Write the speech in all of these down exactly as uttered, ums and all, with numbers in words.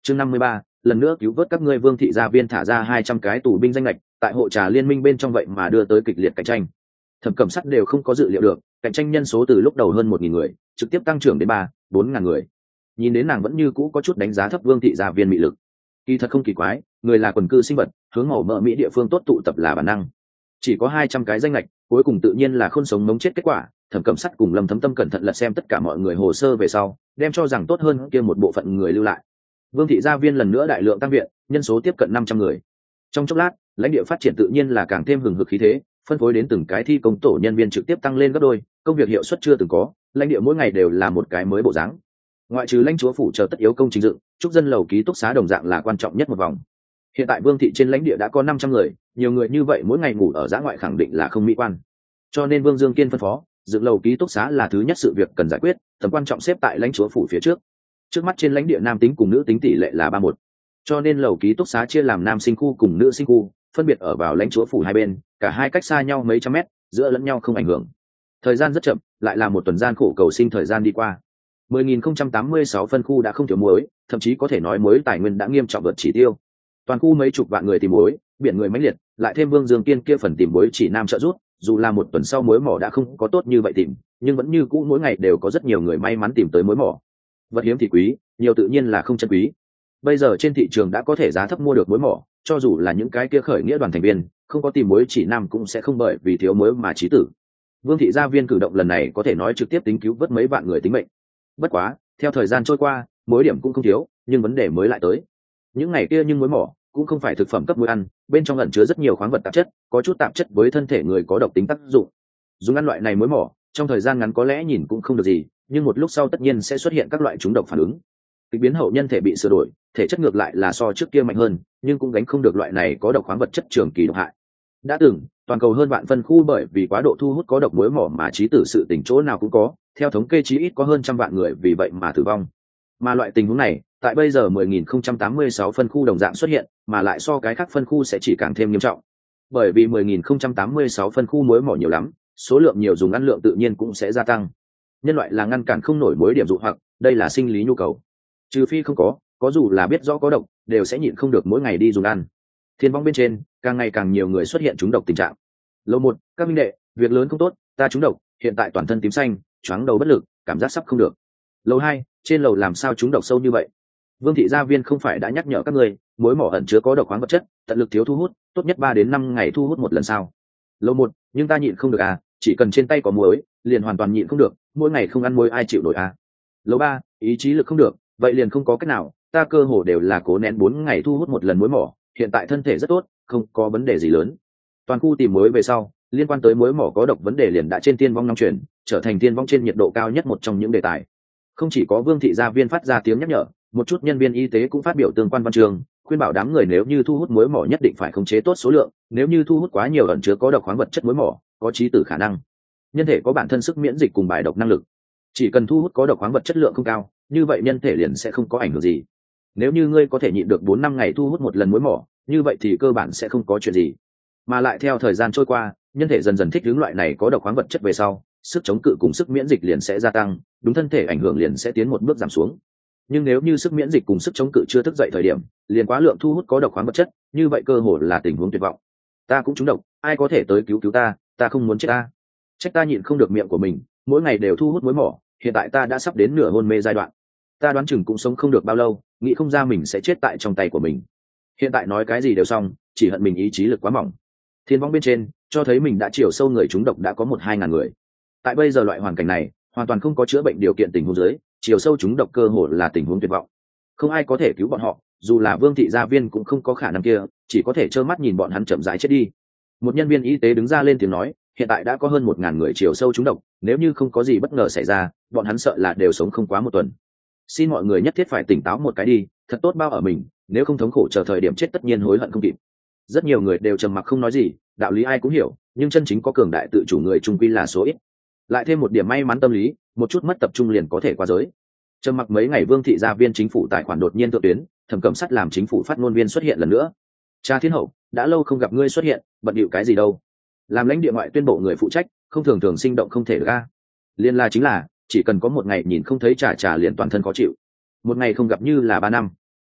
chương năm mươi ba, lần nữa cứu vớt các ngươi. Vương thị gia viên thả ra hai trăm cái tù binh danh lệch, tại hộ trà liên minh bên trong vậy mà đưa tới kịch liệt cạnh tranh. Thẩm Cẩm Sắt đều không có dự liệu được, cạnh tranh nhân số từ lúc đầu hơn một nghìn người trực tiếp tăng trưởng đến ba bốn ngàn người. Nhìn đến nàng vẫn như cũ có chút đánh giá thấp Vương thị gia viên mị lực. Kỳ thật không kỳ quái, người là quần cư sinh vật, hướng màu mỡ mỹ địa phương tốt tụ tập là bản năng. Chỉ có hai trăm cái danh lệch, cuối cùng tự nhiên là khôn sống mống chết kết quả. Thẩm Cẩm Sắt cùng Lâm Thấm Tâm cẩn thận lật xem tất cả mọi người hồ sơ về sau, đem cho rằng tốt hơn kia một bộ phận người lưu lại. Vương thị gia viên lần nữa đại lượng tăng viện, nhân số tiếp cận năm trăm người. Trong chốc lát, lãnh địa phát triển tự nhiên là càng thêm hừng hực khí thế, phân phối đến từng cái thi công tổ nhân viên trực tiếp tăng lên gấp đôi, công việc hiệu suất chưa từng có, lãnh địa mỗi ngày đều là một cái mới bộ dáng. Ngoại trừ lãnh chúa phủ chờ tất yếu công trình dựng, trúc dân lầu ký túc xá đồng dạng là quan trọng nhất một vòng. Hiện tại Vương thị trên lãnh địa đã có năm trăm người, nhiều người như vậy mỗi ngày ngủ ở dã ngoại khẳng định là không mỹ quan. Cho nên Vương Dương Kiên phân phó, dựng lầu ký túc xá là thứ nhất sự việc cần giải quyết, tầm quan trọng xếp tại lãnh chúa phủ phía trước. Trước mắt trên lãnh địa nam tính cùng nữ tính tỷ lệ là ba một, cho nên lầu ký túc xá chia làm nam sinh khu cùng nữ sinh khu, phân biệt ở vào lãnh chúa phủ hai bên, cả hai cách xa nhau mấy trăm mét, giữa lẫn nhau không ảnh hưởng. Thời gian rất chậm, lại là một tuần gian khổ cầu sinh thời gian đi qua. mười nghìn không trăm tám mươi sáu phân khu đã không thiếu muối, thậm chí có thể nói muối tài nguyên đã nghiêm trọng vượt chỉ tiêu. Toàn khu mấy chục vạn người tìm muối, biển người mãnh liệt, lại thêm Vương Dương Kiên kia phần tìm muối chỉ nam trợ rút, dù là một tuần sau muối mỏ đã không có tốt như vậy tìm, nhưng vẫn như cũ mỗi ngày đều có rất nhiều người may mắn tìm tới muối mỏ. Vật hiếm thì quý, nhiều tự nhiên là không chân quý. Bây giờ trên thị trường đã có thể giá thấp mua được muối mỏ, cho dù là những cái kia khởi nghĩa đoàn thành viên không có tìm muối chỉ nam cũng sẽ không bởi vì thiếu muối mà chí tử. Vương thị gia viên cử động lần này có thể nói trực tiếp tính cứu vớt mấy vạn người tính mệnh. Bất quá, theo thời gian trôi qua, muối điểm cũng không thiếu, nhưng vấn đề mới lại tới. Những ngày kia nhưng muối mỏ cũng không phải thực phẩm cấp muối ăn, bên trong ẩn chứa rất nhiều khoáng vật tạp chất, có chút tạp chất với thân thể người có độc tính tác dụng. Dùng ăn loại này muối mỏ, trong thời gian ngắn có lẽ nhìn cũng không được gì, nhưng một lúc sau tất nhiên sẽ xuất hiện các loại trúng độc phản ứng. Kịch biến hậu nhân thể bị sửa đổi, thể chất ngược lại là so trước kia mạnh hơn, nhưng cũng gánh không được loại này có độc khoáng vật chất trường kỳ độc hại. Đã từng, toàn cầu hơn vạn phân khu bởi vì quá độ thu hút có độc muối mỏ mà chí tử sự tình chỗ nào cũng có, theo thống kê chí ít có hơn trăm vạn người vì vậy mà tử vong. Mà loại tình huống này, tại bây giờ mười nghìn không trăm tám mươi sáu phân khu đồng dạng xuất hiện, mà lại so cái khác phân khu sẽ chỉ càng thêm nghiêm trọng. Bởi vì mười nghìn không trăm tám mươi sáu phân khu muối mỏ nhiều lắm, số lượng nhiều dùng ăn lượng tự nhiên cũng sẽ gia tăng. Nhân loại là ngăn cản không nổi muối điểm dụ hoặc, đây là sinh lý nhu cầu. Trừ phi không có, có dù là biết rõ có độc, đều sẽ nhịn không được mỗi ngày đi dùng ăn. Thiên vong bên trên, càng ngày càng nhiều người xuất hiện trúng độc tình trạng. Lầu một, các minh đệ, việc lớn không tốt, ta trúng độc, hiện tại toàn thân tím xanh, choáng đầu bất lực, cảm giác sắp không được. Lầu hai, trên lầu làm sao trúng độc sâu như vậy? Vương thị gia viên không phải đã nhắc nhở các người, muối mỏ ẩn chứa có độc khoáng vật chất, tận lực thiếu thu hút, tốt nhất ba đến năm ngày thu hút một lần sao? Lầu một, nhưng ta nhịn không được à, chỉ cần trên tay có muối, liền hoàn toàn nhịn không được, mỗi ngày không ăn muối ai chịu nổi à? Lầu ba, ý chí lực không được, vậy liền không có cách nào, ta cơ hồ đều là cố nén bốn ngày thu hút một lần muối mỏ, hiện tại thân thể rất tốt, không có vấn đề gì lớn. Toàn khu tìm muối về sau, liên quan tới muối mỏ có độc vấn đề liền đã trên tiên vong nóng chuyển, trở thành tiên vong trên nhiệt độ cao nhất một trong những đề tài. Không chỉ có Vương thị gia viên phát ra tiếng nhắc nhở, một chút nhân viên y tế cũng phát biểu tương quan văn chương, khuyên bảo đám người nếu như thu hút muối mỏ nhất định phải khống chế tốt số lượng, nếu như thu hút quá nhiều ẩn chứa có độc khoáng vật chất muối mỏ, có chí tử khả năng. Nhân thể có bản thân sức miễn dịch cùng bài độc năng lực, chỉ cần thu hút có độc khoáng vật chất lượng không cao, như vậy nhân thể liền sẽ không có ảnh hưởng gì. Nếu như ngươi có thể nhịn được bốn năm ngày thu hút một lần muối mỏ, như vậy thì cơ bản sẽ không có chuyện gì. Mà lại theo thời gian trôi qua, nhân thể dần dần thích ứng loại này có độc khoáng vật chất về sau, sức chống cự cùng sức miễn dịch liền sẽ gia tăng, đúng thân thể ảnh hưởng liền sẽ tiến một bước giảm xuống. Nhưng nếu như sức miễn dịch cùng sức chống cự chưa thức dậy thời điểm, liền quá lượng thu hút có độc khoáng vật chất, như vậy cơ hội là tình huống tuyệt vọng. Ta cũng trúng độc, ai có thể tới cứu cứu ta, ta không muốn chết ta. Trách ta nhịn không được miệng của mình, mỗi ngày đều thu hút muối mỏ, hiện tại ta đã sắp đến nửa hôn mê giai đoạn. Ta đoán chừng cũng sống không được bao lâu, nghĩ không ra mình sẽ chết tại trong tay của mình. Hiện tại nói cái gì đều xong, chỉ hận mình ý chí lực quá mỏng. Thiên vong bên trên cho thấy mình đã chiều sâu người trúng độc đã có một hai ngàn người. Tại bây giờ loại hoàn cảnh này, hoàn toàn không có chữa bệnh điều kiện tình huống dưới, chiều sâu trúng độc cơ hội là tình huống tuyệt vọng. Không ai có thể cứu bọn họ, dù là Vương thị gia viên cũng không có khả năng kia, chỉ có thể trơ mắt nhìn bọn hắn chậm rãi chết đi. Một nhân viên y tế đứng ra lên tiếng nói, hiện tại đã có hơn một ngàn người chiều sâu trúng độc, nếu như không có gì bất ngờ xảy ra, bọn hắn sợ là đều sống không quá một tuần. Xin mọi người nhất thiết phải tỉnh táo một cái đi, thật tốt bao ở mình, nếu không thống khổ chờ thời điểm chết tất nhiên hối hận không kịp. Rất nhiều người đều trầm mặc không nói gì, đạo lý ai cũng hiểu, nhưng chân chính có cường đại tự chủ người trung quy là số ít. Lại thêm một điểm may mắn tâm lý, một chút mất tập trung liền có thể qua giới. Trầm mặc mấy ngày, Vương thị gia viên chính phủ tài khoản đột nhiên thượng tuyến, Thẩm Cẩm Sắt làm chính phủ phát ngôn viên xuất hiện lần nữa. Cha Thiên Hậu, đã lâu không gặp ngươi xuất hiện, bận điệu cái gì đâu? Làm lãnh địa ngoại tuyên bộ người phụ trách, không thường thường sinh động không thể ra. Liên la chính là, chỉ cần có một ngày nhìn không thấy Trà Trà liền toàn thân khó chịu. Một ngày không gặp như là ba năm.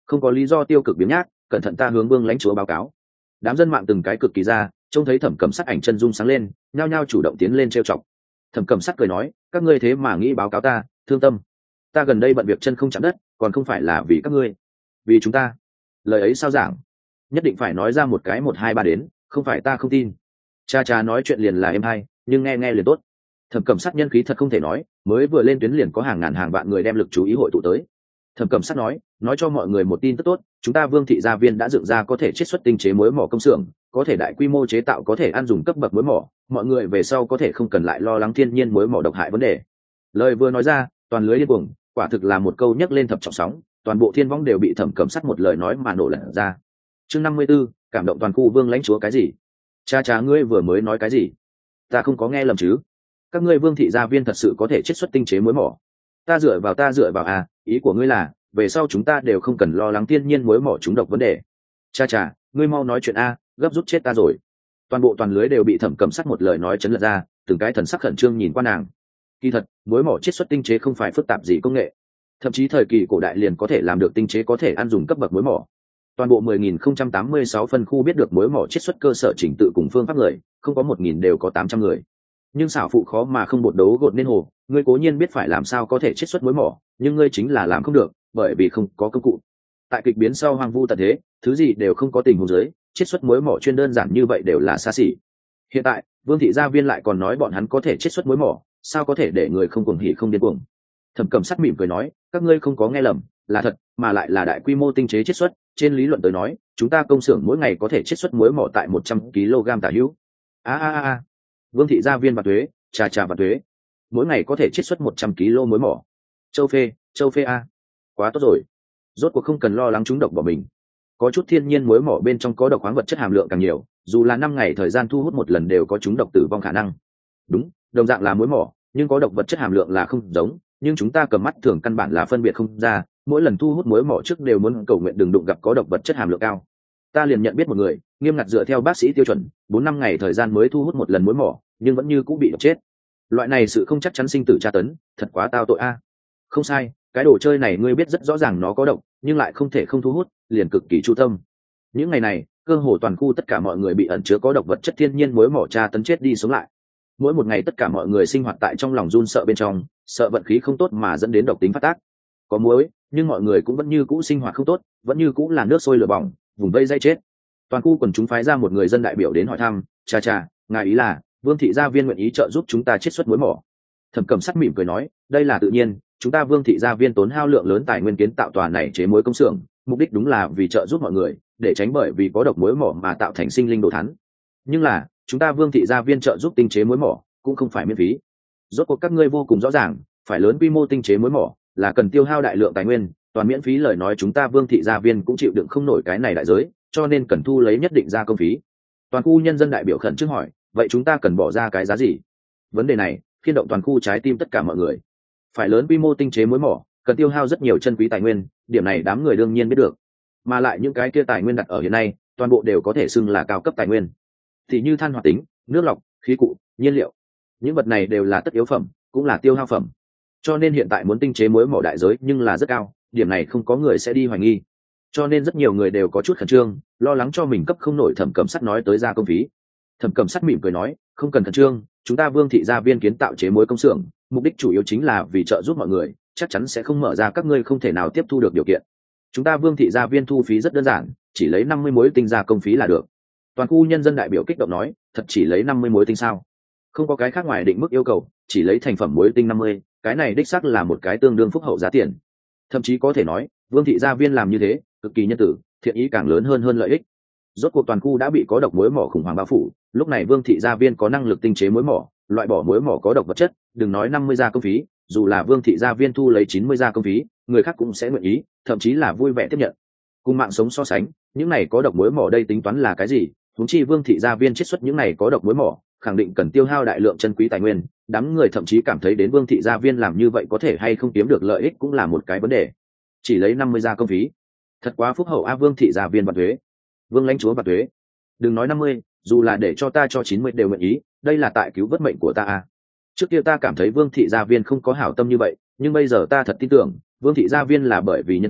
không có lý do tiêu cực biến nhác, cẩn thận ta hướng vương lãnh chúa báo cáo. Đám dân mạng từng cái cực kỳ ra, trông thấy Thẩm Cẩm Sắt ảnh chân dung sáng lên, nhao nhao chủ động tiến lên trêu chọc. Thẩm Cẩm Sắt cười nói, các ngươi thế mà nghĩ báo cáo ta, thương tâm. Ta gần đây bận việc chân không chạm đất, còn không phải là vì các ngươi, vì chúng ta. Lời ấy sao giảng, nhất định phải nói ra một cái một hai ba đến, không phải ta không tin. Cha cha nói chuyện liền là em hay, nhưng nghe nghe liền tốt. Thẩm Cẩm Sắt nhân khí thật không thể nói, mới vừa lên tuyến liền có hàng ngàn hàng vạn người đem lực chú ý hội tụ tới. Thẩm Cẩm Sắt nói, nói cho mọi người một tin tức tốt, chúng ta Vương thị gia viên đã dựng ra có thể chiết xuất tinh chế muối mỏ công xưởng, có thể đại quy mô chế tạo có thể ăn dùng cấp bậc muối mỏ, mọi người về sau có thể không cần lại lo lắng thiên nhiên muối mỏ độc hại vấn đề. Lời vừa nói ra, toàn lưới điên cuồng, quả thực là một câu nhấc lên thập trọng sóng, toàn bộ thiên võng đều bị Thẩm Cẩm Sắt một lời nói mà nổ lật ra. Chương năm mươi 54, cảm động toàn khu Vương lãnh chúa cái gì? Cha cha ngươi vừa mới nói cái gì? Ta không có nghe lầm chứ? Các ngươi Vương thị gia viên thật sự có thể chiết xuất tinh chế muối mỏ? Ta dựa vào ta dựa vào à, ý của ngươi là về sau chúng ta đều không cần lo lắng thiên nhiên muối mỏ trúng độc vấn đề. Cha cha, ngươi mau nói chuyện a, gấp rút chết ta rồi. Toàn bộ toàn lưới đều bị Thẩm Cẩm Sắt một lời nói chấn lật ra, từng cái thần sắc khẩn trương nhìn qua nàng. Kỳ thật, muối mỏ chiết xuất tinh chế không phải phức tạp gì công nghệ, thậm chí thời kỳ cổ đại liền có thể làm được tinh chế có thể ăn dùng cấp bậc muối mỏ. Toàn bộ mười nghìn không trăm tám mươi sáu phân khu biết được muối mỏ chiết xuất cơ sở trình tự cùng phương pháp người, không có một nghìn đều có tám trăm người. Nhưng xảo phụ khó mà không bột đấu gột nên hồ, ngươi cố nhiên biết phải làm sao có thể chiết xuất muối mỏ, nhưng ngươi chính là làm không được, bởi vì không có công cụ. Tại kịch biến sau hoang vu tận thế, thứ gì đều không có tình huống dưới, chiết xuất muối mỏ chuyên đơn giản như vậy đều là xa xỉ. Hiện tại, Vương thị gia viên lại còn nói bọn hắn có thể chiết xuất muối mỏ, sao có thể để người không cuồng hỉ không điên cuồng. Thẩm Cẩm Sắt mỉm cười nói, các ngươi không có nghe lầm, là thật, mà lại là đại quy mô tinh chế chiết xuất, trên lý luận tới nói, chúng ta công xưởng mỗi ngày có thể chiết xuất muối mỏ tại một trăm ki lô gam tả hữu. A a a. Vương thị gia viên và thuế, trà trà và thuế. Mỗi ngày có thể chiết xuất một trăm ki lô muối mỏ. Châu phê, châu phê a. Quá tốt rồi. Rốt cuộc không cần lo lắng trúng độc bỏ mình. Có chút thiên nhiên muối mỏ bên trong có độc khoáng vật chất hàm lượng càng nhiều, dù là năm ngày thời gian thu hút một lần đều có trúng độc tử vong khả năng. Đúng, đồng dạng là muối mỏ, nhưng có độc vật chất hàm lượng là không giống, nhưng chúng ta cầm mắt thường căn bản là phân biệt không ra, mỗi lần thu hút muối mỏ trước đều muốn cầu nguyện đừng đụng gặp có độc vật chất hàm lượng cao. Ta liền nhận biết một người, nghiêm ngặt dựa theo bác sĩ tiêu chuẩn, bốn năm ngày thời gian mới thu hút một lần muối mỏ, nhưng vẫn như cũng bị độc chết. Loại này sự không chắc chắn sinh tử tra tấn, thật quá tao tội a. Không sai, cái đồ chơi này ngươi biết rất rõ ràng nó có độc, nhưng lại không thể không thu hút, liền cực kỳ chu tâm. Những ngày này, cơ hồ toàn khu tất cả mọi người bị ẩn chứa có độc vật chất thiên nhiên muối mỏ tra tấn chết đi sống lại. Mỗi một ngày tất cả mọi người sinh hoạt tại trong lòng run sợ bên trong, sợ vận khí không tốt mà dẫn đến độc tính phát tác. Có muối, nhưng mọi người cũng vẫn như cũ sinh hoạt không tốt, vẫn như cũ là nước sôi lửa bỏng, vùng vây dây chết. Toàn khu quần chúng phái ra một người dân đại biểu đến hỏi thăm, cha cha, ngài ý là Vương thị gia viên nguyện ý trợ giúp chúng ta chiết xuất muối mỏ? Thẩm Cẩm Sắt mỉm cười nói, đây là tự nhiên, chúng ta Vương thị gia viên tốn hao lượng lớn tài nguyên kiến tạo tòa này chế muối công xưởng, mục đích đúng là vì trợ giúp mọi người, để tránh bởi vì có độc muối mỏ mà tạo thành sinh linh đồ thán. Nhưng là, chúng ta Vương thị gia viên trợ giúp tinh chế muối mỏ cũng không phải miễn phí. Rốt cuộc các ngươi vô cùng rõ ràng, phải lớn quy mô tinh chế muối mỏ là cần tiêu hao đại lượng tài nguyên, toàn miễn phí lời nói chúng ta Vương thị gia viên cũng chịu đựng không nổi cái này đại giới, cho nên cần thu lấy nhất định gia công phí. Toàn khu nhân dân đại biểu khẩn trương hỏi, vậy chúng ta cần bỏ ra cái giá gì? Vấn đề này khiên động toàn khu trái tim tất cả mọi người. Phải lớn quy mô tinh chế muối mỏ cần tiêu hao rất nhiều chân quý tài nguyên, điểm này đám người đương nhiên biết được. Mà lại những cái kia tài nguyên đặt ở hiện nay, toàn bộ đều có thể xưng là cao cấp tài nguyên. Thì như than hoạt tính, nước lọc, khí cụ, nhiên liệu, những vật này đều là tất yếu phẩm, cũng là tiêu hao phẩm. Cho nên hiện tại muốn tinh chế muối mỏ đại giới nhưng là rất cao, điểm này không có người sẽ đi hoài nghi. Cho nên rất nhiều người đều có chút khẩn trương, lo lắng cho mình cấp không nổi. Thẩm Cẩm Sắt nói tới gia công phí. Thẩm Cẩm Sắt mỉm cười nói, không cần khẩn trương, chúng ta Vương thị gia viên kiến tạo chế muối công xưởng, mục đích chủ yếu chính là vì trợ giúp mọi người, chắc chắn sẽ không mở ra các ngươi không thể nào tiếp thu được điều kiện. Chúng ta Vương thị gia viên thu phí rất đơn giản, chỉ lấy năm mươi muối tinh gia công phí là được. Toàn khu nhân dân đại biểu kích động nói, thật chỉ lấy năm mươi muối tinh sao? Không có cái khác ngoài định mức yêu cầu, chỉ lấy thành phẩm muối tinh năm mươi, cái này đích xác là một cái tương đương phúc hậu giá tiền. Thậm chí có thể nói, Vương thị gia viên làm như thế, cực kỳ nhân tử, thiện ý càng lớn hơn hơn lợi ích. Rốt cuộc toàn khu đã bị có độc muối mỏ khủng hoảng bao phủ, lúc này Vương thị gia viên có năng lực tinh chế muối mỏ, loại bỏ muối mỏ có độc vật chất, đừng nói năm mươi gia công phí, dù là Vương thị gia viên thu lấy chín mươi gia công phí, người khác cũng sẽ nguyện ý, thậm chí là vui vẻ tiếp nhận. Cùng mạng sống so sánh, những này có độc muối mỏ đây tính toán là cái gì? Huống chi Vương thị gia viên chiết xuất những này có độc muối mỏ, khẳng định cần tiêu hao đại lượng chân quý tài nguyên, đám người thậm chí cảm thấy đến Vương thị gia viên làm như vậy có thể hay không kiếm được lợi ích cũng là một cái vấn đề. Chỉ lấy năm mươi gia công phí, thật quá phúc hậu a. Vương thị gia viên và thuế, Vương lãnh chúa và thuế, đừng nói năm mươi, dù là để cho ta cho chín mươi đều nguyện ý, đây là tại cứu vớt mệnh của ta a. Trước kia ta cảm thấy Vương thị gia viên không có hảo tâm như vậy, nhưng bây giờ ta thật tin tưởng, Vương thị gia viên là bởi vì nhân tử,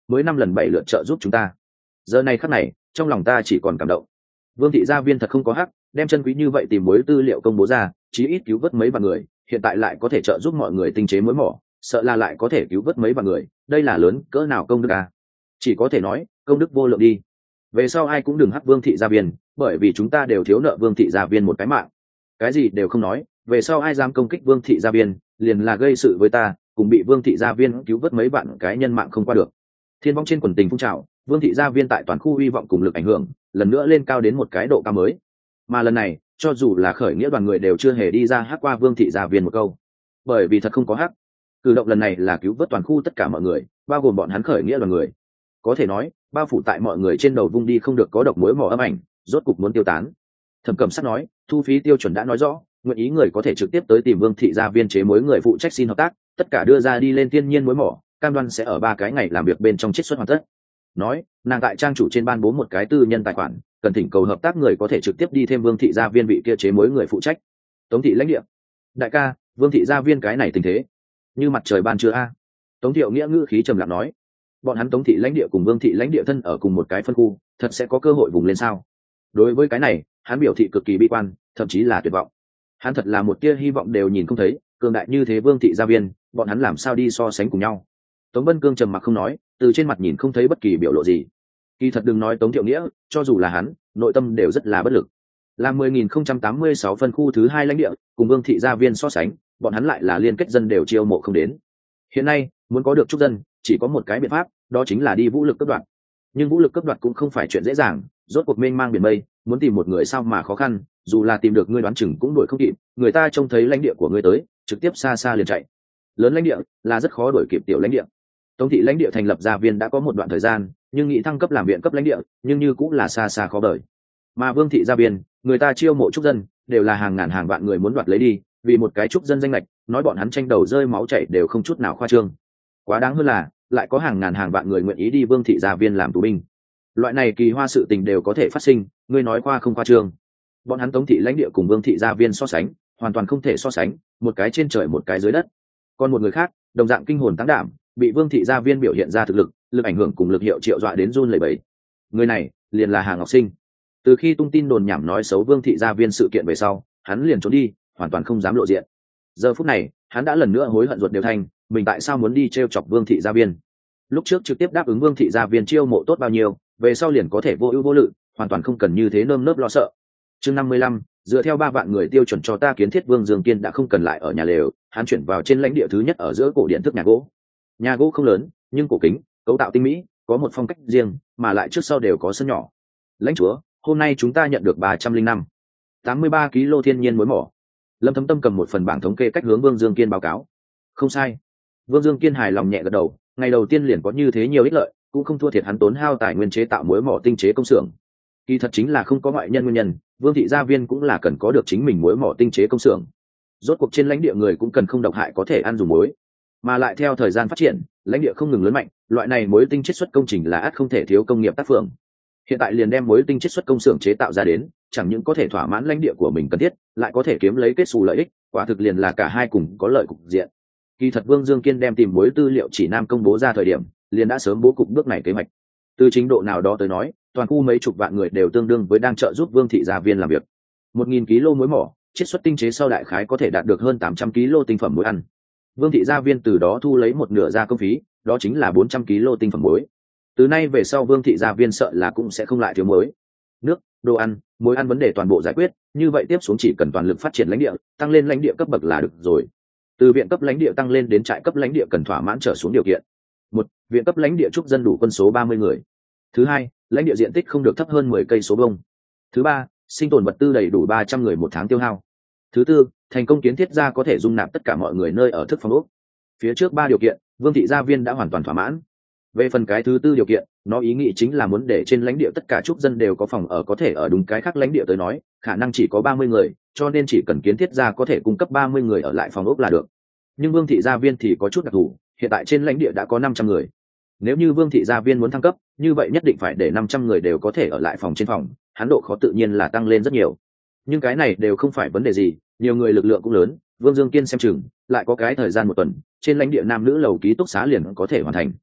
mới năm lần bảy lượt trợ giúp chúng ta. Giờ này khắc này trong lòng ta chỉ còn cảm động. Vương thị gia viên thật không có hắc, đem chân quý như vậy tìm mối tư liệu công bố ra, chí ít cứu vớt mấy vạn người, hiện tại lại có thể trợ giúp mọi người tinh chế mối mỏ, sợ là lại có thể cứu vớt mấy vạn người, đây là lớn cỡ nào công đức à? Chỉ có thể nói công đức vô lượng đi. Về sau ai cũng đừng hắc Vương thị gia viên, bởi vì chúng ta đều thiếu nợ Vương thị gia viên một cái mạng. Cái gì đều không nói, về sau ai dám công kích Vương thị gia viên, liền là gây sự với ta, cùng bị Vương thị gia viên cứu vớt mấy vạn cái nhân mạng không qua được. Thiên vong trên quần tình phun trào, Vương thị gia viên tại toàn khu hy vọng cùng lực ảnh hưởng lần nữa lên cao đến một cái độ cao mới. Mà lần này cho dù là khởi nghĩa đoàn người đều chưa hề đi ra hát qua Vương thị gia viên một câu, bởi vì thật không có hát. Cử động lần này là cứu vớt toàn khu tất cả mọi người, bao gồm bọn hắn khởi nghĩa đoàn người. Có thể nói bao phủ tại mọi người trên đầu vung đi không được có độc mối mỏ âm ảnh rốt cục muốn tiêu tán. Thẩm Cẩm Sát nói, thu phí tiêu chuẩn đã nói rõ, nguyện ý người có thể trực tiếp tới tìm Vương thị gia viên chế mối người phụ trách xin hợp tác, tất cả đưa ra đi lên thiên nhiên mối mỏ, cam đoan sẽ ở ba cái ngày làm việc bên trong chiết xuất hoàn tất. Nói nàng tại trang chủ trên ban bố một cái tư nhân tài khoản, cần thỉnh cầu hợp tác người có thể trực tiếp đi thêm Vương thị gia viên vị kia chế mối người phụ trách. Tống thị lãnh địa, đại ca, Vương thị gia viên cái này tình thế như mặt trời ban trưa a. Tống Thiệu Nghĩa ngữ khí trầm lặng nói, bọn hắn Tống thị lãnh địa cùng Vương thị lãnh địa thân ở cùng một cái phân khu, thật sẽ có cơ hội vùng lên sao? Đối với cái này hắn biểu thị cực kỳ bi quan, thậm chí là tuyệt vọng. Hắn thật là một tia hy vọng đều nhìn không thấy, cường đại như thế Vương thị gia viên, bọn hắn làm sao đi so sánh cùng nhau? Tống Bân Cương trầm mặc không nói, từ trên mặt nhìn không thấy bất kỳ biểu lộ gì. Kỳ thật đừng nói Tống Thiệu Nghĩa, cho dù là hắn, nội tâm đều rất là bất lực. Là mười nghìn không trăm tám mươi sáu phân khu thứ hai lãnh địa, cùng Vương thị gia viên so sánh, bọn hắn lại là liên kết dân đều chiêu mộ không đến. Hiện nay, muốn có được trúc dân, chỉ có một cái biện pháp, đó chính là đi vũ lực cấp đoạt. Nhưng vũ lực cấp đoạt cũng không phải chuyện dễ dàng, rốt cuộc mênh mang biển mây, muốn tìm một người sao mà khó khăn, dù là tìm được ngươi đoán chừng cũng đuổi không kịp, người ta trông thấy lãnh địa của ngươi tới, trực tiếp xa xa liền chạy. Lớn lãnh địa là rất khó đuổi kịp tiểu lãnh địa. Tống thị lãnh địa thành lập gia viên đã có một đoạn thời gian, nhưng nghị thăng cấp làm viện cấp lãnh địa, nhưng như cũng là xa xa khó đuổi. Mà Vương thị gia viên, người ta chiêu mộ trúc dân, đều là hàng ngàn hàng vạn người muốn đoạt lấy đi, vì một cái trúc dân danh lệch, nói bọn hắn tranh đầu rơi máu chảy đều không chút nào khoa trương. Quá đáng hơn là, lại có hàng ngàn hàng vạn người nguyện ý đi Vương thị gia viên làm tù binh. Loại này kỳ hoa sự tình đều có thể phát sinh, ngươi nói khoa không khoa trương? Bọn hắn Tống thị lãnh địa cùng Vương thị gia viên so sánh, hoàn toàn không thể so sánh, một cái trên trời một cái dưới đất. Còn một người khác, đồng dạng kinh hồn táng đảm, bị Vương thị gia viên biểu hiện ra thực lực, lực ảnh hưởng cùng lực hiệu triệu dọa đến run lẩy bẩy. Người này, liền là Hà Ngọc Sinh. Từ khi tung tin đồn nhảm nói xấu Vương thị gia viên sự kiện về sau, hắn liền trốn đi, hoàn toàn không dám lộ diện. Giờ phút này, hắn đã lần nữa hối hận ruột đều thành, mình tại sao muốn đi trêu chọc Vương thị gia viên? Lúc trước trực tiếp đáp ứng Vương thị gia viên chiêu mộ tốt bao nhiêu, về sau liền có thể vô ưu vô lự, hoàn toàn không cần như thế nơm nớp lo sợ. Chương năm mươi lăm, dựa theo ba vạn người tiêu chuẩn cho ta kiến thiết Vương Dương Kiên đã không cần lại ở nhà lều, hắn chuyển vào trên lãnh địa thứ nhất ở giữa cổ điện thức nhà gỗ. Nhà gỗ không lớn, nhưng cổ kính, cấu tạo tinh mỹ, có một phong cách riêng, mà lại trước sau đều có sân nhỏ. Lãnh chúa, hôm nay chúng ta nhận được ba trăm linh năm, tám mươi ba ki lô thiên nhiên muối mỏ. Lâm Thấm Tâm cầm một phần bảng thống kê cách hướng Vương Dương Kiên báo cáo. Không sai. Vương Dương Kiên hài lòng nhẹ gật đầu, ngày đầu tiên liền có như thế nhiều ích lợi, cũng không thua thiệt hắn tốn hao tài nguyên chế tạo muối mỏ tinh chế công xưởng. Kỳ thật chính là không có ngoại nhân nguyên nhân, Vương thị gia viên cũng là cần có được chính mình muối mỏ tinh chế công xưởng. Rốt cuộc trên lãnh địa người cũng cần không độc hại có thể ăn dùng muối, mà lại theo thời gian phát triển, lãnh địa không ngừng lớn mạnh, loại này muối tinh chiết xuất công trình là ắt không thể thiếu công nghiệp tác phường. Hiện tại liền đem muối tinh chiết xuất công xưởng chế tạo ra đến, chẳng những có thể thỏa mãn lãnh địa của mình cần thiết, lại có thể kiếm lấy kết xù lợi ích, quả thực liền là cả hai cùng có lợi cục diện. Kỳ thật Vương Dương Kiên đem tìm muối tư liệu chỉ nam công bố ra thời điểm, liền đã sớm bố cục bước này kế hoạch. Từ chính độ nào đó tới nói, toàn khu mấy chục vạn người đều tương đương với đang trợ giúp Vương thị gia viên làm việc. một nghìn ki lô muối mỏ, chiết xuất tinh chế sau đại khái có thể đạt được hơn tám trăm ki lô tinh phẩm muối ăn. Vương thị gia viên từ đó thu lấy một nửa gia công phí, đó chính là bốn trăm ki lô tinh phẩm muối. Từ nay về sau Vương thị gia viên sợ là cũng sẽ không lại thiếu muối. Nước, đồ ăn, muối ăn vấn đề toàn bộ giải quyết, như vậy tiếp xuống chỉ cần toàn lực phát triển lãnh địa, tăng lên lãnh địa cấp bậc là được rồi. Từ viện cấp lãnh địa tăng lên đến trại cấp lãnh địa cần thỏa mãn trở xuống điều kiện. Một, viện cấp lãnh địa trúc dân đủ quân số ba mươi người. Thứ hai, lãnh địa diện tích không được thấp hơn mười cây số vuông. Thứ ba, sinh tồn vật tư đầy đủ ba trăm người một tháng tiêu hao. Thứ tư, thành công kiến thiết ra có thể dung nạp tất cả mọi người nơi ở thức phòng ốc. Phía trước ba điều kiện, Vương thị gia viên đã hoàn toàn thỏa mãn. Về phần cái thứ tư điều kiện, nó ý nghĩ chính là muốn để trên lãnh địa tất cả trúc dân đều có phòng ở có thể ở đúng cái khác lãnh địa tới nói, khả năng chỉ có ba mươi người, cho nên chỉ cần kiến thiết ra có thể cung cấp ba mươi người ở lại phòng ốc là được. Nhưng Vương thị gia viên thì có chút đặc thù, hiện tại trên lãnh địa đã có năm trăm người. Nếu như Vương thị gia viên muốn thăng cấp, như vậy nhất định phải để năm trăm người đều có thể ở lại phòng trên phòng, hắn độ khó tự nhiên là tăng lên rất nhiều. Nhưng cái này đều không phải vấn đề gì, nhiều người lực lượng cũng lớn, Vương Dương Kiên xem chừng, lại có cái thời gian một tuần, trên lãnh địa nam nữ lầu ký túc xá liền có thể hoàn thành.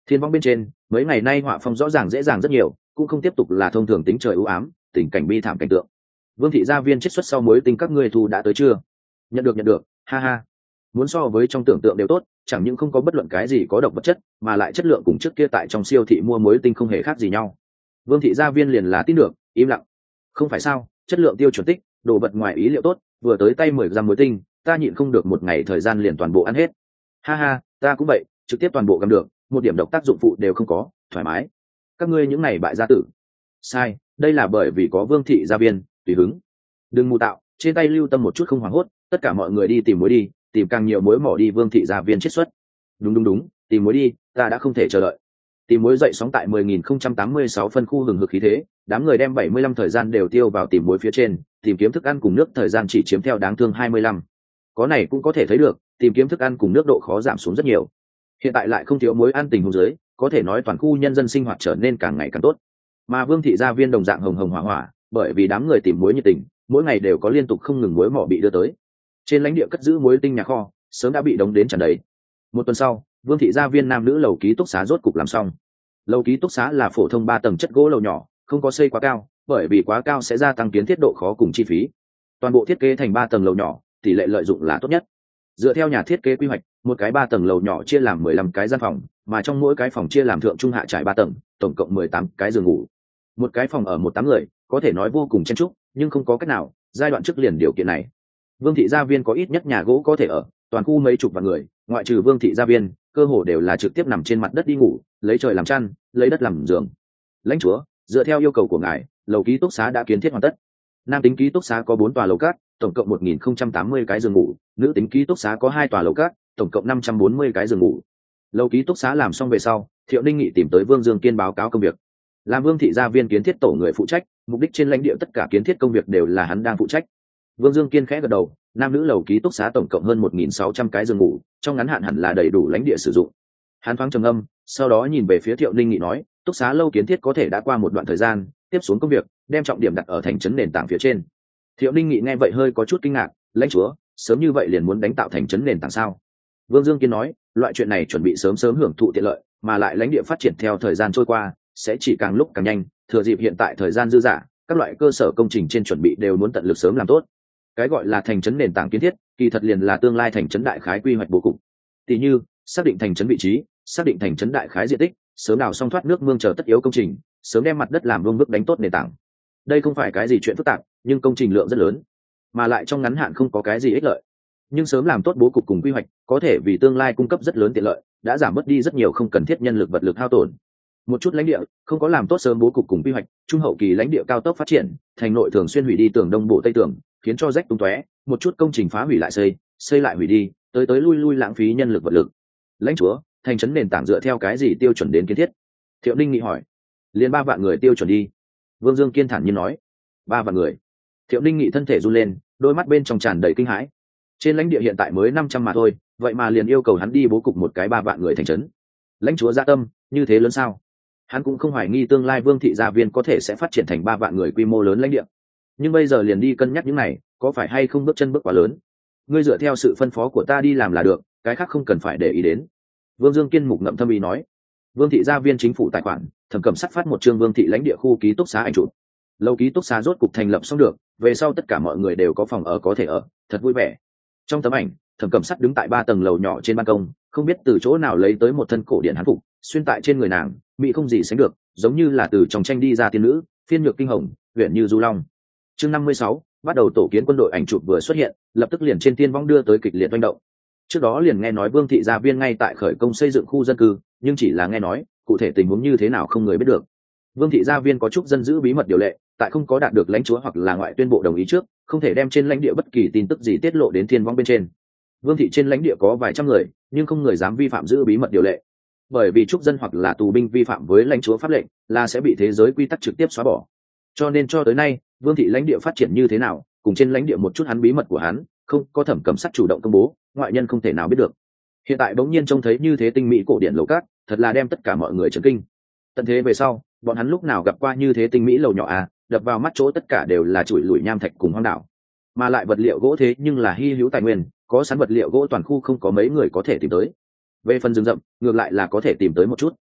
Thiên vong bên trên mấy ngày nay họa phong rõ ràng dễ dàng rất nhiều, cũng không tiếp tục là thông thường tính trời ưu ám, tình cảnh bi thảm cảnh tượng. Vương thị gia viên chiết xuất sau mối tinh các ngươi thu đã tới chưa? Nhận được nhận được, ha ha. Muốn so với trong tưởng tượng đều tốt, chẳng những không có bất luận cái gì có độc vật chất, mà lại chất lượng cùng trước kia tại trong siêu thị mua mối tinh không hề khác gì nhau. Vương thị gia viên liền là tin được, im lặng. Không phải sao, chất lượng tiêu chuẩn tích, đồ vật ngoài ý liệu tốt, vừa tới tay mười gram mối tinh, ta nhịn không được một ngày thời gian liền toàn bộ ăn hết. Ha ha, ta cũng vậy, trực tiếp toàn bộ găm được, một điểm độc tác dụng phụ đều không có, thoải mái. Các ngươi những này bại gia tử. Sai, đây là bởi vì có Vương thị gia viên, tùy hứng. Đừng mù tạo, trên tay lưu tâm một chút không hoảng hốt, tất cả mọi người đi tìm mối đi, tìm càng nhiều mối mỏ đi Vương thị gia viên chiết xuất. Đúng đúng đúng, tìm mối đi, ta đã không thể chờ đợi. Tìm mối dậy sóng tại mười nghìn không trăm tám mươi sáu phân khu hừng hực khí thế, đám người đem bảy mươi lăm thời gian đều tiêu vào tìm mối phía trên, tìm kiếm thức ăn cùng nước thời gian chỉ chiếm theo đáng thương hai mươi lăm. Có này cũng có thể thấy được, tìm kiếm thức ăn cùng nước độ khó giảm xuống rất nhiều. Hiện tại lại không thiếu mối ăn tình huống dưới, có thể nói toàn khu nhân dân sinh hoạt trở nên càng ngày càng tốt. Mà Vương thị gia viên đồng dạng hồng hồng hỏa hỏa, bởi vì đám người tìm mối nhiệt tình, mỗi ngày đều có liên tục không ngừng mối mỏ bị đưa tới. Trên lãnh địa cất giữ mối tinh nhà kho, sớm đã bị đóng đến tràn đầy. Một tuần sau, Vương thị gia viên nam nữ lầu ký túc xá rốt cục làm xong. Lầu ký túc xá là phổ thông ba tầng chất gỗ lầu nhỏ, không có xây quá cao, bởi vì quá cao sẽ gia tăng kiến thiết độ khó cùng chi phí. Toàn bộ thiết kế thành ba tầng lầu nhỏ, tỷ lệ lợi dụng là tốt nhất. Dựa theo nhà thiết kế quy hoạch, một cái ba tầng lầu nhỏ chia làm mười lăm cái gian phòng, mà trong mỗi cái phòng chia làm thượng trung hạ trải ba tầng, tổng cộng mười tám cái giường ngủ. Một cái phòng ở một tám người, có thể nói vô cùng chen chúc, nhưng không có cách nào, giai đoạn trước liền điều kiện này. Vương thị gia viên có ít nhất nhà gỗ có thể ở, toàn khu mấy chục vạn người, ngoại trừ Vương thị gia viên, cơ hồ đều là trực tiếp nằm trên mặt đất đi ngủ, lấy trời làm chăn, lấy đất làm giường. Lãnh chúa, dựa theo yêu cầu của ngài, lầu ký túc xá đã kiến thiết hoàn tất. Nam tính ký túc xá có bốn tòa lầu cát, tổng cộng một nghìn không trăm tám mươi cái giường ngủ, nữ tính ký túc xá có hai tòa lầu cát, tổng cộng năm trăm bốn mươi cái giường ngủ. Lầu ký túc xá làm xong về sau, Thiệu Ninh Nghị tìm tới Vương Dương Kiên báo cáo công việc. Làm Vương thị gia viên kiến thiết tổ người phụ trách, mục đích trên lãnh địa tất cả kiến thiết công việc đều là hắn đang phụ trách. Vương Dương Kiên khẽ gật đầu, nam nữ lầu ký túc xá tổng cộng hơn một nghìn sáu trăm cái giường ngủ, trong ngắn hạn hẳn là đầy đủ lãnh địa sử dụng. Hắn thoáng trầm âm, sau đó nhìn về phía Thiệu Ninh Nghị nói, túc xá lâu kiến thiết có thể đã qua một đoạn thời gian, tiếp xuống công việc, đem trọng điểm đặt ở thành trấn nền tảng phía trên. Thiệu Ninh Nghị nghe vậy hơi có chút kinh ngạc, lãnh chúa, sớm như vậy liền muốn đánh tạo thành trấn nền tảng sao? Vương Dương Kiên nói, loại chuyện này chuẩn bị sớm sớm hưởng thụ tiện lợi, mà lại lãnh địa phát triển theo thời gian trôi qua, sẽ chỉ càng lúc càng nhanh, thừa dịp hiện tại thời gian dư dả, các loại cơ sở công trình trên chuẩn bị đều muốn tận lực sớm làm tốt. Cái gọi là thành trấn nền tảng kiến thiết, kỳ thật liền là tương lai thành trấn đại khái quy hoạch bố cục. Tỷ như, xác định thành trấn vị trí, xác định thành trấn đại khái diện tích, sớm đào xong thoát nước mương chờ tất yếu công trình, sớm đem mặt đất làm vương vức đánh tốt nền tảng. Đây không phải cái gì chuyện phức tạp, nhưng công trình lượng rất lớn, mà lại trong ngắn hạn không có cái gì ích lợi. Nhưng sớm làm tốt bố cục cùng quy hoạch, có thể vì tương lai cung cấp rất lớn tiện lợi, đã giảm bớt đi rất nhiều không cần thiết nhân lực vật lực hao tổn. Một chút lãnh địa không có làm tốt sớm bố cục cùng quy hoạch, trung hậu kỳ lãnh địa cao tốc phát triển, thành nội thường xuyên hủy đi tường đông bộ tây tường, khiến cho rách tung tóe, một chút công trình phá hủy lại xây, xây lại hủy đi, tới tới lui lui lãng phí nhân lực vật lực. Lãnh chúa, thành trấn nền tảng dựa theo cái gì tiêu chuẩn đến kiến thiết? Thiệu Ninh Nghị hỏi. Liên ba vạn người tiêu chuẩn đi. Vương Dương Kiên thản nhiên nói. Ba vạn người. Thiệu Ninh Nghị thân thể run lên, đôi mắt bên trong tràn đầy kinh hãi. Trên lãnh địa hiện tại mới năm trăm mà thôi, vậy mà liền yêu cầu hắn đi bố cục một cái ba vạn người thành trấn. Lãnh chúa dạ tâm như thế lớn sao? Hắn cũng không hoài nghi tương lai Vương thị gia viên có thể sẽ phát triển thành ba vạn người quy mô lớn lãnh địa, nhưng bây giờ liền đi cân nhắc những này, có phải hay không bước chân bước quá lớn? Ngươi dựa theo sự phân phó của ta đi làm là được, cái khác không cần phải để ý đến. Vương Dương Kiên mục ngậm thâm ý nói. Vương thị gia viên chính phủ tài khoản, Thẩm Cẩm Sắt phát một chương Vương thị lãnh địa khu ký túc xá ảnh chụp. Lâu ký túc xá rốt cục thành lập xong được, về sau tất cả mọi người đều có phòng ở có thể ở, thật vui vẻ. Trong tấm ảnh, Thẩm Cẩm Sắt đứng tại ba tầng lầu nhỏ trên ban công, không biết từ chỗ nào lấy tới một thân cổ điển hán phục, xuyên tại trên người nàng, mỹ không gì sánh được, giống như là từ trong tranh đi ra tiên nữ, phiên nhược kinh hồng, uyển như du long. Chương năm mươi sáu, bắt đầu tổ kiến quân đội ảnh chụp vừa xuất hiện, lập tức liền trên tiên võng đưa tới kịch liệt manh động. Trước đó liền nghe nói Vương thị gia viên ngay tại khởi công xây dựng khu dân cư, nhưng chỉ là nghe nói, cụ thể tình huống như thế nào không người biết được. Vương thị gia viên có chút dân giữ bí mật điều lệ, tại không có đạt được lãnh chúa hoặc là ngoại tuyên bộ đồng ý trước, không thể đem trên lãnh địa bất kỳ tin tức gì tiết lộ đến thiên võng bên trên. Vương thị trên lãnh địa có vài trăm người, nhưng không người dám vi phạm giữ bí mật điều lệ, bởi vì trúc dân hoặc là tù binh vi phạm với lãnh chúa pháp lệnh là sẽ bị thế giới quy tắc trực tiếp xóa bỏ. Cho nên cho tới nay, Vương thị lãnh địa phát triển như thế nào, cùng trên lãnh địa một chút hắn bí mật của hắn, không có Thẩm Cẩm Sắt chủ động công bố, ngoại nhân không thể nào biết được. Hiện tại bỗng nhiên trông thấy như thế tinh mỹ cổ điển lầu cát, thật là đem tất cả mọi người chấn kinh. Tận thế về sau, bọn hắn lúc nào gặp qua như thế tinh mỹ lầu nhỏ à, đập vào mắt chỗ tất cả đều là chuỗi lủi nham thạch cùng hoang đảo, mà lại vật liệu gỗ thế nhưng là hy hữu tài nguyên, có sẵn vật liệu gỗ toàn khu không có mấy người có thể tìm tới. Về phần rừng rậm, ngược lại là có thể tìm tới một chút.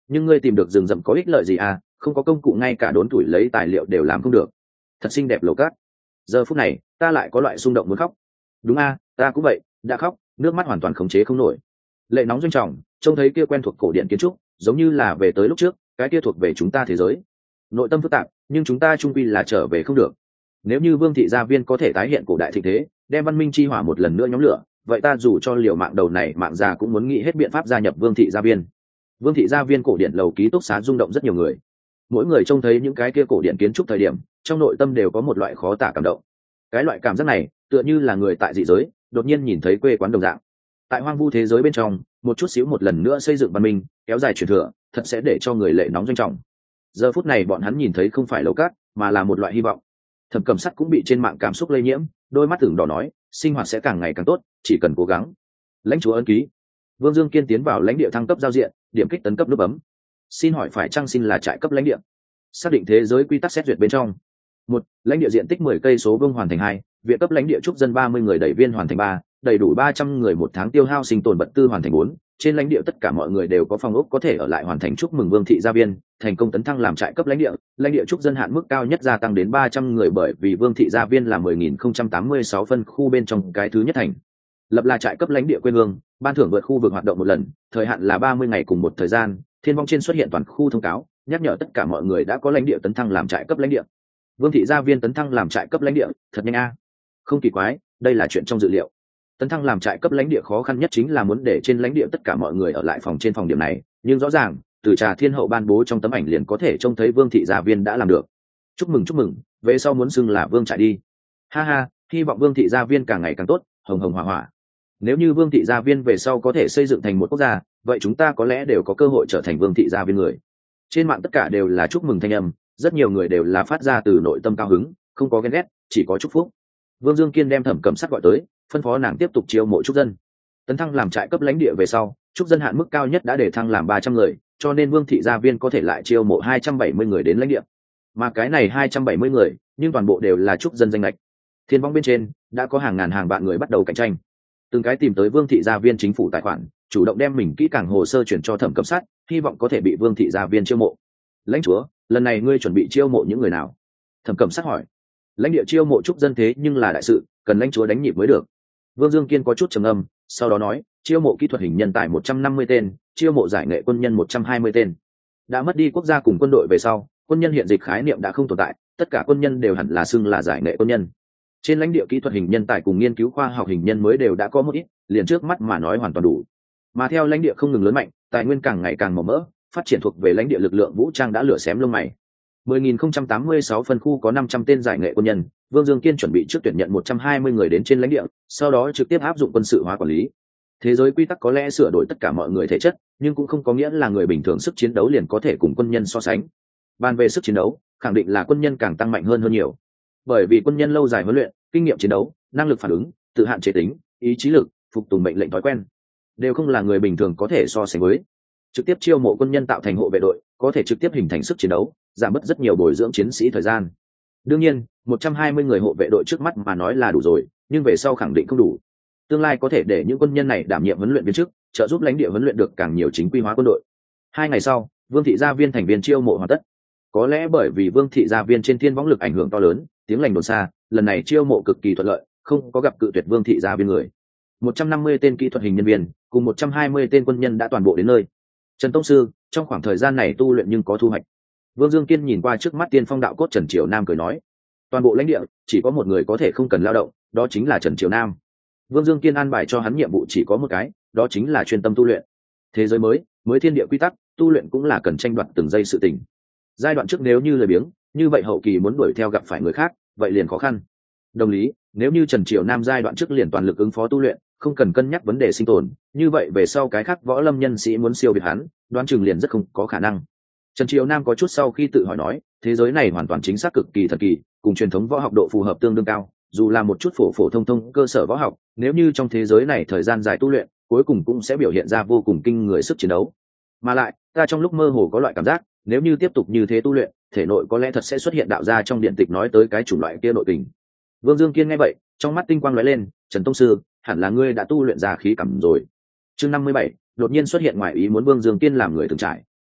nhưng ngươi tìm được rừng rậm có ích lợi gì à, không có công cụ ngay cả đốn tuổi lấy tài liệu đều làm không được. Thật xinh đẹp lầu cát. Giờ phút này ta lại có loại xung động muốn khóc. Đúng a, ta cũng vậy, đã khóc, nước mắt hoàn toàn khống chế không nổi. Lệ nóng doanh trọng, trông thấy kia quen thuộc cổ điện kiến trúc, giống như là về tới lúc trước, cái kia thuộc về chúng ta thế giới. Nội tâm phức tạp, nhưng chúng ta chung quy là trở về không được. Nếu như Vương thị gia viên có thể tái hiện cổ đại thịnh thế, đem văn minh chi hỏa một lần nữa nhóm lửa, vậy ta dù cho liều mạng đầu này mạng già cũng muốn nghĩ hết biện pháp gia nhập Vương thị gia viên. Vương thị gia viên cổ điện lầu ký túc xá rung động rất nhiều người. Mỗi người trông thấy những cái kia cổ điện kiến trúc thời điểm, trong nội tâm đều có một loại khó tả cảm động. Cái loại cảm giác này, tựa như là người tại dị giới, đột nhiên nhìn thấy quê quán đồng dạng. Tại hoang vu thế giới bên trong, một chút xíu một lần nữa xây dựng văn minh, kéo dài truyền thừa, thật sẽ để cho người lệ nóng doanh trọng. Giờ phút này bọn hắn nhìn thấy không phải lầu cát, mà là một loại hy vọng. Thẩm Cẩm Sắt cũng bị trên mạng cảm xúc lây nhiễm, đôi mắt ửng đỏ nói, sinh hoạt sẽ càng ngày càng tốt, chỉ cần cố gắng. Lãnh chúa ân ký. Vương Dương Kiên tiến vào lãnh địa thăng cấp giao diện, điểm kích tấn cấp nút bấm. Xin hỏi phải chăng xin là trại cấp lãnh địa? Xác định thế giới quy tắc xét duyệt bên trong. Một, lãnh địa diện tích mười cây số vuông hoàn thành hai, viện cấp lãnh địa trúc dân ba mươi người đầy viên hoàn thành ba, đầy đủ ba trăm người một tháng tiêu hao sinh tồn vật tư hoàn thành bốn. Trên lãnh địa tất cả mọi người đều có phòng ốc có thể ở lại hoàn thành. Chúc mừng Vương thị gia viên thành công tấn thăng làm trại cấp lãnh địa, lãnh địa trúc dân hạn mức cao nhất gia tăng đến ba trăm người bởi vì Vương thị gia viên là mười nghìn không trăm tám mươi sáu phân khu bên trong cái thứ nhất thành. Lập là trại cấp lãnh địa quê hương, ban thưởng vượt khu vực hoạt động một lần, thời hạn là ba mươi ngày cùng một thời gian. Thiên vong trên xuất hiện toàn khu thông cáo, nhắc nhở tất cả mọi người đã có lãnh địa tấn thăng làm trại cấp lãnh địa. Vương thị gia viên tấn thăng làm trại cấp lãnh địa, thật nhanh a. Không kỳ quái, đây là chuyện trong dự liệu. Tấn thăng làm trại cấp lãnh địa khó khăn nhất chính là muốn để trên lãnh địa tất cả mọi người ở lại phòng trên phòng điểm này, nhưng rõ ràng, từ Trà Thiên hậu ban bố trong tấm ảnh liền có thể trông thấy Vương thị gia viên đã làm được. Chúc mừng chúc mừng, về sau muốn xưng là Vương trại đi. Ha ha, hy vọng Vương thị gia viên càng ngày càng tốt, hồng hồng hỏa hỏa. Nếu như Vương thị gia viên về sau có thể xây dựng thành một quốc gia, vậy chúng ta có lẽ đều có cơ hội trở thành Vương thị gia viên người. Trên mạng tất cả đều là chúc mừng thanh âm, rất nhiều người đều là phát ra từ nội tâm cao hứng, không có ghen ghét, chỉ có chúc phúc. Vương Dương Kiên đem Thẩm Cẩm Sắt gọi tới, phân phó nàng tiếp tục chiêu mộ trúc dân. Tấn thăng làm trại cấp lãnh địa về sau, trúc dân hạn mức cao nhất đã để thăng làm ba trăm người, cho nên Vương thị gia viên có thể lại chiêu mộ hai trăm bảy mươi người đến lãnh địa. Mà cái này hai trăm bảy mươi người, nhưng toàn bộ đều là trúc dân danh lệch. Thiên vong bên trên đã có hàng ngàn hàng vạn người bắt đầu cạnh tranh. Từng cái tìm tới Vương thị gia viên chính phủ tài khoản, chủ động đem mình kỹ càng hồ sơ chuyển cho Thẩm Cẩm Sắt, hy vọng có thể bị Vương thị gia viên chiêu mộ. Lãnh chúa, lần này ngươi chuẩn bị chiêu mộ những người nào? Thẩm Cẩm Sắt hỏi. Lãnh địa chiêu mộ trúc dân thế nhưng là đại sự, cần lãnh chúa đánh nhịp mới được. Vương Dương Kiên có chút trầm âm, sau đó nói, chiêu mộ kỹ thuật hình nhân tài một trăm năm mươi tên, chiêu mộ giải nghệ quân nhân một trăm hai mươi tên. Đã mất đi quốc gia cùng quân đội về sau, quân nhân hiện dịch khái niệm đã không tồn tại, tất cả quân nhân đều hẳn là xưng là giải nghệ quân nhân. Trên lãnh địa kỹ thuật hình nhân tài cùng nghiên cứu khoa học hình nhân mới đều đã có một ít, liền trước mắt mà nói hoàn toàn đủ. Mà theo lãnh địa không ngừng lớn mạnh, tài nguyên càng ngày càng màu mỡ, phát triển thuộc về lãnh địa lực lượng vũ trang đã lửa xém lông mày. mười nghìn không trăm tám mươi sáu phân khu có năm trăm tên giải nghệ quân nhân, Vương Dương Kiên chuẩn bị trước tuyển nhận một trăm hai mươi người đến trên lãnh địa, sau đó trực tiếp áp dụng quân sự hóa quản lý. Thế giới quy tắc có lẽ sửa đổi tất cả mọi người thể chất, nhưng cũng không có nghĩa là người bình thường sức chiến đấu liền có thể cùng quân nhân so sánh. Bàn về sức chiến đấu, khẳng định là quân nhân càng tăng mạnh hơn hơn nhiều. Bởi vì quân nhân lâu dài huấn luyện, kinh nghiệm chiến đấu, năng lực phản ứng, tự hạn chế tính, ý chí lực, phục tùng mệnh lệnh thói quen, đều không là người bình thường có thể so sánh với. Trực tiếp chiêu mộ quân nhân tạo thành hộ vệ đội, có thể trực tiếp hình thành sức chiến đấu, giảm bớt rất nhiều bồi dưỡng chiến sĩ thời gian. Đương nhiên, một trăm hai mươi người hộ vệ đội trước mắt mà nói là đủ rồi, nhưng về sau khẳng định không đủ. Tương lai có thể để những quân nhân này đảm nhiệm huấn luyện viên chức, trợ giúp lãnh địa huấn luyện được càng nhiều chính quy hóa quân đội. Hai ngày sau, Vương thị gia viên thành viên chiêu mộ hoàn tất. Có lẽ bởi vì Vương thị gia viên trên thiên võng lực ảnh hưởng to lớn, tiếng lành đồn xa, lần này chiêu mộ cực kỳ thuận lợi, không có gặp cự tuyệt Vương thị gia viên người. một trăm năm mươi tên kỹ thuật hình nhân viên, cùng một trăm hai mươi tên quân nhân đã toàn bộ đến nơi. Trần Tông sư, trong khoảng thời gian này tu luyện nhưng có thu hoạch. Vương Dương Kiên nhìn qua trước mắt tiên phong đạo cốt Trần Triều Nam cười nói, toàn bộ lãnh địa chỉ có một người có thể không cần lao động, đó chính là Trần Triều Nam. Vương Dương Kiên an bài cho hắn nhiệm vụ chỉ có một cái, đó chính là chuyên tâm tu luyện. Thế giới mới, mới thiên địa quy tắc, tu luyện cũng là cần tranh đoạt từng giây sự tình. Giai đoạn trước nếu như lười biếng, như vậy hậu kỳ muốn đuổi theo gặp phải người khác, vậy liền khó khăn. Đồng lý, nếu như Trần Triều Nam giai đoạn trước liền toàn lực ứng phó tu luyện, không cần cân nhắc vấn đề sinh tồn, như vậy về sau cái khác võ lâm nhân sĩ muốn siêu việt hắn, đoán chừng liền rất không có khả năng. Trần Triều Nam có chút sau khi tự hỏi nói, thế giới này hoàn toàn chính xác cực kỳ thần kỳ, cùng truyền thống võ học độ phù hợp tương đương cao, dù là một chút phổ phổ thông thông cơ sở võ học, nếu như trong thế giới này thời gian dài tu luyện, cuối cùng cũng sẽ biểu hiện ra vô cùng kinh người sức chiến đấu. Mà lại, ta trong lúc mơ hồ có loại cảm giác, nếu như tiếp tục như thế tu luyện, thể nội có lẽ thật sẽ xuất hiện đạo gia trong điện tịch nói tới cái chủng loại kia nội tình. Vương Dương Kiên nghe vậy, trong mắt tinh quang lóe lên, Trần Tông sư, hẳn là ngươi đã tu luyện ra khí cảm rồi. Chương năm mươi bảy, đột nhiên xuất hiện ngoài ý muốn Vương Dương Kiên làm người từng trải,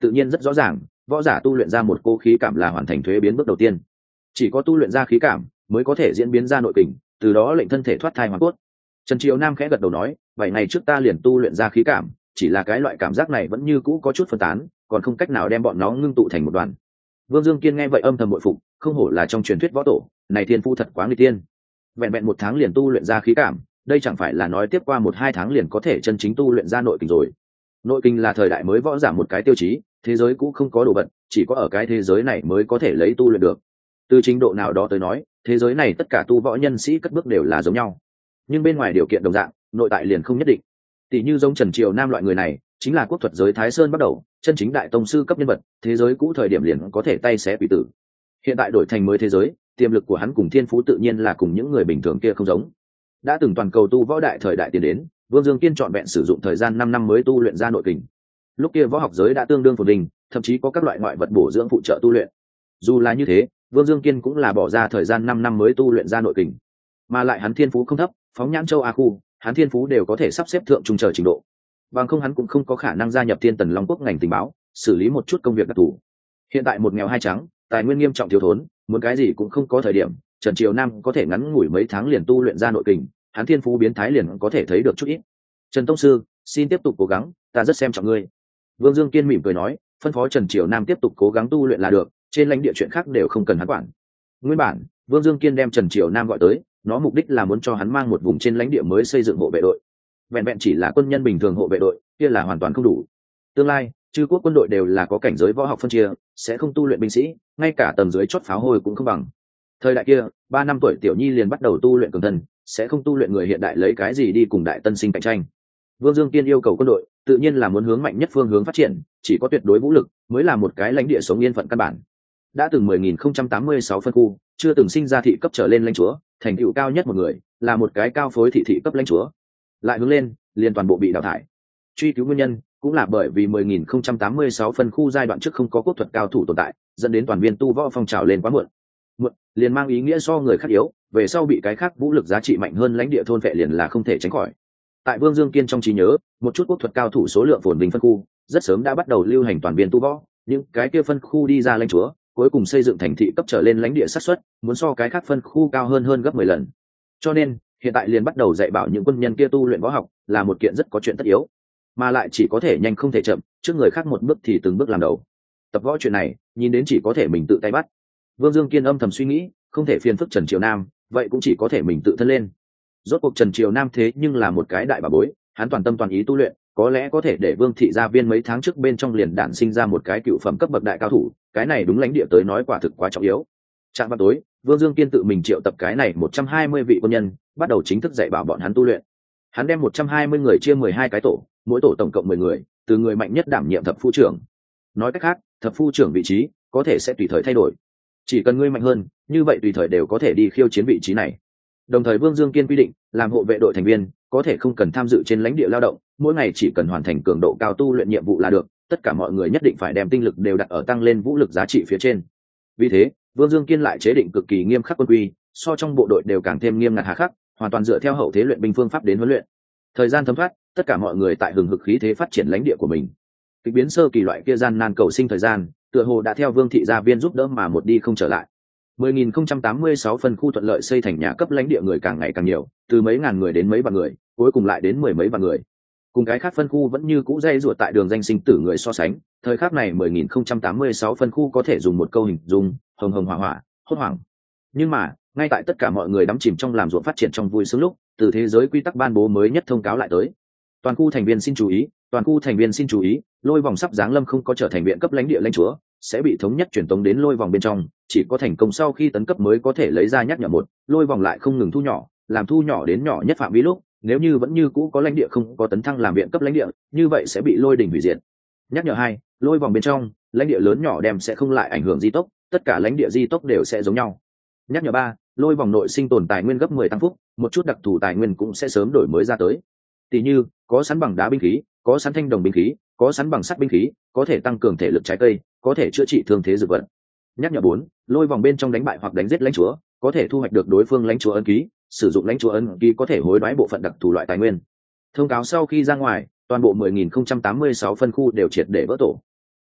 tự nhiên rất rõ ràng, võ giả tu luyện ra một cô khí cảm là hoàn thành thuế biến bước đầu tiên. Chỉ có tu luyện ra khí cảm mới có thể diễn biến ra nội kình, từ đó lệnh thân thể thoát thai hoàn cốt. Trần Triều Nam khẽ gật đầu nói, bảy ngày trước ta liền tu luyện ra khí cảm, chỉ là cái loại cảm giác này vẫn như cũ có chút phân tán, còn không cách nào đem bọn nó ngưng tụ thành một đoàn. Vương Dương Kiên nghe vậy âm thầm bội phục, không hổ là trong truyền thuyết võ tổ, này thiên phu thật quá nguy tiên. Vẹn vẹn một tháng liền tu luyện ra khí cảm, đây chẳng phải là nói tiếp qua một hai tháng liền có thể chân chính tu luyện ra nội kình rồi. Nội kình là thời đại mới võ giả một cái tiêu chí, thế giới cũ không có đồ vật, chỉ có ở cái thế giới này mới có thể lấy tu luyện được. Từ trình độ nào đó tới nói, thế giới này tất cả tu võ nhân sĩ cất bước đều là giống nhau, nhưng bên ngoài điều kiện đồng dạng, nội tại liền không nhất định. Tỷ như giống Trần Triều Nam loại người này, chính là quốc thuật giới Thái Sơn bắt đầu, chân chính đại tông sư cấp nhân vật, thế giới cũ thời điểm liền có thể tay xé quỷ tử. Hiện tại đổi thành mới thế giới, tiềm lực của hắn cùng thiên phú tự nhiên là cùng những người bình thường kia không giống. Đã từng toàn cầu tu võ đại thời đại tiến đến, Vương Dương Kiên chọn vẹn sử dụng thời gian năm năm mới tu luyện ra nội kình. Lúc kia võ học giới đã tương đương phồn vinh, thậm chí có các loại ngoại vật bổ dưỡng phụ trợ tu luyện. Dù là như thế, Vương Dương Kiên cũng là bỏ ra thời gian năm năm mới tu luyện ra nội kình. Mà lại hắn thiên phú không thấp, phóng nhãn châu A khu, hắn thiên phú đều có thể sắp xếp thượng trung trở trình độ. Bằng không hắn cũng không có khả năng gia nhập Thiên Tần Long Quốc ngành tình báo, xử lý một chút công việc đặc thù. Hiện tại một nghèo hai trắng, tài nguyên nghiêm trọng thiếu thốn, muốn cái gì cũng không có thời điểm, Trần Triều Nam có thể ngắn ngủi mấy tháng liền tu luyện ra nội kình, hắn thiên phú biến thái liền có thể thấy được chút ít. Trần tông sư, xin tiếp tục cố gắng, ta rất xem trọng ngươi. Vương Dương Kiên mỉm cười nói, phân phó Trần Triều Nam tiếp tục cố gắng tu luyện là được, trên lãnh địa chuyện khác đều không cần hắn quản. Nguyên bản, Vương Dương Kiên đem Trần Triều Nam gọi tới, nó mục đích là muốn cho hắn mang một vùng trên lãnh địa mới xây dựng hộ vệ đội. Vẹn vẹn chỉ là quân nhân bình thường hộ vệ đội, kia là hoàn toàn không đủ. Tương lai, chư quốc quân đội đều là có cảnh giới võ học phân chia, sẽ không tu luyện binh sĩ, ngay cả tầm dưới chót pháo hôi cũng không bằng. Thời đại kia, ba năm tuổi tiểu nhi liền bắt đầu tu luyện cường thân, sẽ không tu luyện người hiện đại lấy cái gì đi cùng đại tân sinh cạnh tranh. Vương Dương Kiên yêu cầu quân đội, tự nhiên là muốn hướng mạnh nhất phương hướng phát triển, chỉ có tuyệt đối vũ lực mới là một cái lãnh địa sống yên phận căn bản. Đã từng mười nghìn không trăm tám mươi sáu phân khu, chưa từng sinh ra thị cấp trở lên lãnh chúa, thành tựu cao nhất một người, là một cái cao phối thị thị cấp lãnh chúa. Lại hướng lên, liền toàn bộ bị đào thải. Truy cứu nguyên nhân, cũng là bởi vì mười nghìn không trăm tám mươi sáu phân khu giai đoạn trước không có quốc thuật cao thủ tồn tại, dẫn đến toàn viên tu võ phong trào lên quá muộn. Muộn, liền mang ý nghĩa so người khác yếu, về sau bị cái khác vũ lực giá trị mạnh hơn lãnh địa thôn vệ liền là không thể tránh khỏi. Tại Vương Dương Kiên trong trí nhớ, một chút quốc thuật cao thủ số lượng phồn vinh phân khu, rất sớm đã bắt đầu lưu hành toàn viên tu võ, những cái kia phân khu đi ra lãnh chúa, cuối cùng xây dựng thành thị cấp trở lên lãnh địa xác suất, muốn so cái khác phân khu cao hơn hơn gấp mười lần. Cho nên, hiện tại liền bắt đầu dạy bảo những quân nhân kia tu luyện võ học, là một kiện rất có chuyện tất yếu, mà lại chỉ có thể nhanh không thể chậm, trước người khác một bước thì từng bước làm đầu. Tập võ chuyện này, nhìn đến chỉ có thể mình tự tay bắt. Vương Dương Kiên âm thầm suy nghĩ, không thể phiền phức Trần Triều Nam, vậy cũng chỉ có thể mình tự thân lên. Rốt cuộc Trần Triều Nam thế nhưng là một cái đại bà bối, hắn toàn tâm toàn ý tu luyện, có lẽ có thể để Vương thị gia viên mấy tháng trước bên trong liền đản sinh ra một cái cựu phẩm cấp bậc đại cao thủ, cái này đúng lãnh địa tới nói quả thực quá trọng yếu. Trạm vào tối, Vương Dương Kiên tự mình triệu tập cái này một trăm hai mươi vị quân nhân, bắt đầu chính thức dạy bảo bọn hắn tu luyện. Hắn đem một trăm hai mươi người chia mười hai cái tổ, mỗi tổ tổng cộng mười người, từ người mạnh nhất đảm nhiệm thập phu trưởng. Nói cách khác, thập phu trưởng vị trí có thể sẽ tùy thời thay đổi. Chỉ cần ngươi mạnh hơn, như vậy tùy thời đều có thể đi khiêu chiến vị trí này. Đồng thời Vương Dương Kiên quy định, làm hộ vệ đội thành viên, có thể không cần tham dự trên lãnh địa lao động, mỗi ngày chỉ cần hoàn thành cường độ cao tu luyện nhiệm vụ là được, tất cả mọi người nhất định phải đem tinh lực đều đặt ở tăng lên vũ lực giá trị phía trên. Vì thế, Vương Dương Kiên lại chế định cực kỳ nghiêm khắc quân quy, so trong bộ đội đều càng thêm nghiêm ngặt hà khắc, hoàn toàn dựa theo hậu thế luyện binh phương pháp đến huấn luyện. Thời gian thấm thoát, tất cả mọi người tại hừng hực khí thế phát triển lãnh địa của mình. Kịch biến sơ kỳ loại kia gian nan cầu sinh thời gian, tựa hồ đã theo Vương thị gia viên giúp đỡ mà một đi không trở lại. mười nghìn không trăm tám mươi sáu phân khu thuận lợi xây thành nhà cấp lãnh địa người càng ngày càng nhiều, từ mấy ngàn người đến mấy vạn người, cuối cùng lại đến mười mấy vạn người. Cùng cái khác phân khu vẫn như cũ dây ruột tại đường danh sinh tử người so sánh, thời khắc này mười nghìn không trăm tám mươi sáu phân khu có thể dùng một câu hình dung, hồng hồng hỏa hỏa, hốt hoảng. Nhưng mà, ngay tại tất cả mọi người đắm chìm trong làm ruộng phát triển trong vui sướng lúc, từ thế giới quy tắc ban bố mới nhất thông cáo lại tới. Toàn khu thành viên xin chú ý, toàn khu thành viên xin chú ý, lôi vòng sắp giáng lâm không có trở thành viện cấp lãnh địa lãnh chúa, sẽ bị thống nhất truyền tống đến lôi vòng bên trong, chỉ có thành công sau khi tấn cấp mới có thể lấy ra nhắc nhở một, lôi vòng lại không ngừng thu nhỏ, làm thu nhỏ đến nhỏ nhất phạm vi lúc, nếu như vẫn như cũ có lãnh địa không có tấn thăng làm viện cấp lãnh địa, như vậy sẽ bị lôi đỉnh hủy diệt. Nhắc nhở hai, lôi vòng bên trong, lãnh địa lớn nhỏ đem sẽ không lại ảnh hưởng di tốc, tất cả lãnh địa di tốc đều sẽ giống nhau. Nhắc nhở ba, lôi vòng nội sinh tồn tài nguyên gấp mười tăng phúc, một chút đặc thù tài nguyên cũng sẽ sớm đổi mới ra tới. Tỷ như, có sẵn bằng đá binh khí, có sẵn thanh đồng binh khí, có sẵn bằng sắt binh khí, có thể tăng cường thể lực trái cây, có thể chữa trị thương thế dược vật. Nhắc nhở bốn, lôi vòng bên trong đánh bại hoặc đánh giết lãnh chúa, có thể thu hoạch được đối phương lãnh chúa ấn ký, sử dụng lãnh chúa ấn ký có thể hối đoái bộ phận đặc thù loại tài nguyên. Thông cáo sau khi ra ngoài, toàn bộ mười nghìn không trăm tám mươi sáu phân khu đều triệt để vỡ tổ.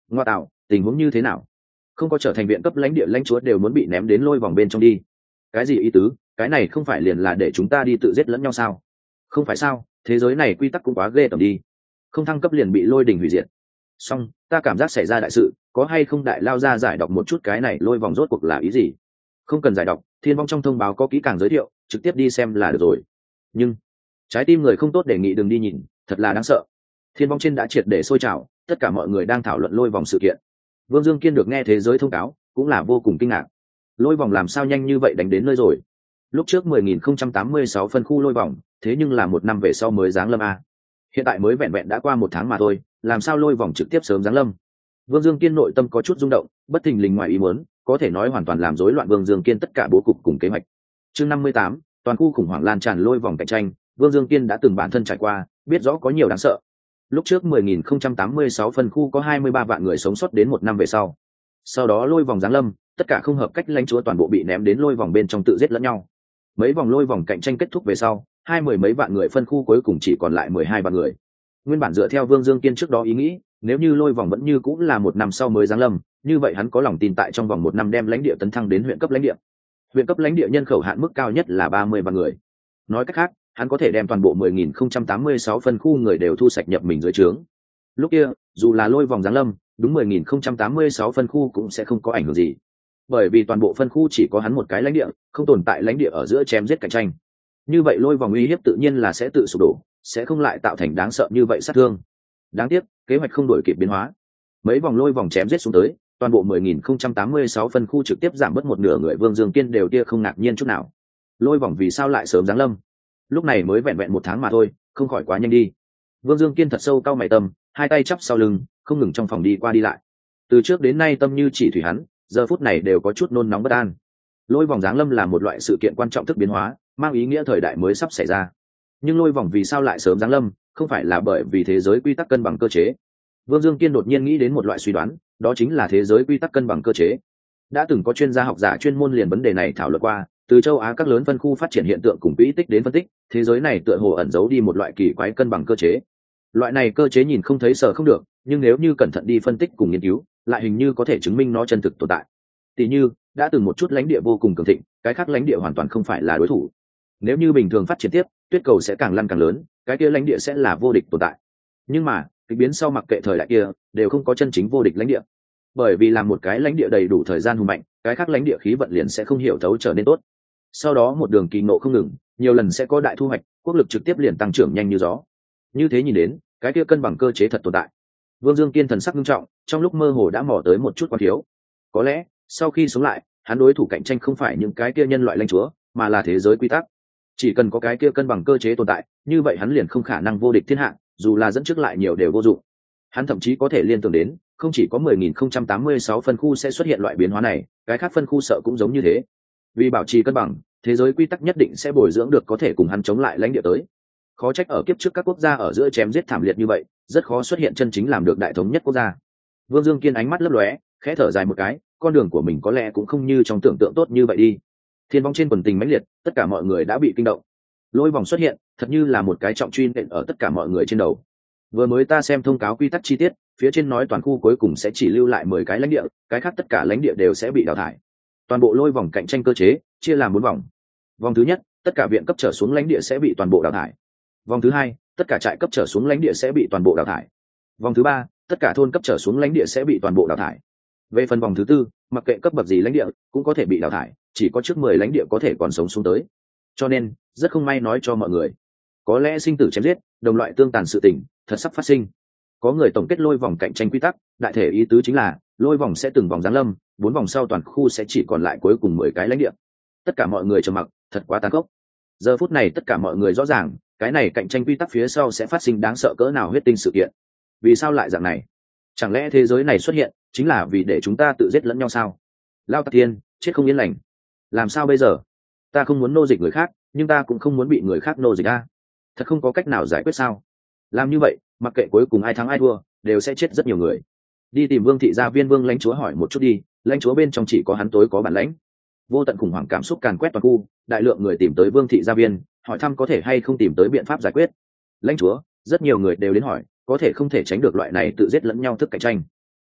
Ngoa tạo, tình huống như thế nào? Không có trở thành viện cấp lãnh địa lãnh chúa đều muốn bị ném đến lôi vòng bên trong đi. Cái gì ý tứ? Cái này không phải liền là để chúng ta đi tự giết lẫn nhau sao? Không phải sao? Thế giới này quy tắc cũng quá ghê tởm đi. Không thăng cấp liền bị lôi đình hủy diệt. Song ta cảm giác xảy ra đại sự, có hay không đại lao ra giải đọc một chút cái này lôi vòng rốt cuộc là ý gì? Không cần giải đọc, thiên vong trong thông báo có kỹ càng giới thiệu, trực tiếp đi xem là được rồi. Nhưng trái tim người không tốt đề nghị đừng đi nhìn, thật là đáng sợ. Thiên vong trên đã triệt để sôi trào, tất cả mọi người đang thảo luận lôi vòng sự kiện. Vương Dương Kiên được nghe thế giới thông cáo cũng là vô cùng kinh ngạc. Lôi vòng làm sao nhanh như vậy đánh đến nơi rồi? Lúc trước mười nghìn không trăm tám mươi sáu phân khu lôi vòng, thế nhưng là một năm về sau mới giáng lâm a. Hiện tại mới vẹn vẹn đã qua một tháng mà thôi, làm sao lôi vòng trực tiếp sớm giáng lâm? Vương Dương Kiên nội tâm có chút rung động, bất thình lình ngoài ý muốn, có thể nói hoàn toàn làm rối loạn Vương Dương Kiên tất cả bố cục cùng kế hoạch. Chương năm mươi tám, toàn khu khủng hoảng lan tràn lôi vòng cạnh tranh, Vương Dương Kiên đã từng bản thân trải qua, biết rõ có nhiều đáng sợ. Lúc trước mười nghìn không trăm tám mươi sáu phân khu có hai mươi ba vạn người sống sót đến một năm về sau. Sau đó lôi vòng giáng lâm, tất cả không hợp cách lãnh chúa toàn bộ bị ném đến lôi vòng bên trong tự giết lẫn nhau. Mấy vòng lôi vòng cạnh tranh kết thúc về sau, hai mười mấy vạn người phân khu cuối cùng chỉ còn lại mười hai vạn người. Nguyên bản dựa theo Vương Dương Kiên trước đó ý nghĩ, nếu như lôi vòng vẫn như cũng là một năm sau mới giáng lâm, như vậy hắn có lòng tin tại trong vòng một năm đem lãnh địa tấn thăng đến huyện cấp lãnh địa. Huyện cấp lãnh địa nhân khẩu hạn mức cao nhất là ba mươi vạn người. Nói cách khác, hắn có thể đem toàn bộ mười nghìn không trăm tám mươi sáu phân khu người đều thu sạch nhập mình dưới trướng. Lúc kia, dù là lôi vòng giáng lâm, đúng mười nghìn không trăm tám mươi sáu phân khu cũng sẽ không có ảnh hưởng gì. Bởi vì toàn bộ phân khu chỉ có hắn một cái lãnh địa, không tồn tại lãnh địa ở giữa chém giết cạnh tranh. Như vậy lôi vòng uy hiếp tự nhiên là sẽ tự sụp đổ, sẽ không lại tạo thành đáng sợ như vậy sát thương. Đáng tiếc, kế hoạch không đổi kịp biến hóa. Mấy vòng lôi vòng chém giết xuống tới, toàn bộ mười nghìn không trăm tám mươi sáu phân khu trực tiếp giảm bớt một nửa người. Vương Dương Kiên đều tia không ngạc nhiên chút nào. Lôi vòng vì sao lại sớm giáng lâm? Lúc này mới vẹn vẹn một tháng mà thôi, không khỏi quá nhanh đi. Vương Dương Kiên thật sâu cau mày tâm, hai tay chắp sau lưng, không ngừng trong phòng đi qua đi lại. Từ trước đến nay tâm như chỉ thủy hắn, giờ phút này đều có chút nôn nóng bất an. Lôi vòng giáng lâm là một loại sự kiện quan trọng thức biến hóa, mang ý nghĩa thời đại mới sắp xảy ra. Nhưng lôi vòng vì sao lại sớm giáng lâm, không phải là bởi vì thế giới quy tắc cân bằng cơ chế. Vương Dương Kiên đột nhiên nghĩ đến một loại suy đoán, đó chính là thế giới quy tắc cân bằng cơ chế. Đã từng có chuyên gia học giả chuyên môn liền vấn đề này thảo luận qua, từ châu Á các lớn phân khu phát triển hiện tượng cùng quỹ tích đến phân tích, thế giới này tựa hồ ẩn giấu đi một loại kỳ quái cân bằng cơ chế. Loại này cơ chế nhìn không thấy sợ không được, nhưng nếu như cẩn thận đi phân tích cùng nghiên cứu, lại hình như có thể chứng minh nó chân thực tồn tại. Tỷ như, đã từng một chút lãnh địa vô cùng cường thịnh, cái khác lãnh địa hoàn toàn không phải là đối thủ. Nếu như bình thường phát triển tiếp, tuyết cầu sẽ càng lăn càng lớn, cái kia lãnh địa sẽ là vô địch tồn tại. Nhưng mà, kịch biến sau mặc kệ thời đại kia, đều không có chân chính vô địch lãnh địa. Bởi vì làm một cái lãnh địa đầy đủ thời gian hùng mạnh, cái khác lãnh địa khí vận liền sẽ không hiểu thấu trở nên tốt. Sau đó một đường kỳ ngộ không ngừng, nhiều lần sẽ có đại thu hoạch, quốc lực trực tiếp liền tăng trưởng nhanh như gió. Như thế nhìn đến, cái kia cân bằng cơ chế thật tồn tại. Vương Dương Kiên thần sắc nghiêm trọng, trong lúc mơ hồ đã mò tới một chút quan thiếu. Có lẽ, sau khi sống lại, hắn đối thủ cạnh tranh không phải những cái kia nhân loại lãnh chúa, mà là thế giới quy tắc. Chỉ cần có cái kia cân bằng cơ chế tồn tại, như vậy hắn liền không khả năng vô địch thiên hạ, dù là dẫn trước lại nhiều đều vô dụng. Hắn thậm chí có thể liên tưởng đến, không chỉ có mười nghìn không trăm tám mươi sáu phân khu sẽ xuất hiện loại biến hóa này, cái khác phân khu sợ cũng giống như thế. Vì bảo trì cân bằng, thế giới quy tắc nhất định sẽ bồi dưỡng được có thể cùng hắn chống lại lãnh địa tới. Khó trách ở kiếp trước các quốc gia ở giữa chém giết thảm liệt như vậy, rất khó xuất hiện chân chính làm được đại thống nhất quốc gia. Vương Dương Kiên ánh mắt lấp lóe, khẽ thở dài một cái, con đường của mình có lẽ cũng không như trong tưởng tượng tốt như vậy đi. Thiên vong trên quần tình mãnh liệt, tất cả mọi người đã bị kinh động. Lôi vòng xuất hiện, thật như là một cái trọng truy nện ở tất cả mọi người trên đầu. Vừa mới ta xem thông cáo quy tắc chi tiết, phía trên nói toàn khu cuối cùng sẽ chỉ lưu lại mười cái lãnh địa, cái khác tất cả lãnh địa đều sẽ bị đào thải. Toàn bộ lôi vòng cạnh tranh cơ chế chia làm bốn vòng. Vòng thứ nhất, tất cả viện cấp trở xuống lãnh địa sẽ bị toàn bộ đào thải. Vòng thứ hai, tất cả trại cấp trở xuống lãnh địa sẽ bị toàn bộ đào thải. Vòng thứ ba, tất cả thôn cấp trở xuống lãnh địa sẽ bị toàn bộ đào thải. Về phần vòng thứ tư, mặc kệ cấp bậc gì lãnh địa cũng có thể bị đào thải, chỉ có trước mười lãnh địa có thể còn sống xuống tới. Cho nên, rất không may nói cho mọi người, có lẽ sinh tử chém giết, đồng loại tương tàn sự tình, thật sắp phát sinh. Có người tổng kết lôi vòng cạnh tranh quy tắc, đại thể ý tứ chính là, lôi vòng sẽ từng vòng giáng lâm, bốn vòng sau toàn khu sẽ chỉ còn lại cuối cùng mười cái lãnh địa. Tất cả mọi người trầm mặc, thật quá tàn khốc. Giờ phút này tất cả mọi người rõ ràng, cái này cạnh tranh quy tắc phía sau sẽ phát sinh đáng sợ cỡ nào huyết tinh sự kiện. Vì sao lại dạng này? Chẳng lẽ thế giới này xuất hiện chính là vì để chúng ta tự giết lẫn nhau sao? Lao Tạc Thiên, chết không yên lành. Làm sao bây giờ? Ta không muốn nô dịch người khác, nhưng ta cũng không muốn bị người khác nô dịch a. Thật không có cách nào giải quyết sao? Làm như vậy, mặc kệ cuối cùng ai thắng ai thua, đều sẽ chết rất nhiều người. Đi tìm Vương thị gia viên Vương lãnh chúa hỏi một chút đi, lãnh chúa bên trong chỉ có hắn tối có bản lãnh. Vô tận khủng hoảng cảm xúc càn quét toàn khu, đại lượng người tìm tới Vương thị gia viên, hỏi thăm có thể hay không tìm tới biện pháp giải quyết. Lãnh chúa, rất nhiều người đều đến hỏi, có thể không thể tránh được loại này tự giết lẫn nhau thức cạnh tranh.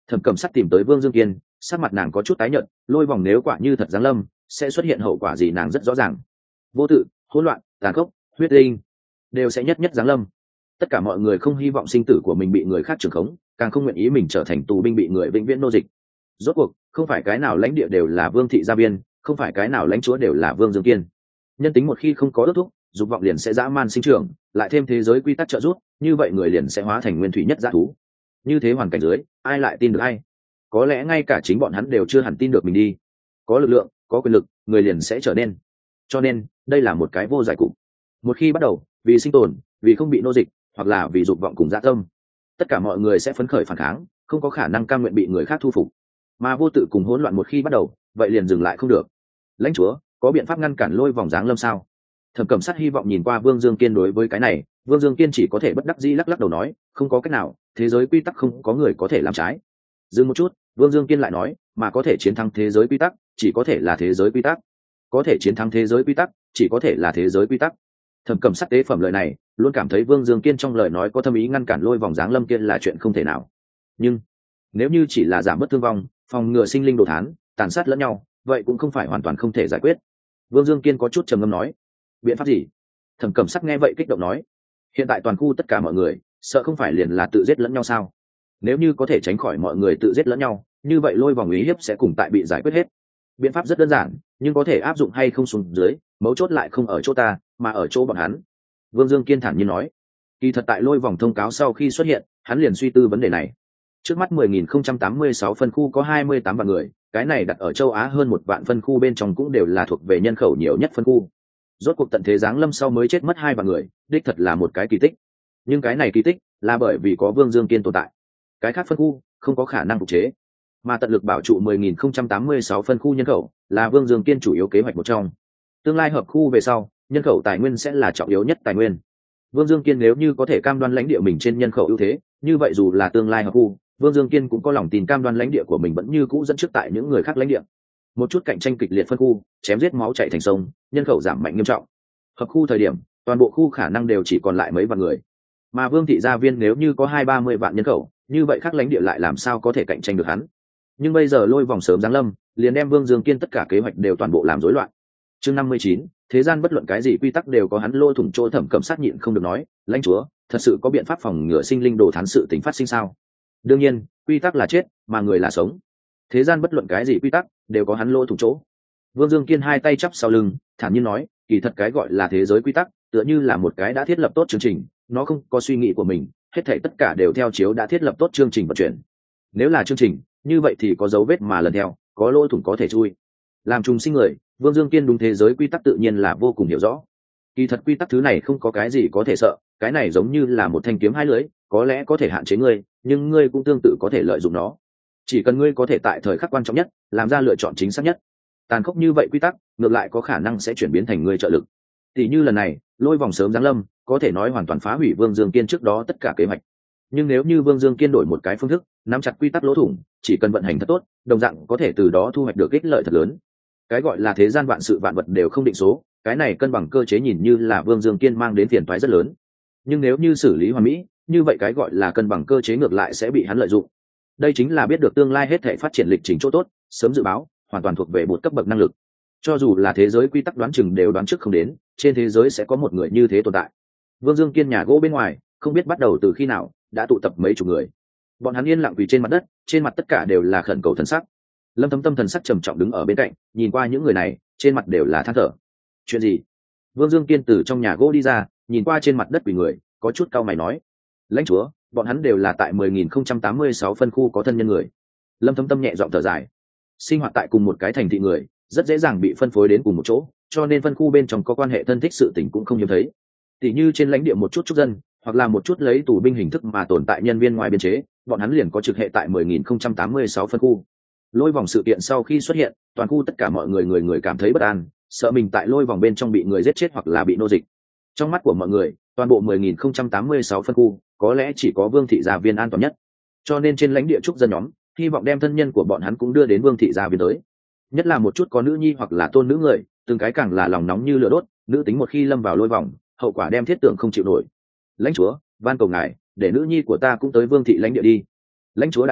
Thẩm Cẩm Sắt tìm tới Vương Dương Kiên, sắc mặt nàng có chút tái nhợt, lôi vòng nếu quả như thật giáng lâm sẽ xuất hiện hậu quả gì nàng rất rõ ràng. Vô tự, hỗn loạn, tàn khốc, huyết tinh đều sẽ nhất nhất giáng lâm. Tất cả mọi người không hy vọng sinh tử của mình bị người khác trưởng khống, càng không nguyện ý mình trở thành tù binh bị người vĩnh viễn nô dịch. Rốt cuộc không phải cái nào lãnh địa đều là Vương thị gia viên, không phải cái nào lãnh chúa đều là Vương Dương Kiên. Nhân tính một khi không có ước thúc, dục vọng liền sẽ dã man sinh trưởng, lại thêm thế giới quy tắc trợ giúp, như vậy người liền sẽ hóa thành nguyên thủy nhất dã thú. Như thế hoàn cảnh dưới, ai lại tin được ai? Có lẽ ngay cả chính bọn hắn đều chưa hẳn tin được mình đi. Có lực lượng, có quyền lực, người liền sẽ trở nên. Cho nên, đây là một cái vô giải cục. Một khi bắt đầu, vì sinh tồn, vì không bị nô dịch, hoặc là vì dục vọng cùng dã tâm, tất cả mọi người sẽ phấn khởi phản kháng, không có khả năng cam nguyện bị người khác thu phục. Mà vô tự cùng hỗn loạn một khi bắt đầu, vậy liền dừng lại không được. Lãnh chúa, có biện pháp ngăn cản lôi vòng dáng lâm sao? Thẩm Cẩm Sắt hy vọng nhìn qua Vương Dương Kiên. Đối với cái này, Vương Dương Kiên chỉ có thể bất đắc dĩ lắc lắc đầu nói, không có cách nào, thế giới quy tắc không có người có thể làm trái. Dừng một chút, Vương Dương Kiên lại nói, mà có thể chiến thắng thế giới quy tắc, chỉ có thể là thế giới quy tắc. Có thể chiến thắng thế giới quy tắc, chỉ có thể là thế giới quy tắc. Thẩm Cẩm Sắt tế phẩm lời này, luôn cảm thấy Vương Dương Kiên trong lời nói có thâm ý ngăn cản lôi vòng dáng lâm kia là chuyện không thể nào. Nhưng nếu như chỉ là giảm bớt thương vong, phòng ngừa sinh linh đồ thán, tàn sát lẫn nhau, vậy cũng không phải hoàn toàn không thể giải quyết. Vương Dương Kiên có chút trầm ngâm nói, biện pháp gì? Thẩm Cẩm Sắt nghe vậy kích động nói, hiện tại toàn khu tất cả mọi người sợ không phải liền là tự giết lẫn nhau sao? Nếu như có thể tránh khỏi mọi người tự giết lẫn nhau, như vậy lôi vòng uy hiếp sẽ cùng tại bị giải quyết hết. Biện pháp rất đơn giản, nhưng có thể áp dụng hay không xuống dưới, mấu chốt lại không ở chỗ ta, mà ở chỗ bọn hắn. Vương Dương Kiên thản nhiên nói, kỳ thật tại lôi vòng thông cáo sau khi xuất hiện, hắn liền suy tư vấn đề này. Trước mắt mười nghìn không trăm tám mươi sáu phân khu có hai mươi tám vạn người, cái này đặt ở châu Á hơn một vạn phân khu bên trong cũng đều là thuộc về nhân khẩu nhiều nhất phân khu. Rốt cuộc tận thế giáng lâm sau mới chết mất hai vạn người, đích thật là một cái kỳ tích. Nhưng cái này kỳ tích là bởi vì có Vương Dương Kiên tồn tại. Cái khác phân khu không có khả năng phục chế, mà tận lực bảo trụ mười nghìn không trăm tám mươi sáu phân khu nhân khẩu là Vương Dương Kiên chủ yếu kế hoạch một trong. Tương lai hợp khu về sau, nhân khẩu tài nguyên sẽ là trọng yếu nhất tài nguyên. Vương Dương Kiên nếu như có thể cam đoan lãnh địa mình trên nhân khẩu ưu thế, như vậy dù là tương lai hợp khu, Vương Dương Kiên cũng có lòng tin cam đoan lãnh địa của mình vẫn như cũ dẫn trước tại những người khác lãnh địa. Một chút cạnh tranh kịch liệt phân khu, chém giết máu chảy thành sông, nhân khẩu giảm mạnh nghiêm trọng. Hợp khu thời điểm, toàn bộ khu khả năng đều chỉ còn lại mấy vạn người. Mà Vương thị gia viên nếu như có hai ba mươi vạn nhân khẩu, như vậy khác lãnh địa lại làm sao có thể cạnh tranh được hắn? Nhưng bây giờ lôi vòng sớm giáng lâm, liền đem Vương Dương Kiên tất cả kế hoạch đều toàn bộ làm rối loạn. Chương năm mươi chín, thế gian bất luận cái gì quy tắc đều có hắn lôi thủng chỗ. Thẩm Cẩm Sát nhịn không được nói, lãnh chúa, thật sự có biện pháp phòng ngừa sinh linh đồ thán sự tình phát sinh sao? Đương nhiên, quy tắc là chết, mà người là sống. Thế gian bất luận cái gì quy tắc đều có hắn lôi thủng chỗ. Vương Dương Kiên hai tay chắp sau lưng, thản nhiên nói, kỳ thật cái gọi là thế giới quy tắc, tựa như là một cái đã thiết lập tốt chương trình, nó không có suy nghĩ của mình, hết thảy tất cả đều theo chiếu đã thiết lập tốt chương trình vận chuyển. Nếu là chương trình, như vậy thì có dấu vết mà lần theo, có lỗ thủng có thể chui. Làm trùng sinh người, Vương Dương Kiên đúng thế giới quy tắc tự nhiên là vô cùng hiểu rõ. Kỳ thật quy tắc thứ này không có cái gì có thể sợ, cái này giống như là một thanh kiếm hai lưỡi, có lẽ có thể hạn chế ngươi, nhưng ngươi cũng tương tự có thể lợi dụng nó. Chỉ cần ngươi có thể tại thời khắc quan trọng nhất, làm ra lựa chọn chính xác nhất. Tàn khốc như vậy quy tắc, ngược lại có khả năng sẽ chuyển biến thành ngươi trợ lực. Tỷ như lần này, lôi vòng sớm giáng lâm, có thể nói hoàn toàn phá hủy Vương Dương Kiên trước đó tất cả kế hoạch. Nhưng nếu như Vương Dương Kiên đổi một cái phương thức, nắm chặt quy tắc lỗ thủng, chỉ cần vận hành thật tốt, đồng dạng có thể từ đó thu hoạch được ích lợi thật lớn. Cái gọi là thế gian vạn sự vạn vật đều không định số, cái này cân bằng cơ chế nhìn như là Vương Dương Kiên mang đến phiền toái rất lớn. Nhưng nếu như xử lý hoàn mỹ, như vậy cái gọi là cân bằng cơ chế ngược lại sẽ bị hắn lợi dụng. Đây chính là biết được tương lai hết thảy phát triển lịch trình chỗ tốt, sớm dự báo, hoàn toàn thuộc về một cấp bậc năng lực. Cho dù là thế giới quy tắc đoán chừng đều đoán trước không đến, trên thế giới sẽ có một người như thế tồn tại. Vương Dương Kiên nhà gỗ bên ngoài, không biết bắt đầu từ khi nào, đã tụ tập mấy chục người. Bọn hắn yên lặng quỳ trên mặt đất, trên mặt tất cả đều là khẩn cầu thần sắc. Lâm Thấm Tâm thần sắc trầm trọng đứng ở bên cạnh, nhìn qua những người này, trên mặt đều là than thở. Chuyện gì? Vương Dương Kiên từ trong nhà gỗ đi ra, nhìn qua trên mặt đất quỳ người, có chút cau mày nói, lãnh chúa, bọn hắn đều là tại mười nghìn không trăm tám mươi sáu phân khu có thân nhân người. Lâm Thấm Tâm nhẹ giọng thở dài. Sinh hoạt tại cùng một cái thành thị người, rất dễ dàng bị phân phối đến cùng một chỗ, cho nên phân khu bên trong có quan hệ thân thích sự tình cũng không hiếm thấy. Tỷ như trên lãnh địa một chút trúc dân, hoặc là một chút lấy tù binh hình thức mà tồn tại nhân viên ngoài biên chế, bọn hắn liền có trực hệ tại mười nghìn không trăm tám mươi sáu phân khu. Lôi vòng sự kiện sau khi xuất hiện, toàn khu tất cả mọi người người người cảm thấy bất an, sợ mình tại lôi vòng bên trong bị người giết chết hoặc là bị nô dịch. Trong mắt của mọi người, toàn bộ mười nghìn không trăm tám mươi sáu phân khu, có lẽ chỉ có Vương thị gia viên an toàn nhất. Cho nên trên lãnh địa trúc dân nhóm, hy vọng đem thân nhân của bọn hắn cũng đưa đến Vương thị gia viên tới. Nhất là một chút có nữ nhi hoặc là tôn nữ người, từng cái càng là lòng nóng như lửa đốt, nữ tính một khi lâm vào lôi vòng, hậu quả đem thiết tưởng không chịu nổi. Lãnh chúa, van cầu ngài, để nữ nhi của ta cũng tới Vương thị lãnh địa đi. Lãnh chúa đại nhân,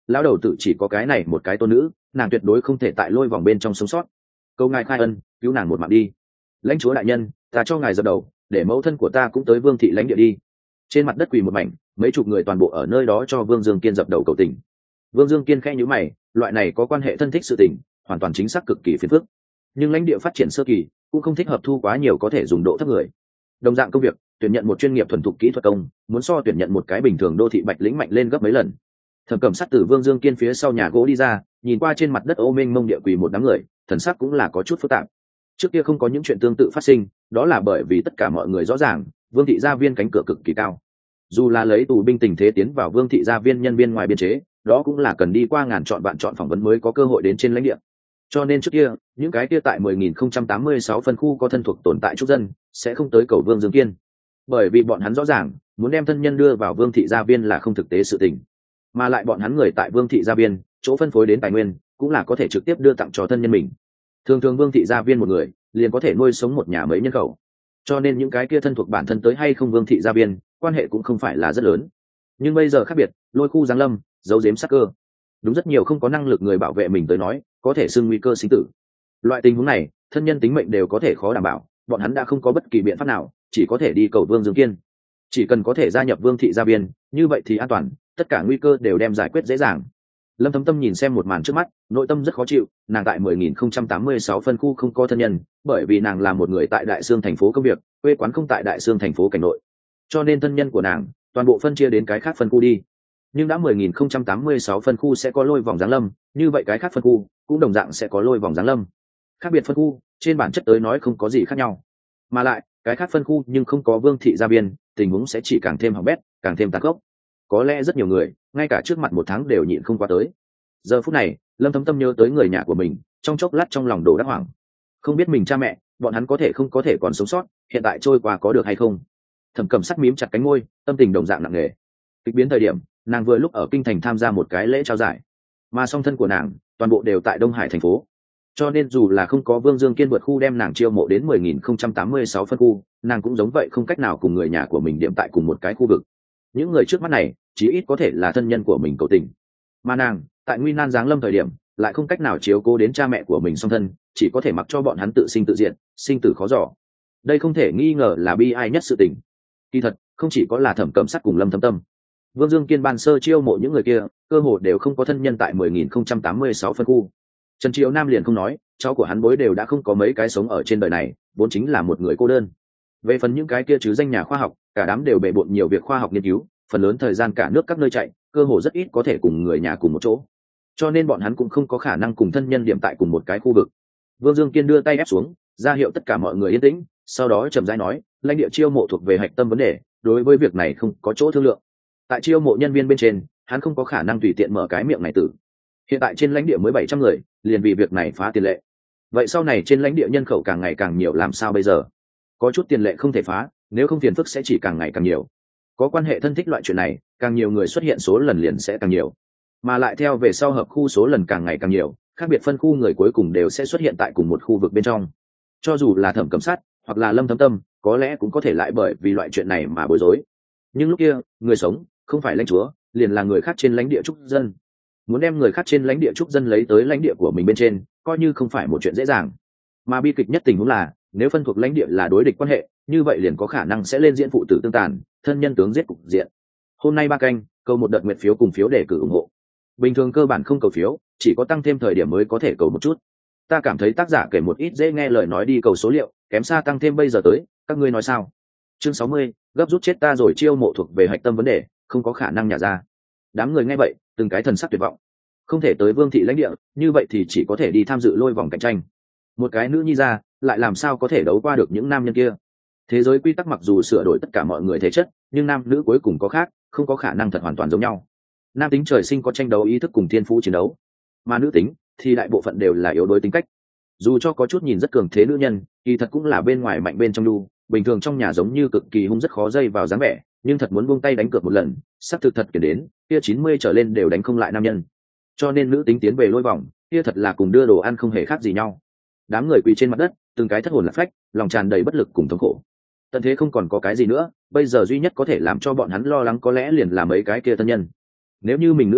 lão đầu tự chỉ có cái này một cái tôn nữ, nàng tuyệt đối không thể tại lôi vòng bên trong sống sót. Câu ngài khai ân, cứu nàng một mạng đi. Lãnh chúa đại nhân, ta cho ngài dập đầu, để mẫu thân của ta cũng tới vương thị lãnh địa đi. Trên mặt đất quỳ một mảnh, mấy chục người toàn bộ ở nơi đó cho Vương Dương Kiên dập đầu cầu tình. Vương Dương Kiên khẽ nhíu mày, loại này có quan hệ thân thích sự tình, hoàn toàn chính xác cực kỳ phiền phức. Nhưng lãnh địa phát triển sơ kỳ, cũng không thích hợp thu quá nhiều có thể dùng độ thấp người. Đồng dạng công việc, tuyển nhận một chuyên nghiệp thuần thục kỹ thuật công, muốn so tuyển nhận một cái bình thường đô thị bạch lĩnh mạnh lên gấp mấy lần. Thẩm Cẩm Sắt từ Vương Dương Kiên phía sau nhà gỗ đi ra, nhìn qua trên mặt đất ô mênh mông địa quỳ một đám người, thần sắc cũng là có chút phức tạp. Trước kia không có những chuyện tương tự phát sinh, đó là bởi vì tất cả mọi người rõ ràng, Vương thị gia viên cánh cửa cực kỳ cao. Dù là lấy tù binh tình thế tiến vào Vương thị gia viên nhân viên ngoài biên chế, đó cũng là cần đi qua ngàn chọn vạn chọn phỏng vấn mới có cơ hội đến trên lãnh địa. Cho nên trước kia, những cái kia tại mười nghìn không trăm tám mươi sáu phân khu có thân thuộc tồn tại trúc dân, sẽ không tới cầu Vương Dương Kiên. Bởi vì bọn hắn rõ ràng, muốn đem thân nhân đưa vào Vương thị gia viên là không thực tế sự tình. Mà lại bọn hắn người tại Vương thị gia viên, chỗ phân phối đến tài nguyên, cũng là có thể trực tiếp đưa tặng cho thân nhân mình. Thường thường Vương thị gia viên một người, liền có thể nuôi sống một nhà mấy nhân khẩu. Cho nên những cái kia thân thuộc bản thân tới hay không Vương thị gia viên, quan hệ cũng không phải là rất lớn. Nhưng bây giờ khác biệt, lôi khu giáng lâm, giấu giếm sắc cơ. Đúng rất nhiều không có năng lực người bảo vệ mình tới nói, có thể xưng nguy cơ sinh tử. Loại tình huống này, thân nhân tính mệnh đều có thể khó đảm bảo, bọn hắn đã không có bất kỳ biện pháp nào, chỉ có thể đi cầu Vương Dương Kiên. Chỉ cần có thể gia nhập Vương thị gia viên, như vậy thì an toàn, tất cả nguy cơ đều đem giải quyết dễ dàng. Lâm Thấm Tâm nhìn xem một màn trước mắt, nội tâm rất khó chịu, nàng tại mười nghìn không trăm tám mươi sáu phân khu không có thân nhân, bởi vì nàng là một người tại Đại Sương thành phố công việc, quê quán không tại Đại Sương thành phố cảnh nội. Cho nên thân nhân của nàng, toàn bộ phân chia đến cái khác phân khu đi. Nhưng đã mười nghìn không trăm tám mươi sáu phân khu sẽ có lôi vòng giáng lâm, như vậy cái khác phân khu cũng đồng dạng sẽ có lôi vòng giáng lâm. Khác biệt phân khu, trên bản chất tới nói không có gì khác nhau. Mà lại, cái khác phân khu nhưng không có Vương thị gia viên, tình huống sẽ chỉ càng thêm hỏng bét, càng thêm tàn khốc. Có lẽ rất nhiều người, ngay cả trước mặt một tháng đều nhịn không qua tới. Giờ phút này, Lâm Thấm Tâm nhớ tới người nhà của mình, trong chốc lát trong lòng đổ đắc hoảng. Không biết mình cha mẹ, bọn hắn có thể không có thể còn sống sót, hiện tại trôi qua có được hay không. Thẩm Cẩm Sắt mím chặt cánh môi, tâm tình đồng dạng nặng nề. Kịch biến thời điểm, nàng vừa lúc ở kinh thành tham gia một cái lễ trao giải, mà song thân của nàng toàn bộ đều tại Đông Hải thành phố. Cho nên dù là không có Vương Dương Kiên vượt khu đem nàng chiêu mộ đến mười nghìn không trăm tám mươi sáu phân khu, nàng cũng giống vậy không cách nào cùng người nhà của mình điểm tại cùng một cái khu vực. Những người trước mắt này, chí ít có thể là thân nhân của mình cầu tình. Mà nàng, tại nguy nan giáng lâm thời điểm, lại không cách nào chiếu cố đến cha mẹ của mình song thân, chỉ có thể mặc cho bọn hắn tự sinh tự diệt, sinh tử khó dò. Đây không thể nghi ngờ là bi ai nhất sự tình. Kỳ thật, không chỉ có là Thẩm Cẩm Sắt cùng Lâm Thấm Tâm. Vương Dương Kiên ban sơ chiêu mộ những người kia, cơ hồ đều không có thân nhân tại mười nghìn không trăm tám mươi sáu phân khu. Trần Triệu Nam liền không nói, cháu của hắn bối đều đã không có mấy cái sống ở trên đời này, vốn chính là một người cô đơn. Về phần những cái kia chứ danh nhà khoa học, cả đám đều bề bộn nhiều việc khoa học nghiên cứu, phần lớn thời gian cả nước các nơi chạy, cơ hồ rất ít có thể cùng người nhà cùng một chỗ. Cho nên bọn hắn cũng không có khả năng cùng thân nhân điểm tại cùng một cái khu vực. Vương Dương Kiên đưa tay ép xuống, ra hiệu tất cả mọi người yên tĩnh, sau đó chậm rãi nói, lãnh địa chiêu mộ thuộc về hạch tâm vấn đề, đối với việc này không có chỗ thương lượng. Tại chiêu mộ nhân viên bên trên, hắn không có khả năng tùy tiện mở cái miệng này tử. Hiện tại trên lãnh địa mới bảy trăm người, liền vì việc này phá tiền lệ. Vậy sau này trên lãnh địa nhân khẩu càng ngày càng nhiều làm sao bây giờ? Có chút tiền lệ không thể phá, nếu không phiền phức sẽ chỉ càng ngày càng nhiều. Có quan hệ thân thích loại chuyện này, càng nhiều người xuất hiện số lần liền sẽ càng nhiều. Mà lại theo về sau hợp khu số lần càng ngày càng nhiều, khác biệt phân khu người cuối cùng đều sẽ xuất hiện tại cùng một khu vực bên trong. Cho dù là Thẩm Cẩm Sắt hoặc là Lâm Thấm Tâm, có lẽ cũng có thể lại bởi vì loại chuyện này mà bối rối. Nhưng lúc kia, người sống không phải lãnh chúa, liền là người khác trên lãnh địa trúc dân. Muốn đem người khác trên lãnh địa trúc dân lấy tới lãnh địa của mình bên trên, coi như không phải một chuyện dễ dàng. Mà bi kịch nhất tình huống là, nếu phân thuộc lãnh địa là đối địch quan hệ, như vậy liền có khả năng sẽ lên diễn phụ tử tương tàn, thân nhân tướng giết cục diện. Hôm nay ba canh, câu một đợt nguyện phiếu cùng phiếu để cử ủng hộ. Bình thường cơ bản không cầu phiếu, chỉ có tăng thêm thời điểm mới có thể cầu một chút. Ta cảm thấy tác giả kể một ít dễ nghe lời nói đi cầu số liệu, kém xa tăng thêm bây giờ tới, các ngươi nói sao? Chương sáu mươi, gấp rút chết ta rồi chiêu mộ thuộc về hạch tâm vấn đề, không có khả năng nhả ra. Đám người nghe vậy, từng cái thần sắc tuyệt vọng. Không thể tới Vương thị lãnh địa, như vậy thì chỉ có thể đi tham dự lôi vòng cạnh tranh. Một cái nữ nhi ra, lại làm sao có thể đấu qua được những nam nhân kia? Thế giới quy tắc mặc dù sửa đổi tất cả mọi người thể chất, nhưng nam nữ cuối cùng có khác, không có khả năng thật hoàn toàn giống nhau. Nam tính trời sinh có tranh đấu ý thức cùng thiên phú chiến đấu, mà nữ tính thì đại bộ phận đều là yếu đuối tính cách. Dù cho có chút nhìn rất cường thế nữ nhân, kỳ thật cũng là bên ngoài mạnh bên trong đu, bình thường trong nhà giống như cực kỳ hung rất khó dây vào dáng vẻ, nhưng thật muốn buông tay đánh cược một lần, sắp thực thật kể đến, kia chín mươi trở lên đều đánh không lại nam nhân. Cho nên nữ tính tiến về lôi vòng, kia thật là cùng đưa đồ ăn không hề khác gì nhau. Đám người quỳ trên mặt đất, từng cái thất hồn lạc phách, lòng tràn đầy bất lực cùng thống khổ. Tận thế không còn có cái gì nữa, bây giờ duy nhất có thể làm cho bọn hắn lo lắng có lẽ liền là mấy cái kia thân nhân. Nếu như mình nữ nhi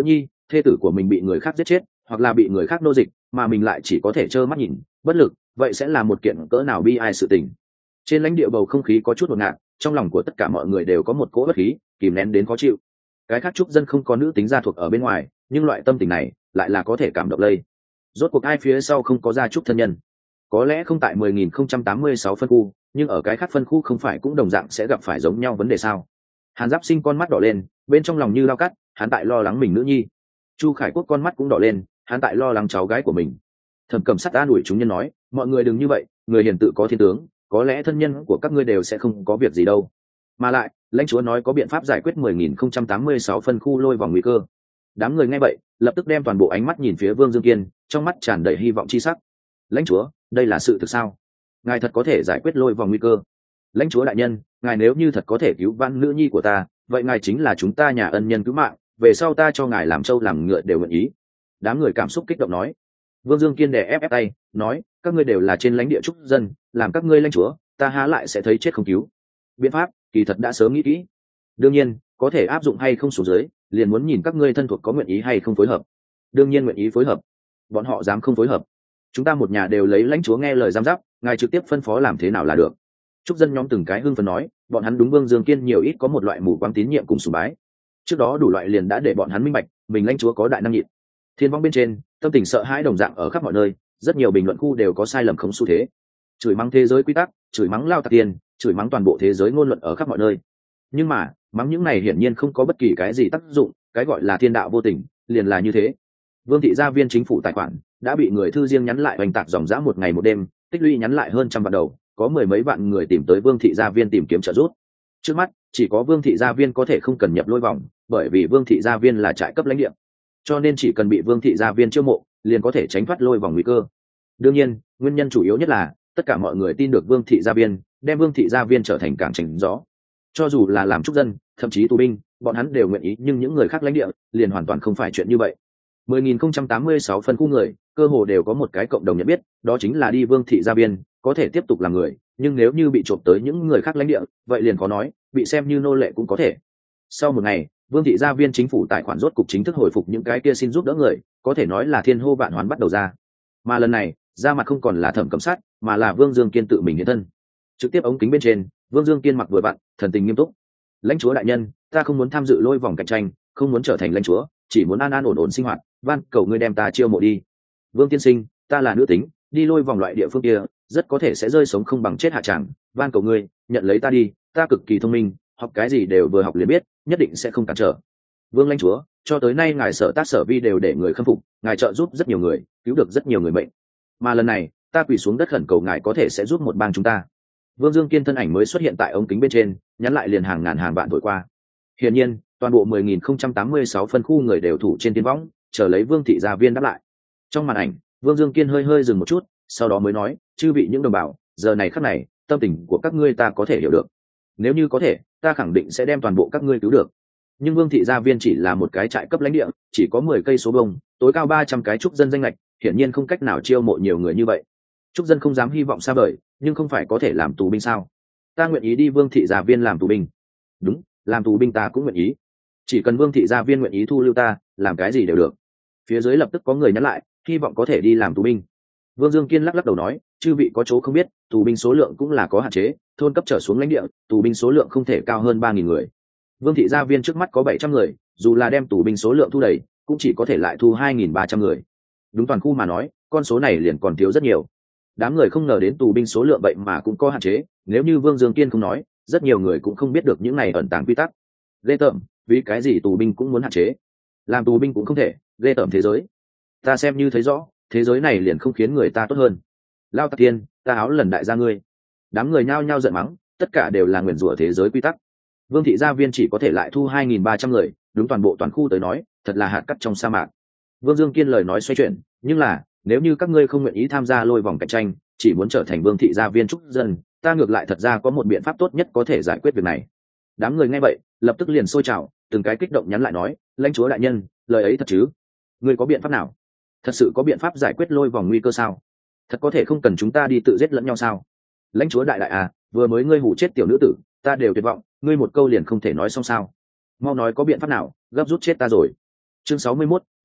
thê tử của mình bị người khác giết chết hoặc là bị người khác nô dịch mà mình lại chỉ có thể trơ mắt nhìn bất lực, vậy sẽ là một kiện cỡ nào bi ai sự tình. Trên lãnh địa bầu không khí có chút ngột ngạt, trong lòng của tất cả mọi người đều có một cỗ bất khí kìm nén đến khó chịu. Cái khác trúc dân không có nữ tính gia thuộc ở bên ngoài, nhưng loại tâm tình này lại là có thể cảm động lây. Rốt cuộc ai phía sau không có gia trúc thân nhân? Có lẽ không tại mười nghìn không trăm tám mươi sáu phân khu, nhưng ở cái khác phân khu không phải cũng đồng dạng sẽ gặp phải giống nhau vấn đề sao? Hàn Giáp Sinh con mắt đỏ lên, bên trong lòng như lao cắt, hắn tại lo lắng mình nữ nhi. Chu Khải Quốc con mắt cũng đỏ lên, hắn tại lo lắng cháu gái của mình. Thẩm Cẩm Sắt an ủi chúng nhân nói, mọi người đừng như vậy, người hiền tự có thiên tướng, có lẽ thân nhân của các ngươi đều sẽ không có việc gì đâu. Mà lại, lãnh chúa nói có biện pháp giải quyết mười nghìn không trăm tám mươi sáu phân khu lôi vòng nguy cơ. Đám người nghe vậy, lập tức đem toàn bộ ánh mắt nhìn phía Vương Dương Kiên, trong mắt tràn đầy hy vọng chi sắc. Lãnh chúa, đây là sự thực sao? Ngài thật có thể giải quyết lôi vòng nguy cơ? Lãnh chúa đại nhân, ngài nếu như thật có thể cứu vãn nữ nhi của ta, vậy ngài chính là chúng ta nhà ân nhân cứu mạng, về sau ta cho ngài làm trâu làm ngựa đều nguyện ý. Đám người cảm xúc kích động nói. Vương Dương Kiên đè ép ép tay, nói, các ngươi đều là trên lãnh địa trúc dân, làm các ngươi lãnh chúa, ta há lại sẽ thấy chết không cứu. Biện pháp kỳ thật đã sớm nghĩ kỹ, đương nhiên có thể áp dụng hay không xuống dưới liền muốn nhìn các ngươi thân thuộc có nguyện ý hay không phối hợp. Đương nhiên nguyện ý phối hợp, bọn họ dám không phối hợp? Chúng ta một nhà đều lấy lãnh chúa nghe lời giám giáp, ngài trực tiếp phân phó làm thế nào là được. Trúc dân nhóm từng cái hưng phấn nói, bọn hắn đúng Vương Dương Kiên nhiều ít có một loại mù quáng tín nhiệm cùng sùng bái. Trước đó đủ loại liền đã để bọn hắn minh bạch mình lãnh chúa có đại năng nhịn. Thiên vong bên trên tâm tình sợ hãi đồng dạng ở khắp mọi nơi, rất nhiều bình luận khu đều có sai lầm không xu thế, chửi mắng thế giới quy tắc, chửi mắng lao tạc tiền, chửi mắng toàn bộ thế giới ngôn luận ở khắp mọi nơi. Nhưng mà mắng những này hiển nhiên không có bất kỳ cái gì tác dụng, cái gọi là thiên đạo vô tình liền là như thế. Vương thị gia viên chính phủ tài khoản đã bị người thư riêng nhắn lại oanh tạc dòng dã một ngày một đêm, tích lũy nhắn lại hơn trăm vạn đầu, có mười mấy vạn người tìm tới Vương thị gia viên tìm kiếm trợ giúp. Trước mắt chỉ có Vương thị gia viên có thể không cần nhập lôi vòng, bởi vì Vương thị gia viên là trại cấp lãnh địa, cho nên chỉ cần bị Vương thị gia viên chiêu mộ liền có thể tránh thoát lôi vòng nguy cơ. Đương nhiên nguyên nhân chủ yếu nhất là tất cả mọi người tin được Vương thị gia viên, đem Vương thị gia viên trở thành cảng tránh gió. Cho dù là làm trúc dân, thậm chí tù binh, bọn hắn đều nguyện ý, nhưng những người khác lãnh địa liền hoàn toàn không phải chuyện như vậy. mười nghìn không trăm tám mươi sáu phân khu người cơ hồ đều có một cái cộng đồng nhận biết, đó chính là đi Vương thị gia viên có thể tiếp tục làm người, nhưng nếu như bị trộm tới những người khác lãnh địa, vậy liền khó nói, bị xem như nô lệ cũng có thể. Sau một ngày, Vương thị gia viên chính phủ tài khoản rốt cục chính thức hồi phục những cái kia xin giúp đỡ người, có thể nói là thiên hô vạn hoán bắt đầu ra. Mà lần này ra mặt không còn là Thẩm Cẩm Sát, mà là Vương Dương Kiên tự mình hiện thân. Trực tiếp ống kính bên trên, Vương Dương Kiên mặc vừa vặn, thần tình nghiêm túc. Lãnh chúa đại nhân, ta không muốn tham dự lôi vòng cạnh tranh, không muốn trở thành lãnh chúa, chỉ muốn an an ổn ổn sinh hoạt, van cầu ngươi đem ta chiêu mộ đi. Vương tiên sinh, ta là nữ tính, đi lôi vòng loại địa phương kia rất có thể sẽ rơi sống không bằng chết hạ tràng, van cầu ngươi nhận lấy ta đi, ta cực kỳ thông minh, học cái gì đều vừa học liền biết, nhất định sẽ không cản trở. Vương lãnh chúa, cho tới nay ngài sở tác sở vi đều để người khâm phục, ngài trợ giúp rất nhiều người, cứu được rất nhiều người mệnh, mà lần này ta quỳ xuống đất khẩn cầu ngài có thể sẽ giúp một bang chúng ta. Vương Dương Kiên thân ảnh mới xuất hiện tại ống kính bên trên, nhắn lại liền hàng ngàn hàng vạn thổi qua. Hiển nhiên toàn bộ mười nghìn không trăm tám mươi sáu phân khu người đều thủ trên tiến võng, chờ lấy Vương thị gia viên đáp lại. Trong màn ảnh, Vương Dương Kiên hơi hơi dừng một chút, sau đó mới nói, chư vị những đồng bào, giờ này khắc này tâm tình của các ngươi ta có thể hiểu được, nếu như có thể ta khẳng định sẽ đem toàn bộ các ngươi cứu được. Nhưng Vương thị gia viên chỉ là một cái trại cấp lãnh địa, chỉ có mười cây số bông, tối cao ba trăm cái trúc dân danh lệch, hiển nhiên không cách nào chiêu mộ nhiều người như vậy. Trúc dân không dám hy vọng xa vời, nhưng không phải có thể làm tù binh sao? Ta nguyện ý đi Vương thị gia viên làm tù binh. Đúng, làm tù binh ta cũng nguyện ý, chỉ cần Vương thị gia viên nguyện ý thu lưu ta, làm cái gì đều được. Phía dưới lập tức có người nhắn lại, hy vọng có thể đi làm tù binh. Vương Dương Kiên lắc lắc đầu nói, chư vị có chỗ không biết, tù binh số lượng cũng là có hạn chế, thôn cấp trở xuống lãnh địa, tù binh số lượng không thể cao hơn ba nghìn người. Vương thị gia viên trước mắt có bảy trăm người, dù là đem tù binh số lượng thu đầy, cũng chỉ có thể lại thu hai nghìn ba trăm người. Đúng toàn khu mà nói, con số này liền còn thiếu rất nhiều. Đám người không ngờ đến tù binh số lượng vậy mà cũng có hạn chế, nếu như Vương Dương Kiên không nói, rất nhiều người cũng không biết được những này ẩn tàng quy tắc. Ghê tởm, vì cái gì tù binh cũng muốn hạn chế? Làm tù binh cũng không thể, ghê tởm thế giới. Ta xem như thấy rõ, thế giới này liền không khiến người ta tốt hơn. Lao Tạc Tiên, ta áo lần đại gia ngươi. Đám người nhao nhao giận mắng, tất cả đều là nguyền rủa thế giới quy tắc. Vương thị gia viên chỉ có thể lại thu hai nghìn ba trăm người, đúng toàn bộ toàn khu tới nói, thật là hạt cát trong sa mạc. Vương Dương Kiên lời nói xoay chuyển, nhưng là, nếu như các ngươi không nguyện ý tham gia lôi vòng cạnh tranh, chỉ muốn trở thành Vương thị gia viên trúc dân, ta ngược lại thật ra có một biện pháp tốt nhất có thể giải quyết việc này. Đám người nghe vậy, lập tức liền sôi trào, từng cái kích động nhắn lại nói, lãnh chúa đại nhân, lời ấy thật chứ? Ngươi có biện pháp nào? Thật sự có biện pháp giải quyết lôi vòng nguy cơ sao? Thật có thể không cần chúng ta đi tự giết lẫn nhau sao? Lãnh chúa đại đại à, vừa mới ngươi hù chết tiểu nữ tử, ta đều tuyệt vọng, ngươi một câu liền không thể nói xong sao? Mau nói có biện pháp nào, gấp rút chết ta rồi. Chương sáu mươi mốt,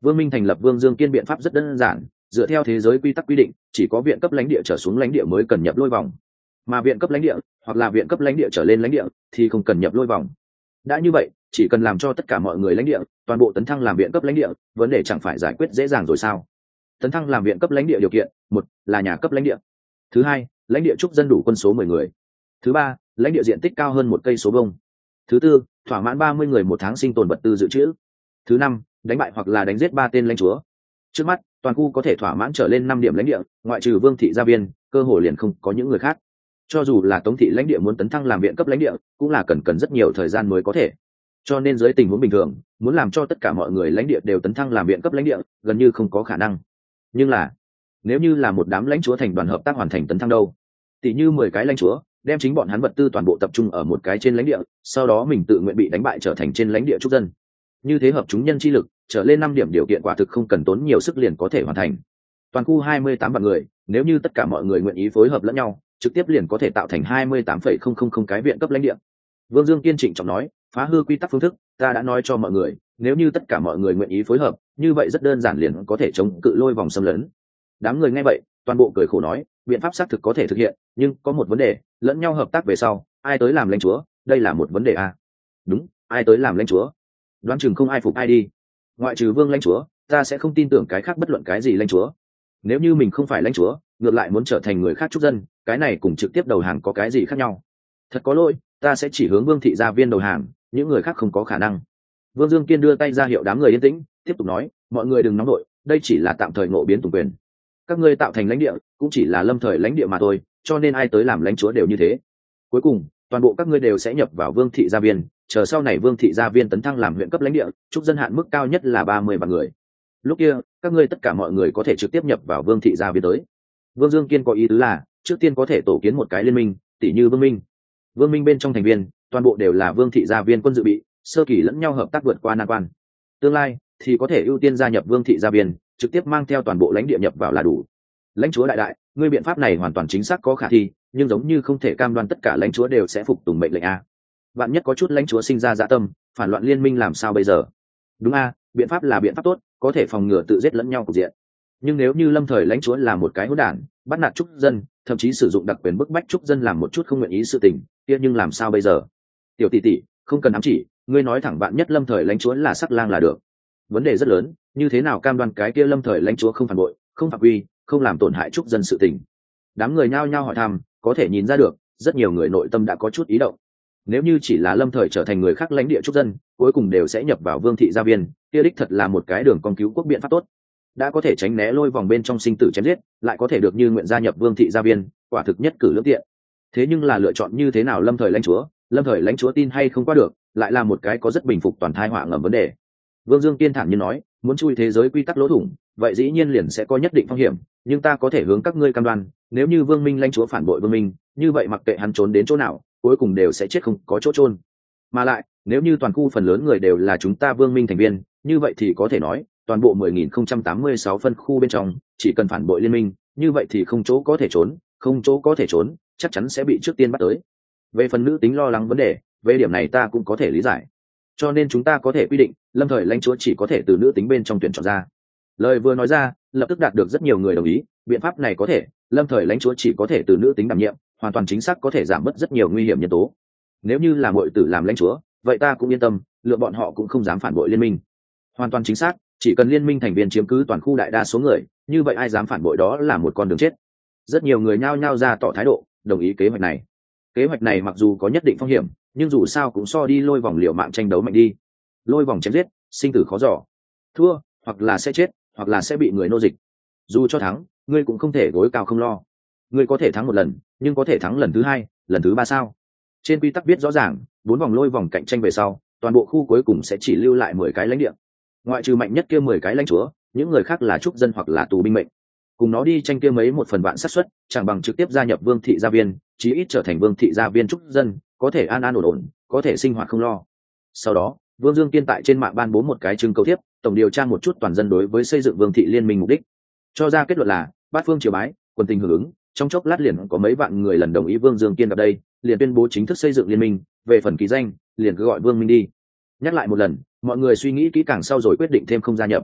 Vương Minh thành lập Vương Dương Kiên biện pháp rất đơn giản, dựa theo thế giới quy tắc quy định, chỉ có viện cấp lãnh địa trở xuống lãnh địa mới cần nhập lôi vòng, mà viện cấp lãnh địa hoặc là viện cấp lãnh địa trở lên lãnh địa thì không cần nhập lôi vòng. Đã như vậy, chỉ cần làm cho tất cả mọi người lãnh địa toàn bộ tấn thăng làm viện cấp lãnh địa, vấn đề chẳng phải giải quyết dễ dàng rồi sao? Tấn thăng làm viện cấp lãnh địa điều kiện: một là nhà cấp lãnh địa, thứ hai lãnh địa trúc dân đủ quân số mười người, thứ ba lãnh địa diện tích cao hơn một cây số vuông, thứ tư thỏa mãn ba mươi người một tháng sinh tồn vật tư dự trữ, thứ năm đánh bại hoặc là đánh giết ba tên lãnh chúa. Trước mắt toàn khu có thể thỏa mãn trở lên năm điểm lãnh địa, ngoại trừ Vương thị gia viên, cơ hội liền không có những người khác. Cho dù là Tống thị lãnh địa muốn tấn thăng làm viện cấp lãnh địa, cũng là cần cần rất nhiều thời gian mới có thể. Cho nên dưới tình huống bình thường, muốn làm cho tất cả mọi người lãnh địa đều tấn thăng làm viện cấp lãnh địa, gần như không có khả năng. Nhưng là, nếu như là một đám lãnh chúa thành đoàn hợp tác hoàn thành tấn thăng đâu, tỷ như mười cái lãnh chúa, đem chính bọn hắn vật tư toàn bộ tập trung ở một cái trên lãnh địa, sau đó mình tự nguyện bị đánh bại trở thành trên lãnh địa trúc dân. Như thế hợp chúng nhân chi lực, trở lên năm điểm điều kiện quả thực không cần tốn nhiều sức liền có thể hoàn thành. Toàn khu hai mươi tám vạn người, nếu như tất cả mọi người nguyện ý phối hợp lẫn nhau, trực tiếp liền có thể tạo thành hai mươi tám phẩy không không không cái viện cấp lãnh địa. Vương Dương Kiên trịnh trọng nói, phá hư quy tắc phương thức, ta đã nói cho mọi người, nếu như tất cả mọi người nguyện ý phối hợp, như vậy rất đơn giản liền có thể chống cự lôi vòng xâm lấn. Đám người nghe vậy, toàn bộ cười khổ nói, biện pháp xác thực có thể thực hiện, nhưng có một vấn đề, lẫn nhau hợp tác về sau, ai tới làm lãnh chúa, đây là một vấn đề à? Đúng, ai tới làm lãnh chúa? Đoán chừng không ai phục ai đi. Ngoại trừ Vương lãnh chúa, ta sẽ không tin tưởng cái khác bất luận cái gì lãnh chúa. Nếu như mình không phải lãnh chúa, ngược lại muốn trở thành người khác trúc dân, cái này cùng trực tiếp đầu hàng có cái gì khác nhau? Thật có lỗi, ta sẽ chỉ hướng Vương thị gia viên đầu hàng, những người khác không có khả năng. Vương Dương Kiên đưa tay ra hiệu đám người yên tĩnh, tiếp tục nói, mọi người đừng nóng nổi, đây chỉ là tạm thời ngộ biến tùng quyền. Các ngươi tạo thành lãnh địa, cũng chỉ là lâm thời lãnh địa mà thôi, cho nên ai tới làm lãnh chúa đều như thế. Cuối cùng, toàn bộ các ngươi đều sẽ nhập vào Vương thị gia viên, chờ sau này Vương thị gia viên tấn thăng làm huyện cấp lãnh địa, trúc dân hạn mức cao nhất là ba mươi vạn người. Lúc kia, các ngươi tất cả mọi người có thể trực tiếp nhập vào Vương thị gia viên tới. Vương Dương Kiên có ý tứ là, trước tiên có thể tổ kiến một cái liên minh, tỷ như Vương Minh. Vương Minh bên trong thành viên, toàn bộ đều là Vương thị gia viên quân dự bị, sơ kỳ lẫn nhau hợp tác vượt qua nan quan. Tương lai thì có thể ưu tiên gia nhập Vương thị gia viên, trực tiếp mang theo toàn bộ lãnh địa nhập vào là đủ. Lãnh chúa đại đại, ngươi biện pháp này hoàn toàn chính xác có khả thi, nhưng giống như không thể cam đoan tất cả lãnh chúa đều sẽ phục tùng mệnh lệnh a. Vạn nhất có chút lãnh chúa sinh ra dạ tâm, phản loạn liên minh làm sao bây giờ? Đúng a, biện pháp là biện pháp tốt, có thể phòng ngừa tự giết lẫn nhau cục diện. Nhưng nếu như lâm thời lãnh chúa là một cái hỗn đản, bắt nạt trúc dân, thậm chí sử dụng đặc quyền bức bách trúc dân làm một chút không nguyện ý sự tình, kia nhưng làm sao bây giờ? Tiểu tỷ tỷ, không cần ám chỉ, ngươi nói thẳng bạn nhất lâm thời lãnh chúa là sắc lang là được. Vấn đề rất lớn, như thế nào cam đoan cái kia lâm thời lãnh chúa không phản bội, không phạm quy, không làm tổn hại trúc dân sự tình? Đám người nhao nhao hỏi thăm, có thể nhìn ra được, rất nhiều người nội tâm đã có chút ý động. Nếu như chỉ là lâm thời trở thành người khác lãnh địa trúc dân, cuối cùng đều sẽ nhập vào Vương thị gia viên, kia đích thật là một cái đường con cứu quốc biện pháp tốt. Đã có thể tránh né lôi vòng bên trong sinh tử chém giết, lại có thể được như nguyện gia nhập Vương thị gia viên, quả thực nhất cử lưỡng tiện. Thế nhưng là lựa chọn như thế nào lâm thời lãnh chúa, lâm thời lãnh chúa tin hay không qua được, lại là một cái có rất bình phục toàn thai họa ngầm vấn đề. Vương Dương Kiên thản nhiên nói, muốn chui thế giới quy tắc lỗ thủng, vậy dĩ nhiên liền sẽ có nhất định phong hiểm, nhưng ta có thể hướng các ngươi cam đoan, nếu như Vương Minh lãnh chúa phản bội Vương Minh, như vậy mặc kệ hắn trốn đến chỗ nào, cuối cùng đều sẽ chết không có chỗ chôn. Mà lại, nếu như toàn khu phần lớn người đều là chúng ta Vương Minh thành viên, như vậy thì có thể nói, toàn bộ mười nghìn không trăm tám mươi sáu phân khu bên trong, chỉ cần phản bội liên minh, như vậy thì không chỗ có thể trốn, không chỗ có thể trốn, chắc chắn sẽ bị trước tiên bắt tới. Về phần nữ tính lo lắng vấn đề, về điểm này ta cũng có thể lý giải. Cho nên chúng ta có thể quy định, lâm thời lãnh chúa chỉ có thể từ nữ tính bên trong tuyển chọn ra. Lời vừa nói ra, lập tức đạt được rất nhiều người đồng ý, biện pháp này có thể, lâm thời lãnh chúa chỉ có thể từ nữ tính đảm nhiệm, hoàn toàn chính xác có thể giảm bớt rất nhiều nguy hiểm nhân tố. Nếu như là muội tử làm lãnh chúa, vậy ta cũng yên tâm, lựa bọn họ cũng không dám phản bội liên minh. Hoàn toàn chính xác, chỉ cần liên minh thành viên chiếm cứ toàn khu đại đa số người, như vậy ai dám phản bội đó là một con đường chết. Rất nhiều người nhao nhao ra tỏ thái độ, đồng ý kế hoạch này. Kế hoạch này mặc dù có nhất định phong hiểm, nhưng dù sao cũng so đi lôi vòng liều mạng tranh đấu mạnh đi. Lôi vòng chém giết, sinh tử khó dò. Thua, hoặc là sẽ chết, hoặc là sẽ bị người nô dịch. Dù cho thắng, ngươi cũng không thể gối cao không lo. Ngươi có thể thắng một lần, nhưng có thể thắng lần thứ hai, lần thứ ba sao? Trên quy tắc viết rõ ràng, bốn vòng lôi vòng cạnh tranh về sau, toàn bộ khu cuối cùng sẽ chỉ lưu lại mười cái lãnh địa. Ngoại trừ mạnh nhất kia mười cái lãnh chúa, những người khác là trúc dân hoặc là tù binh mệnh. Cùng nó đi tranh kia mấy một phần vạn xác suất, chẳng bằng trực tiếp gia nhập Vương thị gia viên, chí ít trở thành Vương thị gia viên trúc dân, có thể an an ổn ổn, có thể sinh hoạt không lo. Sau đó, Vương Dương Kiên tại trên mạng ban bố một cái trưng cầu tiếp, tổng điều tra một chút toàn dân đối với xây dựng Vương thị liên minh mục đích. Cho ra kết luận là, bát phương triều bái, quần tình hưởng ứng, trong chốc lát liền có mấy vạn người lần đồng ý Vương Dương Kiên gặp đây, liền tuyên bố chính thức xây dựng liên minh, về phần ký danh, liền cứ gọi Vương Minh đi. Nhắc lại một lần, mọi người suy nghĩ kỹ càng sau rồi quyết định thêm không gia nhập.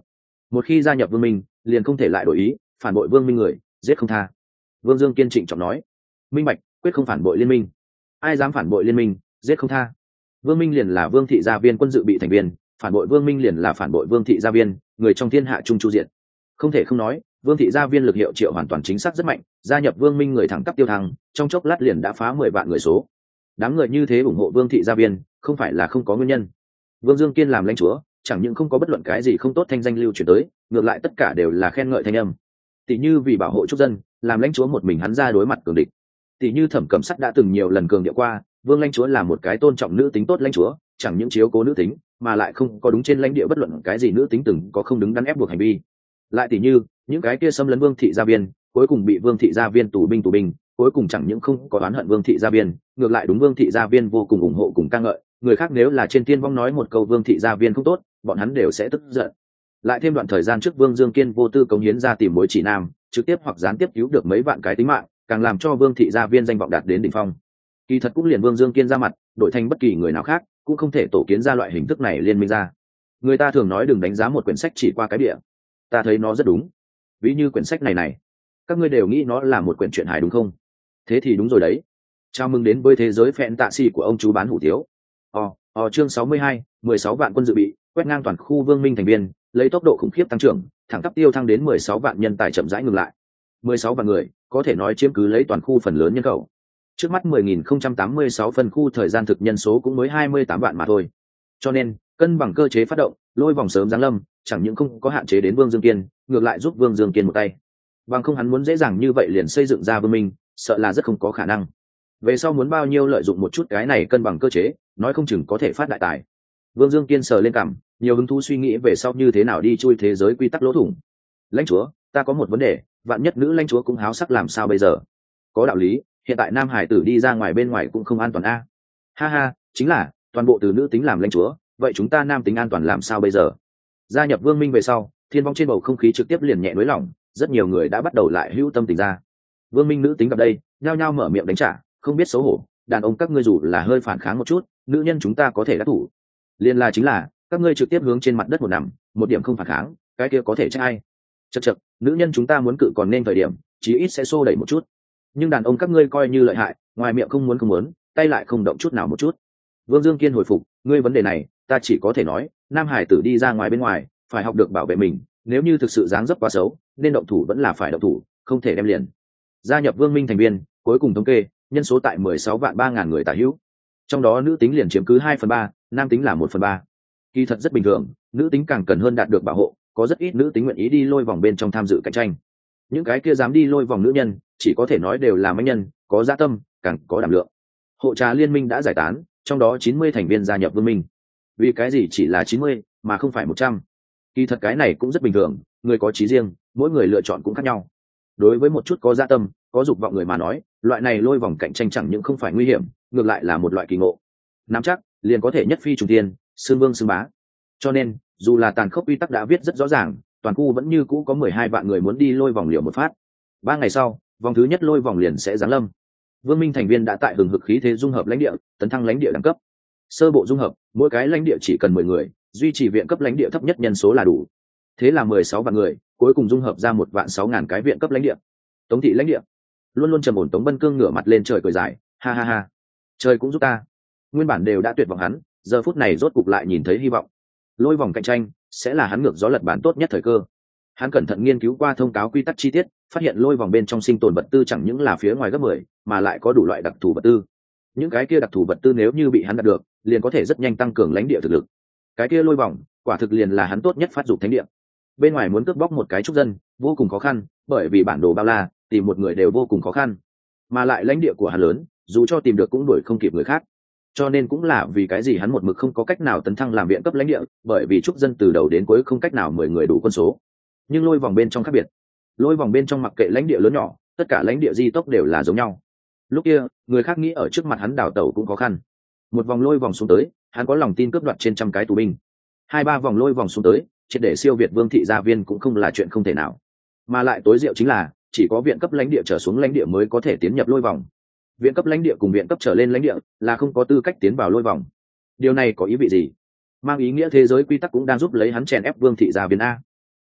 một khi gia nhập vương minh liền không thể lại đổi ý, phản bội vương minh người giết không tha. Vương Dương kiên trịnh trọng nói. Minh bạch, quyết không phản bội liên minh. Ai dám phản bội liên minh giết không tha. Vương minh liền là vương thị gia viên quân dự bị thành viên, phản bội vương minh liền là phản bội vương thị gia viên, người trong thiên hạ trung chu diện. Không thể không nói, vương thị gia viên lực hiệu triệu hoàn toàn chính xác rất mạnh, gia nhập vương minh người thẳng tắp tiêu thăng, trong chốc lát liền đã phá mười vạn người số. Đám người như thế ủng hộ vương thị gia viên không phải là không có nguyên nhân. Vương Dương kiên làm lãnh chúa chẳng những không có bất luận cái gì không tốt thanh danh lưu truyền tới, ngược lại tất cả đều là khen ngợi thanh âm. Tỷ như vì bảo hộ trúc dân, làm lãnh chúa một mình hắn ra đối mặt cường địch. Tỷ như Thẩm Cẩm Sắt đã từng nhiều lần cường điệu qua, vương lãnh chúa là một cái tôn trọng nữ tính tốt lãnh chúa, chẳng những chiếu cố nữ tính mà lại không có đúng trên lãnh địa bất luận cái gì nữ tính từng có không đứng đắn ép buộc hành vi. Lại tỷ như những cái kia xâm lấn vương thị gia viên, cuối cùng bị vương thị gia viên tù binh tù binh, cuối cùng chẳng những không có oán hận vương thị gia viên, ngược lại đúng vương thị gia viên vô cùng ủng hộ cùng ca ngợi. Người khác nếu là trên tiên vong nói một câu vương thị gia viên không tốt, bọn hắn đều sẽ tức giận. Lại thêm đoạn thời gian trước Vương Dương Kiên vô tư cống hiến ra tìm mối chỉ nam, trực tiếp hoặc gián tiếp cứu được mấy vạn cái tính mạng, càng làm cho vương thị gia viên danh vọng đạt đến đỉnh phong. Kỳ thật cũng liền Vương Dương Kiên ra mặt, đổi thành bất kỳ người nào khác cũng không thể tổ kiến ra loại hình thức này liên minh ra. Người ta thường nói đừng đánh giá một quyển sách chỉ qua cái địa, ta thấy nó rất đúng. Ví như quyển sách này này, các ngươi đều nghĩ nó là một quyển truyện hài đúng không? Thế thì đúng rồi đấy. Chào mừng đến với thế giới phẹn tạ xì của ông chú bán hủ tiếu. Ồ, ồ chương sáu mươi hai, mười sáu vạn quân dự bị, quét ngang toàn khu Vương Minh thành viên, lấy tốc độ khủng khiếp tăng trưởng, thẳng tắp tiêu thăng đến mười sáu vạn nhân tài chậm rãi ngừng lại. mười sáu vạn người, có thể nói chiếm cứ lấy toàn khu phần lớn nhân khẩu. Trước mắt mười nghìn không trăm tám mươi sáu phân khu thời gian thực nhân số cũng mới hai mươi tám vạn mà thôi. Cho nên, cân bằng cơ chế phát động, lôi vòng sớm giáng lâm, chẳng những không có hạn chế đến Vương Dương Kiên, ngược lại giúp Vương Dương Kiên một tay. Bằng không hắn muốn dễ dàng như vậy liền xây dựng ra Vương Minh, sợ là rất không có khả năng. Về sau muốn bao nhiêu lợi dụng một chút cái này cân bằng cơ chế, nói không chừng có thể phát đại tài. Vương Dương Kiên sờ lên cằm, nhiều hứng thú suy nghĩ về sau như thế nào đi chui thế giới quy tắc lỗ thủng. Lãnh chúa, ta có một vấn đề, vạn nhất nữ lãnh chúa cũng háo sắc làm sao bây giờ? Có đạo lý, hiện tại nam hải tử đi ra ngoài bên ngoài cũng không an toàn a. Ha ha, chính là toàn bộ từ nữ tính làm lãnh chúa, vậy chúng ta nam tính an toàn làm sao bây giờ? Gia nhập Vương Minh về sau, thiên vong trên bầu không khí trực tiếp liền nhẹ nới lỏng, rất nhiều người đã bắt đầu lại hữu tâm tình ra. Vương Minh nữ tính gặp đây, nhao nhao mở miệng đánh trả, không biết xấu hổ, đàn ông các ngươi dù là hơi phản kháng một chút, nữ nhân chúng ta có thể đắc thủ. Liên là chính là, các ngươi trực tiếp hướng trên mặt đất một nằm, một điểm không phản kháng, cái kia có thể trách ai? Chậc chậc, nữ nhân chúng ta muốn cự còn nên thời điểm, chí ít sẽ xô đẩy một chút. Nhưng đàn ông các ngươi coi như lợi hại, ngoài miệng không muốn không muốn, tay lại không động chút nào một chút. Vương Dương Kiên hồi phục, ngươi vấn đề này, ta chỉ có thể nói, nam hải tử đi ra ngoài bên ngoài, phải học được bảo vệ mình, nếu như thực sự dáng dấp quá xấu, nên động thủ vẫn là phải động thủ, không thể đem liền. Gia nhập Vương Minh thành viên, cuối cùng thống kê, nhân số tại mười sáu vạn ba ngàn người tả hữu. Trong đó nữ tính liền chiếm cứ hai phần ba, nam tính là một phần ba. Kỳ thật rất bình thường, nữ tính càng cần hơn đạt được bảo hộ, có rất ít nữ tính nguyện ý đi lôi vòng bên trong tham dự cạnh tranh. Những cái kia dám đi lôi vòng nữ nhân, chỉ có thể nói đều là mãnh nhân, có dạ tâm, càng có đảm lượng. Hộ trà liên minh đã giải tán, trong đó chín mươi thành viên gia nhập Vương Minh. Vì cái gì chỉ là chín mươi, mà không phải một trăm? Kỳ thật cái này cũng rất bình thường, người có chí riêng, mỗi người lựa chọn cũng khác nhau. Đối với một chút có dạ tâm, có dục vọng người mà nói, loại này lôi vòng cạnh tranh chẳng những không phải nguy hiểm, ngược lại là một loại kỳ ngộ. Nắm chắc, liền có thể nhất phi trùng thiên, xương vương xương bá. Cho nên, dù là tàn khốc quy tắc đã viết rất rõ ràng, toàn khu vẫn như cũ có mười hai vạn người muốn đi lôi vòng liều một phát. Ba ngày sau, vòng thứ nhất lôi vòng liền sẽ giáng lâm. Vương Minh thành viên đã tại hừng hực khí thế dung hợp lãnh địa, tấn thăng lãnh địa đẳng cấp. Sơ bộ dung hợp, mỗi cái lãnh địa chỉ cần mười người, duy trì viện cấp lãnh địa thấp nhất nhân số là đủ. Thế là mười sáu vạn người, cuối cùng dung hợp ra một vạn sáu ngàn cái viện cấp lãnh địa. Tống thị lãnh địa, luôn luôn trầm ổn Tống Bân Cương ngửa mặt lên trời cười dài, ha ha ha, trời cũng giúp ta. Nguyên bản đều đã tuyệt vọng hắn, giờ phút này rốt cục lại nhìn thấy hy vọng. Lôi vòng cạnh tranh sẽ là hắn ngược gió lật bản tốt nhất thời cơ. Hắn cẩn thận nghiên cứu qua thông cáo quy tắc chi tiết, phát hiện lôi vòng bên trong sinh tồn vật tư chẳng những là phía ngoài gấp mười, mà lại có đủ loại đặc thù vật tư. Những cái kia đặc thù vật tư nếu như bị hắn đạt được, liền có thể rất nhanh tăng cường lãnh địa thực lực. Cái kia lôi vòng, quả thực liền là hắn tốt nhất phát dục thánh địa. Bên ngoài muốn cướp bóc một cái trúc dân, vô cùng khó khăn, bởi vì bản đồ bao la, tìm một người đều vô cùng khó khăn. Mà lại lãnh địa của hắn lớn, dù cho tìm được cũng đuổi không kịp người khác. Cho nên cũng là vì cái gì hắn một mực không có cách nào tấn thăng làm viện cấp lãnh địa, bởi vì trúc dân từ đầu đến cuối không cách nào mười người đủ quân số. Nhưng lôi vòng bên trong khác biệt, lôi vòng bên trong mặc kệ lãnh địa lớn nhỏ, tất cả lãnh địa di tốc đều là giống nhau. Lúc kia, người khác nghĩ ở trước mặt hắn đào tẩu cũng khó khăn. Một vòng lôi vòng xuống tới, hắn có lòng tin cướp đoạt trên trăm cái tù binh. Hai ba vòng lôi vòng xuống tới, triệt để siêu việt vương thị gia viên cũng không là chuyện không thể nào. Mà lại tối diệu chính là, chỉ có viện cấp lãnh địa trở xuống lãnh địa mới có thể tiến nhập lôi vòng. Viện cấp lãnh địa cùng viện cấp trở lên lãnh địa là không có tư cách tiến vào lôi vòng. Điều này có ý vị gì? Mang ý nghĩa thế giới quy tắc cũng đang giúp lấy hắn chèn ép vương thị gia viên a.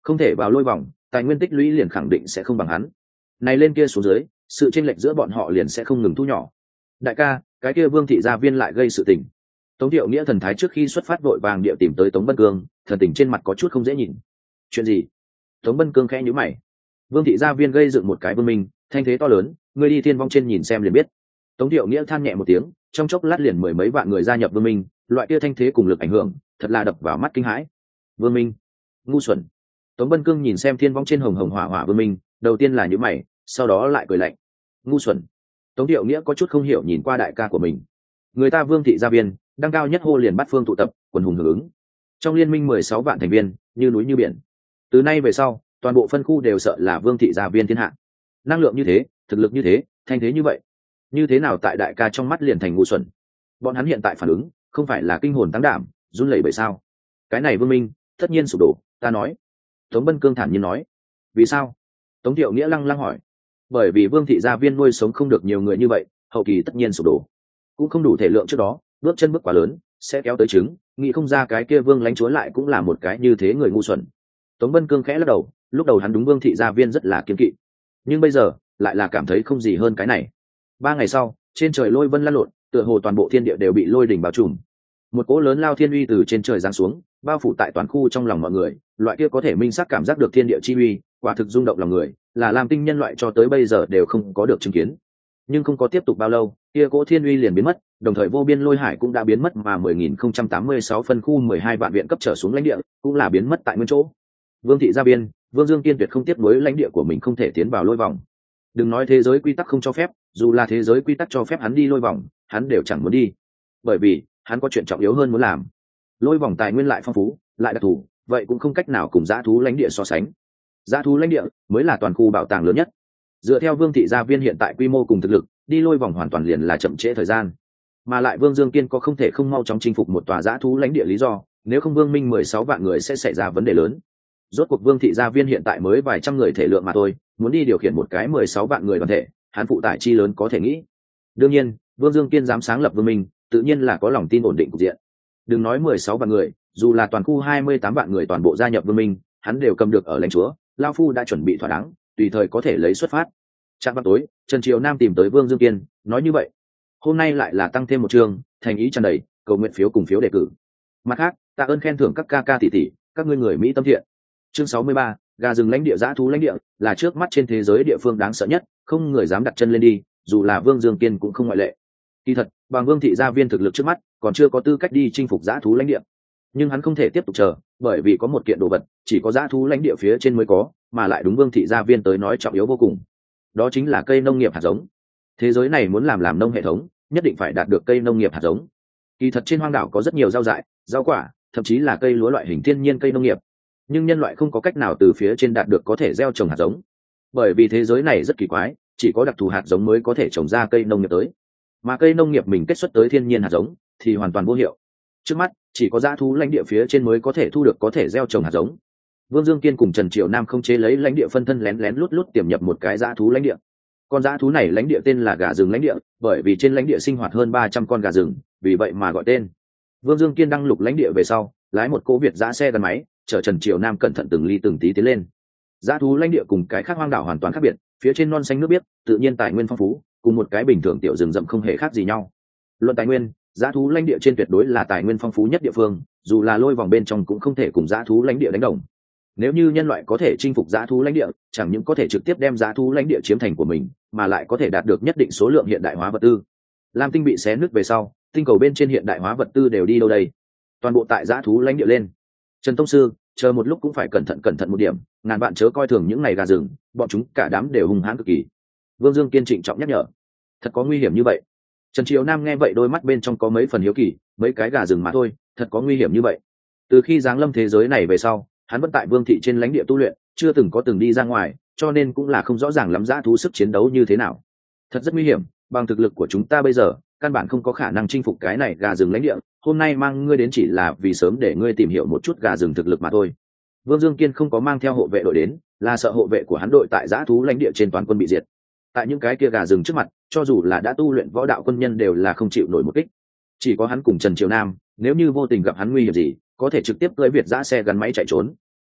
không thể vào lôi vòng, tài nguyên tích lũy liền khẳng định sẽ không bằng hắn. Này lên kia xuống dưới, sự chênh lệch giữa bọn họ liền sẽ không ngừng thu nhỏ. Đại ca, cái kia Vương thị gia viên lại gây sự tình. Tống Thiệu Nghĩa thần thái trước khi xuất phát vội vàng địa tìm tới Tống Bân Cương, thần tình trên mặt có chút không dễ nhìn. Chuyện gì? Tống Bân Cương khẽ nhíu mày. Vương thị gia viên gây dựng một cái vương minh, thanh thế to lớn, ngươi đi thiên vong trên nhìn xem liền biết. Tống Thiệu Nghĩa than nhẹ một tiếng, trong chốc lát liền mười mấy vạn người gia nhập vương minh, loại kia thanh thế cùng lực ảnh hưởng, thật là đập vào mắt kinh hãi. Vương minh, ngu xuẩn. Tống Bân Cương nhìn xem thiên vong trên hồng hồng hỏa hỏa vương minh, đầu tiên là nhíu mày, sau đó lại cười lạnh. Ngu xuẩn. Tống Thiệu Nghĩa có chút không hiểu nhìn qua đại ca của mình. Người ta Vương thị gia viên, đăng cao nhất hô liền bắt phương tụ tập, quần hùng hưởng ứng. Trong liên minh mười sáu vạn thành viên, như núi như biển. Từ nay về sau, toàn bộ phân khu đều sợ là Vương thị gia viên thiên hạ. Năng lượng như thế, thực lực như thế, thanh thế như vậy, như thế nào tại đại ca trong mắt liền thành ngu xuẩn? Bọn hắn hiện tại phản ứng, không phải là kinh hồn tăng đảm, run lẩy bẩy sao? Cái này Vương minh, tất nhiên sụp đổ, ta nói. Tống Bân Cương thản nhiên nói. Vì sao? Tống Thiệu Nghĩa lăng lăng hỏi. Bởi vì Vương thị gia viên nuôi sống không được nhiều người như vậy, hậu kỳ tất nhiên sụp đổ, cũng không đủ thể lượng trước đó, bước chân bước quá lớn, sẽ kéo tới trứng, nghĩ không ra cái kia Vương lãnh chúa lại cũng là một cái như thế người ngu xuẩn. Tống Bân Cương khẽ lắc đầu, lúc đầu hắn đúng Vương thị gia viên rất là kiên kỵ, nhưng bây giờ lại là cảm thấy không gì hơn cái này. Ba ngày sau, trên trời lôi vân lăn lộn, tựa hồ toàn bộ thiên địa đều bị lôi đỉnh bao trùm. Một cỗ lớn lao thiên uy từ trên trời giáng xuống, bao phủ tại toàn khu trong lòng mọi người, loại kia có thể minh xác cảm giác được thiên địa chi uy, quả thực rung động lòng người, là làm tinh nhân loại cho tới bây giờ đều không có được chứng kiến. Nhưng không có tiếp tục bao lâu, kia cỗ thiên uy liền biến mất, đồng thời vô biên lôi hải cũng đã biến mất, mà mười nghìn không trăm tám mươi sáu phân khu mười hai vạn viện cấp trở xuống lãnh địa cũng là biến mất tại nguyên chỗ. Vương thị gia biên, Vương Dương Kiên tuyệt không tiếp nối lãnh địa của mình không thể tiến vào lôi vòng. Đừng nói thế giới quy tắc không cho phép, dù là thế giới quy tắc cho phép hắn đi lôi vòng, hắn đều chẳng muốn đi, bởi vì hắn có chuyện trọng yếu hơn muốn làm. Lôi vòng tài nguyên lại phong phú, lại đặc thù, vậy cũng không cách nào cùng dã thú lãnh địa so sánh. Dã thú lãnh địa mới là toàn khu bảo tàng lớn nhất. Dựa theo Vương thị gia viên hiện tại quy mô cùng thực lực, đi lôi vòng hoàn toàn liền là chậm trễ thời gian. Mà lại Vương Dương Kiên có không thể không mau chóng chinh phục một tòa dã thú lãnh địa lý do, nếu không Vương Minh mười sáu vạn người sẽ xảy ra vấn đề lớn. Rốt cuộc Vương thị gia viên hiện tại mới vài trăm người thể lượng mà thôi, muốn đi điều khiển một cái mười sáu vạn người đoàn thể, hắn phụ tải chi lớn có thể nghĩ. Đương nhiên, Vương Dương Kiên dám sáng lập Vương Minh, tự nhiên là có lòng tin ổn định cục diện. Đừng nói mười sáu vạn người, dù là toàn khu hai mươi tám vạn người toàn bộ gia nhập Vương Minh, hắn đều cầm được ở lãnh chúa, lão phu đã chuẩn bị thỏa đáng, tùy thời có thể lấy xuất phát. Trạng vào tối, Trần Triều Nam tìm tới Vương Dương Kiên, nói như vậy, hôm nay lại là tăng thêm một chương, thành ý tràn đầy, cầu nguyện phiếu cùng phiếu đề cử. Mặt khác, tạ ơn khen thưởng các ca ca tỷ tỷ, các ngươi người Mỹ tâm thiện. Chương sáu mươi ba, gà rừng lãnh địa dã thú lãnh địa, là trước mắt trên thế giới địa phương đáng sợ nhất, không người dám đặt chân lên đi, dù là Vương Dương Kiên cũng không ngoại lệ. Kỳ thật, bằng Vương thị gia viên thực lực trước mắt, còn chưa có tư cách đi chinh phục dã thú lãnh địa. Nhưng hắn không thể tiếp tục chờ, bởi vì có một kiện đồ vật, chỉ có dã thú lãnh địa phía trên mới có, mà lại đúng Vương thị gia viên tới nói trọng yếu vô cùng. Đó chính là cây nông nghiệp hạt giống. Thế giới này muốn làm làm nông hệ thống, nhất định phải đạt được cây nông nghiệp hạt giống. Kỳ thật trên hoang đảo có rất nhiều rau dại, rau quả, thậm chí là cây lúa loại hình thiên nhiên cây nông nghiệp, nhưng nhân loại không có cách nào từ phía trên đạt được có thể gieo trồng hạt giống, bởi vì thế giới này rất kỳ quái, chỉ có đặc thù hạt giống mới có thể trồng ra cây nông nghiệp tới, mà cây nông nghiệp mình kết xuất tới thiên nhiên hạt giống thì hoàn toàn vô hiệu. Trước mắt chỉ có dã thú lãnh địa phía trên mới có thể thu được có thể gieo trồng hạt giống. Vương Dương Kiên cùng Trần Triều Nam không chế lấy lãnh địa phân thân lén lén lút lút tiềm nhập một cái dã thú lãnh địa. Con dã thú này lãnh địa tên là gà rừng lãnh địa, bởi vì trên lãnh địa sinh hoạt hơn ba trăm con gà rừng, vì vậy mà gọi tên. Vương Dương Kiên đăng lục lãnh địa về sau, lái một cỗ Việt dã xe gắn máy, chở Trần Triều Nam cẩn thận từng ly từng tí tiến lên. Dã thú lãnh địa cùng cái khác hoang đảo hoàn toàn khác biệt, phía trên non xanh nước biếc, tự nhiên tài nguyên phong phú, cùng một cái bình thường tiểu rừng rậm không hề khác gì nhau. Luận tài nguyên, dã thú lãnh địa trên tuyệt đối là tài nguyên phong phú nhất địa phương, dù là lôi vòng bên trong cũng không thể cùng dã thú lãnh địa đánh đồng. Nếu như nhân loại có thể chinh phục dã thú lãnh địa, chẳng những có thể trực tiếp đem dã thú lãnh địa chiếm thành của mình, mà lại có thể đạt được nhất định số lượng hiện đại hóa vật tư. Lam tinh bị xé nứt về sau, tinh cầu bên trên hiện đại hóa vật tư đều đi đâu đây? Toàn bộ tại dã thú lãnh địa lên. Trần Tông Sư, chờ một lúc cũng phải cẩn thận cẩn thận một điểm, ngàn bạn chớ coi thường những này gà rừng, bọn chúng cả đám đều hung hãn cực kỳ. Vương Dương Kiên trịnh trọng nhắc nhở. Thật có nguy hiểm như vậy? Trần Triều Nam nghe vậy đôi mắt bên trong có mấy phần hiếu kỳ, mấy cái gà rừng mà thôi, thật có nguy hiểm như vậy? Từ khi giáng lâm thế giới này về sau, hắn vẫn tại Vương thị trên lãnh địa tu luyện, chưa từng có từng đi ra ngoài, cho nên cũng là không rõ ràng lắm dã thú sức chiến đấu như thế nào. Thật rất nguy hiểm, bằng thực lực của chúng ta bây giờ, căn bản không có khả năng chinh phục cái này gà rừng lãnh địa, hôm nay mang ngươi đến chỉ là vì sớm để ngươi tìm hiểu một chút gà rừng thực lực mà thôi. Vương Dương Kiên không có mang theo hộ vệ đội đến, là sợ hộ vệ của hắn đội tại dã thú lãnh địa trên toàn quân bị diệt. Tại những cái kia gà rừng trước mặt, cho dù là đã tu luyện võ đạo quân nhân đều là không chịu nổi một kích. Chỉ có hắn cùng Trần Triều Nam, nếu như vô tình gặp hắn nguy hiểm gì, có thể trực tiếp cưỡi Việt dã xe gắn máy chạy trốn.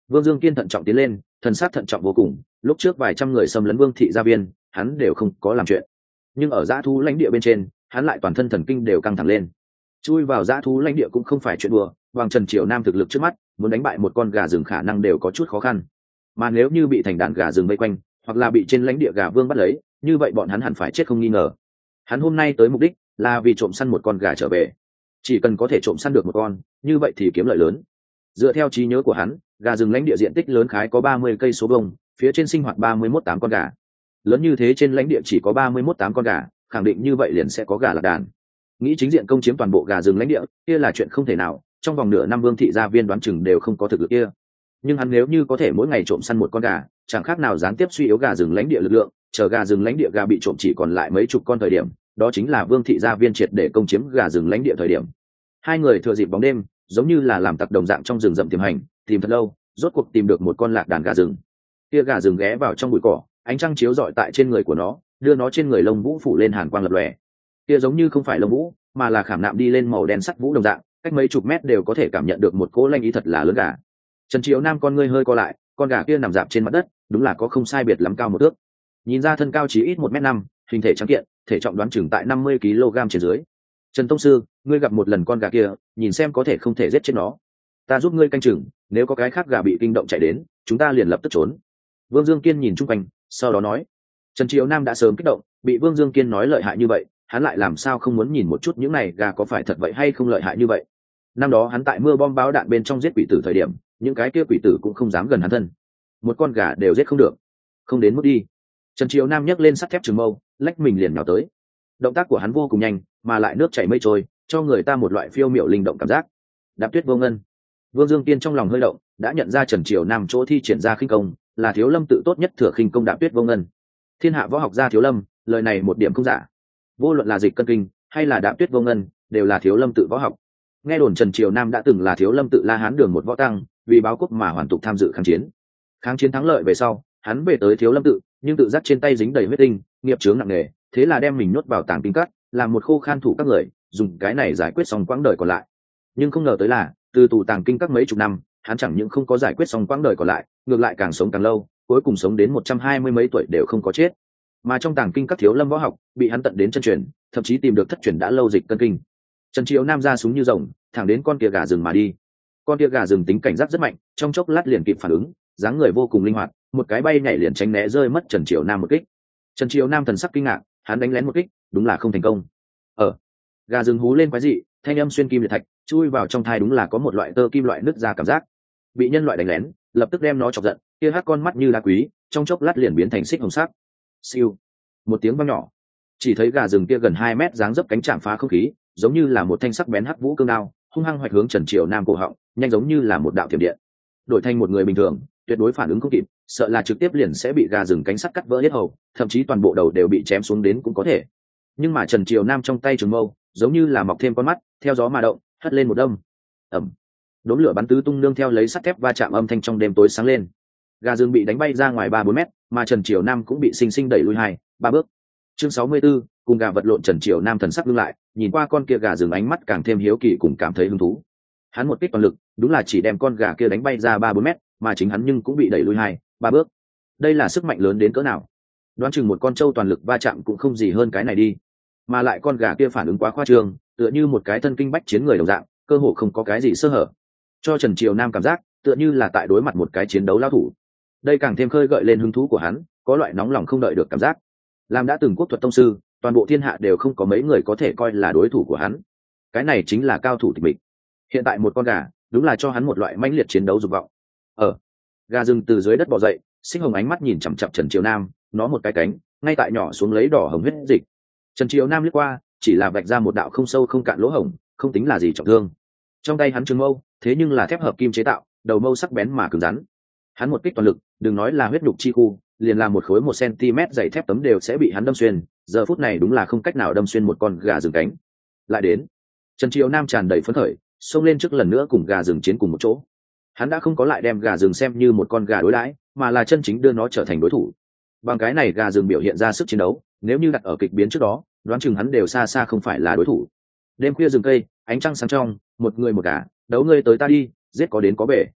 Vương Dương Kiên thận trọng tiến lên, thần sắc thận trọng vô cùng. Lúc trước vài trăm người xâm lấn Vương thị gia viên, hắn đều không có làm chuyện, nhưng ở dã thú lãnh địa bên trên, hắn lại toàn thân thần kinh đều căng thẳng lên. Chui vào dã thú lãnh địa cũng không phải chuyện đùa, Hoàng Trần Triều Nam thực lực trước mắt, muốn đánh bại một con gà rừng khả năng đều có chút khó khăn. Mà nếu như bị thành đàn gà rừng vây quanh, hoặc là bị trên lãnh địa gà vương bắt lấy, như vậy bọn hắn hẳn phải chết không nghi ngờ. Hắn hôm nay tới mục đích là vì trộm săn một con gà trở về. Chỉ cần có thể trộm săn được một con, như vậy thì kiếm lợi lớn. Dựa theo trí nhớ của hắn, gà rừng lãnh địa diện tích lớn khái có ba mươi cây số vuông, phía trên sinh hoạt ba mươi mốt tám con gà. Lớn như thế trên lãnh địa chỉ có ba mươi mốt tám con gà, khẳng định như vậy liền sẽ có gà lạc đàn. Nghĩ chính diện công chiếm toàn bộ gà rừng lãnh địa, kia là chuyện không thể nào, trong vòng nửa năm Vương thị gia viên đoán chừng đều không có thực lực kia. Nhưng hắn nếu như có thể mỗi ngày trộm săn một con gà, chẳng khác nào gián tiếp suy yếu gà rừng lãnh địa lực lượng, chờ gà rừng lãnh địa gà bị trộm chỉ còn lại mấy chục con thời điểm, đó chính là Vương thị gia viên triệt để công chiếm gà rừng lãnh địa thời điểm. Hai người thừa dịp bóng đêm, giống như là làm tặc đồng dạng trong rừng rậm tìm hành, tìm thật lâu, rốt cuộc tìm được một con lạc đàn gà rừng. Kia gà rừng ghé vào trong bụi cỏ, ánh trăng chiếu rọi tại trên người của nó, đưa nó trên người lông vũ phủ lên hàn quang lập lòe. Kia giống như không phải lông vũ, mà là khảm nạm đi lên màu đen sắt vũ đồng dạng, cách mấy chục mét đều có thể cảm nhận được một cỗ lanh ý thật là lớn gà. Trần Triều Nam con ngươi hơi co lại, con gà kia nằm dạp trên mặt đất, đúng là có không sai biệt lắm cao một thước. Nhìn ra thân cao chỉ ít một mét năm, hình thể trắng kiện, thể trọng đoán chừng tại năm mươi ki lô gam trên dưới. Trần tông sư, ngươi gặp một lần con gà kia, nhìn xem có thể không thể giết chết nó. Ta giúp ngươi canh chừng, nếu có cái khác gà bị kinh động chạy đến, chúng ta liền lập tức trốn. Vương Dương Kiên nhìn chung quanh, sau đó nói. Trần Triều Nam đã sớm kích động, bị Vương Dương Kiên nói lợi hại như vậy, hắn lại làm sao không muốn nhìn một chút những này gà có phải thật vậy hay không lợi hại như vậy. Năm đó hắn tại mưa bom báo đạn bên trong giết quỷ tử thời điểm, những cái kia quỷ tử cũng không dám gần hắn thân, một con gà đều giết không được, không đến mức đi. Trần Triều Nam nhấc lên sắt thép trường mâu, lách mình liền nhào tới. Động tác của hắn vô cùng nhanh, mà lại nước chảy mây trôi, cho người ta một loại phiêu miểu linh động cảm giác. Đạp tuyết vô ngân. Vương Dương Kiên trong lòng hơi động, đã nhận ra Trần Triều Nam chỗ thi triển ra khinh công là Thiếu Lâm tự tốt nhất thừa khinh công đạp tuyết vô ngân. Thiên hạ võ học gia Thiếu Lâm, lời này một điểm không giả. Vô luận là dịch cân kinh hay là đạp tuyết vô ngân, đều là Thiếu Lâm tự võ học. Nghe đồn Trần Triều Nam đã từng là Thiếu Lâm tự La Hán đường một võ tăng, vì báo quốc mà hoàn tục tham dự kháng chiến. Kháng chiến thắng lợi về sau, hắn về tới Thiếu Lâm tự, nhưng tự giác trên tay dính đầy huyết tinh, nghiệp chướng nặng nề, thế là đem mình nuốt vào tàng kinh cắt, làm một khô khan thủ các người, dùng cái này giải quyết xong quãng đời còn lại. Nhưng không ngờ tới là, từ tù tàng kinh các mấy chục năm, hắn chẳng những không có giải quyết xong quãng đời còn lại, ngược lại càng sống càng lâu, cuối cùng sống đến một trăm hai mươi mấy tuổi đều không có chết. Mà trong tàng kinh các Thiếu Lâm võ học, bị hắn tận đến chân truyền, thậm chí tìm được thất truyền đã lâu dịch cân kinh. Trần Triều Nam ra súng như rồng, thẳng đến con kia gà rừng mà đi. Con kia gà rừng tính cảnh giác rất mạnh, trong chốc lát liền kịp phản ứng, dáng người vô cùng linh hoạt, một cái bay nhảy liền tránh né rơi mất Trần Triều Nam một kích. Trần Triều Nam thần sắc kinh ngạc, hắn đánh lén một kích, đúng là không thành công. Ở gà rừng hú lên quái dị, thanh âm xuyên kim liệt thạch, chui vào trong thai đúng là có một loại tơ kim loại nứt ra cảm giác. Bị nhân loại đánh lén, lập tức đem nó chọc giận, kia hát con mắt như đá quý, trong chốc lát liền biến thành xích hồng sắc. Siêu, một tiếng vang nhỏ, chỉ thấy gà rừng kia gần hai mét dáng dấp cánh chạm phá không khí, giống như là một thanh sắc bén hắc vũ cương đao, hung hăng hoạch hướng Trần Triều Nam cổ họng, nhanh giống như là một đạo thiểm điện. Đổi thành một người bình thường, tuyệt đối phản ứng không kịp, sợ là trực tiếp liền sẽ bị gà rừng cánh sắt cắt vỡ hết hầu, thậm chí toàn bộ đầu đều bị chém xuống đến cũng có thể. Nhưng mà Trần Triều Nam trong tay trường mâu, giống như là mọc thêm con mắt, theo gió mà động, hất lên một đâm. Ầm. Đốm lửa bắn tứ tung nương theo lấy sắt thép va chạm âm thanh trong đêm tối sáng lên. Gà rừng bị đánh bay ra ngoài ba bốn mét, mà Trần Triều Nam cũng bị sinh sinh đẩy lui hai, ba bước. Chương sáu mươi 64, cùng gà vật lộn Trần Triều Nam thần sắc lưng lại, nhìn qua con kia gà rừng ánh mắt càng thêm hiếu kỳ cùng cảm thấy hứng thú. Hắn một kích toàn lực, đúng là chỉ đem con gà kia đánh bay ra ba bốn mét, mà chính hắn nhưng cũng bị đẩy lui hai, ba bước. Đây là sức mạnh lớn đến cỡ nào? Đoán chừng một con trâu toàn lực va chạm cũng không gì hơn cái này đi. Mà lại con gà kia phản ứng quá khoa trương, tựa như một cái thân kinh bách chiến người đồng dạng, cơ hồ không có cái gì sơ hở. Cho Trần Triều Nam cảm giác, tựa như là tại đối mặt một cái chiến đấu lao thủ. Đây càng thêm khơi gợi lên hứng thú của hắn, có loại nóng lòng không đợi được cảm giác. Làm đã từng quốc thuật tông sư, toàn bộ thiên hạ đều không có mấy người có thể coi là đối thủ của hắn. Cái này chính là cao thủ tịch mịch. Hiện tại một con gà, đúng là cho hắn một loại mãnh liệt chiến đấu dục vọng. Ở gà rừng từ dưới đất bò dậy, sinh hồng ánh mắt nhìn chằm chằm Trần Triều Nam, nó một cái cánh, ngay tại nhỏ xuống lấy đỏ hồng huyết dịch. Trần Triều Nam liếc qua, chỉ là vạch ra một đạo không sâu không cạn lỗ hổng, không tính là gì trọng thương. Trong tay hắn trường mâu, thế nhưng là thép hợp kim chế tạo, đầu mâu sắc bén mà cứng rắn. Hắn một kích toàn lực, đừng nói là huyết nhục chi khu, liền làm một khối một cm dày thép tấm đều sẽ bị hắn đâm xuyên, giờ phút này đúng là không cách nào đâm xuyên một con gà rừng cánh. Lại đến, Trần Triều Nam tràn đầy phấn khởi, xông lên trước lần nữa cùng gà rừng chiến cùng một chỗ. Hắn đã không có lại đem gà rừng xem như một con gà đối đãi, mà là chân chính đưa nó trở thành đối thủ. Bằng cái này gà rừng biểu hiện ra sức chiến đấu, nếu như đặt ở kịch biến trước đó, đoán chừng hắn đều xa xa không phải là đối thủ. Đêm khuya rừng cây, ánh trăng sáng trong, một người một gà, đấu ngươi tới ta đi, giết có đến có bể.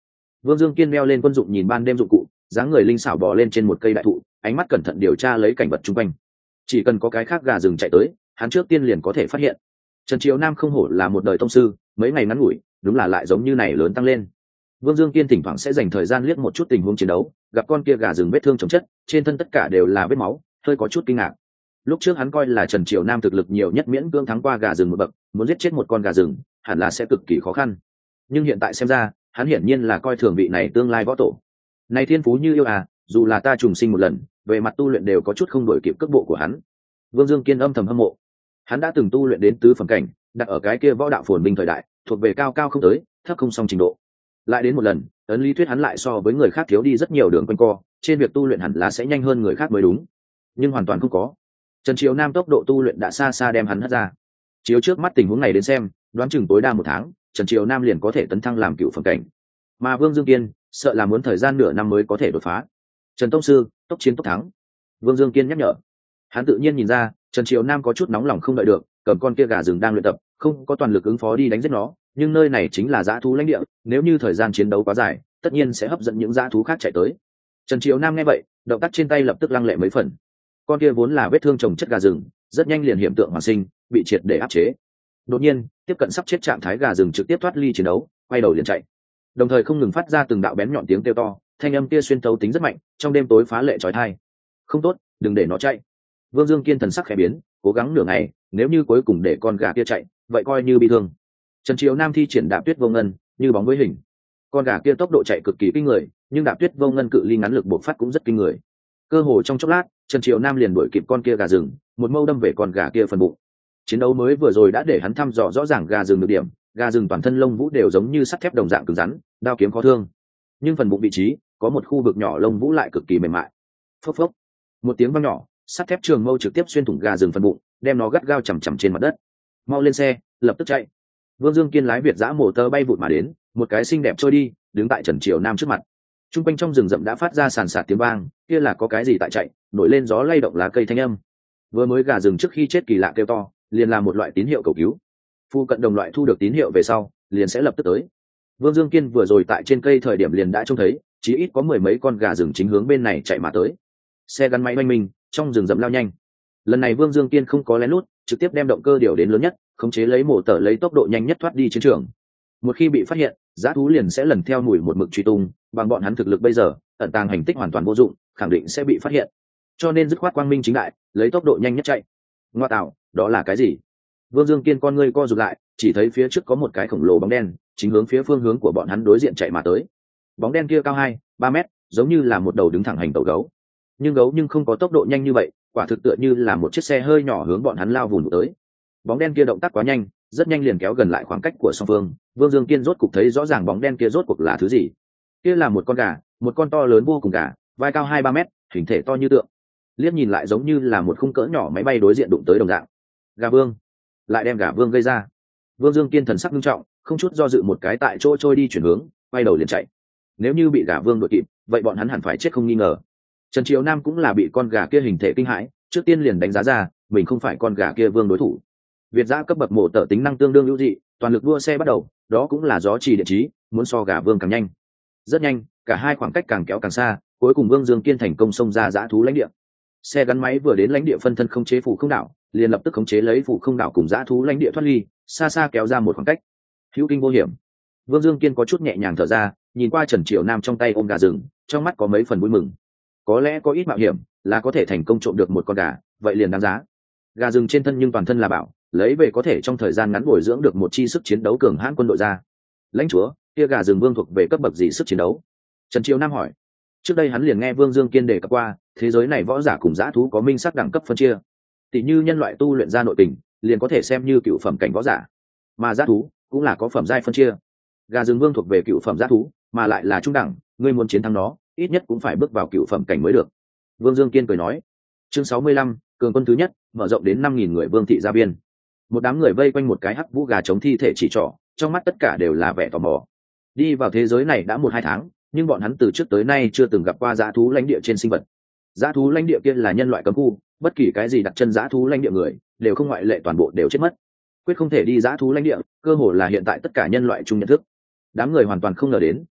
Vương Dương Kiên đeo lên quân dụng nhìn ban đêm dụng cụ, dáng người linh xảo bò lên trên một cây đại thụ, ánh mắt cẩn thận điều tra lấy cảnh vật xung quanh. Chỉ cần có cái khác gà rừng chạy tới, hắn trước tiên liền có thể phát hiện. Trần Triều Nam không hổ là một đời tông sư, mấy ngày ngắn ngủi, đúng là lại giống như này lớn tăng lên. Vương Dương Kiên thỉnh thoảng sẽ dành thời gian liếc một chút tình huống chiến đấu, gặp con kia gà rừng vết thương chồng chất, trên thân tất cả đều là vết máu, hơi có chút kinh ngạc. Lúc trước hắn coi là Trần Triều Nam thực lực nhiều nhất miễn cưỡng thắng qua gà rừng một bậc, muốn giết chết một con gà rừng, hẳn là sẽ cực kỳ khó khăn. Nhưng hiện tại xem ra, hắn hiển nhiên là coi thường vị này tương lai võ tổ. Này thiên phú như yêu à, dù là ta trùng sinh một lần, về mặt tu luyện đều có chút không đổi kịp cước bộ của hắn. Vương Dương Kiên âm thầm hâm mộ. Hắn đã từng tu luyện đến tứ phẩm cảnh, đặt ở cái kia võ đạo phồn binh thời đại, thuộc về cao cao không tới, thấp không song trình độ. Lại đến một lần, ấn lý thuyết hắn lại so với người khác thiếu đi rất nhiều đường quanh co, trên việc tu luyện hẳn là sẽ nhanh hơn người khác mới đúng. Nhưng hoàn toàn không có. Trần Triều Nam tốc độ tu luyện đã xa xa đem hắn hất ra. Chiếu trước mắt tình huống này đến xem, đoán chừng tối đa một tháng, Trần Triều Nam liền có thể tấn thăng làm cựu phẩm cảnh. Mà Vương Dương Kiên, sợ là muốn thời gian nửa năm mới có thể đột phá. Trần tông sư, tốc chiến tốc thắng. Vương Dương Kiên nhắc nhở. Hắn tự nhiên nhìn ra, Trần Triều Nam có chút nóng lòng không đợi được, cầm con kia gà rừng đang luyện tập, không có toàn lực ứng phó đi đánh giết nó, nhưng nơi này chính là dã thú lãnh địa, nếu như thời gian chiến đấu quá dài, tất nhiên sẽ hấp dẫn những dã thú khác chạy tới. Trần Triều Nam nghe vậy, động tác trên tay lập tức lăng lệ mấy phần. Con kia vốn là vết thương chồng chất gà rừng, rất nhanh liền hiện tượng hoàn sinh, bị triệt để áp chế. Đột nhiên, tiếp cận sắp chết trạng thái gà rừng trực tiếp thoát ly chiến đấu, quay đầu liền chạy, đồng thời không ngừng phát ra từng đạo bén nhọn tiếng kêu to, thanh âm kia xuyên tấu tính rất mạnh, trong đêm tối phá lệ chói tai. Không tốt, đừng để nó chạy. Vương Dương Kiên thần sắc khẽ biến, cố gắng nửa ngày, nếu như cuối cùng để con gà kia chạy, vậy coi như bị thương. Trần Triều Nam thi triển Đạp Tuyết Vô Ngân, như bóng với hình. Con gà kia tốc độ chạy cực kỳ kinh người, nhưng Đạp Tuyết Vô Ngân cự ly ngắn lực bộc phát cũng rất kinh người. Cơ hồ trong chốc lát, Trần Triều Nam liền đuổi kịp con kia gà rừng, một mâu đâm về con gà kia phần bụng. Chiến đấu mới vừa rồi đã để hắn thăm dò rõ ràng gà rừng được điểm, gà rừng toàn thân lông vũ đều giống như sắt thép đồng dạng cứng rắn, đao kiếm khó thương. Nhưng phần bụng vị trí, có một khu vực nhỏ lông vũ lại cực kỳ mềm mại. Phốc phốc. Một tiếng vang nhỏ, sắt thép trường mâu trực tiếp xuyên thủng gà rừng phần bụng, đem nó gắt gao chầm chằm trên mặt đất. Mau lên xe, lập tức chạy. Vương Dương Kiên lái Việt giã mổ tơ bay vụt mà đến, một cái xinh đẹp trôi đi, đứng tại Trần Triều Nam trước mặt. Trung quanh trong rừng rậm đã phát ra sàn sạt tiếng vang, kia là có cái gì tại chạy, nổi lên gió lay động lá cây thanh âm. Vừa mới gà rừng trước khi chết kỳ lạ kêu to, liền là một loại tín hiệu cầu cứu. Phu cận đồng loại thu được tín hiệu về sau, liền sẽ lập tức tới. Vương Dương Kiên vừa rồi tại trên cây thời điểm liền đã trông thấy, chỉ ít có mười mấy con gà rừng chính hướng bên này chạy mà tới. Xe gắn máy oanh minh, trong rừng rậm lao nhanh. Lần này Vương Dương Kiên không có lén lút, trực tiếp đem động cơ điều đến lớn nhất, khống chế lấy mổ tở lấy tốc độ nhanh nhất thoát đi chiến trường. Một khi bị phát hiện, dã thú liền sẽ lần theo mùi một mực truy tung, bằng bọn hắn thực lực bây giờ, ẩn tàng hành tích hoàn toàn vô dụng, khẳng định sẽ bị phát hiện. Cho nên dứt khoát quang minh chính đại, lấy tốc độ nhanh nhất chạy. Ngoa tạo, đó là cái gì? Vương Dương Kiên con ngươi co rụt lại, chỉ thấy phía trước có một cái khổng lồ bóng đen, chính hướng phía phương hướng của bọn hắn đối diện chạy mà tới. Bóng đen kia cao hai, ba mét, giống như là một đầu đứng thẳng hành tẩu gấu. Nhưng gấu nhưng không có tốc độ nhanh như vậy, quả thực tựa như là một chiếc xe hơi nhỏ hướng bọn hắn lao vùn tới. Bóng đen kia động tác quá nhanh, rất nhanh liền kéo gần lại khoảng cách của song phương. Vương Dương Kiên rốt cục thấy rõ ràng bóng đen kia rốt cuộc là thứ gì. Kia là một con gà, một con to lớn vô cùng gà, vai cao hai ba mét, hình thể to như tượng. Liếc nhìn lại giống như là một khung cỡ nhỏ máy bay đối diện đụng tới đồng dạng. Gà Vương, lại đem gà Vương gây ra. Vương Dương Kiên thần sắc nghiêm trọng, không chút do dự một cái tại chỗ trôi đi chuyển hướng, quay đầu liền chạy. Nếu như bị gà Vương đuổi kịp, vậy bọn hắn hẳn phải chết không nghi ngờ. Trần Triều Nam cũng là bị con gà kia hình thể kinh hãi, trước tiên liền đánh giá ra mình không phải con gà kia Vương đối thủ. Việt giã cấp bậc mổ tở tính năng tương đương hữu dị, toàn lực đua xe bắt đầu, đó cũng là gió trì địa chí, muốn so gà Vương càng nhanh. Rất nhanh, cả hai khoảng cách càng kéo càng xa, cuối cùng Vương Dương Kiên thành công xông ra dã thú lãnh địa. Xe gắn máy vừa đến lãnh địa phân thân không chế phủ không đảo, liền lập tức khống chế lấy phủ không đảo cùng dã thú lãnh địa thoát ly, xa xa kéo ra một khoảng cách. Hữu kinh vô hiểm. Vương Dương Kiên có chút nhẹ nhàng thở ra, nhìn qua Trần Triều Nam trong tay ôm gà rừng, trong mắt có mấy phần vui mừng. Có lẽ có ít mạo hiểm, là có thể thành công trộm được một con gà, vậy liền đáng giá. Gà rừng trên thân nhưng toàn thân là bảo, lấy về có thể trong thời gian ngắn bồi dưỡng được một chi sức chiến đấu cường hãn quân đội ra. Lãnh chúa, kia gà rừng Vương thuộc về cấp bậc gì sức chiến đấu? Trần Triều Nam hỏi. Trước đây hắn liền nghe Vương Dương Kiên đề cập qua, thế giới này võ giả cùng dã thú có minh sắc đẳng cấp phân chia. Tỷ như nhân loại tu luyện ra nội tình, liền có thể xem như cựu phẩm cảnh võ giả, mà dã thú cũng là có phẩm giai phân chia. Gà rừng Vương thuộc về cựu phẩm dã thú, mà lại là trung đẳng, ngươi muốn chiến thắng nó, ít nhất cũng phải bước vào cựu phẩm cảnh mới được. Vương Dương Kiên cười nói. Chương sáu mươi lăm, cường quân thứ nhất, mở rộng đến năm nghìn người Vương thị gia viên. Một đám người vây quanh một cái hắc vũ gà chống thi thể chỉ trỏ, trong mắt tất cả đều là vẻ tò mò. Đi vào thế giới này đã một hai tháng, nhưng bọn hắn từ trước tới nay chưa từng gặp qua dã thú lãnh địa trên sinh vật. Dã thú lãnh địa kia là nhân loại cấm khu, bất kỳ cái gì đặt chân dã thú lãnh địa người đều không ngoại lệ toàn bộ đều chết mất. Quyết không thể đi dã thú lãnh địa, cơ hồ là hiện tại tất cả nhân loại chung nhận thức. Đám người hoàn toàn không ngờ đến,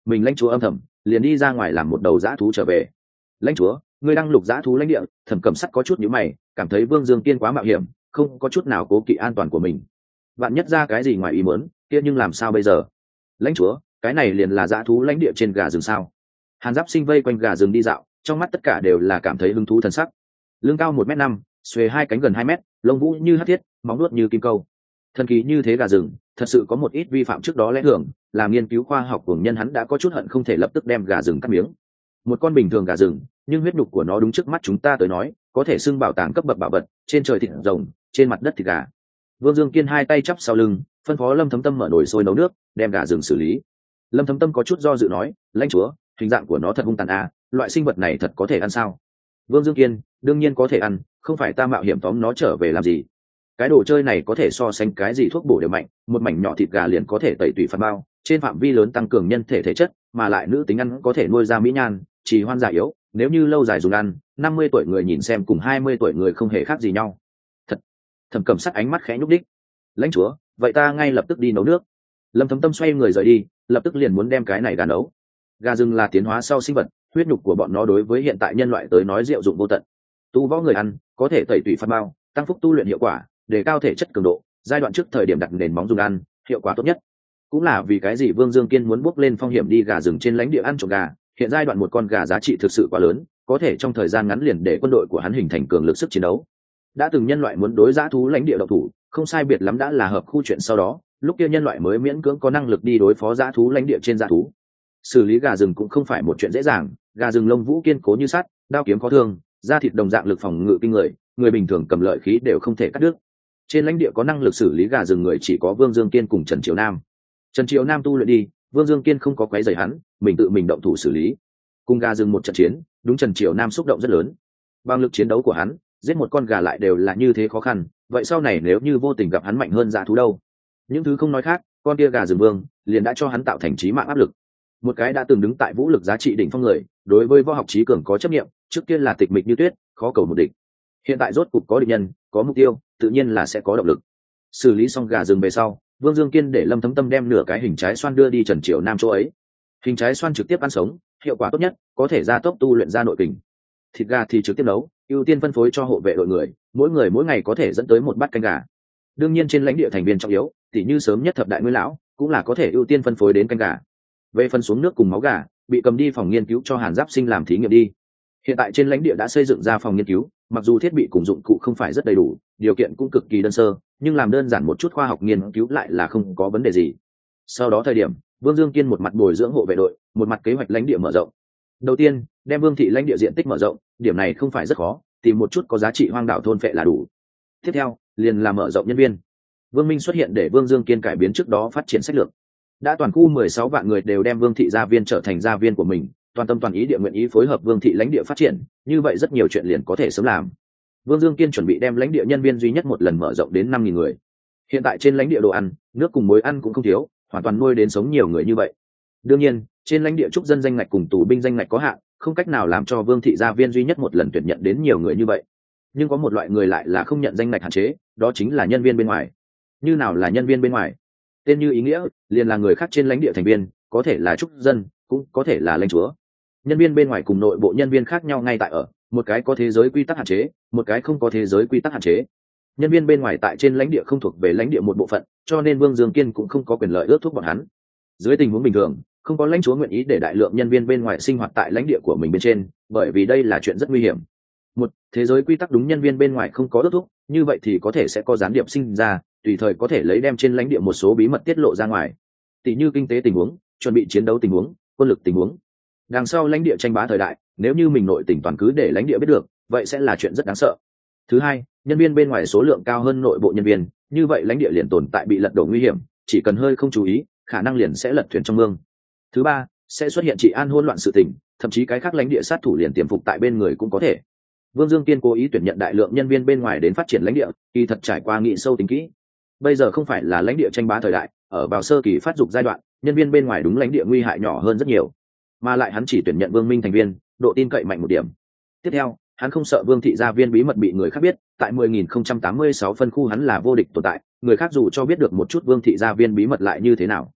mình lãnh chúa âm thầm liền đi ra ngoài làm một đầu dã thú trở về. Lãnh chúa, ngươi đang lục dã thú lãnh địa. Thẩm Cẩm Sắt có chút nhíu mày, cảm thấy Vương Dương Kiên quá mạo hiểm, không có chút nào cố kỵ an toàn của mình. Vạn nhất ra cái gì ngoài ý muốn, kia nhưng làm sao bây giờ? Lãnh chúa, cái này liền là dã thú lãnh địa trên gà rừng sao? Hàn Giáp Sinh vây quanh gà rừng đi dạo, trong mắt tất cả đều là cảm thấy hứng thú thần sắc. Lưng cao một mét năm, xuề hai cánh gần hai mét, lông vũ như hắc thiết, móng vuốt như kim câu. Thần kỳ như thế gà rừng, thật sự có một ít vi phạm trước đó lẽ thường, làm nghiên cứu khoa học của nhân hắn đã có chút hận không thể lập tức đem gà rừng cắt miếng. Một con bình thường gà rừng, nhưng huyết nhục của nó đúng trước mắt chúng ta tới nói, có thể xưng bảo tàng cấp bậc bảo vật, trên trời thịt rồng, trên mặt đất thịt gà. Vương Dương Kiên hai tay chắp sau lưng, phân phó Lâm Thấm Tâm mở nồi sôi nấu nước, đem gà rừng xử lý. Lâm Thấm Tâm có chút do dự nói, lãnh chúa, hình dạng của nó thật hung tàn à, loại sinh vật này thật có thể ăn sao? Vương Dương Kiên, đương nhiên có thể ăn, không phải ta mạo hiểm tóm nó trở về làm gì? Cái đồ chơi này có thể so sánh cái gì thuốc bổ đều mạnh, một mảnh nhỏ thịt gà liền có thể tẩy tủy phạt bao, trên phạm vi lớn tăng cường nhân thể thể chất, mà lại nữ tính ăn có thể nuôi ra mỹ nhan, trì hoan già yếu, nếu như lâu dài dùng ăn, năm mươi tuổi người nhìn xem cùng hai mươi tuổi người không hề khác gì nhau. Thật. Thẩm Cẩm Sắt ánh mắt khẽ nhúc đích. Lãnh chúa, vậy ta ngay lập tức đi nấu nước. Lâm Thấm Tâm xoay người rời đi, lập tức liền muốn đem cái này gà nấu. Gà rừng là tiến hóa sau sinh vật, huyết nhục của bọn nó đối với hiện tại nhân loại tới nói diệu dụng vô tận. Tu võ người ăn, có thể tẩy tủy phạt bao, tăng phúc tu luyện hiệu quả, đề cao thể chất cường độ, giai đoạn trước thời điểm đặt nền móng dùng ăn, hiệu quả tốt nhất. Cũng là vì cái gì Vương Dương Kiên muốn bước lên phong hiểm đi gà rừng trên lãnh địa ăn trộm gà, hiện giai đoạn một con gà giá trị thực sự quá lớn, có thể trong thời gian ngắn liền để quân đội của hắn hình thành cường lực sức chiến đấu. Đã từng nhân loại muốn đối dã thú lãnh địa độc thủ, không sai biệt lắm đã là hợp khu chuyện sau đó, lúc kia nhân loại mới miễn cưỡng có năng lực đi đối phó dã thú lãnh địa trên dã thú. Xử lý gà rừng cũng không phải một chuyện dễ dàng, gà rừng lông vũ kiên cố như sắt, đao kiếm có thương, da thịt đồng dạng lực phòng ngự kinh người, người bình thường cầm lợi khí đều không thể cắt đứt. Trên lãnh địa có năng lực xử lý gà rừng người chỉ có Vương Dương Kiên cùng Trần Triệu Nam. Trần Triệu Nam tu luyện đi, Vương Dương Kiên không có quấy rầy hắn, mình tự mình động thủ xử lý. Cùng gà rừng một trận chiến, đúng Trần Triệu Nam xúc động rất lớn. Bằng lực chiến đấu của hắn, giết một con gà lại đều là như thế khó khăn, vậy sau này nếu như vô tình gặp hắn mạnh hơn dã thú đâu? Những thứ không nói khác, con kia gà rừng vương liền đã cho hắn tạo thành chí mạng áp lực. Một cái đã từng đứng tại vũ lực giá trị đỉnh phong người, đối với võ học trí cường có chấp niệm, trước kia là tịch mịch như tuyết, khó cầu một địch. Hiện tại rốt cục có địch nhân, có mục tiêu, tự nhiên là sẽ có động lực. Xử lý xong gà rừng về sau, Vương Dương Kiên để Lâm Thấm Tâm đem nửa cái hình trái xoan đưa đi Trần Triệu Nam chỗ ấy. Hình trái xoan trực tiếp ăn sống, hiệu quả tốt nhất, có thể gia tốc tu luyện ra nội kình. Thịt gà thì trực tiếp nấu, ưu tiên phân phối cho hộ vệ đội người, mỗi người mỗi ngày có thể dẫn tới một bát canh gà. Đương nhiên trên lãnh địa thành viên trọng yếu, tỉ như sớm nhất thập đại nguyên lão, cũng là có thể ưu tiên phân phối đến canh gà. Về phân xuống nước cùng máu gà, bị cầm đi phòng nghiên cứu cho Hàn Giáp Sinh làm thí nghiệm đi. Hiện tại trên lãnh địa đã xây dựng ra phòng nghiên cứu, mặc dù thiết bị cùng dụng cụ không phải rất đầy đủ, điều kiện cũng cực kỳ đơn sơ, nhưng làm đơn giản một chút khoa học nghiên cứu lại là không có vấn đề gì. Sau đó thời điểm, Vương Dương Kiên một mặt bồi dưỡng hộ vệ đội, một mặt kế hoạch lãnh địa mở rộng. Đầu tiên, đem Vương thị lãnh địa diện tích mở rộng, điểm này không phải rất khó, tìm một chút có giá trị hoang đảo thôn phệ là đủ. Tiếp theo, liền là mở rộng nhân viên. Vương Minh xuất hiện để Vương Dương Kiên cải biến trước đó phát triển sách lược. Đã toàn khu mười sáu vạn người đều đem Vương thị gia viên trở thành gia viên của mình, toàn tâm toàn ý địa nguyện ý phối hợp Vương thị lãnh địa phát triển, như vậy rất nhiều chuyện liền có thể sớm làm. Vương Dương Kiên chuẩn bị đem lãnh địa nhân viên duy nhất một lần mở rộng đến năm nghìn người. Hiện tại trên lãnh địa đồ ăn, nước cùng muối ăn cũng không thiếu, hoàn toàn nuôi đến sống nhiều người như vậy. Đương nhiên, trên lãnh địa trúc dân danh ngạch cùng tù binh danh ngạch có hạn, không cách nào làm cho Vương thị gia viên duy nhất một lần tuyển nhận đến nhiều người như vậy. Nhưng có một loại người lại là không nhận danh ngạch hạn chế, đó chính là nhân viên bên ngoài. Như nào là nhân viên bên ngoài? Tên như ý nghĩa, liền là người khác trên lãnh địa thành viên, có thể là trúc dân, cũng có thể là lãnh chúa. Nhân viên bên ngoài cùng nội bộ nhân viên khác nhau ngay tại ở, một cái có thế giới quy tắc hạn chế, một cái không có thế giới quy tắc hạn chế. Nhân viên bên ngoài tại trên lãnh địa không thuộc về lãnh địa một bộ phận, cho nên Vương Dương Kiên cũng không có quyền lợi ước thúc bọn hắn. Dưới tình huống bình thường, không có lãnh chúa nguyện ý để đại lượng nhân viên bên ngoài sinh hoạt tại lãnh địa của mình bên trên, bởi vì đây là chuyện rất nguy hiểm. Một, thế giới quy tắc đúng nhân viên bên ngoài không có ước thúc, như vậy thì có thể sẽ có gián điệp sinh ra, tùy thời có thể lấy đem trên lãnh địa một số bí mật tiết lộ ra ngoài, tỷ như kinh tế tình huống, chuẩn bị chiến đấu tình huống, quân lực tình huống. Đằng sau lãnh địa tranh bá thời đại, nếu như mình nội tỉnh toàn cứ để lãnh địa biết được, vậy sẽ là chuyện rất đáng sợ. Thứ hai, nhân viên bên ngoài số lượng cao hơn nội bộ nhân viên, như vậy lãnh địa liền tồn tại bị lật đổ nguy hiểm, chỉ cần hơi không chú ý, khả năng liền sẽ lật thuyền trong mương. Thứ ba, sẽ xuất hiện trị an hỗn loạn sự tình, thậm chí cái khác lãnh địa sát thủ liền tiềm phục tại bên người cũng có thể. Vương Dương Kiên cố ý tuyển nhận đại lượng nhân viên bên ngoài đến phát triển lãnh địa, kỳ thật trải qua nghị sâu tính kỹ. Bây giờ không phải là lãnh địa tranh bá thời đại, ở vào sơ kỳ phát dục giai đoạn, nhân viên bên ngoài đúng lãnh địa nguy hại nhỏ hơn rất nhiều, mà lại hắn chỉ tuyển nhận Vương Minh thành viên, độ tin cậy mạnh một điểm. Tiếp theo, hắn không sợ Vương thị gia viên bí mật bị người khác biết, tại mười nghìn không trăm tám mươi sáu phân khu hắn là vô địch tồn tại, người khác dù cho biết được một chút Vương thị gia viên bí mật lại như thế nào.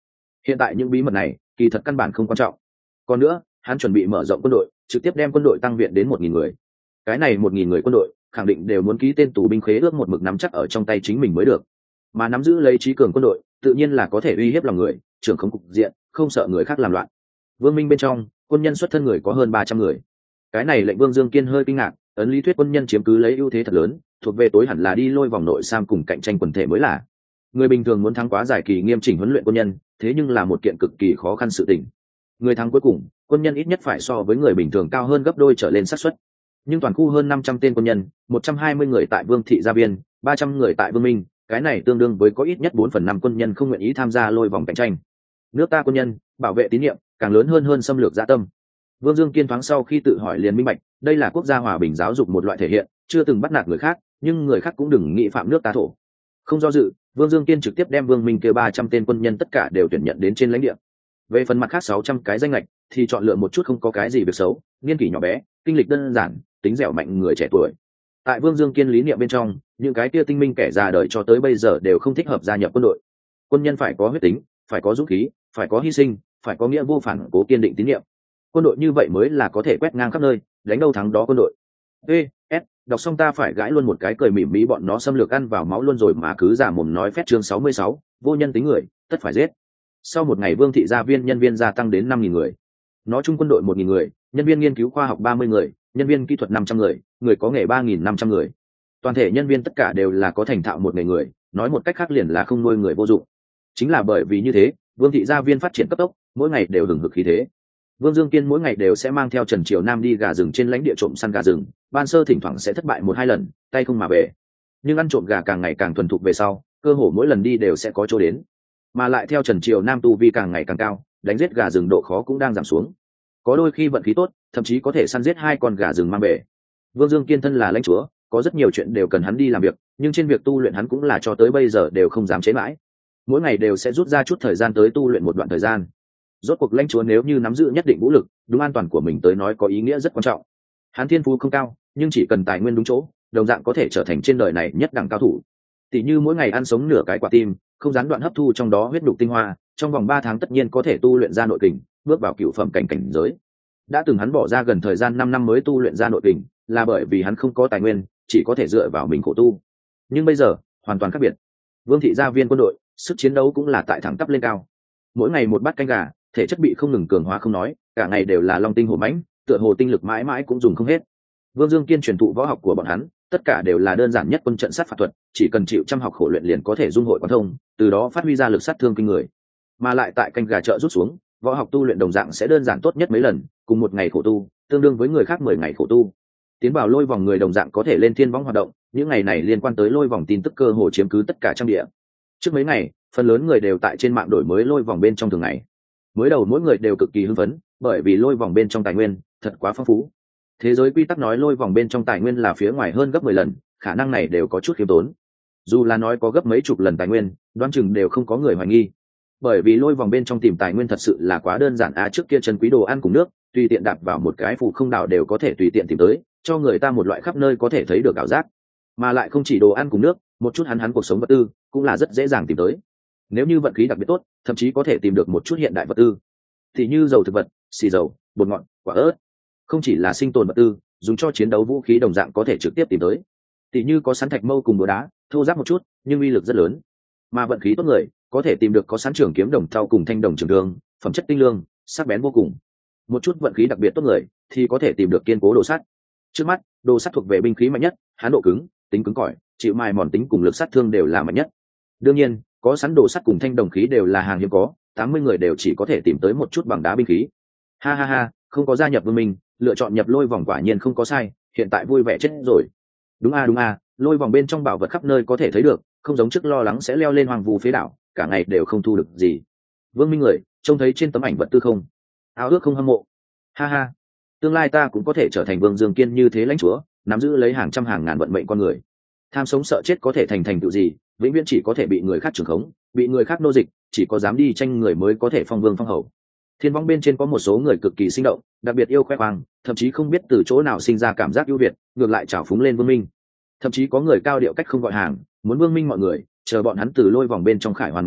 Hiện tại những bí mật này kỳ thật căn bản không quan trọng. Còn nữa, hắn chuẩn bị mở rộng quân đội, trực tiếp đem quân đội tăng viện đến một nghìn người. Cái này một nghìn người quân đội khẳng định đều muốn ký tên tù binh khế ước một mực nắm chắc ở trong tay chính mình mới được, mà nắm giữ lấy trí cường quân đội tự nhiên là có thể uy hiếp lòng người, trưởng không cục diện, không sợ người khác làm loạn. Vương minh bên trong quân nhân xuất thân người có hơn ba trăm người. Cái này lệnh Vương Dương Kiên hơi kinh ngạc, ấn lý thuyết quân nhân chiếm cứ lấy ưu thế thật lớn, thuộc về tối hẳn là đi lôi vòng nội sam cùng cạnh tranh quần thể mới là. Người bình thường muốn thắng quá dài kỳ nghiêm chỉnh huấn luyện quân nhân, thế nhưng là một kiện cực kỳ khó khăn sự tình. Người thắng cuối cùng, quân nhân ít nhất phải so với người bình thường cao hơn gấp đôi trở lên xác suất. Nhưng toàn khu hơn năm trăm tên quân nhân, một trăm hai mươi người tại Vương thị gia viên, ba trăm người tại Vương Minh, cái này tương đương với có ít nhất bốn phần năm quân nhân không nguyện ý tham gia lôi vòng cạnh tranh. Nước ta quân nhân, bảo vệ tín nhiệm, càng lớn hơn hơn xâm lược dã tâm. Vương Dương Kiên thoáng sau khi tự hỏi liền minh bạch, đây là quốc gia hòa bình giáo dục một loại thể hiện, chưa từng bắt nạt người khác, nhưng người khác cũng đừng nghĩ phạm nước ta thổ. Không do dự, Vương Dương Kiên trực tiếp đem Vương Minh kêu ba trăm tên quân nhân tất cả đều tuyển nhận đến trên lãnh địa. Về phần mặt khác sáu trăm cái danh lệch thì chọn lựa một chút không có cái gì việc xấu, niên kỷ nhỏ bé, kinh lịch đơn giản, tính dẻo mạnh người trẻ tuổi. Tại Vương Dương Kiên lý niệm bên trong, những cái kia tinh minh kẻ già đời cho tới bây giờ đều không thích hợp gia nhập quân đội. Quân nhân phải có huyết tính, phải có dũng khí, phải có hy sinh, phải có nghĩa vô phản cố kiên định tín nhiệm. Quân đội như vậy mới là có thể quét ngang khắp nơi, đánh đâu thắng đó quân đội. Ê, S, đọc xong ta phải gãi luôn một cái cười mỉm mỹ bọn nó xâm lược ăn vào máu luôn rồi mà cứ giả mồm nói phét chương sáu mươi sáu, vô nhân tính người, tất phải giết. Sau một ngày Vương thị gia viên nhân viên gia tăng đến năm nghìn người. Nó chung quân đội một nghìn người, nhân viên nghiên cứu khoa học ba mươi người, nhân viên kỹ thuật năm trăm người, người có nghề ba nghìn năm trăm người. Toàn thể nhân viên tất cả đều là có thành thạo một nghề người, nói một cách khác liền là không nuôi người vô dụng. Chính là bởi vì như thế, Vương thị gia viên phát triển cấp tốc, mỗi ngày đều hừng hực khí thế. Vương Dương Kiên mỗi ngày đều sẽ mang theo Trần Triều Nam đi gà rừng trên lãnh địa trộm săn gà rừng, ban sơ thỉnh thoảng sẽ thất bại một hai lần, tay không mà về. Nhưng ăn trộm gà càng ngày càng thuần thục về sau, cơ hồ mỗi lần đi đều sẽ có chỗ đến. Mà lại theo Trần Triều Nam tu vi càng ngày càng cao, đánh giết gà rừng độ khó cũng đang giảm xuống. Có đôi khi vận khí tốt, thậm chí có thể săn giết hai con gà rừng mang về. Vương Dương Kiên thân là lãnh chúa, có rất nhiều chuyện đều cần hắn đi làm việc, nhưng trên việc tu luyện hắn cũng là cho tới bây giờ đều không dám chế mãi. Mỗi ngày đều sẽ rút ra chút thời gian tới tu luyện một đoạn thời gian. Rốt cuộc lãnh chúa nếu như nắm giữ nhất định vũ lực, đúng an toàn của mình tới nói có ý nghĩa rất quan trọng. Hắn thiên phú không cao, nhưng chỉ cần tài nguyên đúng chỗ, đồng dạng có thể trở thành trên đời này nhất đẳng cao thủ. Tỷ như mỗi ngày ăn sống nửa cái quả tim, không gián đoạn hấp thu trong đó huyết nhục tinh hoa, trong vòng ba tháng tất nhiên có thể tu luyện ra nội kình, bước vào cựu phẩm cảnh cảnh giới. Đã từng hắn bỏ ra gần thời gian năm năm mới tu luyện ra nội kình, là bởi vì hắn không có tài nguyên, chỉ có thể dựa vào mình khổ tu. Nhưng bây giờ, hoàn toàn khác biệt. Vương thị gia viên quân đội, sức chiến đấu cũng là tại thẳng tắp lên cao. Mỗi ngày một bát canh gà, thể chất bị không ngừng cường hóa không nói, cả ngày đều là long tinh hổ mãnh, tựa hồ tinh lực mãi mãi cũng dùng không hết. Vương Dương Kiên truyền thụ võ học của bọn hắn, tất cả đều là đơn giản nhất quân trận sát phạt thuật, chỉ cần chịu chăm học khổ luyện liền có thể dung hội quán thông, từ đó phát huy ra lực sát thương kinh người. Mà lại tại canh gà trợ rút xuống, võ học tu luyện đồng dạng sẽ đơn giản tốt nhất mấy lần, cùng một ngày khổ tu, tương đương với người khác mười ngày khổ tu. Tiến vào lôi vòng người đồng dạng có thể lên thiên võng hoạt động, những ngày này liên quan tới lôi vòng tin tức cơ hồ chiếm cứ tất cả trang địa. Trước mấy ngày, phần lớn người đều tại trên mạng đổi mới lôi vòng bên trong thường ngày. Mới đầu mỗi người đều cực kỳ hưng phấn, bởi vì lôi vòng bên trong tài nguyên thật quá phong phú. Thế giới quy tắc nói lôi vòng bên trong tài nguyên là phía ngoài hơn gấp mười lần, khả năng này đều có chút khiêm tốn. Dù là nói có gấp mấy chục lần tài nguyên, đoán chừng đều không có người hoài nghi. Bởi vì lôi vòng bên trong tìm tài nguyên thật sự là quá đơn giản à, trước kia chân quý đồ ăn cùng nước, tùy tiện đạp vào một cái phù không đảo đều có thể tùy tiện tìm tới, cho người ta một loại khắp nơi có thể thấy được ảo giác. Mà lại không chỉ đồ ăn cùng nước, một chút hắn hắn cuộc sống vật tư cũng là rất dễ dàng tìm tới. Nếu như vận khí đặc biệt tốt, thậm chí có thể tìm được một chút hiện đại vật tư, thì như dầu thực vật, xì dầu, bột ngọt, quả ớt. Không chỉ là sinh tồn vật tư, dùng cho chiến đấu vũ khí đồng dạng có thể trực tiếp tìm tới. Thì như có sẵn thạch mâu cùng búa đá, thô ráp một chút, nhưng uy lực rất lớn. Mà vận khí tốt người, có thể tìm được có sẵn trường kiếm đồng thau cùng thanh đồng trường thương, phẩm chất tinh lương, sắc bén vô cùng. Một chút vận khí đặc biệt tốt người, thì có thể tìm được kiên cố đồ sắt. Trước mắt, đồ sắt thuộc về binh khí mạnh nhất, hán độ cứng, tính cứng cỏi, chịu mài mòn tính cùng lực sát thương đều là mạnh nhất. Đương nhiên, có sẵn đồ sắt cùng thanh đồng khí đều là hàng hiếm có, tám mươi người đều chỉ có thể tìm tới một chút bằng đá binh khí. Ha ha ha, không có gia nhập Vương Minh, lựa chọn nhập lôi vòng quả nhiên không có sai, hiện tại vui vẻ chết rồi. Đúng a đúng a, lôi vòng bên trong bảo vật khắp nơi có thể thấy được, không giống trước lo lắng sẽ leo lên hoàng vu phế đảo, cả ngày đều không thu được gì. Vương Minh người, trông thấy trên tấm ảnh vật tư không? Áo ước không hâm mộ. Ha ha, tương lai ta cũng có thể trở thành Vương Dương Kiên như thế lãnh chúa, nắm giữ lấy hàng trăm hàng ngàn vận mệnh con người. Tham sống sợ chết có thể thành thành tựu gì, vĩnh viễn chỉ có thể bị người khác trưởng khống, bị người khác nô dịch, chỉ có dám đi tranh người mới có thể phong vương phong hầu. Thiên võng bên trên có một số người cực kỳ sinh động, đặc biệt yêu khoe khoang, thậm chí không biết từ chỗ nào sinh ra cảm giác ưu việt, ngược lại trào phúng lên Vương Minh. Thậm chí có người cao điệu cách không gọi hàng, muốn Vương Minh mọi người chờ bọn hắn từ lôi vòng bên trong khải hoàn mà về,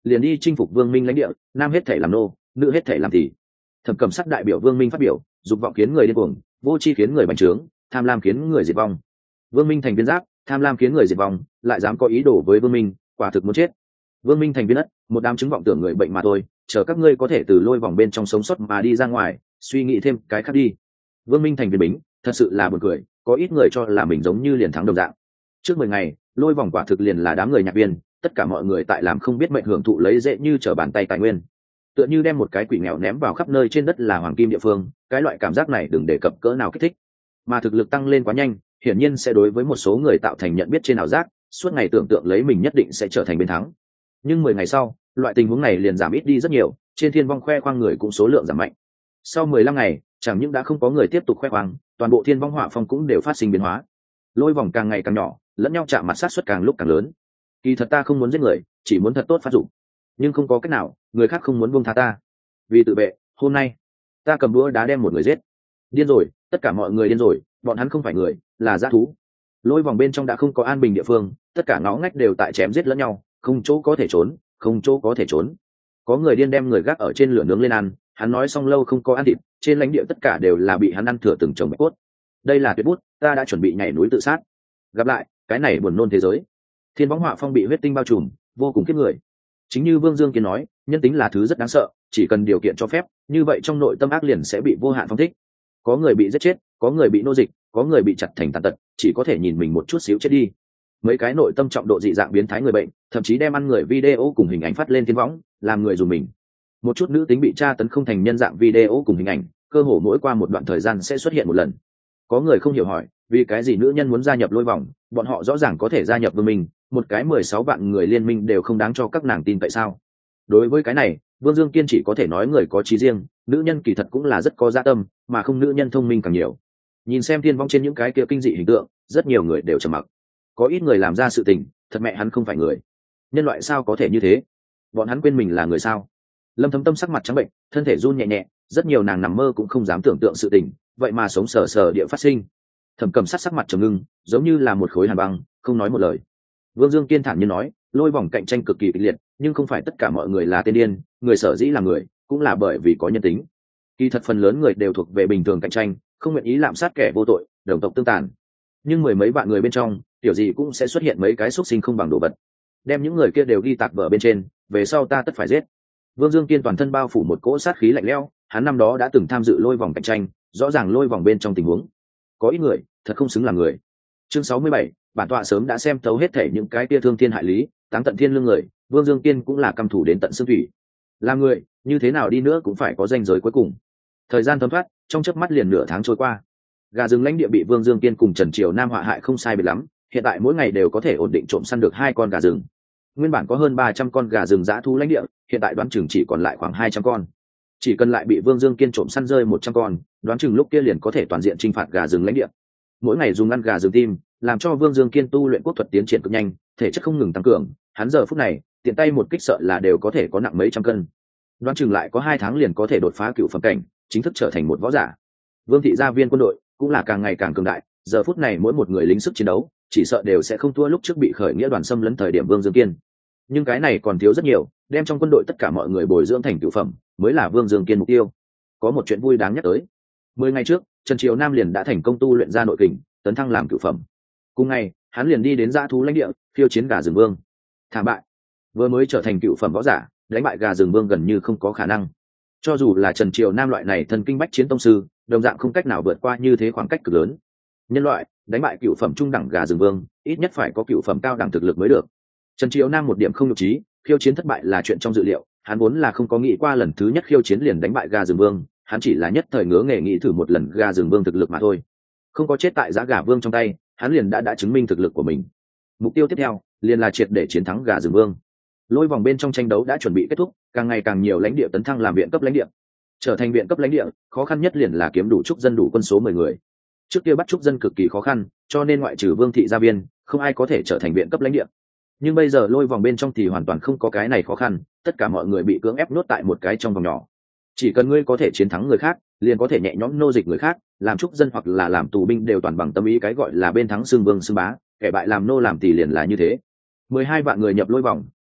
liền đi chinh phục vương minh lãnh địa, nam hết thể làm nô, nữ hết thể làm tỷ. Thẩm Cẩm Sắc đại biểu vương minh phát biểu, dục vọng khiến người điên cuồng, vô tri khiến người bành trướng, tham lam khiến người diệt vong. Vương minh thành viên giáp, tham lam khiến người diệt vong, lại dám có ý đồ với vương minh, quả thực muốn chết. Vương minh thành viên đất, một đám chứng vọng tưởng người bệnh mà thôi, chờ các ngươi có thể từ lôi vòng bên trong sống sót mà đi ra ngoài, suy nghĩ thêm cái khác đi. Vương minh thành viên bính, thật sự là buồn cười, có ít người cho là mình giống như liền thắng đồng dạng. Trước mười ngày, lôi vòng quả thực liền là đám người nhạc viên, tất cả mọi người tại làm không biết mệnh hưởng thụ lấy dễ như trở bàn tay tài nguyên, tựa như đem một cái quỷ nghèo ném vào khắp nơi trên đất là hoàng kim địa phương, cái loại cảm giác này đừng đề cập cỡ nào kích thích. Mà thực lực tăng lên quá nhanh, hiển nhiên sẽ đối với một số người tạo thành nhận biết trên ảo giác, suốt ngày tưởng tượng lấy mình nhất định sẽ trở thành bên thắng. Nhưng mười ngày sau, loại tình huống này liền giảm ít đi rất nhiều, trên thiên vong khoe khoang người cũng số lượng giảm mạnh. Sau mười lăm ngày, chẳng những đã không có người tiếp tục khoe khoang, toàn bộ thiên vong họa phong cũng đều phát sinh biến hóa. Lôi vòng càng ngày càng nhỏ, lẫn nhau chạm mặt sát suất càng lúc càng lớn. Kỳ thật ta không muốn giết người, chỉ muốn thật tốt phát dụng, nhưng không có cách nào, người khác không muốn buông tha ta. Vì tự vệ, hôm nay ta cầm đũa đá đem một người giết. Điên rồi, tất cả mọi người điên rồi, bọn hắn không phải người, là dã thú. Lôi vòng bên trong đã không có an bình địa phương, tất cả ngõ ngách đều tại chém giết lẫn nhau, không chỗ có thể trốn, không chỗ có thể trốn. Có người điên đem người gác ở trên lửa nướng lên ăn, hắn nói xong lâu không có ăn thịt, trên lãnh địa tất cả đều là bị hắn ăn thừa từng chồng bạch cốt. Đây là tuyệt bút, ta đã chuẩn bị nhảy núi tự sát. Gặp lại, cái này buồn nôn thế giới. Thiên võng họa phong bị huyết tinh bao trùm, vô cùng kiếp người. Chính như Vương Dương Kiên nói, nhân tính là thứ rất đáng sợ, chỉ cần điều kiện cho phép, như vậy trong nội tâm ác liền sẽ bị vô hạn phong thích. Có người bị giết chết, có người bị nô dịch, có người bị chặt thành tàn tật, chỉ có thể nhìn mình một chút xíu chết đi. Mấy cái nội tâm trọng độ dị dạng biến thái người bệnh, thậm chí đem ăn người video cùng hình ảnh phát lên thiên võng, làm người dùng mình. Một chút nữ tính bị tra tấn không thành nhân dạng video cùng hình ảnh, cơ hồ mỗi qua một đoạn thời gian sẽ xuất hiện một lần. Có người không hiểu hỏi, vì cái gì nữ nhân muốn gia nhập lôi vòng, bọn họ rõ ràng có thể gia nhập vương minh, một cái mười sáu vạn người liên minh đều không đáng cho các nàng tin tại sao? Đối với cái này, Vương Dương Kiên chỉ có thể nói người có trí riêng, nữ nhân kỳ thật cũng là rất có dạ tâm, mà không nữ nhân thông minh càng nhiều. Nhìn xem thiên vong trên những cái kia kinh dị hình tượng, rất nhiều người đều trầm mặc. Có ít người làm ra sự tình, thật mẹ hắn không phải người. Nhân loại sao có thể như thế? Bọn hắn quên mình là người sao? Lâm Thấm Tâm sắc mặt trắng bệnh, thân thể run nhẹ nhẹ, rất nhiều nàng nằm mơ cũng không dám tưởng tượng sự tình, vậy mà sống sờ sờ địa phát sinh. Thẩm Cẩm Sát sắc mặt trầm ngưng, giống như là một khối hàn băng, không nói một lời. Vương Dương Kiên thản nhiên nói, lôi vòng cạnh tranh cực kỳ kịch liệt, nhưng không phải tất cả mọi người là tên điên, người sở dĩ là người, cũng là bởi vì có nhân tính. Kỳ thật phần lớn người đều thuộc về bình thường cạnh tranh, không nguyện ý lạm sát kẻ vô tội, đồng tộc tương tàn. Nhưng mười mấy vạn người bên trong, kiểu gì cũng sẽ xuất hiện mấy cái xúc sinh không bằng đồ vật. Đem những người kia đều ghi tạc vở bên trên, về sau ta tất phải giết. Vương Dương Kiên toàn thân bao phủ một cỗ sát khí lạnh lẽo, hắn năm đó đã từng tham dự lôi vòng cạnh tranh, rõ ràng lôi vòng bên trong tình huống. Có ít người, thật không xứng làm người. Chương sáu mươi bảy, bản tọa sớm đã xem thấu hết thể những cái kia thương thiên hại lý, táng tận thiên lương người, Vương Dương Kiên cũng là căm thủ đến tận xương thủy. Làm người, như thế nào đi nữa cũng phải có ranh giới cuối cùng. Thời gian thấm thoát, trong chớp mắt liền nửa tháng trôi qua. Gà rừng lãnh địa bị Vương Dương Kiên cùng Trần Triều Nam họa hại không sai biệt lắm, hiện tại mỗi ngày đều có thể ổn định trộm săn được hai con gà rừng. Nguyên bản có hơn ba trăm con gà rừng dã thú lãnh địa, hiện tại đoán chừng chỉ còn lại khoảng hai trăm con. Chỉ cần lại bị Vương Dương Kiên trộm săn rơi một trăm con, đoán chừng lúc kia liền có thể toàn diện chinh phạt gà rừng lãnh địa. Mỗi ngày dùng ăn gà rừng tim, làm cho Vương Dương Kiên tu luyện quốc thuật tiến triển cực nhanh, thể chất không ngừng tăng cường, hắn giờ phút này, tiện tay một kích sợ là đều có thể có nặng mấy trăm cân. Đoán chừng lại có hai tháng liền có thể đột phá cựu phẩm cảnh, chính thức trở thành một võ giả. Vương thị gia viên quân đội cũng là càng ngày càng cường đại, giờ phút này mỗi một người lính sức chiến đấu, chỉ sợ đều sẽ không thua lúc trước bị khởi nghĩa đoàn xâm lấn thời điểm Vương Dương Kiên. Nhưng cái này còn thiếu rất nhiều, đem trong quân đội tất cả mọi người bồi dưỡng thành cựu phẩm, mới là Vương Dương Kiên mục tiêu. Có một chuyện vui đáng nhắc tới. Mười ngày trước, Trần Triều Nam liền đã thành công tu luyện ra nội kình, tấn thăng làm cựu phẩm. Cùng ngày, hắn liền đi đến dã thú lãnh địa, khiêu chiến gà rừng vương. Thảm bại. Vừa mới trở thành cựu phẩm võ giả, đánh bại gà rừng vương gần như không có khả năng. Cho dù là Trần Triều Nam loại này thần kinh bách chiến tông sư, đồng dạng không cách nào vượt qua như thế khoảng cách cực lớn. Nhân loại, đánh bại cựu phẩm trung đẳng gà rừng vương, ít nhất phải có cựu phẩm cao đẳng thực lực mới được. Trần Triều Nam một điểm không nhục trí, khiêu chiến thất bại là chuyện trong dự liệu, hắn vốn là không có nghĩ qua lần thứ nhất khiêu chiến liền đánh bại gà rừng vương, hắn chỉ là nhất thời ngứa nghề nghĩ thử một lần gà rừng vương thực lực mà thôi. Không có chết tại giã gà vương trong tay, hắn liền đã đã chứng minh thực lực của mình. Mục tiêu tiếp theo liền là triệt để chiến thắng gà rừng vương. Lôi vòng bên trong tranh đấu đã chuẩn bị kết thúc, càng ngày càng nhiều lãnh địa tấn thăng làm viện cấp lãnh địa. Trở thành viện cấp lãnh địa, khó khăn nhất liền là kiếm đủ trúc dân đủ quân số mười người. Trước kia bắt trúc dân cực kỳ khó khăn, cho nên ngoại trừ Vương thị gia viên, không ai có thể trở thành viện cấp lãnh địa. Nhưng bây giờ lôi vòng bên trong thì hoàn toàn không có cái này khó khăn, tất cả mọi người bị cưỡng ép nhốt tại một cái trong vòng nhỏ. Chỉ cần ngươi có thể chiến thắng người khác, liền có thể nhẹ nhõm nô dịch người khác, làm trúc dân hoặc là làm tù binh đều toàn bằng tâm ý, cái gọi là bên thắng xưng vương xưng bá, kẻ bại làm nô làm tỳ liền là như thế. Mười hai vạn người nhập lôi vòng,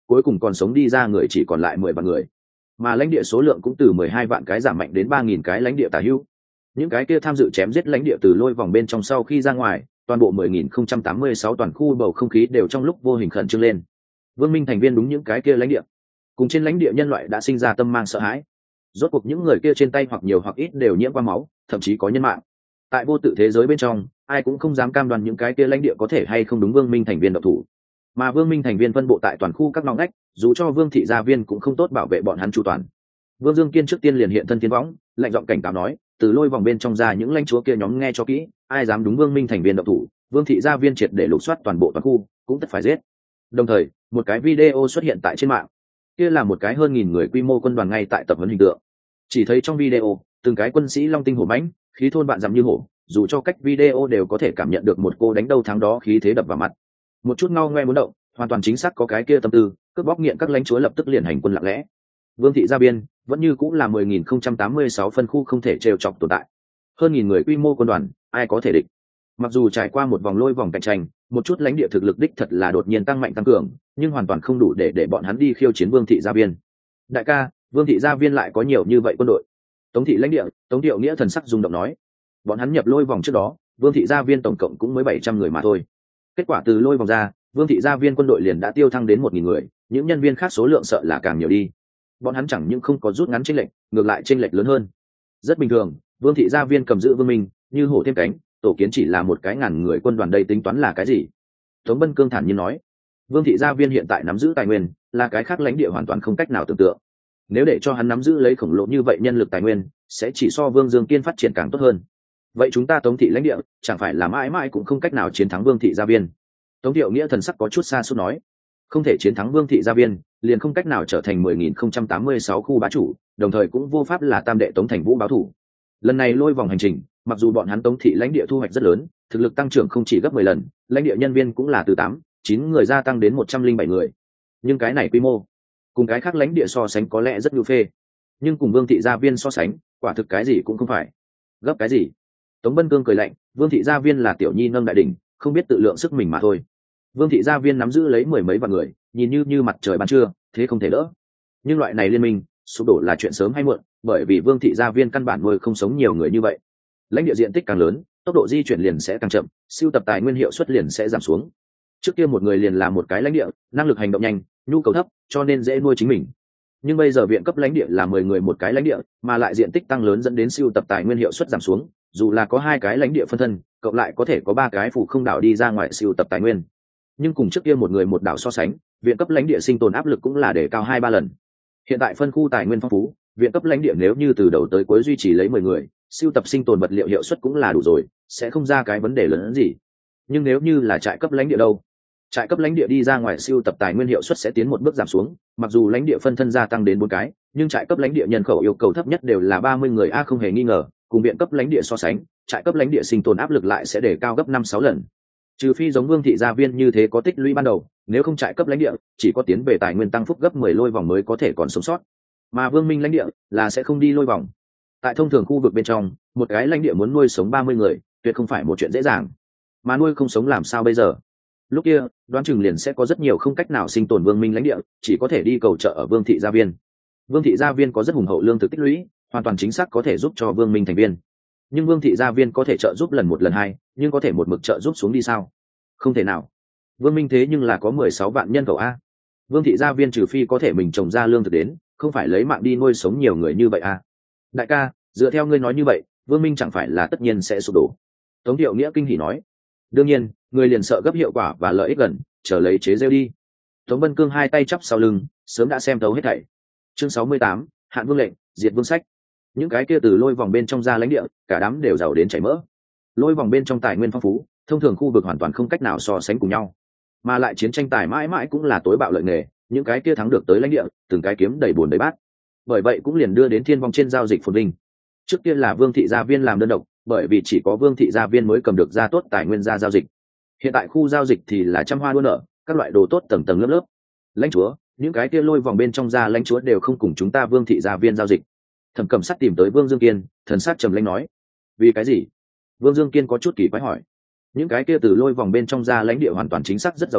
cuối cùng còn sống đi ra người chỉ còn lại mười vạn người, mà lãnh địa số lượng cũng từ mười hai vạn cái giảm mạnh đến ba nghìn cái lãnh địa tả hữu. Những cái kia tham dự chém giết lãnh địa từ lôi vòng bên trong sau khi ra ngoài, toàn bộ mười nghìn không trăm tám mươi sáu toàn khu bầu không khí đều trong lúc vô hình khẩn trương lên. Vương minh thành viên đúng những cái kia lãnh địa, cùng trên lãnh địa nhân loại đã sinh ra tâm mang sợ hãi. Rốt cuộc những người kia trên tay hoặc nhiều hoặc ít đều nhiễm qua máu, thậm chí có nhân mạng. Tại vô tự thế giới bên trong, ai cũng không dám cam đoan những cái kia lãnh địa có thể hay không đúng vương minh thành viên độc thủ. Mà vương minh thành viên phân bộ tại toàn khu các ngõ ngách, dù cho vương thị gia viên cũng không tốt bảo vệ bọn hắn chu toàn. Vương Dương Kiên trước tiên liền hiện thân tiến võng, lạnh giọng cảnh cáo nói, từ lôi vòng bên trong ra những lãnh chúa kia nhóm nghe cho kỹ, ai dám đúng vương minh thành viên độc thủ, vương thị gia viên triệt để lục soát toàn bộ toàn khu, cũng tất phải giết. Đồng thời, một cái video xuất hiện tại trên mạng, kia là một cái hơn nghìn người quy mô quân đoàn ngay tại tập huấn hình tượng. Chỉ thấy trong video, từng cái quân sĩ long tinh hổ mãnh, khí thôn bạn dặm như hổ, dù cho cách video đều có thể cảm nhận được một cô đánh đâu thắng đó khí thế đập vào mặt. Một chút ngao ngoe muốn động, hoàn toàn chính xác có cái kia tâm tư, cướp bóc nghiện các lãnh chúa lập tức liền hành quân lặng lẽ. Vương thị gia biên vẫn như cũng là mười nghìn không trăm tám mươi sáu phân khu không thể trêu chọc tồn tại. Hơn nghìn người quy mô quân đoàn, ai có thể địch? Mặc dù trải qua một vòng lôi vòng cạnh tranh, một chút lãnh địa thực lực đích thật là đột nhiên tăng mạnh tăng cường, nhưng hoàn toàn không đủ để để bọn hắn đi khiêu chiến Vương thị gia biên. Đại ca, Vương thị gia viên lại có nhiều như vậy quân đội. Tống thị lãnh địa, Tống Thiệu Nghĩa thần sắc rung động nói, bọn hắn nhập lôi vòng trước đó, Vương thị gia viên tổng cộng cũng mới bảy trăm người mà thôi. Kết quả từ lôi vòng ra, Vương thị gia viên quân đội liền đã tiêu thăng đến một nghìn người, những nhân viên khác số lượng sợ là càng nhiều đi. Bọn hắn chẳng những không có rút ngắn chênh lệch, ngược lại chênh lệch lớn hơn. Rất bình thường, Vương thị gia viên cầm giữ vương minh, như hổ thêm cánh, tổ kiến chỉ là một cái ngàn người quân đoàn đây tính toán là cái gì? Tống Bân Cương thản nhiên nói, Vương thị gia viên hiện tại nắm giữ tài nguyên, là cái khác lãnh địa hoàn toàn không cách nào tưởng tượng. Nếu để cho hắn nắm giữ lấy khổng lồ như vậy nhân lực tài nguyên, sẽ chỉ so Vương Dương Kiên phát triển càng tốt hơn. Vậy chúng ta Tống thị lãnh địa, chẳng phải là mãi mãi cũng không cách nào chiến thắng Vương thị gia viên? Tống Thiệu Nghĩa thần sắc có chút xa xôi nói, không thể chiến thắng Vương thị gia viên, liền không cách nào trở thành mười nghìn không trăm tám mươi sáu khu bá chủ, đồng thời cũng vô pháp là tam đệ Tống Thành Vũ báo thủ. Lần này lôi vòng hành trình, mặc dù bọn hắn Tống thị lãnh địa thu hoạch rất lớn, thực lực tăng trưởng không chỉ gấp mười lần, lãnh địa nhân viên cũng là từ tám, chín người gia tăng đến một trăm linh bảy người. Nhưng cái này quy mô, cùng cái khác lãnh địa so sánh có lẽ rất nhu phê, nhưng cùng Vương thị gia viên so sánh, quả thực cái gì cũng không phải. Gấp cái gì? Tống Bân Cương cười lạnh, Vương thị gia viên là tiểu nhi nâng đại đỉnh, không biết tự lượng sức mình mà thôi. Vương thị gia viên nắm giữ lấy mười mấy vạn người, nhìn như như mặt trời ban trưa, thế không thể đỡ. Nhưng loại này liên minh sụp đổ là chuyện sớm hay muộn, bởi vì Vương thị gia viên căn bản nuôi không sống nhiều người như vậy. Lãnh địa diện tích càng lớn, tốc độ di chuyển liền sẽ càng chậm, sưu tập tài nguyên hiệu suất liền sẽ giảm xuống. Trước kia một người liền là một cái lãnh địa, năng lực hành động nhanh, nhu cầu thấp, cho nên dễ nuôi chính mình. Nhưng bây giờ viện cấp lãnh địa là mười người một cái lãnh địa, mà lại diện tích tăng lớn dẫn đến sưu tập tài nguyên hiệu suất giảm xuống, dù là có hai cái lãnh địa phân thân, cộng lại có thể có ba cái phụ không đảo đi ra ngoài sưu tập tài nguyên. Nhưng cùng trước kia một người một đảo so sánh, viện cấp lãnh địa sinh tồn áp lực cũng là để cao hai ba lần. Hiện tại phân khu tài nguyên phong phú, viện cấp lãnh địa nếu như từ đầu tới cuối duy trì lấy mười người, sưu tập sinh tồn vật liệu hiệu suất cũng là đủ rồi, sẽ không ra cái vấn đề lớn hơn gì. Nhưng nếu như là trại cấp lãnh địa đâu? Trại cấp lãnh địa đi ra ngoài sưu tập tài nguyên hiệu suất sẽ tiến một bước giảm xuống, mặc dù lãnh địa phân thân gia tăng đến bốn cái, nhưng trại cấp lãnh địa nhân khẩu yêu cầu thấp nhất đều là ba mươi người a không hề nghi ngờ, cùng viện cấp lãnh địa so sánh, trại cấp lãnh địa sinh tồn áp lực lại sẽ để cao gấp năm sáu lần. Trừ phi giống Vương thị gia viên như thế có tích lũy ban đầu, nếu không trại cấp lãnh địa, chỉ có tiến về tài nguyên tăng phúc gấp mười lôi vòng mới có thể còn sống sót. Mà Vương Minh lãnh địa là sẽ không đi lôi vòng. Tại thông thường khu vực bên trong, một cái lãnh địa muốn nuôi sống ba mươi người, tuyệt không phải một chuyện dễ dàng. Mà nuôi không sống làm sao bây giờ? Lúc kia, đoán chừng liền sẽ có rất nhiều không cách nào sinh tồn Vương Minh lãnh địa, chỉ có thể đi cầu trợ ở Vương thị gia viên. Vương thị gia viên có rất hùng hậu lương thực tích lũy, hoàn toàn chính xác có thể giúp cho Vương Minh thành viên. Nhưng Vương thị gia viên có thể trợ giúp lần một lần hai, nhưng có thể một mực trợ giúp xuống đi sao? Không thể nào. Vương Minh thế nhưng là có mười sáu vạn nhân khẩu a. Vương thị gia viên trừ phi có thể mình trồng ra lương thực đến, không phải lấy mạng đi nuôi sống nhiều người như vậy a. Đại ca, dựa theo ngươi nói như vậy, Vương Minh chẳng phải là tất nhiên sẽ sụp đổ. Tống Thiệu Nghĩa kinh hỉ nói. Đương nhiên, người liền sợ gấp hiệu quả và lợi ích gần, chờ lấy chế rêu đi. Tống Bân Cương hai tay chắp sau lưng, sớm đã xem thấu hết thảy. Chương sáu mươi tám, Hạn Vương lệnh, diệt vương sách. Những cái kia từ lôi vòng bên trong ra lãnh địa, cả đám đều giàu đến chảy mỡ. Lôi vòng bên trong tài nguyên phong phú, thông thường khu vực hoàn toàn không cách nào so sánh cùng nhau. Mà lại chiến tranh tài mãi mãi cũng là tối bạo lợi nghề, những cái kia thắng được tới lãnh địa, từng cái kiếm đầy buồn đầy bát. Bởi vậy cũng liền đưa đến thiên vong trên giao dịch phồn vinh. Trước tiên là Vương thị gia viên làm đơn độc, bởi vì chỉ có Vương thị gia viên mới cầm được ra tốt tài nguyên ra giao dịch. Hiện tại khu giao dịch thì là trăm hoa đua nở, các loại đồ tốt tầng tầng lớp lớp. Lãnh chúa, những cái kia lôi vòng bên trong ra lãnh chúa đều không cùng chúng ta Vương thị gia viên giao dịch. Thẩm Cẩm Sắt tìm tới Vương Dương Kiên, thần sắc trầm lãnh nói: vì cái gì? Vương Dương Kiên có chút kỳ quái hỏi. Những cái kia từ lôi vòng bên trong ra lãnh địa hoàn toàn chính xác rất giàu có,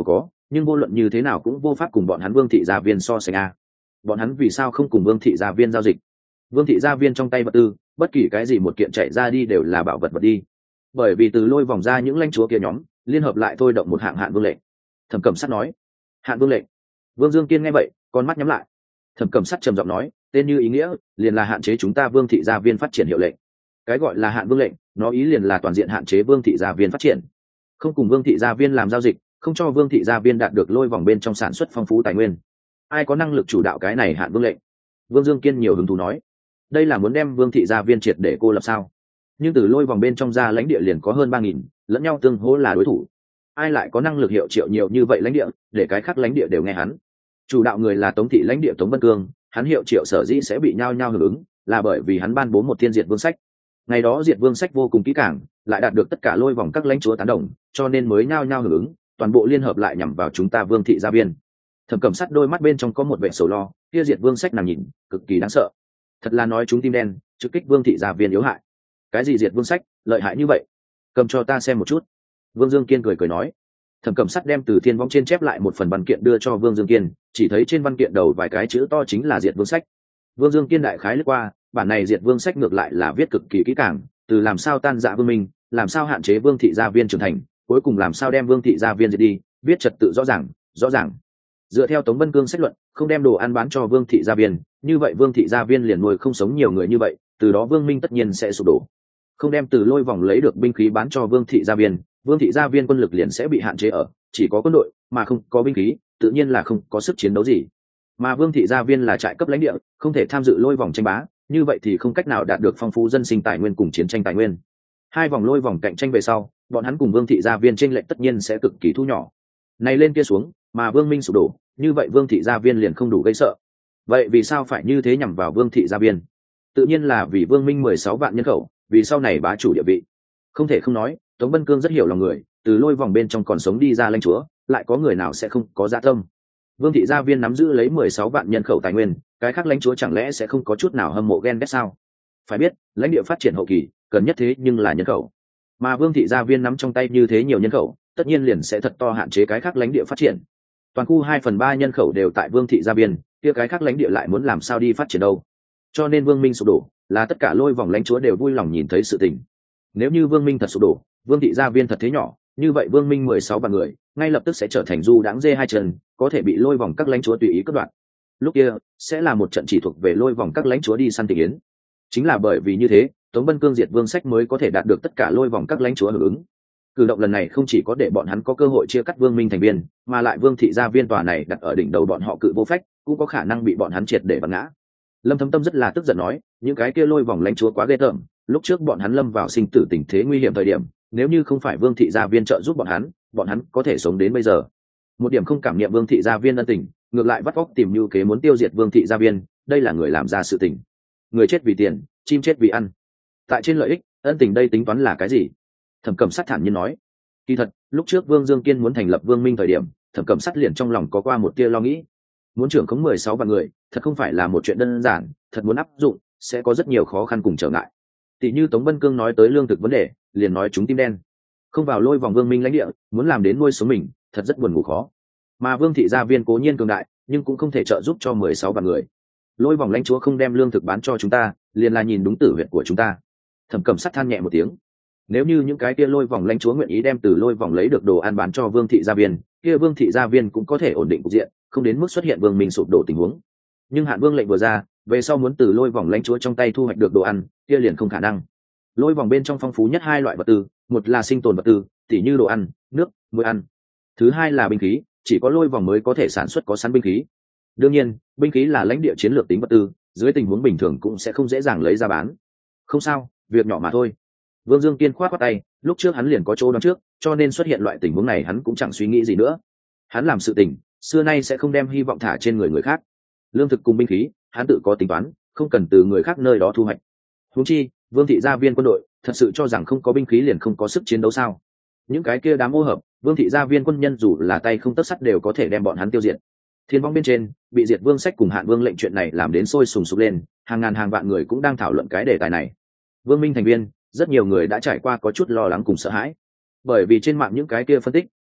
nhưng vô luận như thế nào cũng vô pháp cùng bọn hắn vương thị gia viên so sánh a. Bọn hắn vì sao không cùng vương thị gia viên giao dịch? Vương thị gia viên trong tay vật tư, bất kỳ cái gì một kiện chạy ra đi đều là bảo vật vật đi, bởi vì từ lôi vòng ra những lãnh chúa kia nhóm liên hợp lại thôi động một hạng hạn vương lệnh. Thẩm Cẩm Sắt nói. Hạn vương lệnh. Vương Dương Kiên nghe vậy con mắt nhắm lại. Thẩm Cẩm Sắt trầm giọng nói, tên như ý nghĩa liền là hạn chế chúng ta vương thị gia viên phát triển hiệu lệnh. Cái gọi là hạn vương lệnh, nó ý liền là toàn diện hạn chế vương thị gia viên phát triển, không cùng vương thị gia viên làm giao dịch, không cho vương thị gia viên đạt được lôi vòng bên trong sản xuất phong phú tài nguyên. Ai có năng lực chủ đạo cái này hạn vương lệnh? Vương Dương Kiên nhiều hứng thú nói, đây là muốn đem vương thị gia viên triệt để cô lập sao? Nhưng từ lôi vòng bên trong ra lãnh địa liền có hơn ba nghìn, lẫn nhau tương hỗ là đối thủ. Ai lại có năng lực hiệu triệu nhiều như vậy lãnh địa, để cái khác lãnh địa đều nghe hắn? Chủ đạo người là Tống thị lãnh địa Tống Vân Cương, hắn hiệu triệu sở dĩ sẽ bị nhao nhao hưởng ứng, là bởi vì hắn ban bố một thiên diệt vương sách. Ngày đó diệt vương sách vô cùng kỹ càng, lại đạt được tất cả lôi vòng các lãnh chúa tán đồng, cho nên mới nhao nhao hưởng ứng, toàn bộ liên hợp lại nhằm vào chúng ta vương thị gia viên. Thẩm Cẩm Sắt đôi mắt bên trong có một vẻ sầu lo, kia diệt vương sách nàng nhìn cực kỳ đáng sợ, thật là nói chúng tim đen, trực kích vương thị gia viên yếu hại. Cái gì diệt vương sách lợi hại như vậy? Cầm cho ta xem một chút. Vương Dương Kiên cười cười nói. Thẩm Cẩm Sắt đem từ thiên vong trên chép lại một phần văn kiện đưa cho Vương Dương Kiên, chỉ thấy trên văn kiện đầu vài cái chữ to chính là diệt vương sách. Vương Dương Kiên đại khái lướt qua, bản này diệt vương sách ngược lại là viết cực kỳ kỹ càng, từ làm sao tan rã vương minh, làm sao hạn chế vương thị gia viên trưởng thành, cuối cùng làm sao đem vương thị gia viên diệt đi, viết trật tự rõ ràng, rõ ràng. Dựa theo Tống Vân Cương sách luận, không đem đồ ăn bán cho vương thị gia viên, như vậy vương thị gia viên liền nuôi không sống nhiều người như vậy, từ đó vương minh tất nhiên sẽ sụp đổ. Không đem từ lôi vòng lấy được binh khí bán cho vương thị gia viên, vương thị gia viên quân lực liền sẽ bị hạn chế ở, chỉ có quân đội mà không có binh khí, tự nhiên là không có sức chiến đấu gì. Mà vương thị gia viên là trại cấp lãnh địa, không thể tham dự lôi vòng tranh bá, như vậy thì không cách nào đạt được phong phú dân sinh tài nguyên cùng chiến tranh tài nguyên. Hai vòng lôi vòng cạnh tranh về sau, bọn hắn cùng vương thị gia viên chênh lệch tất nhiên sẽ cực kỳ thu nhỏ. Này lên kia xuống, mà vương minh sụp đổ, như vậy vương thị gia viên liền không đủ gây sợ. Vậy vì sao phải như thế nhằm vào vương thị gia viên? Tự nhiên là vì vương minh mười sáu vạn nhân khẩu, vì sau này bá chủ địa vị. Không thể không nói, Tống Vân Cương rất hiểu lòng người, từ lôi vòng bên trong còn sống đi ra lãnh chúa, lại có người nào sẽ không có dạ tâm. Vương thị gia viên nắm giữ lấy mười sáu vạn nhân khẩu tài nguyên, cái khác lãnh chúa chẳng lẽ sẽ không có chút nào hâm mộ ghen ghét sao? Phải biết, lãnh địa phát triển hậu kỳ, cần nhất thế nhưng là nhân khẩu. Mà vương thị gia viên nắm trong tay như thế nhiều nhân khẩu, tất nhiên liền sẽ thật to hạn chế cái khác lãnh địa phát triển. Toàn khu hai phần ba nhân khẩu đều tại vương thị gia viên, kia cái khác lãnh địa lại muốn làm sao đi phát triển đâu? Cho nên vương minh sụp đổ, là tất cả lôi vòng lãnh chúa đều vui lòng nhìn thấy sự tình. Nếu như vương minh thật sụp đổ, vương thị gia viên thật thế nhỏ, như vậy vương minh mười sáu vạn người ngay lập tức sẽ trở thành du đãng dê hai chân, có thể bị lôi vòng các lãnh chúa tùy ý cắt đoạn. Lúc kia sẽ là một trận chỉ thuộc về lôi vòng các lãnh chúa đi săn tình yến. Chính là bởi vì như thế, Tống Vân Cương diệt vương sách mới có thể đạt được tất cả lôi vòng các lãnh chúa hưởng ứng. Cử động lần này không chỉ có để bọn hắn có cơ hội chia cắt vương minh thành viên, mà lại vương thị gia viên tòa này đặt ở đỉnh đầu bọn họ cự vô phách, cũng có khả năng bị bọn hắn triệt để vặn ngã. Lâm Thấm Tâm rất là tức giận nói, những cái kia lôi vòng lãnh chúa quá ghê tởm, lúc trước bọn hắn lâm vào sinh tử tình thế nguy hiểm thời điểm, nếu như không phải vương thị gia viên trợ giúp bọn hắn, bọn hắn có thể sống đến bây giờ. Một điểm không cảm niệm vương thị gia viên ân tình, ngược lại vắt óc tìm mưu kế muốn tiêu diệt vương thị gia viên, đây là người làm ra sự tình. Người chết vì tiền, chim chết vì ăn. Tại trên lợi ích, ân tình đây tính toán là cái gì? Thẩm Cẩm Sắt thản nhiên nói. Kỳ thật, lúc trước Vương Dương Kiên muốn thành lập Vương Minh thời điểm, Thẩm Cẩm Sắt liền trong lòng có qua một tia lo nghĩ. Muốn trưởng khống mười sáu vạn người, thật không phải là một chuyện đơn giản, thật muốn áp dụng, sẽ có rất nhiều khó khăn cùng trở ngại. Tỷ như Tống Vân Cương nói tới lương thực vấn đề, liền nói chúng tim đen. Không vào lôi vòng Vương Minh lãnh địa, muốn làm đến nuôi sống mình, thật rất buồn ngủ khó. Mà Vương thị gia viên cố nhiên cường đại, nhưng cũng không thể trợ giúp cho mười sáu vạn người. Lôi vòng lãnh chúa không đem lương thực bán cho chúng ta, liền là nhìn đúng tử huyệt của chúng ta. Thẩm Cẩm Sắt than nhẹ một tiếng. Nếu như những cái kia lôi vòng lãnh chúa nguyện ý đem từ lôi vòng lấy được đồ ăn bán cho vương thị gia viên, kia vương thị gia viên cũng có thể ổn định cục diện, không đến mức xuất hiện vương minh sụp đổ tình huống. Nhưng hạn vương lệnh vừa ra, về sau muốn từ lôi vòng lãnh chúa trong tay thu hoạch được đồ ăn, kia liền không khả năng. Lôi vòng bên trong phong phú nhất hai loại vật tư, một là sinh tồn vật tư, tỉ như đồ ăn, nước, muối ăn. Thứ hai là binh khí, chỉ có lôi vòng mới có thể sản xuất có sẵn binh khí. Đương nhiên, binh khí là lãnh địa chiến lược tính vật tư, dưới tình huống bình thường cũng sẽ không dễ dàng lấy ra bán. Không sao, việc nhỏ mà thôi. Vương Dương Kiên khoát khoát tay, lúc trước hắn liền có chỗ đoán trước, cho nên xuất hiện loại tình huống này hắn cũng chẳng suy nghĩ gì nữa. Hắn làm sự tình, xưa nay sẽ không đem hy vọng thả trên người người khác. Lương thực cùng binh khí, hắn tự có tính toán, không cần từ người khác nơi đó thu hoạch. Huống chi, Vương thị gia viên quân đội, thật sự cho rằng không có binh khí liền không có sức chiến đấu sao? Những cái kia đám ô hợp, Vương thị gia viên quân nhân dù là tay không tất sắt đều có thể đem bọn hắn tiêu diệt. Thiên vong bên trên, bị diệt vương sách cùng Hạn Vương lệnh chuyện này làm đến sôi sùng sục lên, hàng ngàn hàng vạn người cũng đang thảo luận cái đề tài này. Vương Minh thành viên, rất nhiều người đã trải qua có chút lo lắng cùng sợ hãi, bởi vì trên mạng những cái kia phân tích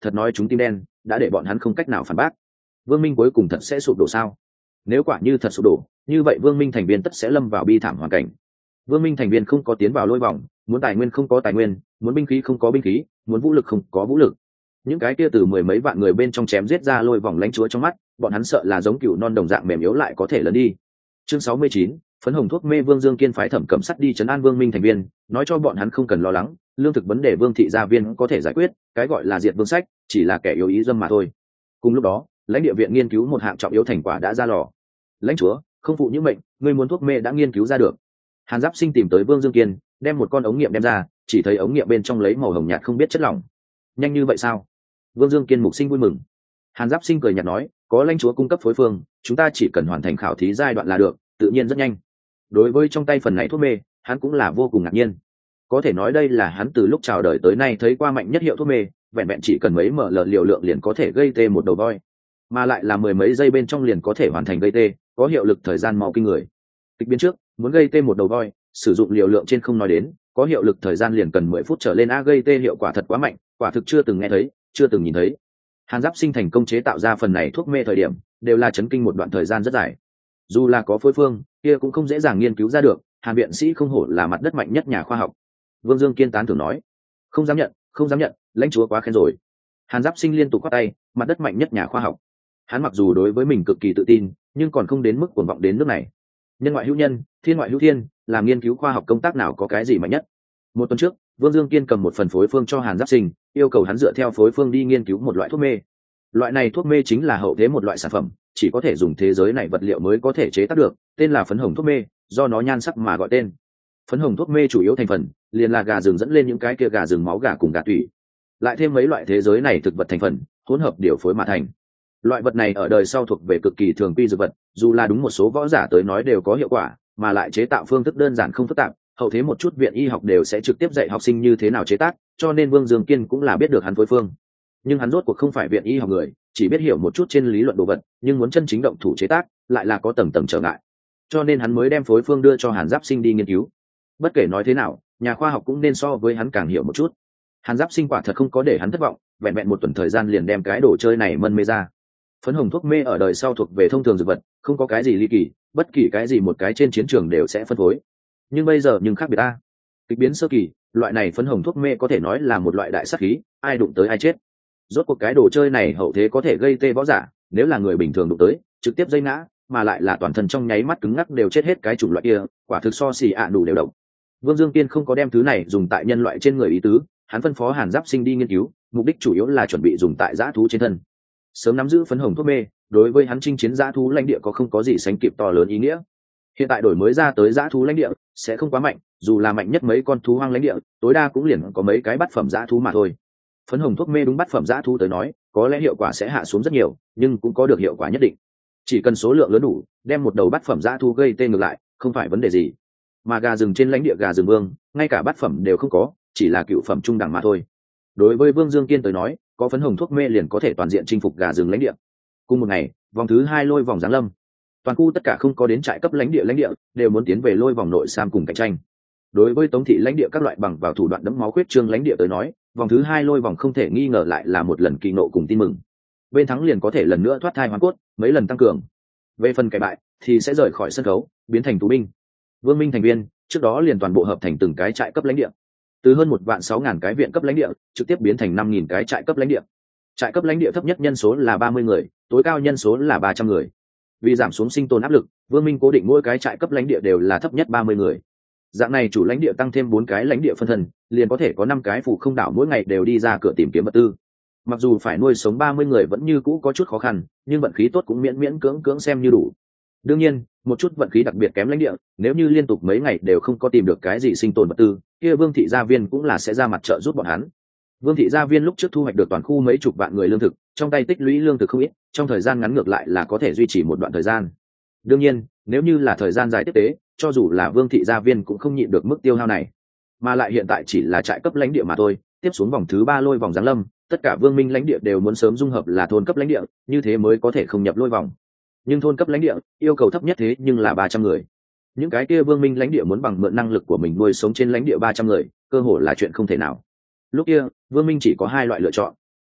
thật nói chúng tim đen đã để bọn hắn không cách nào phản bác. Vương minh cuối cùng thật sẽ sụp đổ sao? Nếu quả như thật sụp đổ, như vậy vương minh thành viên tất sẽ lâm vào bi thảm hoàn cảnh. Vương minh thành viên không có tiến vào lôi vòng, muốn tài nguyên không có tài nguyên, muốn binh khí không có binh khí, muốn vũ lực không có vũ lực. Những cái kia từ mười mấy vạn người bên trong chém giết ra lôi vòng lãnh chúa trong mắt, bọn hắn sợ là giống cừu non đồng dạng mềm yếu lại có thể lớn đi. Chương sáu mươi chín, phấn hồng thuốc mê. Vương Dương Kiên phái Thẩm Cẩm Sắt đi trấn an Vương Minh thành viên, nói cho bọn hắn không cần lo lắng, lương thực vấn đề Vương thị gia viên có thể giải quyết, cái gọi là diệt vương sách chỉ là kẻ yếu ý dâm mà thôi. Cùng lúc đó, lãnh địa viện nghiên cứu một hạng trọng yếu thành quả đã ra lò. Lãnh chúa, không phụ những mệnh, người muốn thuốc mê đã nghiên cứu ra được. Hàn Giáp Sinh tìm tới Vương Dương Kiên, đem một con ống nghiệm đem ra, chỉ thấy ống nghiệm bên trong lấy màu hồng nhạt không biết chất lỏng. Nhanh như vậy sao? Vương Dương Kiên mục sinh vui mừng. Hàn Giáp Sinh cười nhạt nói, có lãnh chúa cung cấp phối phương, chúng ta chỉ cần hoàn thành khảo thí giai đoạn là được, tự nhiên rất nhanh. Đối với trong tay phần này thuốc mê, hắn cũng là vô cùng ngạc nhiên. Có thể nói đây là hắn từ lúc chào đời tới nay thấy qua mạnh nhất hiệu thuốc mê, vẹn vẹn chỉ cần mấy ml liều lượng liền có thể gây tê một đầu voi, mà lại là mười mấy giây bên trong liền có thể hoàn thành gây tê, có hiệu lực thời gian mau kinh người. Kịch biến trước, muốn gây tê một đầu voi, sử dụng liều lượng trên không nói đến, có hiệu lực thời gian liền cần mười phút trở lên. A, gây tê hiệu quả thật quá mạnh, quả thực chưa từng nghe thấy, chưa từng nhìn thấy. Hàn Giáp Sinh thành công chế tạo ra phần này thuốc mê thời điểm, đều là chấn kinh một đoạn thời gian rất dài. Dù là có phối phương, kia cũng không dễ dàng nghiên cứu ra được. Hàn viện sĩ không hổ là mặt đất mạnh nhất nhà khoa học. Vương Dương Kiên tán thưởng nói, không dám nhận, không dám nhận, lãnh chúa quá khen rồi. Hàn Giáp Sinh liên tục khoát tay, mặt đất mạnh nhất nhà khoa học. Hắn mặc dù đối với mình cực kỳ tự tin, nhưng còn không đến mức cuồng vọng đến nước này. Nhân ngoại hữu nhân, thiên ngoại hữu thiên, làm nghiên cứu khoa học công tác nào có cái gì mạnh nhất. Một tuần trước, Vương Dương Kiên cầm một phần phối phương cho Hàn Giáp Sinh, yêu cầu hắn dựa theo phối phương đi nghiên cứu một loại thuốc mê. Loại này thuốc mê chính là hậu thế một loại sản phẩm, chỉ có thể dùng thế giới này vật liệu mới có thể chế tác được, tên là phấn hồng thuốc mê, do nó nhan sắc mà gọi tên. Phấn hồng thuốc mê chủ yếu thành phần liền là gà rừng dẫn lên những cái kia gà rừng máu gà cùng gà tủy, lại thêm mấy loại thế giới này thực vật thành phần, hỗn hợp điều phối mà thành. Loại vật này ở đời sau thuộc về cực kỳ thường quy dược vật, dù là đúng một số võ giả tới nói đều có hiệu quả, mà lại chế tạo phương thức đơn giản không phức tạp, hậu thế một chút viện y học đều sẽ trực tiếp dạy học sinh như thế nào chế tác, cho nên Vương Dương Kiên cũng là biết được hắn phối phương. Nhưng hắn rốt cuộc không phải viện y học người, chỉ biết hiểu một chút trên lý luận đồ vật, nhưng muốn chân chính động thủ chế tác lại là có tầng tầng trở ngại, cho nên hắn mới đem phối phương đưa cho Hàn Giáp Sinh đi nghiên cứu. Bất kể nói thế nào, nhà khoa học cũng nên so với hắn càng hiểu một chút. Hàn Giáp Sinh quả thật không có để hắn thất vọng, vẹn vẹn một tuần thời gian liền đem cái đồ chơi này mân mê ra. Phấn hồng thuốc mê ở đời sau thuộc về thông thường dược vật, không có cái gì ly kỳ, bất kỳ cái gì một cái trên chiến trường đều sẽ phân phối. Nhưng bây giờ nhưng khác biệt ta. Kịch biến sơ kỳ, loại này phấn hồng thuốc mê có thể nói là một loại đại sát khí, ai đụng tới ai chết. Rốt cuộc cái đồ chơi này hậu thế có thể gây tê võ giả, nếu là người bình thường đụng tới, trực tiếp dây ngã, mà lại là toàn thân trong nháy mắt cứng ngắc đều chết hết cái chủng loại kia, quả thực so xì ạ đủ đều động. Vương Dương Kiên không có đem thứ này dùng tại nhân loại trên người ý tứ, hắn phân phó Hàn Giáp Sinh đi nghiên cứu, mục đích chủ yếu là chuẩn bị dùng tại dã thú trên thân. Sớm nắm giữ phấn hồng thuốc mê, đối với hắn chinh chiến dã thú lãnh địa có không có gì sánh kịp to lớn ý nghĩa. Hiện tại đổi mới ra tới dã thú lãnh địa sẽ không quá mạnh, dù là mạnh nhất mấy con thú hoang lãnh địa, tối đa cũng liền có mấy cái bát phẩm dã thú mà thôi. Phấn hồng thuốc mê đúng bát phẩm dã thú tới nói, có lẽ hiệu quả sẽ hạ xuống rất nhiều, nhưng cũng có được hiệu quả nhất định. Chỉ cần số lượng lớn đủ, đem một đầu bát phẩm dã thú gây tê ngược lại, không phải vấn đề gì. Mà gà rừng trên lãnh địa gà rừng vương, ngay cả bát phẩm đều không có, chỉ là cựu phẩm trung đẳng mà thôi. Đối với Vương Dương Kiên tới nói, có phấn hồng thuốc mê liền có thể toàn diện chinh phục gà rừng lãnh địa. Cùng một ngày, vòng thứ hai lôi vòng giáng lâm, toàn khu tất cả không có đến trại cấp lãnh địa lãnh địa đều muốn tiến về lôi vòng nội sam cùng cạnh tranh. Đối với Tống thị lãnh địa các loại bằng vào thủ đoạn đẫm máu khuyết trương lãnh địa tới nói, vòng thứ hai lôi vòng không thể nghi ngờ lại là một lần kỳ nộ cùng tin mừng. Bên thắng liền có thể lần nữa thoát thai hoàn cốt, mấy lần tăng cường. Về phần kẻ bại thì sẽ rời khỏi sân khấu, biến thành tù binh. Vương Minh thành viên trước đó liền toàn bộ hợp thành từng cái trại cấp lãnh địa, từ hơn một vạn sáu ngàn cái viện cấp lãnh địa trực tiếp biến thành năm nghìn cái trại cấp lãnh địa. Trại cấp lãnh địa thấp nhất nhân số là ba mươi người, tối cao nhân số là ba trăm người. Vì giảm xuống sinh tồn áp lực, Vương Minh cố định mỗi cái trại cấp lãnh địa đều là thấp nhất ba mươi người. Dạng này chủ lãnh địa tăng thêm bốn cái lãnh địa phân thân, liền có thể có năm cái phụ không đảo mỗi ngày đều đi ra cửa tìm kiếm vật tư. Mặc dù phải nuôi sống ba mươi người vẫn như cũ có chút khó khăn, nhưng vận khí tốt cũng miễn miễn cưỡng cưỡng xem như đủ. Đương nhiên, một chút vận khí đặc biệt kém lãnh địa, nếu như liên tục mấy ngày đều không có tìm được cái gì sinh tồn vật tư, kia Vương thị gia viên cũng là sẽ ra mặt trợ giúp bọn hắn. Vương thị gia viên lúc trước thu hoạch được toàn khu mấy chục vạn người lương thực, trong tay tích lũy lương thực không ít, trong thời gian ngắn ngược lại là có thể duy trì một đoạn thời gian. Đương nhiên, nếu như là thời gian dài tiếp tế, cho dù là Vương thị gia viên cũng không nhịn được mức tiêu hao này. Mà lại hiện tại chỉ là trại cấp lãnh địa mà thôi, tiếp xuống vòng thứ ba lôi vòng giáng lâm, tất cả Vương Minh lãnh địa đều muốn sớm dung hợp là thôn cấp lãnh địa, như thế mới có thể không nhập lôi vòng. Nhưng thôn cấp lãnh địa yêu cầu thấp nhất thế nhưng là ba trăm người. Những cái kia Vương Minh lãnh địa muốn bằng mượn năng lực của mình nuôi sống trên lãnh địa ba trăm người, cơ hội là chuyện không thể nào. Lúc kia, Vương Minh chỉ có hai loại lựa chọn.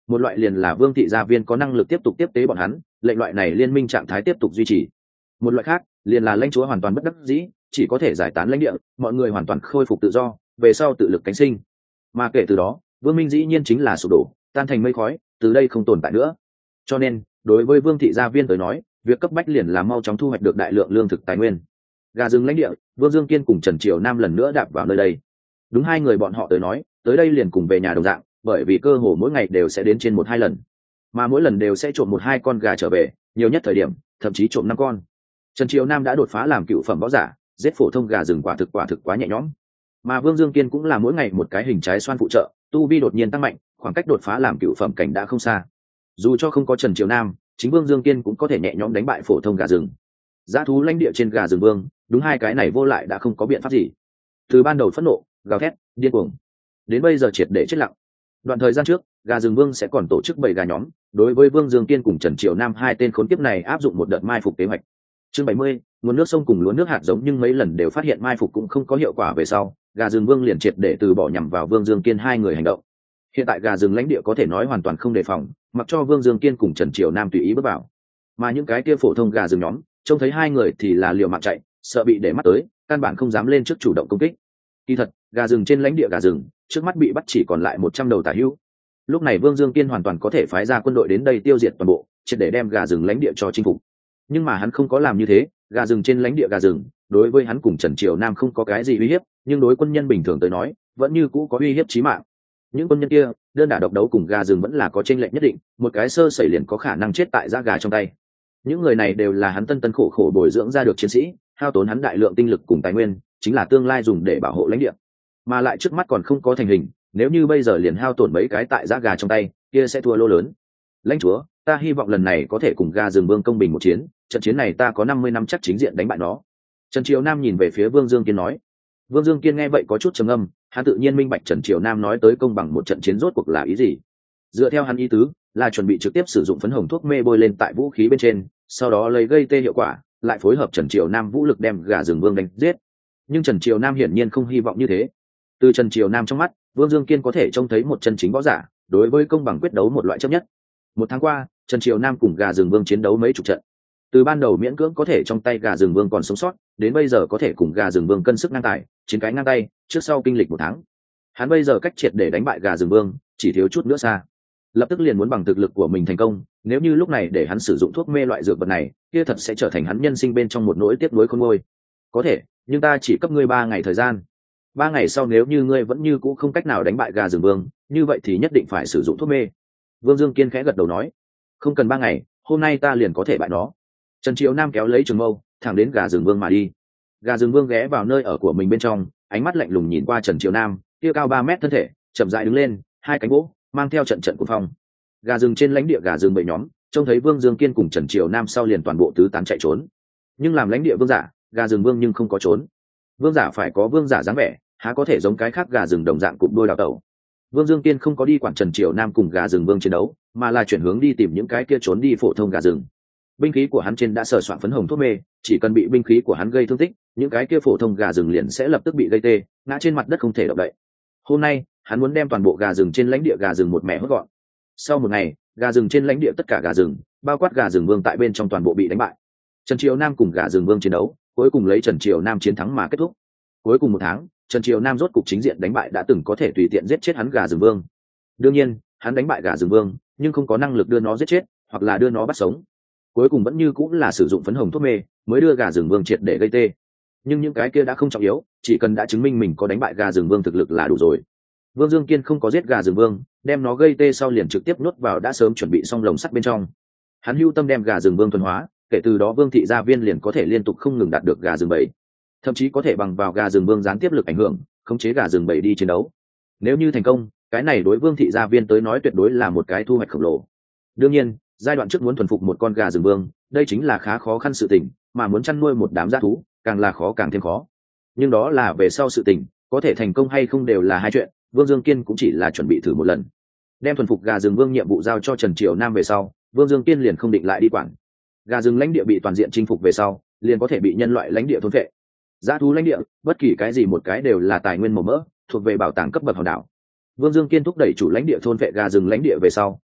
một loại liền là vương thị gia viên có năng lực tiếp tục tiếp tế bọn hắn, lệnh loại này liên minh trạng thái tiếp tục duy trì. Một loại khác liền là lãnh chúa hoàn toàn bất đắc dĩ, chỉ có thể giải tán lãnh địa, mọi người hoàn toàn khôi phục tự do, về sau tự lực cánh sinh. Mà kể từ đó vương minh dĩ nhiên chính là sụp đổ, tan thành mây khói, từ đây không tồn tại nữa. Cho nên đối với vương thị gia viên tới nói, việc cấp bách liền là mau chóng thu hoạch được đại lượng lương thực tài nguyên. Gà rừng lãnh địa, vương dương kiên cùng Trần Triều Nam lần nữa đạp vào nơi đây. Đúng hai người bọn họ tới nói, tới đây liền cùng về nhà đồng dạng, bởi vì cơ hồ mỗi ngày đều sẽ đến trên một hai lần, mà mỗi lần đều sẽ trộm một hai con gà trở về, nhiều nhất thời điểm thậm chí trộm năm con. Trần Triều Nam đã đột phá làm cựu phẩm võ giả, giết phổ thông gà rừng quả thực quả thực quá nhẹ nhõm. Mà Vương Dương Kiên cũng là mỗi ngày một cái hình trái xoan phụ trợ, tu vi đột nhiên tăng mạnh, khoảng cách đột phá làm cựu phẩm cảnh đã không xa. Dù cho không có Trần Triều Nam, chính Vương Dương Kiên cũng có thể nhẹ nhõm đánh bại phổ thông gà rừng. Dã thú lãnh địa trên gà rừng vương, đúng hai cái này vô lại đã không có biện pháp gì. Từ ban đầu phẫn nộ, gào thét, điên cuồng, đến bây giờ triệt để chết lặng. Đoạn thời gian trước, gà rừng vương sẽ còn tổ chức bảy gà nhóm, đối với Vương Dương Kiên cùng Trần Triều Nam hai tên khốn kiếp này áp dụng một đợt mai phục kế hoạch. Chương bảy mươi, nguồn nước sông cùng lúa nước hạt giống, nhưng mấy lần đều phát hiện mai phục cũng không có hiệu quả về sau, gà rừng vương liền triệt để từ bỏ nhằm vào Vương Dương Kiên hai người hành động. Hiện tại gà rừng lãnh địa có thể nói hoàn toàn không đề phòng, mặc cho Vương Dương Kiên cùng Trần Triều Nam tùy ý bước vào. Mà những cái kia phổ thông gà rừng nhóm, trông thấy hai người thì là liều mạng chạy, sợ bị để mắt tới, căn bản không dám lên trước chủ động công kích. Kỳ thật, gà rừng trên lãnh địa gà rừng, trước mắt bị bắt chỉ còn lại một trăm đầu tà hữu. Lúc này Vương Dương Kiên hoàn toàn có thể phái ra quân đội đến đây tiêu diệt toàn bộ, triệt để đem gà rừng lãnh địa cho chinh phục. Nhưng mà hắn không có làm như thế, gà rừng trên lãnh địa gà rừng, đối với hắn cùng Trần Triều Nam không có cái gì uy hiếp, nhưng đối quân nhân bình thường tới nói, vẫn như cũ có uy hiếp chí mạng. Những quân nhân kia, đơn đả độc đấu cùng gà rừng vẫn là có chênh lệch nhất định, một cái sơ sẩy liền có khả năng chết tại da gà trong tay. Những người này đều là hắn tân tân khổ khổ bồi dưỡng ra được chiến sĩ, hao tốn hắn đại lượng tinh lực cùng tài nguyên, chính là tương lai dùng để bảo hộ lãnh địa. Mà lại trước mắt còn không có thành hình, nếu như bây giờ liền hao tổn mấy cái tại da gà trong tay, kia sẽ thua lô lớn. Lãnh chúa, ta hy vọng lần này có thể cùng gà rừng vương công bình một chiến, trận chiến này ta có năm mươi năm chắc chính diện đánh bại nó. Trần Triều Nam nhìn về phía Vương Dương Kiên nói. Vương Dương Kiên nghe vậy có chút trầm ngâm, hắn tự nhiên minh bạch Trần Triều Nam nói tới công bằng một trận chiến rốt cuộc là ý gì. Dựa theo hắn ý tứ, là chuẩn bị trực tiếp sử dụng phấn hồng thuốc mê bôi lên tại vũ khí bên trên, sau đó lấy gây tê hiệu quả, lại phối hợp Trần Triều Nam vũ lực đem gà rừng vương đánh giết. Nhưng Trần Triều Nam hiển nhiên không hy vọng như thế. Từ Trần Triều Nam trong mắt, Vương Dương Kiên có thể trông thấy một chân chính võ giả, đối với công bằng quyết đấu một loại chấp nhất. Một tháng qua, Trần Triều Nam cùng gà rừng vương chiến đấu mấy chục trận. Từ ban đầu miễn cưỡng có thể trong tay gà rừng vương còn sống sót, đến bây giờ có thể cùng gà rừng vương cân sức ngang tài, chiến cái ngang tay, trước sau kinh lịch một tháng. Hắn bây giờ cách triệt để đánh bại gà rừng vương, chỉ thiếu chút nữa xa. Lập tức liền muốn bằng thực lực của mình thành công, nếu như lúc này để hắn sử dụng thuốc mê loại dược vật này, kia thật sẽ trở thành hắn nhân sinh bên trong một nỗi tiếc nuối khôn nguôi. Có thể, nhưng ta chỉ cấp ngươi ba ngày thời gian. Ba ngày sau nếu như ngươi vẫn như cũ không cách nào đánh bại gà rừng vương, như vậy thì nhất định phải sử dụng thuốc mê. Vương Dương Kiên khẽ gật đầu nói, không cần ba ngày, hôm nay ta liền có thể bại nó. Trần Triều Nam kéo lấy trường mâu, thẳng đến gà rừng vương mà đi. Gà rừng vương ghé vào nơi ở của mình bên trong, ánh mắt lạnh lùng nhìn qua Trần Triều Nam, kia cao ba mét thân thể, chậm rãi đứng lên, hai cánh gỗ, mang theo trận trận cuồng phong. Gà rừng trên lãnh địa gà rừng bầy nhóm, trông thấy Vương Dương Kiên cùng Trần Triều Nam sau liền toàn bộ tứ tán chạy trốn. Nhưng làm lãnh địa vương giả, gà rừng vương nhưng không có trốn. Vương giả phải có vương giả dáng vẻ, há có thể giống cái khác gà rừng đồng dạng cụm đôi đào tẩu. Vương Dương Kiên không có đi quản Trần Triều Nam cùng gà rừng vương chiến đấu, mà là chuyển hướng đi tìm những cái kia trốn đi phổ thông gà rừng. Binh khí của hắn trên đã sờ soạn phấn hồng thuốc mê, chỉ cần bị binh khí của hắn gây thương tích, những cái kia phổ thông gà rừng liền sẽ lập tức bị gây tê, ngã trên mặt đất không thể động đậy. Hôm nay, hắn muốn đem toàn bộ gà rừng trên lãnh địa gà rừng một mẻ hốt gọn. Sau một ngày, gà rừng trên lãnh địa tất cả gà rừng, bao quát gà rừng vương tại bên trong toàn bộ bị đánh bại. Trần Triều Nam cùng gà rừng vương chiến đấu, cuối cùng lấy Trần Triều Nam chiến thắng mà kết thúc. Cuối cùng một tháng, Trần Triều Nam rốt cục chính diện đánh bại đã từng có thể tùy tiện giết chết hắn gà rừng vương. Đương nhiên, hắn đánh bại gà rừng vương, nhưng không có năng lực đưa nó giết chết, hoặc là đưa nó bắt sống. Cuối cùng vẫn như cũng là sử dụng phấn hồng thuốc mê, mới đưa gà rừng vương triệt để gây tê. Nhưng những cái kia đã không trọng yếu, chỉ cần đã chứng minh mình có đánh bại gà rừng vương thực lực là đủ rồi. Vương Dương Kiên không có giết gà rừng vương, đem nó gây tê sau liền trực tiếp nuốt vào đã sớm chuẩn bị xong lồng sắt bên trong. Hắn hưu tâm đem gà rừng vương thuần hóa, kể từ đó Vương thị gia viên liền có thể liên tục không ngừng đạt được gà rừng bầy, thậm chí có thể bằng vào gà rừng vương gián tiếp lực ảnh hưởng, khống chế gà rừng bầy đi chiến đấu. Nếu như thành công, cái này đối Vương thị gia viên tới nói tuyệt đối là một cái thu hoạch khổng lồ. Đương nhiên, giai đoạn trước muốn thuần phục một con gà rừng vương, đây chính là khá khó khăn sự tình, mà muốn chăn nuôi một đám dã thú, càng là khó càng thêm khó. Nhưng đó là về sau sự tình, có thể thành công hay không đều là hai chuyện, Vương Dương Kiên cũng chỉ là chuẩn bị thử một lần. Đem thuần phục gà rừng vương nhiệm vụ giao cho Trần Triều Nam về sau, Vương Dương Kiên liền không định lại đi quản. Gà rừng lãnh địa bị toàn diện chinh phục về sau, liền có thể bị nhân loại lãnh địa thôn phệ. Dã thú lãnh địa, bất kỳ cái gì một cái đều là tài nguyên màu mỡ, thuộc về bảo tàng cấp bậc hòn đảo. Vương Dương Kiên thúc đẩy chủ lãnh địa thôn phệ gà rừng lãnh địa về sau,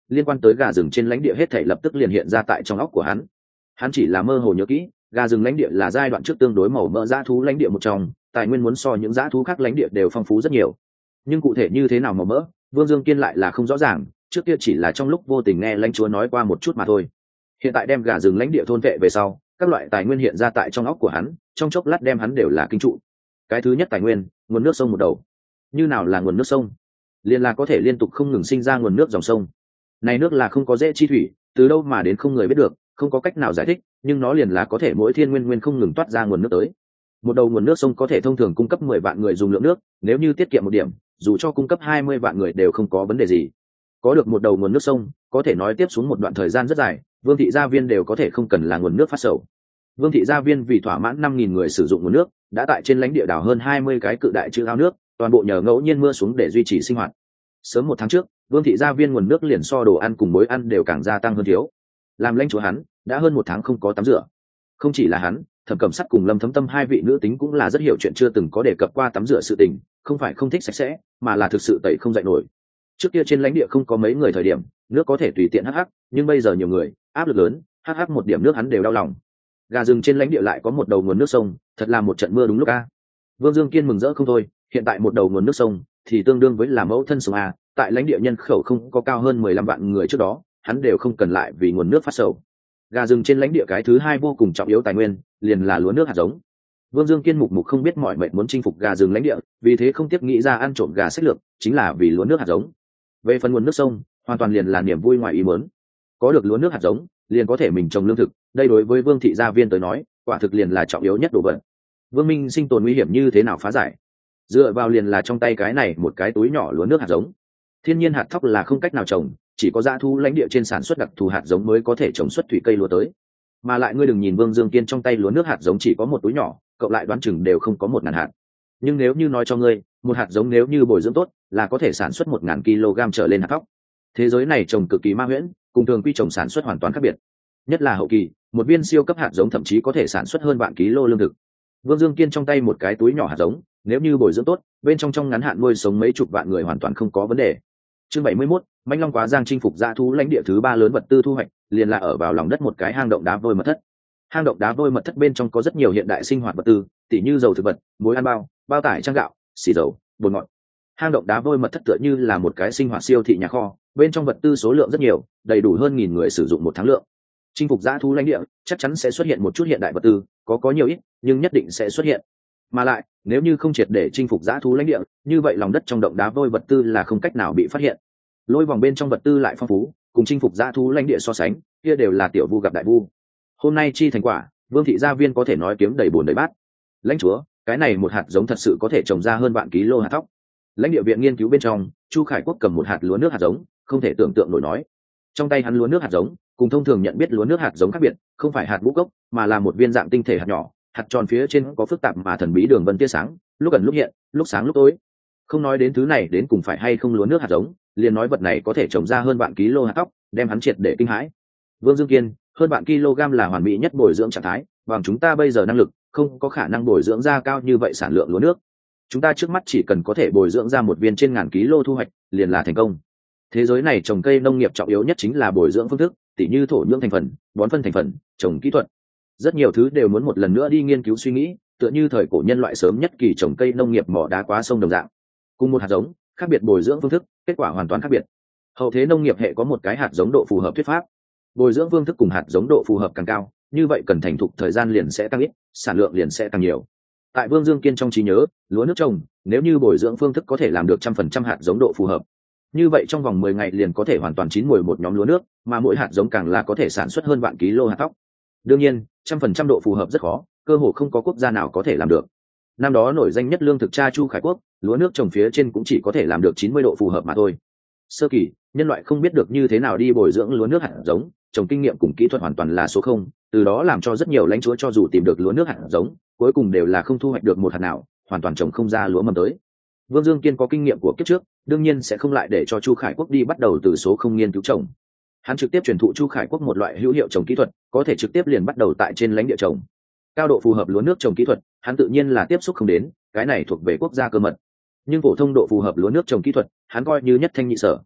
liên quan tới gà rừng trên lãnh địa hết thảy lập tức liền hiện ra tại trong óc của hắn. Hắn chỉ là mơ hồ nhớ kỹ, gà rừng lãnh địa là giai đoạn trước tương đối màu mỡ dã thú lãnh địa một trong, tài nguyên muốn so những dã thú khác lãnh địa đều phong phú rất nhiều. Nhưng cụ thể như thế nào màu mỡ, Vương Dương Kiên lại là không rõ ràng, trước kia chỉ là trong lúc vô tình nghe lãnh chúa nói qua một chút mà thôi. Hiện tại đem gà rừng lãnh địa thôn vệ về sau, các loại tài nguyên hiện ra tại trong óc của hắn, trong chốc lát đem hắn đều là kinh trụ. Cái thứ nhất tài nguyên, nguồn nước sông một đầu. Như nào là nguồn nước sông? Liền là có thể liên tục không ngừng sinh ra nguồn nước dòng sông. Này nước là không có dễ chi thủy, từ đâu mà đến không người biết được, không có cách nào giải thích, nhưng nó liền là có thể mỗi thiên nguyên nguyên không ngừng toát ra nguồn nước tới. Một đầu nguồn nước sông có thể thông thường cung cấp mười vạn người dùng lượng nước, nếu như tiết kiệm một điểm, dù cho cung cấp hai mươi vạn người đều không có vấn đề gì. Có được một đầu nguồn nước sông, có thể nói tiếp xuống một đoạn thời gian rất dài, Vương thị gia viên đều có thể không cần là nguồn nước phát sầu. Vương thị gia viên vì thỏa mãn năm nghìn người sử dụng nguồn nước, đã tại trên lãnh địa đảo hơn hai mươi cái cự đại chữ ao nước, toàn bộ nhờ ngẫu nhiên mưa xuống để duy trì sinh hoạt. Sớm một tháng trước, Vương thị gia viên nguồn nước liền so đồ ăn cùng muối ăn đều càng gia tăng hơn thiếu. Làm lãnh chúa hắn, đã hơn một tháng không có tắm rửa. Không chỉ là hắn, Thẩm Cẩm Sắt cùng Lâm Thấm Tâm hai vị nữ tính cũng là rất hiểu chuyện chưa từng có đề cập qua tắm rửa sự tình, không phải không thích sạch sẽ, mà là thực sự tẩy không dậy nổi. Trước kia trên lãnh địa không có mấy người thời điểm, nước có thể tùy tiện hắc hắc, nhưng bây giờ nhiều người, áp lực lớn, hắc hắc một điểm nước hắn đều đau lòng. Gà rừng trên lãnh địa lại có một đầu nguồn nước sông, thật là một trận mưa đúng lúc a. Vương Dương Kiên mừng rỡ không thôi, hiện tại một đầu nguồn nước sông thì tương đương với là mẫu thân sông a, tại lãnh địa nhân khẩu không có cao hơn mười lăm vạn người trước đó, hắn đều không cần lại vì nguồn nước phát sầu. Gà rừng trên lãnh địa cái thứ hai vô cùng trọng yếu tài nguyên, liền là lúa nước hạt giống. Vương Dương Kiên mục mục không biết mọi mệnh muốn chinh phục gà rừng lãnh địa, vì thế không tiếc nghĩ ra ăn trộm gà sách lược, chính là vì lúa nước hạt giống. Về phần nguồn nước sông, hoàn toàn liền là niềm vui ngoài ý muốn. Có được lúa nước hạt giống, liền có thể mình trồng lương thực, đây đối với Vương thị gia viên tới nói, quả thực liền là trọng yếu nhất đồ vật. Vương Minh sinh tồn nguy hiểm như thế nào phá giải? Dựa vào liền là trong tay cái này một cái túi nhỏ lúa nước hạt giống. Thiên nhiên hạt thóc là không cách nào trồng, chỉ có dã thú lãnh địa trên sản xuất đặc thù hạt giống mới có thể trồng xuất thủy cây lúa tới. Mà lại ngươi đừng nhìn Vương Dương Kiên trong tay lúa nước hạt giống chỉ có một túi nhỏ, cộng lại đoán chừng đều không có một ngàn hạt. Nhưng nếu như nói cho ngươi, một hạt giống nếu như bồi dưỡng tốt, là có thể sản xuất một ngàn kg trở lên hạt thóc. Thế giới này trồng cực kỳ ma huyễn, cùng thường quy trồng sản xuất hoàn toàn khác biệt. Nhất là hậu kỳ, một viên siêu cấp hạt giống thậm chí có thể sản xuất hơn vạn kg lương thực. Vương Dương Kiên trong tay một cái túi nhỏ hạt giống, nếu như bồi dưỡng tốt, bên trong trong ngắn hạn nuôi sống mấy chục vạn người hoàn toàn không có vấn đề. Chương bảy mươi mốt, Mãnh Long Quá Giang chinh phục dã thú lãnh địa thứ ba lớn vật tư thu hoạch, liền là ở vào lòng đất một cái hang động đá vôi mật thất. Hang động đá vôi mật thất bên trong có rất nhiều hiện đại sinh hoạt vật tư, tỉ như dầu thực vật, muối ăn bao, bao tải trang gạo, xì dầu, bột ngọt. Hang động đá vôi mật thất tựa như là một cái sinh hoạt siêu thị nhà kho, bên trong vật tư số lượng rất nhiều, đầy đủ hơn nghìn người sử dụng một tháng lượng. Chinh phục dã thú lãnh địa, chắc chắn sẽ xuất hiện một chút hiện đại vật tư, có có nhiều ít, nhưng nhất định sẽ xuất hiện. Mà lại, nếu như không triệt để chinh phục dã thú lãnh địa, như vậy lòng đất trong động đá vôi vật tư là không cách nào bị phát hiện. Lôi vòng bên trong vật tư lại phong phú, cùng chinh phục dã thú lãnh địa so sánh, kia đều là tiểu vu gặp đại vu. Hôm nay chi thành quả, Vương thị gia viên có thể nói kiếm đầy bồn đầy bát. Lãnh chúa, cái này một hạt giống thật sự có thể trồng ra hơn vạn ký lô hạt thóc. Lãnh địa viện nghiên cứu bên trong, Chu Khải Quốc cầm một hạt lúa nước hạt giống, không thể tưởng tượng nổi nói. Trong tay hắn lúa nước hạt giống, cùng thông thường nhận biết lúa nước hạt giống khác biệt, không phải hạt ngũ cốc, mà là một viên dạng tinh thể hạt nhỏ, hạt tròn phía trên có phức tạp mà thần bí đường vân tia sáng, lúc ẩn lúc hiện, lúc sáng lúc tối. Không nói đến thứ này đến cùng phải hay không lúa nước hạt giống, liền nói vật này có thể trồng ra hơn vạn ký lô hạt thóc, đem hắn triệt để kinh hãi. Vương Dương Kiên, hơn vạn kg là hoàn mỹ nhất bồi dưỡng trạng thái, bằng chúng ta bây giờ năng lực, không có khả năng bồi dưỡng ra cao như vậy sản lượng lúa nước. Chúng ta trước mắt chỉ cần có thể bồi dưỡng ra một viên trên ngàn ký lô thu hoạch, liền là thành công. Thế giới này trồng cây nông nghiệp trọng yếu nhất chính là bồi dưỡng phương thức, tỉ như thổ nhưỡng thành phần, bón phân thành phần, trồng kỹ thuật. Rất nhiều thứ đều muốn một lần nữa đi nghiên cứu suy nghĩ, tựa như thời cổ nhân loại sớm nhất kỳ trồng cây nông nghiệp mỏ đá quá sông đồng dạng. Cùng một hạt giống, khác biệt bồi dưỡng phương thức, kết quả hoàn toàn khác biệt. Hậu thế nông nghiệp hệ có một cái hạt giống độ phù hợp thuyết pháp. Bồi dưỡng phương thức cùng hạt giống độ phù hợp càng cao, như vậy cần thành thục thời gian liền sẽ tăng ít, sản lượng liền sẽ tăng nhiều. Tại Vương Dương Kiên trong trí nhớ, lúa nước trồng, nếu như bồi dưỡng phương thức có thể làm được trăm phần trăm hạt giống độ phù hợp, như vậy trong vòng mười ngày liền có thể hoàn toàn chín mùi một nhóm lúa nước, mà mỗi hạt giống càng là có thể sản xuất hơn vạn ký lô hạt thóc. Đương nhiên, trăm phần trăm độ phù hợp rất khó, cơ hồ không có quốc gia nào có thể làm được. Năm đó nổi danh nhất lương thực cha Chu Khải Quốc, lúa nước trồng phía trên cũng chỉ có thể làm được chín mươi độ phù hợp mà thôi. Sơ kỳ, nhân loại không biết được như thế nào đi bồi dưỡng lúa nước hạt giống, trồng kinh nghiệm cùng kỹ thuật hoàn toàn là số không, từ đó làm cho rất nhiều lãnh chúa cho dù tìm được lúa nước hạt giống, cuối cùng đều là không thu hoạch được một hạt nào, hoàn toàn trồng không ra lúa mầm tới. Vương Dương Kiên có kinh nghiệm của kiếp trước, đương nhiên sẽ không lại để cho Chu Khải Quốc đi bắt đầu từ số không nghiên cứu trồng. Hắn trực tiếp truyền thụ Chu Khải Quốc một loại hữu hiệu trồng kỹ thuật, có thể trực tiếp liền bắt đầu tại trên lãnh địa trồng. Cao độ phù hợp lúa nước trồng kỹ thuật, hắn tự nhiên là tiếp xúc không đến, cái này thuộc về quốc gia cơ mật. Nhưng phổ thông độ phù hợp lúa nước trồng kỹ thuật, hắn coi như nhất thanh nhị sở.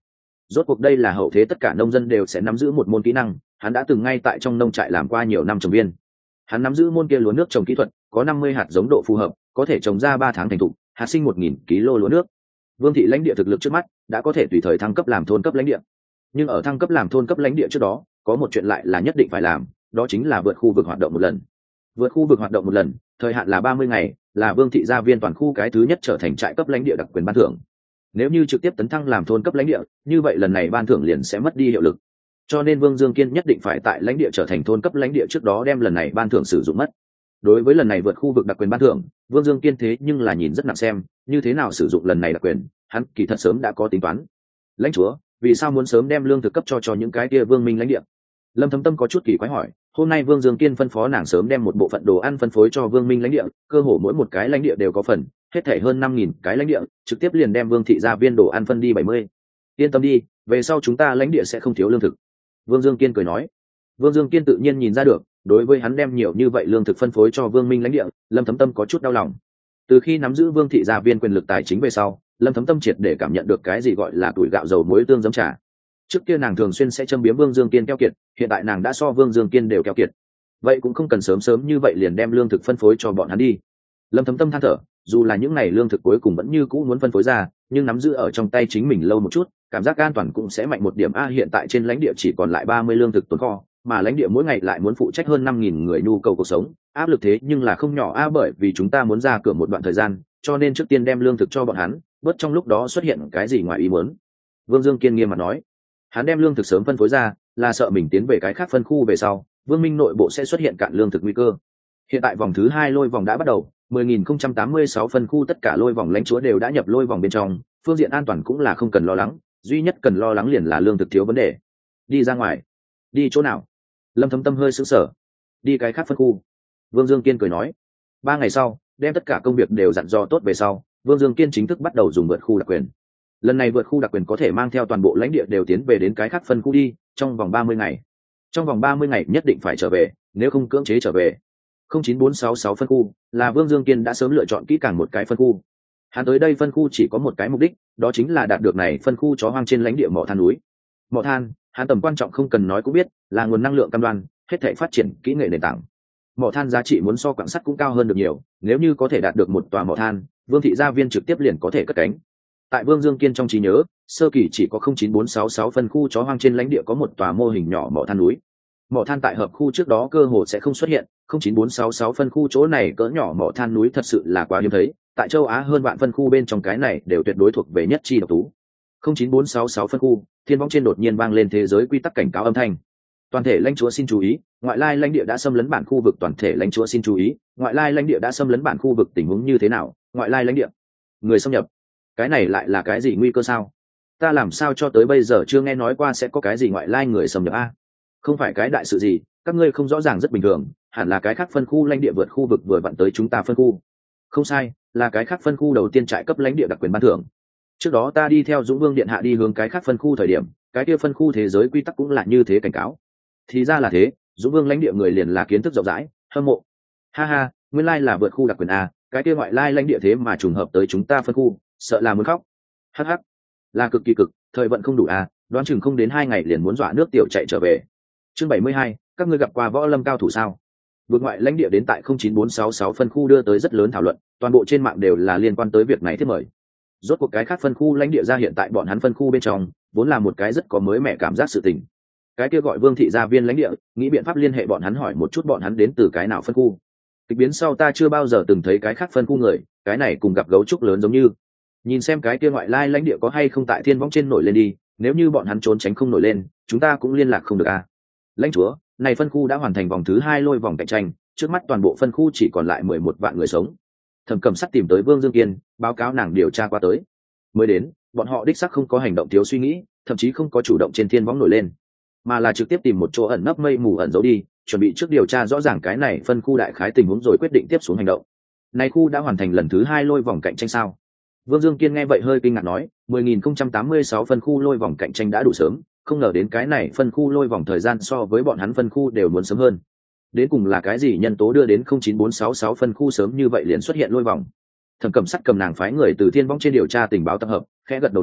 Rốt cuộc đây là hậu thế tất cả nông dân đều sẽ nắm giữ một môn kỹ năng, hắn đã từng ngay tại trong nông trại làm qua nhiều năm trồng viên. Hắn nắm giữ môn kia lúa nước trồng kỹ thuật, có năm mươi hạt giống độ phù hợp, có thể trồng ra ba tháng thành thục, hạt sinh một nghìn ki lô lúa nước. Vương thị lãnh địa thực lực trước mắt đã có thể tùy thời thăng cấp làm thôn cấp lãnh địa. Nhưng ở thăng cấp làm thôn cấp lãnh địa trước đó, có một chuyện lại là nhất định phải làm, đó chính là vượt khu vực hoạt động một lần. Vượt khu vực hoạt động một lần, thời hạn là ba mươi ngày, là Vương thị gia viên toàn khu cái thứ nhất trở thành trại cấp lãnh địa đặc quyền ban thưởng. Nếu như trực tiếp tấn thăng làm thôn cấp lãnh địa, như vậy lần này ban thưởng liền sẽ mất đi hiệu lực. Cho nên Vương Dương Kiên nhất định phải tại lãnh địa trở thành thôn cấp lãnh địa trước đó đem lần này ban thưởng sử dụng mất. Đối với lần này vượt khu vực đặc quyền ban thưởng, Vương Dương Kiên thế nhưng là nhìn rất nặng xem, như thế nào sử dụng lần này đặc quyền, hắn kỳ thật sớm đã có tính toán. Lãnh chúa, vì sao muốn sớm đem lương thực cấp cho cho những cái kia vương minh lãnh địa? Lâm Thấm Tâm có chút kỳ quái hỏi, hôm nay Vương Dương Kiên phân phó nàng sớm đem một bộ phận đồ ăn phân phối cho vương minh lãnh địa, cơ hồ mỗi một cái lãnh địa đều có phần, hết thảy hơn năm nghìn cái lãnh địa, trực tiếp liền đem Vương thị gia viên đồ ăn phân đi bảy mươi. Yên tâm đi, về sau chúng ta lãnh địa sẽ không thiếu lương thực. Vương Dương Kiên cười nói. Vương Dương Kiên tự nhiên nhìn ra được, đối với hắn đem nhiều như vậy lương thực phân phối cho vương minh lãnh địa, Lâm Thấm Tâm có chút đau lòng. Từ khi nắm giữ Vương thị gia viên quyền lực tài chính về sau, Lâm Thấm Tâm triệt để cảm nhận được cái gì gọi là tuổi gạo dầu muối tương giấm trà. Trước kia nàng thường xuyên sẽ châm biếm Vương Dương Kiên keo kiệt, hiện tại nàng đã so Vương Dương Kiên đều keo kiệt. Vậy cũng không cần sớm sớm như vậy liền đem lương thực phân phối cho bọn hắn đi. Lâm Thấm Tâm than thở, dù là những này lương thực cuối cùng vẫn như cũ muốn phân phối ra, nhưng nắm giữ ở trong tay chính mình lâu một chút, cảm giác an toàn cũng sẽ mạnh một điểm. A hiện tại trên lãnh địa chỉ còn lại ba mươi lương thực tồn kho, mà lãnh địa mỗi ngày lại muốn phụ trách hơn năm nghìn người nhu cầu cuộc sống, áp lực thế nhưng là không nhỏ a. Bởi vì chúng ta muốn ra cửa một đoạn thời gian, cho nên trước tiên đem lương thực cho bọn hắn, bớt trong lúc đó xuất hiện cái gì ngoài ý muốn. Vương Dương Kiên nghiêm mặt nói, hắn đem lương thực sớm phân phối ra, là sợ mình tiến về cái khác phân khu về sau, Vương Minh nội bộ sẽ xuất hiện cạn lương thực nguy cơ. Hiện tại vòng thứ hai lôi vòng đã bắt đầu, mười nghìn không trăm tám mươi sáu phân khu tất cả lôi vòng lãnh chúa đều đã nhập lôi vòng bên trong, phương diện an toàn cũng là không cần lo lắng, duy nhất cần lo lắng liền là lương thực thiếu vấn đề. Đi ra ngoài. Đi chỗ nào? Lâm Thấm Tâm hơi sững sờ. Đi cái khác phân khu. Vương Dương Kiên cười nói. Ba ngày sau, đem tất cả công việc đều dặn dò tốt về sau, Vương Dương Kiên chính thức bắt đầu dùng vượt khu đặc quyền. Lần này vượt khu đặc quyền có thể mang theo toàn bộ lãnh địa đều tiến về đến cái khác phân khu đi, trong vòng ba mươi ngày. Trong vòng ba mươi ngày nhất định phải trở về, nếu không cưỡng chế trở về. không chín bốn sáu sáu phân khu là Vương Dương Kiên đã sớm lựa chọn kỹ càng một cái phân khu. Hắn tới đây phân khu chỉ có một cái mục đích, đó chính là đạt được này phân khu chó hoang trên lãnh địa mỏ than núi. Mỏ than, hắn tầm quan trọng không cần nói cũng biết, là nguồn năng lượng cam đoan, hết thảy phát triển kỹ nghệ nền tảng. Mỏ than giá trị muốn so quặng sắt cũng cao hơn được nhiều, nếu như có thể đạt được một tòa mỏ than, Vương thị gia viên trực tiếp liền có thể cất cánh. Tại Vương Dương Kiên trong trí nhớ, sơ kỳ chỉ có không chín bốn sáu sáu phân khu chó hoang trên lãnh địa có một tòa mô hình nhỏ mỏ than núi. Mỏ than tại hợp khu trước đó cơ hồ sẽ không xuất hiện, không chín bốn sáu sáu phân khu chỗ này cỡ nhỏ mỏ than núi thật sự là quá hiếm thấy, tại châu Á hơn vạn phân khu bên trong cái này đều tuyệt đối thuộc về nhất chi độc tú. không chín bốn sáu sáu phân khu, thiên võng trên đột nhiên vang lên thế giới quy tắc cảnh cáo âm thanh. Toàn thể lãnh chúa xin chú ý, ngoại lai lãnh địa đã xâm lấn bản khu vực. Toàn thể lãnh chúa xin chú ý, ngoại lai lãnh địa đã xâm lấn bản khu vực. Tình huống như thế nào? Ngoại lai lãnh địa, người xâm nhập. Cái này lại là cái gì nguy cơ sao? Ta làm sao cho tới bây giờ chưa nghe nói qua sẽ có cái gì ngoại lai người xâm nhập a? Không phải cái đại sự gì, các ngươi không rõ ràng rất bình thường, hẳn là cái khác phân khu lãnh địa vượt khu vực vừa vặn tới chúng ta phân khu. Không sai, là cái khác phân khu đầu tiên trại cấp lãnh địa đặc quyền ban thưởng. Trước đó ta đi theo Dũng Vương điện hạ đi hướng cái khác phân khu thời điểm, cái kia phân khu thế giới quy tắc cũng là như thế cảnh cáo. Thì ra là thế, Dũng Vương lãnh địa người liền là kiến thức rộng rãi, hâm mộ. Ha ha, nguyên lai là vượt khu đặc quyền a, cái kia ngoại lai lãnh địa thế mà trùng hợp tới chúng ta phân khu, sợ là muốn khóc. Hắc hắc, là cực kỳ cực, thời vận không đủ a, đoán chừng không đến hai ngày liền muốn dọa nước tiểu chạy trở về. Chương bảy mươi hai, các ngươi gặp qua võ lâm cao thủ sao? Vượt ngoại lãnh địa đến tại không chín bốn sáu sáu phân khu đưa tới rất lớn thảo luận, toàn bộ trên mạng đều là liên quan tới việc này thiết mời. Rốt cuộc cái khác phân khu lãnh địa ra hiện tại bọn hắn phân khu bên trong, vốn là một cái rất có mới mẻ cảm giác sự tình. Cái kia gọi Vương thị gia viên lãnh địa, nghĩ biện pháp liên hệ bọn hắn hỏi một chút bọn hắn đến từ cái nào phân khu. Kịch biến sau ta chưa bao giờ từng thấy cái khác phân khu người, cái này cùng gặp gấu trúc lớn giống như. Nhìn xem cái kia ngoại lai lãnh địa có hay không tại thiên võng trên nổi lên đi, nếu như bọn hắn trốn tránh không nổi lên, chúng ta cũng liên lạc không được a. À. Lãnh chúa, này phân khu đã hoàn thành vòng thứ hai lôi vòng cạnh tranh, trước mắt toàn bộ phân khu chỉ còn lại mười một vạn người sống. Thẩm Cẩm Sắt tìm tới Vương Dương Kiên, báo cáo nàng điều tra qua tới. Mới đến, bọn họ đích xác không có hành động thiếu suy nghĩ, thậm chí không có chủ động trên thiên võng nổi lên, mà là trực tiếp tìm một chỗ ẩn nấp mây mù ẩn giấu đi, chuẩn bị trước điều tra rõ ràng cái này phân khu đại khái tình huống rồi quyết định tiếp xuống hành động. Này khu đã hoàn thành lần thứ hai lôi vòng cạnh tranh sao? Vương Dương Kiên nghe vậy hơi kinh ngạc nói, mười nghìn không trăm tám mươi sáu phân khu lôi vòng cạnh tranh đã đủ sớm, không ngờ đến cái này phân khu lôi vòng thời gian so với bọn hắn phân khu đều muốn sớm hơn. Đến cùng là cái gì nhân tố đưa đến không chín bốn sáu sáu phân khu sớm như vậy liền xuất hiện lôi vòng? Thẩm Cẩm Sắt cầm nàng phái người từ thiên võng trên điều tra tình báo tập hợp, khẽ gật đầu nói,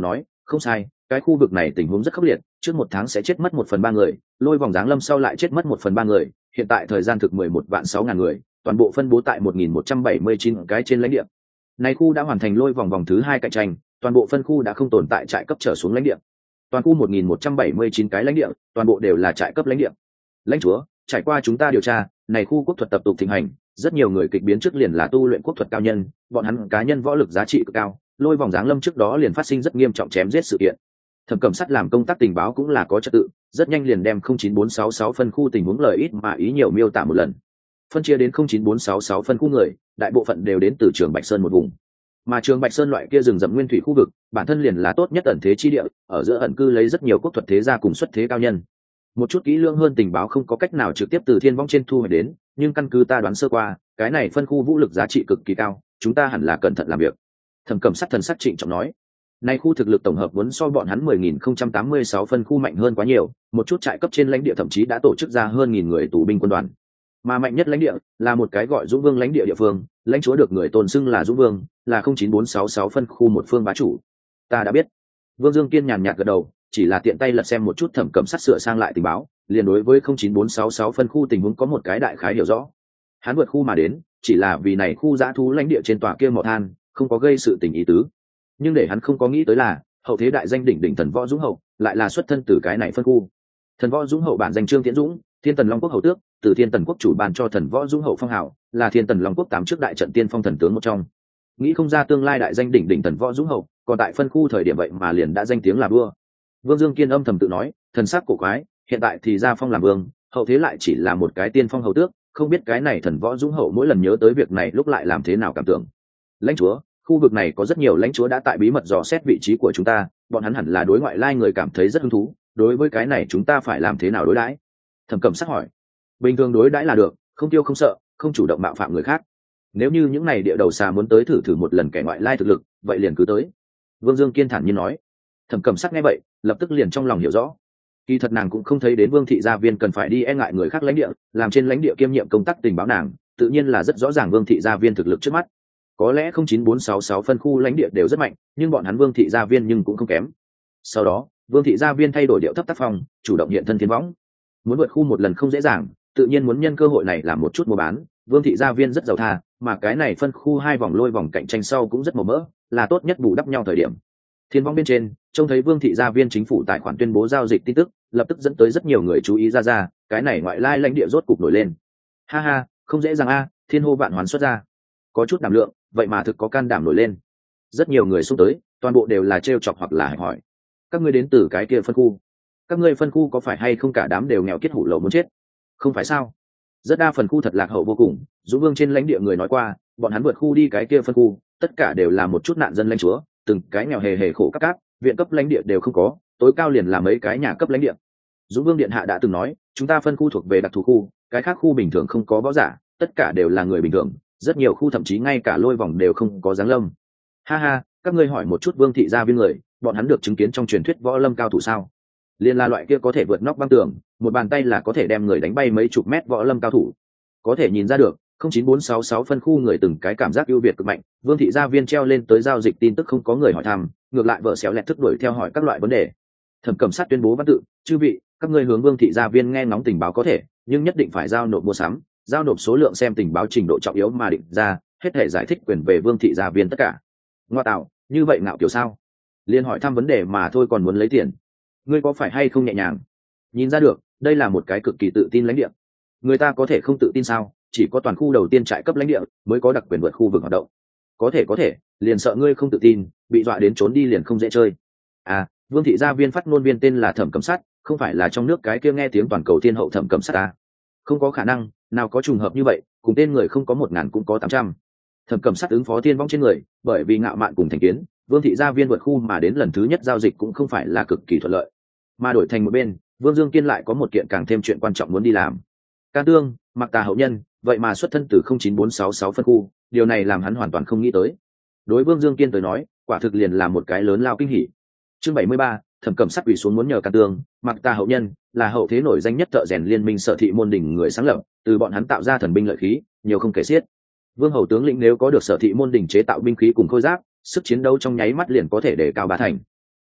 không sai, cái khu vực này tình huống rất khốc liệt, trước một tháng sẽ chết mất một phần ba người, lôi vòng giáng lâm sau lại chết mất một phần ba người, hiện tại thời gian thực mười một vạn sáu ngàn người, toàn bộ phân bố tại một nghìn một trăm bảy mươi chín cái trên lãnh địa. Này khu đã hoàn thành lôi vòng vòng thứ hai cạnh tranh, toàn bộ phân khu đã không tồn tại trại cấp trở xuống lãnh địa. Toàn khu một nghìn một trăm bảy mươi chín cái lãnh địa, toàn bộ đều là trại cấp lãnh địa. Lãnh chúa, trải qua chúng ta điều tra, này khu quốc thuật tập tục thịnh hành, rất nhiều người kịch biến trước liền là tu luyện quốc thuật cao nhân, bọn hắn cá nhân võ lực giá trị cực cao, lôi vòng giáng lâm trước đó liền phát sinh rất nghiêm trọng chém giết sự kiện. Thẩm Cẩm Sắt làm công tác tình báo cũng là có trật tự, rất nhanh liền đem không chín bốn sáu sáu phân khu tình huống lời ít mà ý nhiều miêu tả một lần. Phân chia đến không chín bốn sáu sáu phân khu người, đại bộ phận đều đến từ Trường Bạch Sơn một vùng. Mà Trường Bạch Sơn loại kia rừng rậm nguyên thủy khu vực, bản thân liền là tốt nhất ẩn thế chi địa, ở giữa ẩn cư lấy rất nhiều quốc thuật thế gia cùng xuất thế cao nhân. Một chút kỹ lưỡng hơn tình báo không có cách nào trực tiếp từ thiên vong trên thu hồi đến, nhưng căn cứ ta đoán sơ qua, cái này phân khu vũ lực giá trị cực kỳ cao, chúng ta hẳn là cẩn thận làm việc. Thẩm Cẩm Sắt thần sắc trịnh trọng nói. Nay khu thực lực tổng hợp vốn so bọn hắn mười nghìn không trăm tám mươi sáu phân khu mạnh hơn quá nhiều, một chút trại cấp trên lãnh địa thậm chí đã tổ chức ra hơn nghìn người tù binh quân đoàn. Mà mạnh nhất lãnh địa là một cái gọi Dũng Vương lãnh địa địa phương, lãnh chúa được người tôn xưng là Dũng Vương, là không chín bốn sáu sáu phân khu một phương bá chủ. Ta đã biết. Vương Dương Kiên nhàn nhạt gật đầu, chỉ là tiện tay lật xem một chút Thẩm Cẩm Sắt sửa sang lại tình báo, liền đối với không chín bốn sáu sáu phân khu tình huống có một cái đại khái hiểu rõ. Hắn vượt khu mà đến, chỉ là vì này khu dã thú lãnh địa trên tòa kia mỏ than, không có gây sự tình ý tứ. Nhưng để hắn không có nghĩ tới là, hậu thế đại danh đỉnh đỉnh thần võ Dũng Hậu, lại là xuất thân từ cái này phân khu. Thần võ Dũng Hậu bản danh Trương Tiễn Dũng, Thiên Tần Long Quốc hậu tước, từ Thiên Tần Quốc chủ ban cho thần võ Dũng Hậu phong hào, là Thiên Tần Long Quốc tám trước đại trận tiên phong thần tướng một trong. Nghĩ không ra tương lai đại danh đỉnh đỉnh thần võ Dũng Hậu, còn tại phân khu thời điểm vậy mà liền đã danh tiếng là vua. Vương Dương Kiên âm thầm tự nói, thần sắc cổ quái, hiện tại thì ra phong làm vương, hậu thế lại chỉ là một cái tiên phong hậu tước, không biết cái này thần võ Dũng Hậu mỗi lần nhớ tới việc này lúc lại làm thế nào cảm tưởng. Lãnh chúa, khu vực này có rất nhiều lãnh chúa đã tại bí mật dò xét vị trí của chúng ta, bọn hắn hẳn là đối ngoại lai người cảm thấy rất hứng thú, đối với cái này chúng ta phải làm thế nào đối đãi? Thẩm Cẩm Sắt hỏi. Bình thường đối đãi là được, không tiêu không sợ, không chủ động mạo phạm người khác. Nếu như những này địa đầu xà muốn tới thử thử một lần kẻ ngoại lai thực lực, vậy liền cứ tới. Vương Dương Kiên thản nhiên nói. Thẩm Cẩm Sắt nghe vậy, lập tức liền trong lòng hiểu rõ. Kỳ thật nàng cũng không thấy đến Vương thị gia viên cần phải đi e ngại người khác lãnh địa, làm trên lãnh địa kiêm nhiệm công tác tình báo nàng, tự nhiên là rất rõ ràng Vương thị gia viên thực lực trước mắt. Có lẽ không chín bốn sáu sáu phân khu lãnh địa đều rất mạnh, nhưng bọn hắn Vương thị gia viên nhưng cũng không kém. Sau đó, Vương thị gia viên thay đổi điệu thấp tác phong, chủ động hiện thân thiên võng. Muốn vượt khu một lần không dễ dàng, tự nhiên muốn nhân cơ hội này làm một chút mua bán. Vương thị gia viên rất giàu tha, mà cái này phân khu hai vòng lôi vòng cạnh tranh sau cũng rất màu mỡ, là tốt nhất bù đắp nhau thời điểm. Thiên võng bên trên, trông thấy Vương thị gia viên chính phủ tài khoản tuyên bố giao dịch tin tức, lập tức dẫn tới rất nhiều người chú ý ra ra, cái này ngoại lai lãnh địa rốt cục nổi lên. Ha ha, không dễ dàng a, thiên hô vạn hoán xuất ra. Có chút đảm lượng, vậy mà thực có can đảm nổi lên. Rất nhiều người xung tới, toàn bộ đều là trêu chọc hoặc là hạch hỏi. Các ngươi đến từ cái kia phân khu, các ngươi phân khu có phải hay không cả đám đều nghèo kiết hủ lậu muốn chết? Không phải sao? Rất đa phần khu thật lạc hậu vô cùng, Dũng Vương trên lãnh địa người nói qua, bọn hắn vượt khu đi cái kia phân khu, tất cả đều là một chút nạn dân lãnh chúa, từng cái nghèo hề hề khổ các cáp, viện cấp lãnh địa đều không có, tối cao liền là mấy cái nhà cấp lãnh địa. Dũng Vương điện hạ đã từng nói, chúng ta phân khu thuộc về đặc thù khu, cái khác khu bình thường không có võ giả, tất cả đều là người bình thường, rất nhiều khu thậm chí ngay cả lôi vòng đều không có dáng lâm. Ha ha, các ngươi hỏi một chút Vương thị gia viên người, bọn hắn được chứng kiến trong truyền thuyết võ lâm cao thủ sao? Liên là loại kia có thể vượt nóc băng tường, một bàn tay là có thể đem người đánh bay mấy chục mét võ lâm cao thủ. Có thể nhìn ra được, không chín bốn sáu sáu phân khu người từng cái cảm giác ưu việt cực mạnh. Vương thị gia viên treo lên tới giao dịch tin tức không có người hỏi thăm, ngược lại vợ xéo lẹt thức đuổi theo hỏi các loại vấn đề. Thẩm Cẩm Sắt tuyên bố văn tự, chư vị, các ngươi hướng Vương thị gia viên nghe ngóng tình báo có thể, nhưng nhất định phải giao nộp mua sắm, giao nộp số lượng xem tình báo trình độ trọng yếu mà định ra, hết thể giải thích quyền về Vương thị gia viên tất cả. Ngoa tạo, như vậy ngạo kiểu sao? Liên hỏi thăm vấn đề mà thôi còn muốn lấy tiền. Ngươi có phải hay không nhẹ nhàng? Nhìn ra được, đây là một cái cực kỳ tự tin lãnh địa. Người ta có thể không tự tin sao? Chỉ có toàn khu đầu tiên trại cấp lãnh địa mới có đặc quyền vượt khu vực hoạt động. Có thể có thể, liền sợ ngươi không tự tin, bị dọa đến trốn đi liền không dễ chơi. À, Vương thị gia viên phát ngôn viên tên là Thẩm Cẩm Sắt, không phải là trong nước cái kia nghe tiếng toàn cầu thiên hậu Thẩm Cẩm Sắt à? Không có khả năng, nào có trùng hợp như vậy, cùng tên người không có một ngàn cũng có tám trăm. Thẩm Cẩm Sắt ứng phó thiên vong trên người, bởi vì ngạo mạn cùng thành kiến, Vương thị gia viên vượt khu mà đến lần thứ nhất giao dịch cũng không phải là cực kỳ thuận lợi. Mà đổi thành một bên, Vương Dương Kiên lại có một kiện càng thêm chuyện quan trọng muốn đi làm. Can Tương, Mặc Tà hậu nhân, vậy mà xuất thân từ không chín bốn sáu sáu phân khu, điều này làm hắn hoàn toàn không nghĩ tới. Đối Vương Dương Kiên tới nói, quả thực liền là một cái lớn lao kinh hỉ. Chương bảy mươi ba, Thẩm Cẩm Sắt quỳ xuống muốn nhờ Can Tương, Mặc Tà hậu nhân, là hậu thế nổi danh nhất thợ rèn liên minh Sở Thị môn đỉnh người sáng lập, từ bọn hắn tạo ra thần binh lợi khí, nhiều không kể xiết. Vương hầu tướng lĩnh nếu có được Sở Thị môn đỉnh chế tạo binh khí cùng khôi giáp, sức chiến đấu trong nháy mắt liền có thể đề cao ba thành.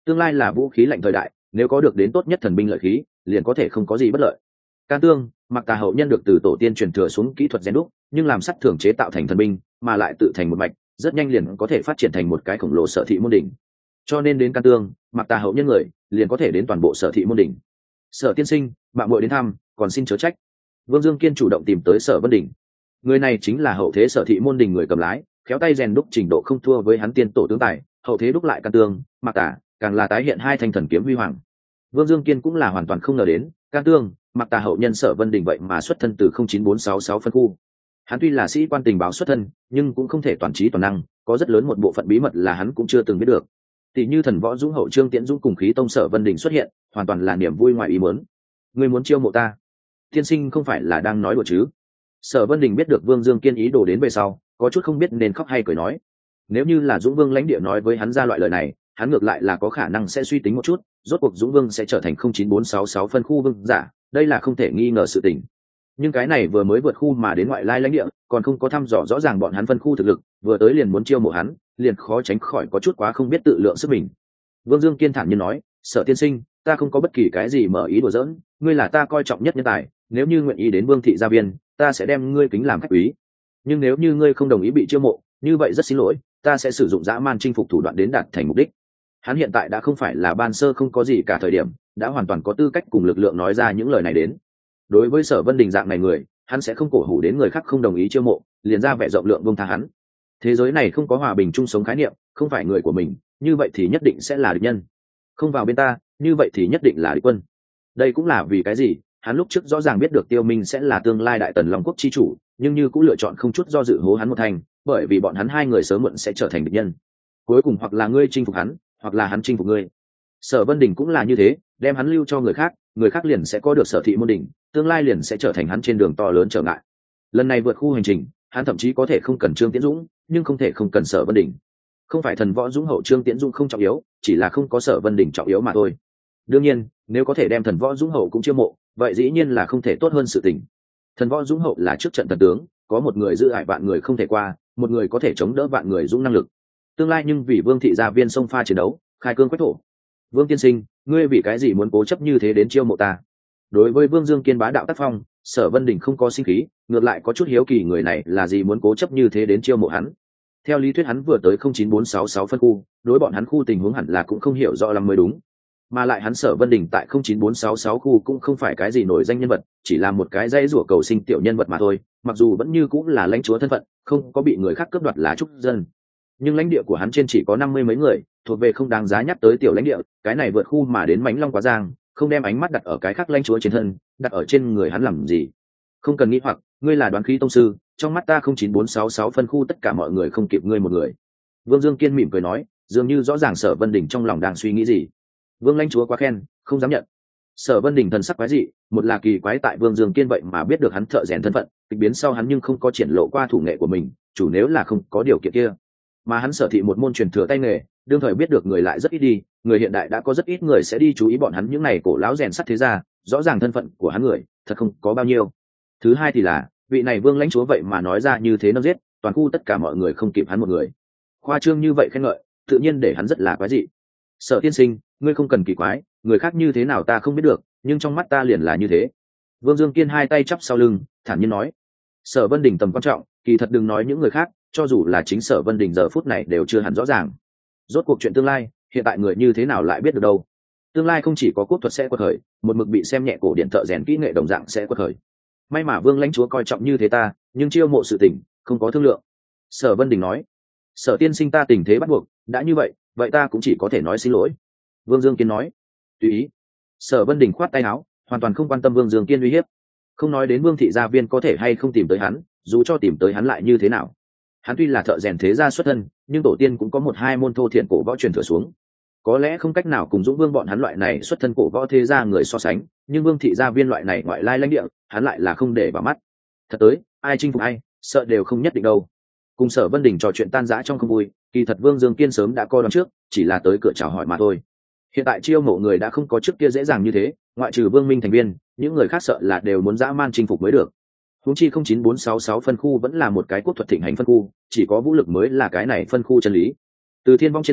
tương lai là vũ khí lạnh thời đại, nếu có được đến tốt nhất thần binh lợi khí liền có thể không có gì bất lợi. Can Tương, Mặc Tà hậu nhân được từ tổ tiên truyền thừa xuống kỹ thuật rèn đúc, nhưng làm sắt thường chế tạo thành thần binh, mà lại tự thành một mạch, rất nhanh liền có thể phát triển thành một cái khổng lồ Sở Thị môn đỉnh. Cho nên đến Can Tương, Mặc Tà hậu nhân người, liền có thể đến toàn bộ Sở Thị môn đỉnh. Sở tiên sinh, mạng muội đến thăm, còn xin chớ trách. Vương Dương Kiên chủ động tìm tới Sở Vân Đỉnh. Người này chính là hậu thế Sở Thị môn đỉnh người cầm lái, khéo tay rèn đúc trình độ không thua với hắn tiên tổ tướng tài, hậu thế đúc lại Can Tương, Mặc Tà, càng là tái hiện hai thanh thần kiếm huy hoàng. Vương Dương Kiên cũng là hoàn toàn không ngờ đến, Can Tương, Mặc Tà hậu nhân Sở Vân Đình vậy mà xuất thân từ không chín bốn sáu sáu phân khu. Hắn tuy là sĩ quan tình báo xuất thân, nhưng cũng không thể toàn trí toàn năng, có rất lớn một bộ phận bí mật là hắn cũng chưa từng biết được. Tỷ như thần võ dũng hậu Trương Tiễn Dũng cùng khí tông Sở Vân Đình xuất hiện, hoàn toàn là niềm vui ngoài ý muốn. Ngươi muốn chiêu mộ ta? Tiên sinh không phải là đang nói đùa chứ? Sở Vân Đình biết được Vương Dương Kiên ý đồ đến về sau, có chút không biết nên khóc hay cười nói. Nếu như là Dũng Vương lãnh địa nói với hắn ra loại lời này, hắn ngược lại là có khả năng sẽ suy tính một chút, rốt cuộc Dũng Vương sẽ trở thành không chín bốn sáu sáu phân khu vương giả, đây là không thể nghi ngờ sự tình. Nhưng cái này vừa mới vượt khu mà đến ngoại lai lãnh địa, còn không có thăm dò rõ ràng bọn hắn phân khu thực lực, vừa tới liền muốn chiêu mộ hắn, liền khó tránh khỏi có chút quá không biết tự lượng sức mình. Vương Dương Kiên thản nhiên nói, Sở tiên sinh, ta không có bất kỳ cái gì mở ý đùa giỡn, ngươi là ta coi trọng nhất nhân tài, nếu như nguyện ý đến Vương thị gia viên, ta sẽ đem ngươi kính làm khách quý. Nhưng nếu như ngươi không đồng ý bị chiêu mộ, như vậy rất xin lỗi, ta sẽ sử dụng dã man chinh phục thủ đoạn đến đạt thành mục đích. Hắn hiện tại đã không phải là ban sơ không có gì cả thời điểm, đã hoàn toàn có tư cách cùng lực lượng nói ra những lời này đến. Đối với Sở Vân Đình dạng này người, hắn sẽ không cổ hủ đến người khác không đồng ý chiêu mộ, liền ra vẻ rộng lượng buông tha hắn. Thế giới này không có hòa bình chung sống khái niệm, không phải người của mình, như vậy thì nhất định sẽ là địch nhân. Không vào bên ta, như vậy thì nhất định là địch quân. Đây cũng là vì cái gì, hắn lúc trước rõ ràng biết được Tiêu Minh sẽ là tương lai đại tần Long quốc chi chủ, nhưng như cũng lựa chọn không chút do dự hố hắn một thành, bởi vì bọn hắn hai người sớm muộn sẽ trở thành địch nhân. Cuối cùng hoặc là ngươi chinh phục hắn, hoặc là hắn chinh phục ngươi. Sở Vân Đình cũng là như thế, đem hắn lưu cho người khác, người khác liền sẽ có được Sở Thị môn đỉnh, tương lai liền sẽ trở thành hắn trên đường to lớn trở ngại. Lần này vượt khu hành trình, hắn thậm chí có thể không cần Trương Tiễn Dũng, nhưng không thể không cần Sở Vân Đình. Không phải thần võ dũng hậu Trương Tiễn Dũng không trọng yếu, chỉ là không có Sở Vân Đình trọng yếu mà thôi. Đương nhiên, nếu có thể đem thần võ dũng hậu cũng chiêu mộ, vậy dĩ nhiên là không thể tốt hơn sự tình. Thần võ dũng hậu là trước trận thần tướng, có một người giữ ải vạn người không thể qua, một người có thể chống đỡ vạn người dũng năng lực. Tương lai nhưng vì Vương thị gia viên sông pha chiến đấu, khai cương quách thổ. Vương tiên sinh, ngươi vì cái gì muốn cố chấp như thế đến chiêu mộ ta? Đối với Vương Dương Kiên bá đạo tác phong, Sở Vân Đình không có sinh khí, ngược lại có chút hiếu kỳ người này là gì muốn cố chấp như thế đến chiêu mộ hắn. Theo lý thuyết hắn vừa tới không chín bốn sáu sáu phân khu, đối bọn hắn khu tình huống hẳn là cũng không hiểu rõ lắm mới đúng. Mà lại hắn Sở Vân Đình tại không chín bốn sáu sáu khu cũng không phải cái gì nổi danh nhân vật, chỉ là một cái dây rủa cầu sinh tiểu nhân vật mà thôi, mặc dù vẫn như cũng là lãnh chúa thân phận, không có bị người khác cướp đoạt lá trúc dân. Nhưng lãnh địa của hắn trên chỉ có năm mươi mấy người, thuộc về không đáng giá nhắc tới tiểu lãnh địa, cái này vượt khu mà đến Mánh Long Quá Giang, không đem ánh mắt đặt ở cái khác lãnh chúa trên thân, đặt ở trên người hắn làm gì? Không cần nghĩ hoặc, ngươi là đoán khí tông sư, trong mắt ta không chín bốn sáu sáu phân khu tất cả mọi người không kịp ngươi một người. Vương Dương Kiên mỉm cười nói, dường như rõ ràng Sở Vân Đình trong lòng đang suy nghĩ gì. Vương lãnh chúa quá khen, không dám nhận. Sở Vân Đình thần sắc quái dị, một là kỳ quái tại Vương Dương Kiên vậy mà biết được hắn thợ rèn thân phận, kịch biến sau hắn nhưng không có triển lộ qua thủ nghệ của mình, chủ nếu là không có điều kiện kia. Mà hắn Sở Thị một môn truyền thừa tay nghề, đương thời biết được người lại rất ít đi, người hiện đại đã có rất ít người sẽ đi chú ý bọn hắn những này cổ lão rèn sắt thế gia, rõ ràng thân phận của hắn người, thật không có bao nhiêu. Thứ hai thì là, vị này Vương lãnh chúa vậy mà nói ra như thế nó giết, toàn khu tất cả mọi người không kịp hắn một người. Khoa trương như vậy khen ngợi, tự nhiên để hắn rất là quái dị. Sở tiên sinh, ngươi không cần kỳ quái, người khác như thế nào ta không biết được, nhưng trong mắt ta liền là như thế. Vương Dương Kiên hai tay chắp sau lưng, thản nhiên nói. Sở Vân Đình tầm quan trọng, kỳ thật đừng nói những người khác, cho dù là chính Sở Vân Đình giờ phút này đều chưa hẳn rõ ràng. Rốt cuộc chuyện tương lai, hiện tại người như thế nào lại biết được đâu? Tương lai không chỉ có quốc thuật sẽ quật khởi, một mực bị xem nhẹ cổ điển thợ rèn kỹ nghệ đồng dạng sẽ quật khởi. May mà Vương lãnh chúa coi trọng như thế ta, nhưng chiêu mộ sự tình, không có thương lượng. Sở Vân Đình nói. Sở tiên sinh ta tình thế bắt buộc, đã như vậy, vậy ta cũng chỉ có thể nói xin lỗi. Vương Dương Kiên nói. Tùy ý. Sở Vân Đình khoát tay áo, hoàn toàn không quan tâm Vương Dương Kiên uy hiếp. Không nói đến Vương thị gia viên có thể hay không tìm tới hắn, dù cho tìm tới hắn lại như thế nào. Hắn tuy là thợ rèn thế gia xuất thân, nhưng tổ tiên cũng có một hai môn thô thiện cổ võ truyền thừa xuống. Có lẽ không cách nào cùng Dũng Vương bọn hắn loại này xuất thân cổ võ thế gia người so sánh, nhưng Vương thị gia viên loại này ngoại lai lãnh địa, hắn lại là không để vào mắt. Thật tới, ai chinh phục ai, sợ đều không nhất định đâu. Cùng Sở Vân Đình trò chuyện tan rã trong không vui, kỳ thật Vương Dương Kiên sớm đã coi đoán trước, chỉ là tới cửa chào hỏi mà thôi. Hiện tại chiêu mộ người đã không có trước kia dễ dàng như thế, ngoại trừ Vương Minh thành viên, những người khác sợ là đều muốn dã man chinh phục mới được. Huống chi không chín bốn sáu sáu phân khu vẫn là một cái quốc thuật thịnh hành phân khu, chỉ có vũ lực mới là cái này phân khu chân lý. Từ thiên vong trên ra,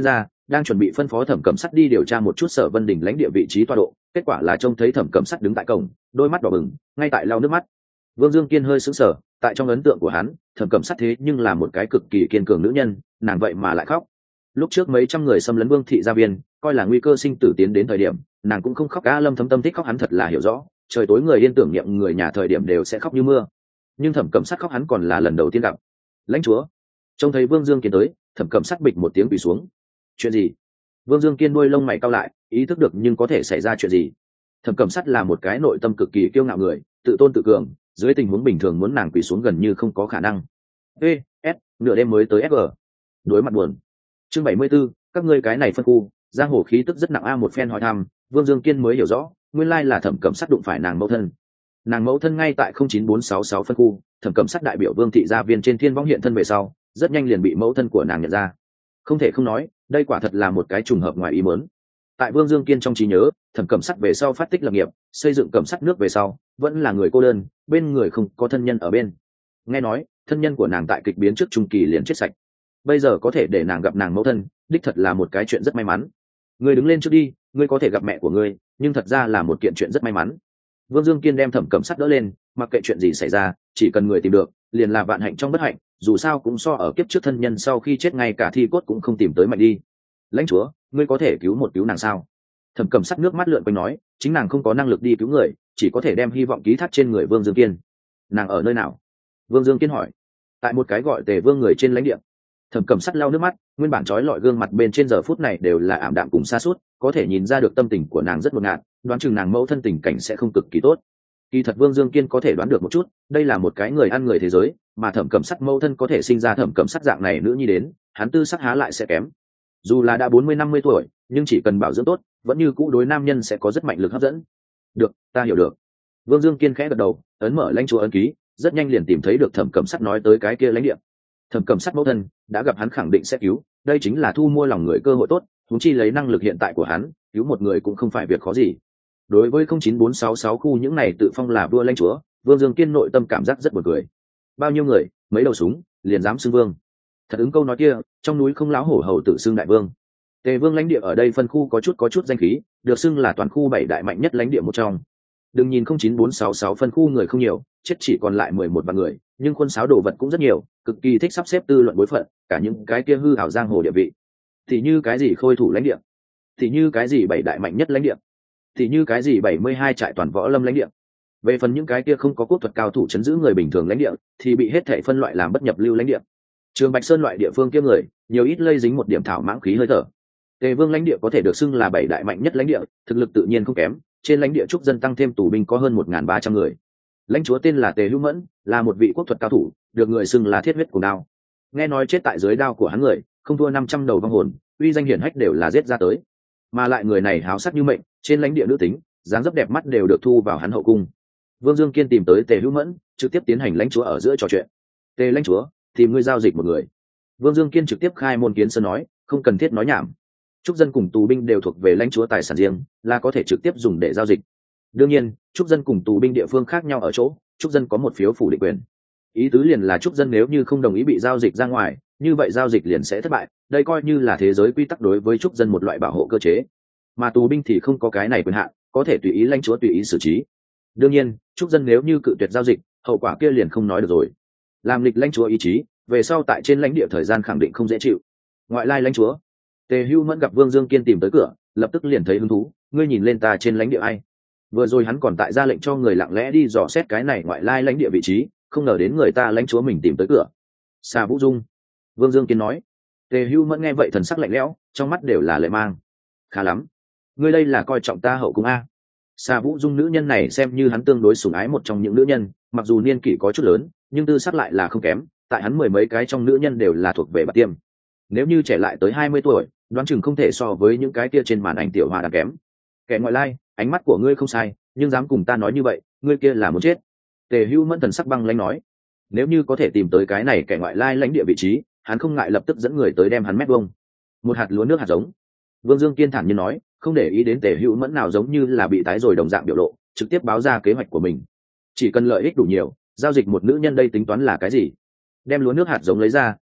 đang chuẩn bị phân phó Thẩm Cẩm Sắt đi điều tra một chút Sở Vân Đình lãnh địa vị trí tọa độ, kết quả là trông thấy Thẩm Cẩm Sắt đứng tại cổng, đôi mắt đỏ bừng, ngay tại lau nước mắt. Vương Dương Kiên hơi sững sờ, tại trong ấn tượng của hắn, Thẩm Cẩm Sắt thế nhưng là một cái cực kỳ kiên cường nữ nhân, nàng vậy mà lại khóc. Lúc trước mấy trăm người xâm lấn Vương thị gia viên, coi là nguy cơ sinh tử tiến đến thời điểm, nàng cũng không khóc. A Lâm Thấm Tâm thích khóc hắn thật là hiểu rõ, trời tối người yên tưởng niệm người nhà thời điểm đều sẽ khóc như mưa. Nhưng Thẩm Cẩm Sắt khóc hắn còn là lần đầu tiên gặp. Lãnh chúa, trông thấy Vương Dương Kiên tới, Thẩm Cẩm Sắt bịch một tiếng quỳ xuống. Chuyện gì? Vương Dương Kiên đuôi lông mày cau lại, ý thức được nhưng có thể xảy ra chuyện gì. Thẩm Cẩm Sắt là một cái nội tâm cực kỳ kiêu ngạo người, tự tôn tự cường, dưới tình huống bình thường muốn nàng quỳ xuống gần như không có khả năng. E S nửa đêm mới tới ép giê. Đối mặt buồn. Chương bảy mươi 74, các ngươi cái này phân khu, giang hồ khí tức rất nặng. A một phen hỏi thăm, Vương Dương Kiên mới hiểu rõ, nguyên lai là Thẩm Cẩm Sắt đụng phải nàng mẫu thân. Nàng mẫu thân ngay tại không chín bốn sáu sáu phân khu, Thẩm Cẩm Sắt đại biểu Vương thị gia viên trên Thiên Võng hiện thân về sau, rất nhanh liền bị mẫu thân của nàng nhận ra. Không thể không nói, đây quả thật là một cái trùng hợp ngoài ý muốn. Tại Vương Dương Kiên trong trí nhớ, Thẩm Cẩm Sắt về sau phát tích lập nghiệp, xây dựng Cẩm Sắt nước về sau, vẫn là người cô đơn, bên người không có thân nhân ở bên. Nghe nói, thân nhân của nàng tại kịch biến trước trung kỳ liền chết sạch. Bây giờ có thể để nàng gặp nàng mẫu thân, đích thật là một cái chuyện rất may mắn. Ngươi đứng lên trước đi, ngươi có thể gặp mẹ của ngươi, nhưng thật ra là một kiện chuyện rất may mắn. Vương Dương Kiên đem Thẩm Cẩm Sắt đỡ lên, mặc kệ chuyện gì xảy ra, chỉ cần người tìm được, liền là vạn hạnh trong bất hạnh, dù sao cũng so ở kiếp trước thân nhân sau khi chết ngay cả thi cốt cũng không tìm tới mạnh đi. Lãnh chúa, ngươi có thể cứu một cứu nàng sao? Thẩm Cẩm Sắt nước mắt lượn quanh nói, chính nàng không có năng lực đi cứu người, chỉ có thể đem hy vọng ký thác trên người Vương Dương Kiên. Nàng ở nơi nào? Vương Dương Kiên hỏi. Tại một cái gọi Tề Vương người trên lãnh địa. Thẩm Cẩm Sắt lau nước mắt, nguyên bản trói lọi gương mặt bên trên giờ phút này đều là ảm đạm cùng xa suốt, có thể nhìn ra được tâm tình của nàng rất ngột ngạt, đoán chừng nàng mẫu thân tình cảnh sẽ không cực kỳ tốt. Kỳ thật Vương Dương Kiên có thể đoán được một chút, đây là một cái người ăn người thế giới, mà Thẩm Cẩm Sắt mẫu thân có thể sinh ra Thẩm Cẩm Sắt dạng này nữ nhi đến, hắn tư sắc há lại sẽ kém. Dù là đã bốn mươi năm mươi tuổi, nhưng chỉ cần bảo dưỡng tốt, vẫn như cũ đối nam nhân sẽ có rất mạnh lực hấp dẫn. Được, ta hiểu được. Vương Dương Kiên khẽ gật đầu, ấn mở lãnh chúa ấn ký, rất nhanh liền tìm thấy được Thẩm Cẩm Sắt nói tới cái kia lãnh địa. Thẩm Cẩm Sắt mẫu thân đã gặp hắn khẳng định sẽ cứu, đây chính là thu mua lòng người cơ hội tốt, huống chi lấy năng lực hiện tại của hắn, cứu một người cũng không phải việc khó gì. Đối với không chín bốn sáu sáu khu những này tự phong là vua lãnh chúa, Vương Dương Kiên nội tâm cảm giác rất buồn cười. Bao nhiêu người, mấy đầu súng, liền dám xưng vương. Thật ứng câu nói kia, trong núi không láo hổ hầu tự xưng đại vương. Tề Vương lãnh địa ở đây phân khu có chút có chút danh khí, được xưng là toàn khu bảy đại mạnh nhất lãnh địa một trong. Đừng nhìn không chín bốn sáu sáu phân khu người không nhiều, chết chỉ còn lại mười một vạn người, nhưng quân sáo đồ vật cũng rất nhiều, cực kỳ thích sắp xếp tư luận bối phận, cả những cái kia hư ảo giang hồ địa vị. Thì như cái gì khôi thủ lãnh địa, thì như cái gì bảy đại mạnh nhất lãnh địa, thì như cái gì bảy mươi hai trại toàn võ lâm lãnh địa. Về phần những cái kia không có quốc thuật cao thủ chấn giữ người bình thường lãnh địa, thì bị hết thảy phân loại làm bất nhập lưu lãnh địa. Trường Bạch Sơn loại địa phương kia người, nhiều ít lây dính một điểm thảo mãng khí hơi thở. Tề Vương lãnh địa có thể được xưng là bảy đại mạnh nhất lãnh địa, thực lực tự nhiên không kém, trên lãnh địa trúc dân tăng thêm tù binh có hơn một nghìn ba trăm người. Lãnh chúa tên là Tề Hữu Mẫn, là một vị quốc thuật cao thủ, được người xưng là thiết huyết của đao. Nghe nói chết tại dưới đao của hắn người, không thua năm trăm đầu vong hồn, uy danh hiển hách đều là giết ra tới. Mà lại người này háo sắc như mệnh, trên lãnh địa nữ tính, dáng dấp đẹp mắt đều được thu vào hắn hậu cung. Vương Dương Kiên tìm tới Tề Hữu Mẫn, trực tiếp tiến hành lãnh chúa ở giữa trò chuyện. Tề lãnh chúa, tìm ngươi giao dịch một người. Vương Dương Kiên trực tiếp khai môn kiến sơn nói, không cần thiết nói nhảm. Trúc dân cùng tù binh đều thuộc về lãnh chúa tài sản riêng, là có thể trực tiếp dùng để giao dịch. Đương nhiên, trúc dân cùng tù binh địa phương khác nhau ở chỗ, trúc dân có một phiếu phủ định quyền. Ý tứ liền là trúc dân nếu như không đồng ý bị giao dịch ra ngoài, như vậy giao dịch liền sẽ thất bại, đây coi như là thế giới quy tắc đối với trúc dân một loại bảo hộ cơ chế. Mà tù binh thì không có cái này quyền hạn, có thể tùy ý lãnh chúa tùy ý xử trí. Đương nhiên, trúc dân nếu như cự tuyệt giao dịch, hậu quả kia liền không nói được rồi. Làm lịch lãnh chúa ý chí, về sau tại trên lãnh địa thời gian khẳng định không dễ chịu. Ngoại lai lãnh chúa. Tề Hữu Mẫn gặp Vương Dương Kiên tìm tới cửa, lập tức liền thấy hứng thú, ngươi nhìn lên ta trên lãnh địa ai? Vừa rồi hắn còn tại ra lệnh cho người lặng lẽ đi dò xét cái này ngoại lai lãnh địa vị trí, không ngờ đến người ta lãnh chúa mình tìm tới cửa. Xà Vũ Dung. Vương Dương Kiên nói. Tề Hữu Mẫn nghe vậy thần sắc lạnh lẽo, trong mắt đều là lệ mang. Khá lắm, ngươi đây là coi trọng ta hậu cung a? Xà Vũ Dung nữ nhân này xem như hắn tương đối sủng ái một trong những nữ nhân, mặc dù niên kỷ có chút lớn, nhưng tư sắc lại là không kém, tại hắn mười mấy cái trong nữ nhân đều là thuộc về bạc tiêm. Nếu như trẻ lại tới hai mươi tuổi, đoán chừng không thể so với những cái kia trên màn ảnh tiểu hòa đáng kém. Kẻ ngoại lai, ánh mắt của ngươi không sai, nhưng dám cùng ta nói như vậy, ngươi kia là muốn chết. Tề Hữu Mẫn thần sắc băng lãnh nói. Nếu như có thể tìm tới cái này kẻ ngoại lai lãnh địa vị trí, hắn không ngại lập tức dẫn người tới đem hắn mét vuông. Một hạt lúa nước hạt giống. Vương Dương Kiên thản nhiên nói, không để ý đến Tề Hữu Mẫn nào giống như là bị tái rồi đồng dạng biểu lộ, trực tiếp báo ra kế hoạch của mình. Chỉ cần lợi ích đủ nhiều, giao dịch một nữ nhân đây tính toán là cái gì? Đem lúa nước hạt giống lấy ra,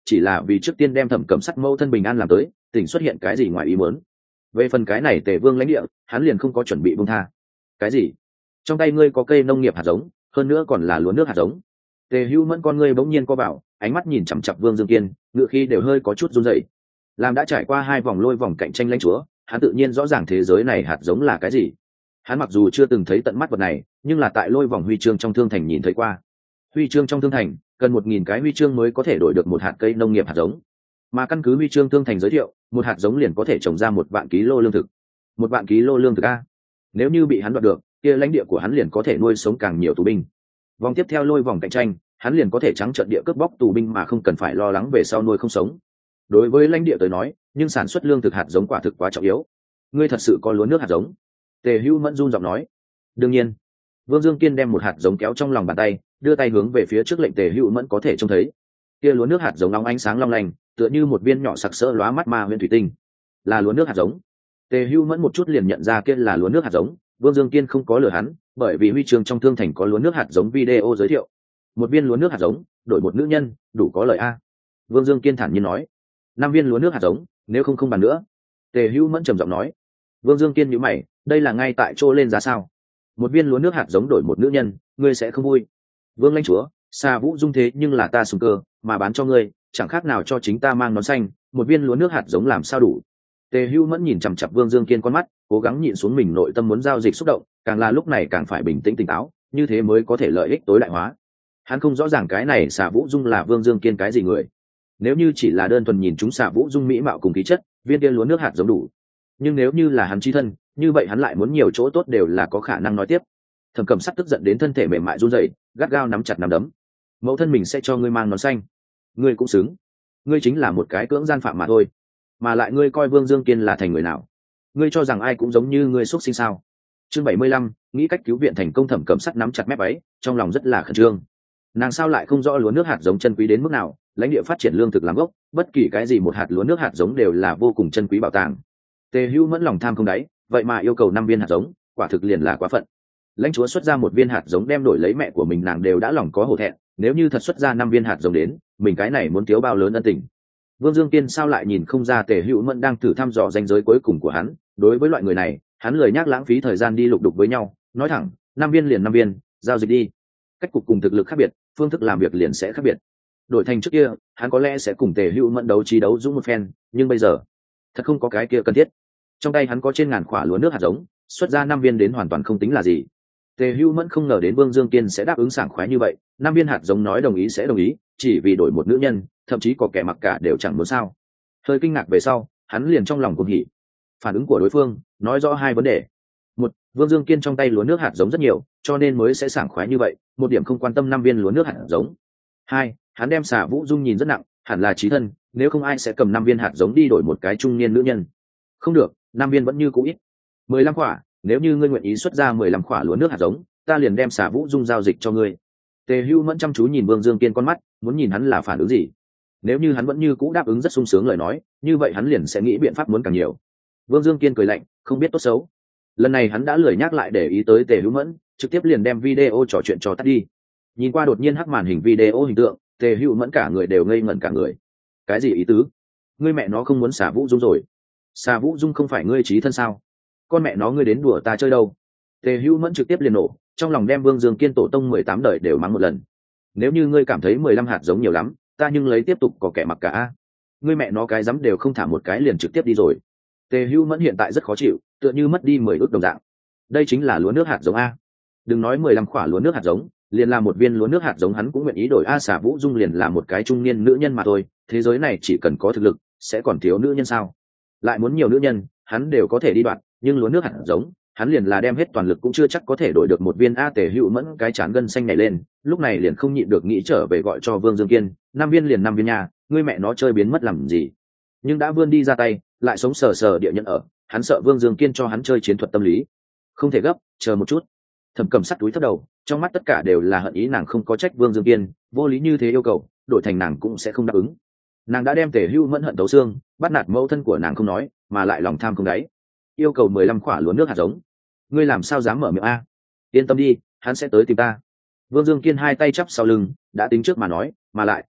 chỉ là vì trước tiên đem Thẩm Cẩm Sắt mẫu thân bình an làm tới, tỉnh xuất hiện cái gì ngoài ý muốn. Về phần cái này Tề Vương lãnh địa, hắn liền không có chuẩn bị buông tha. Cái gì? Trong tay ngươi có cây nông nghiệp hạt giống, hơn nữa còn là lúa nước hạt giống. Tề Hưu Mẫn con ngươi bỗng nhiên co vào, ánh mắt nhìn chằm chằm Vương Dương Kiên, ngựa khí đều hơi có chút run rẩy. Làm đã trải qua hai vòng lôi vòng cạnh tranh lãnh chúa, hắn tự nhiên rõ ràng thế giới này hạt giống là cái gì. Hắn mặc dù chưa từng thấy tận mắt vật này, nhưng là tại lôi vòng huy chương trong thương thành nhìn thấy qua. Huy chương trong thương thành cần một nghìn cái huy chương mới có thể đổi được một hạt cây nông nghiệp hạt giống, mà căn cứ huy chương thương thành giới thiệu, một hạt giống liền có thể trồng ra một vạn ký lô lương thực. Một vạn ký lô lương thực a, nếu như bị hắn đoạt được, kia lãnh địa của hắn liền có thể nuôi sống càng nhiều tù binh. Vòng tiếp theo lôi vòng cạnh tranh, hắn liền có thể trắng trợn địa cướp bóc tù binh mà không cần phải lo lắng về sau nuôi không sống. Đối với lãnh địa tới nói, nhưng sản xuất lương thực hạt giống quả thực quá trọng yếu. Ngươi thật sự có lúa nước hạt giống? Tề Hưu Mẫn run giọng nói. Đương nhiên. Vương Dương Kiên đem một hạt giống kéo trong lòng bàn tay, đưa tay hướng về phía trước lệnh Tề Hưu Mẫn có thể trông thấy. Kia lúa nước hạt giống nóng ánh sáng long lanh, tựa như một viên nhỏ sặc sỡ lóa mắt ma huyền thủy tinh. Là lúa nước hạt giống. Tề Hưu Mẫn một chút liền nhận ra kia là lúa nước hạt giống. Vương Dương Kiên không có lừa hắn, bởi vì huy chương trong thương thành có lúa nước hạt giống video giới thiệu. Một viên lúa nước hạt giống, đổi một nữ nhân, đủ có lời a. Vương Dương Kiên thản nhiên nói. Năm viên lúa nước hạt giống, nếu không không bàn nữa. Tề Hưu Mẫn trầm giọng nói. Vương Dương Kiên nhíu mày, đây là ngay tại chỗ lên giá sao? Một viên lúa nước hạt giống đổi một nữ nhân, ngươi sẽ không vui. Vương lãnh chúa, Sa Vũ Dung thế nhưng là ta sùng cơ, mà bán cho ngươi, chẳng khác nào cho chính ta mang nón xanh, một viên lúa nước hạt giống làm sao đủ. Tề Hưu Mẫn nhìn chằm chằm Vương Dương Kiên con mắt, cố gắng nhịn xuống mình nội tâm muốn giao dịch xúc động, càng là lúc này càng phải bình tĩnh tỉnh táo, như thế mới có thể lợi ích tối đại hóa. Hắn không rõ ràng cái này Sa Vũ Dung là Vương Dương Kiên cái gì người. Nếu như chỉ là đơn thuần nhìn chúng Sa Vũ Dung mỹ mạo cùng khí chất, viên tiên lúa nước hạt giống đủ. Nhưng nếu như là hắn chi thân, như vậy hắn lại muốn nhiều chỗ tốt đều là có khả năng nói tiếp. Thẩm Cẩm Sắt tức giận đến thân thể mềm mại run rẩy, gắt gao nắm chặt nắm đấm. Mẫu thân mình sẽ cho ngươi mang nón xanh, ngươi cũng xứng. Ngươi chính là một cái cưỡng gian phạm mà thôi, mà lại ngươi coi Vương Dương Kiên là thành người nào? Ngươi cho rằng ai cũng giống như ngươi xuất sinh sao? Chương bảy mươi lăm, nghĩ cách cứu viện thành công. Thẩm Cẩm Sắt nắm chặt mép váy, trong lòng rất là khẩn trương. Nàng sao lại không rõ lúa nước hạt giống chân quý đến mức nào, lãnh địa phát triển lương thực làm gốc, bất kỳ cái gì một hạt lúa nước hạt giống đều là vô cùng chân quý bảo tàng. Tề Hưu Mẫn lòng tham không đáy, vậy mà yêu cầu năm viên hạt giống, quả thực liền là quá phận. Lãnh chúa xuất ra một viên hạt giống đem đổi lấy mẹ của mình, nàng đều đã lòng có hổ thẹn, nếu như thật xuất ra năm viên hạt giống đến, mình cái này muốn thiếu bao lớn ân tình. Vương Dương Kiên sao lại nhìn không ra Tề Hưu Mẫn đang thử thăm dò ranh giới cuối cùng của hắn, đối với loại người này, hắn lười nhắc lãng phí thời gian đi lục đục với nhau, nói thẳng, năm viên liền năm viên, giao dịch đi. Cách cục cùng thực lực khác biệt, phương thức làm việc liền sẽ khác biệt. Đổi thành trước kia, hắn có lẽ sẽ cùng Tề Hưu Mẫn đấu trí đấu dũng một phen, nhưng bây giờ, thật không có cái kia cần thiết. Trong tay hắn có trên ngàn quả lúa nước hạt giống, xuất ra năm viên đến hoàn toàn không tính là gì. Tề Hưu Mẫn không ngờ đến Vương Dương Kiên sẽ đáp ứng sảng khoái như vậy, năm viên hạt giống nói đồng ý sẽ đồng ý, chỉ vì đổi một nữ nhân, thậm chí có kẻ mặc cả đều chẳng muốn sao. Hơi kinh ngạc về sau, hắn liền trong lòng cuồng hỉ. Phản ứng của đối phương nói rõ hai vấn đề. Một, Vương Dương Kiên trong tay lúa nước hạt giống rất nhiều, cho nên mới sẽ sảng khoái như vậy, một điểm không quan tâm năm viên lúa nước hạt giống. Hai, hắn đem Sa Vũ Dung nhìn rất nặng, hẳn là chí thân, nếu không ai sẽ cầm năm viên hạt giống đi đổi một cái trung niên nữ nhân. Không được, năm viên vẫn như cũ ít. Mười lăm quả, nếu như ngươi nguyện ý xuất ra mười lăm quả lúa nước hạt giống, ta liền đem Sa Vũ Dung giao dịch cho ngươi. Tề Hưu Mẫn chăm chú nhìn Vương Dương Kiên con mắt, muốn nhìn hắn là phản ứng gì. Nếu như hắn vẫn như cũ đáp ứng rất sung sướng lời nói, như vậy hắn liền sẽ nghĩ biện pháp muốn càng nhiều. Vương Dương Kiên cười lạnh, không biết tốt xấu. Lần này hắn đã lười nhắc lại để ý tới Tề Hưu Mẫn, trực tiếp liền đem video trò chuyện cho tắt đi. Nhìn qua đột nhiên hắc màn hình video hình tượng, Tề Hưu Mẫn cả người đều ngây ngẩn cả người. Cái gì ý tứ? Ngươi mẹ nó không muốn Sa Vũ Dung rồi? Sa Vũ Dung không phải ngươi chí thân sao? Con mẹ nó ngươi đến đùa ta chơi đâu? Tề Hưu Mẫn trực tiếp liền nổ, trong lòng đem Vương Dương Kiên tổ tông mười tám đời đều mắng một lần. Nếu như ngươi cảm thấy mười lăm hạt giống nhiều lắm, ta nhưng lấy tiếp tục có kẻ mặc cả. Ngươi mẹ nó cái dám đều không thả một cái liền trực tiếp đi rồi. Tề Hưu Mẫn hiện tại rất khó chịu, tựa như mất đi mười ước đồng dạng. Đây chính là lúa nước hạt giống a. Đừng nói mười lăm quả lúa nước hạt giống, liền là một viên lúa nước hạt giống hắn cũng nguyện ý đổi a. Sa Vũ Dung liền là một cái trung niên nữ nhân mà thôi, thế giới này chỉ cần có thực lực, sẽ còn thiếu nữ nhân sao? Lại muốn nhiều nữ nhân, hắn đều có thể đi đoạn, nhưng lúa nước hạt giống, hắn liền là đem hết toàn lực cũng chưa chắc có thể đổi được một viên a. Tề Hưu Mẫn cái chán gân xanh nhảy lên, lúc này liền không nhịn được nghĩ trở về gọi cho Vương Dương Kiên, năm viên liền năm viên nha, ngươi mẹ nó chơi biến mất làm gì? Nhưng đã vươn đi ra tay, lại sống sờ sờ địa nhận ở, hắn sợ Vương Dương Kiên cho hắn chơi chiến thuật tâm lý. Không thể gấp, chờ một chút. Thẩm Cẩm Sắt túi thấp đầu, trong mắt tất cả đều là hận ý, nàng không có trách Vương Dương Kiên, vô lý như thế yêu cầu, đổi thành nàng cũng sẽ không đáp ứng. Nàng đã đem Tề Hưu Mẫn hận tấu xương, bắt nạt mẫu thân của nàng không nói, mà lại lòng tham không đáy. Yêu cầu mười lăm quả lúa nước hạt giống. Ngươi làm sao dám mở miệng a? Yên tâm đi, hắn sẽ tới tìm ta. Vương Dương Kiên hai tay chắp sau lưng, đã tính trước mà nói, mà lại,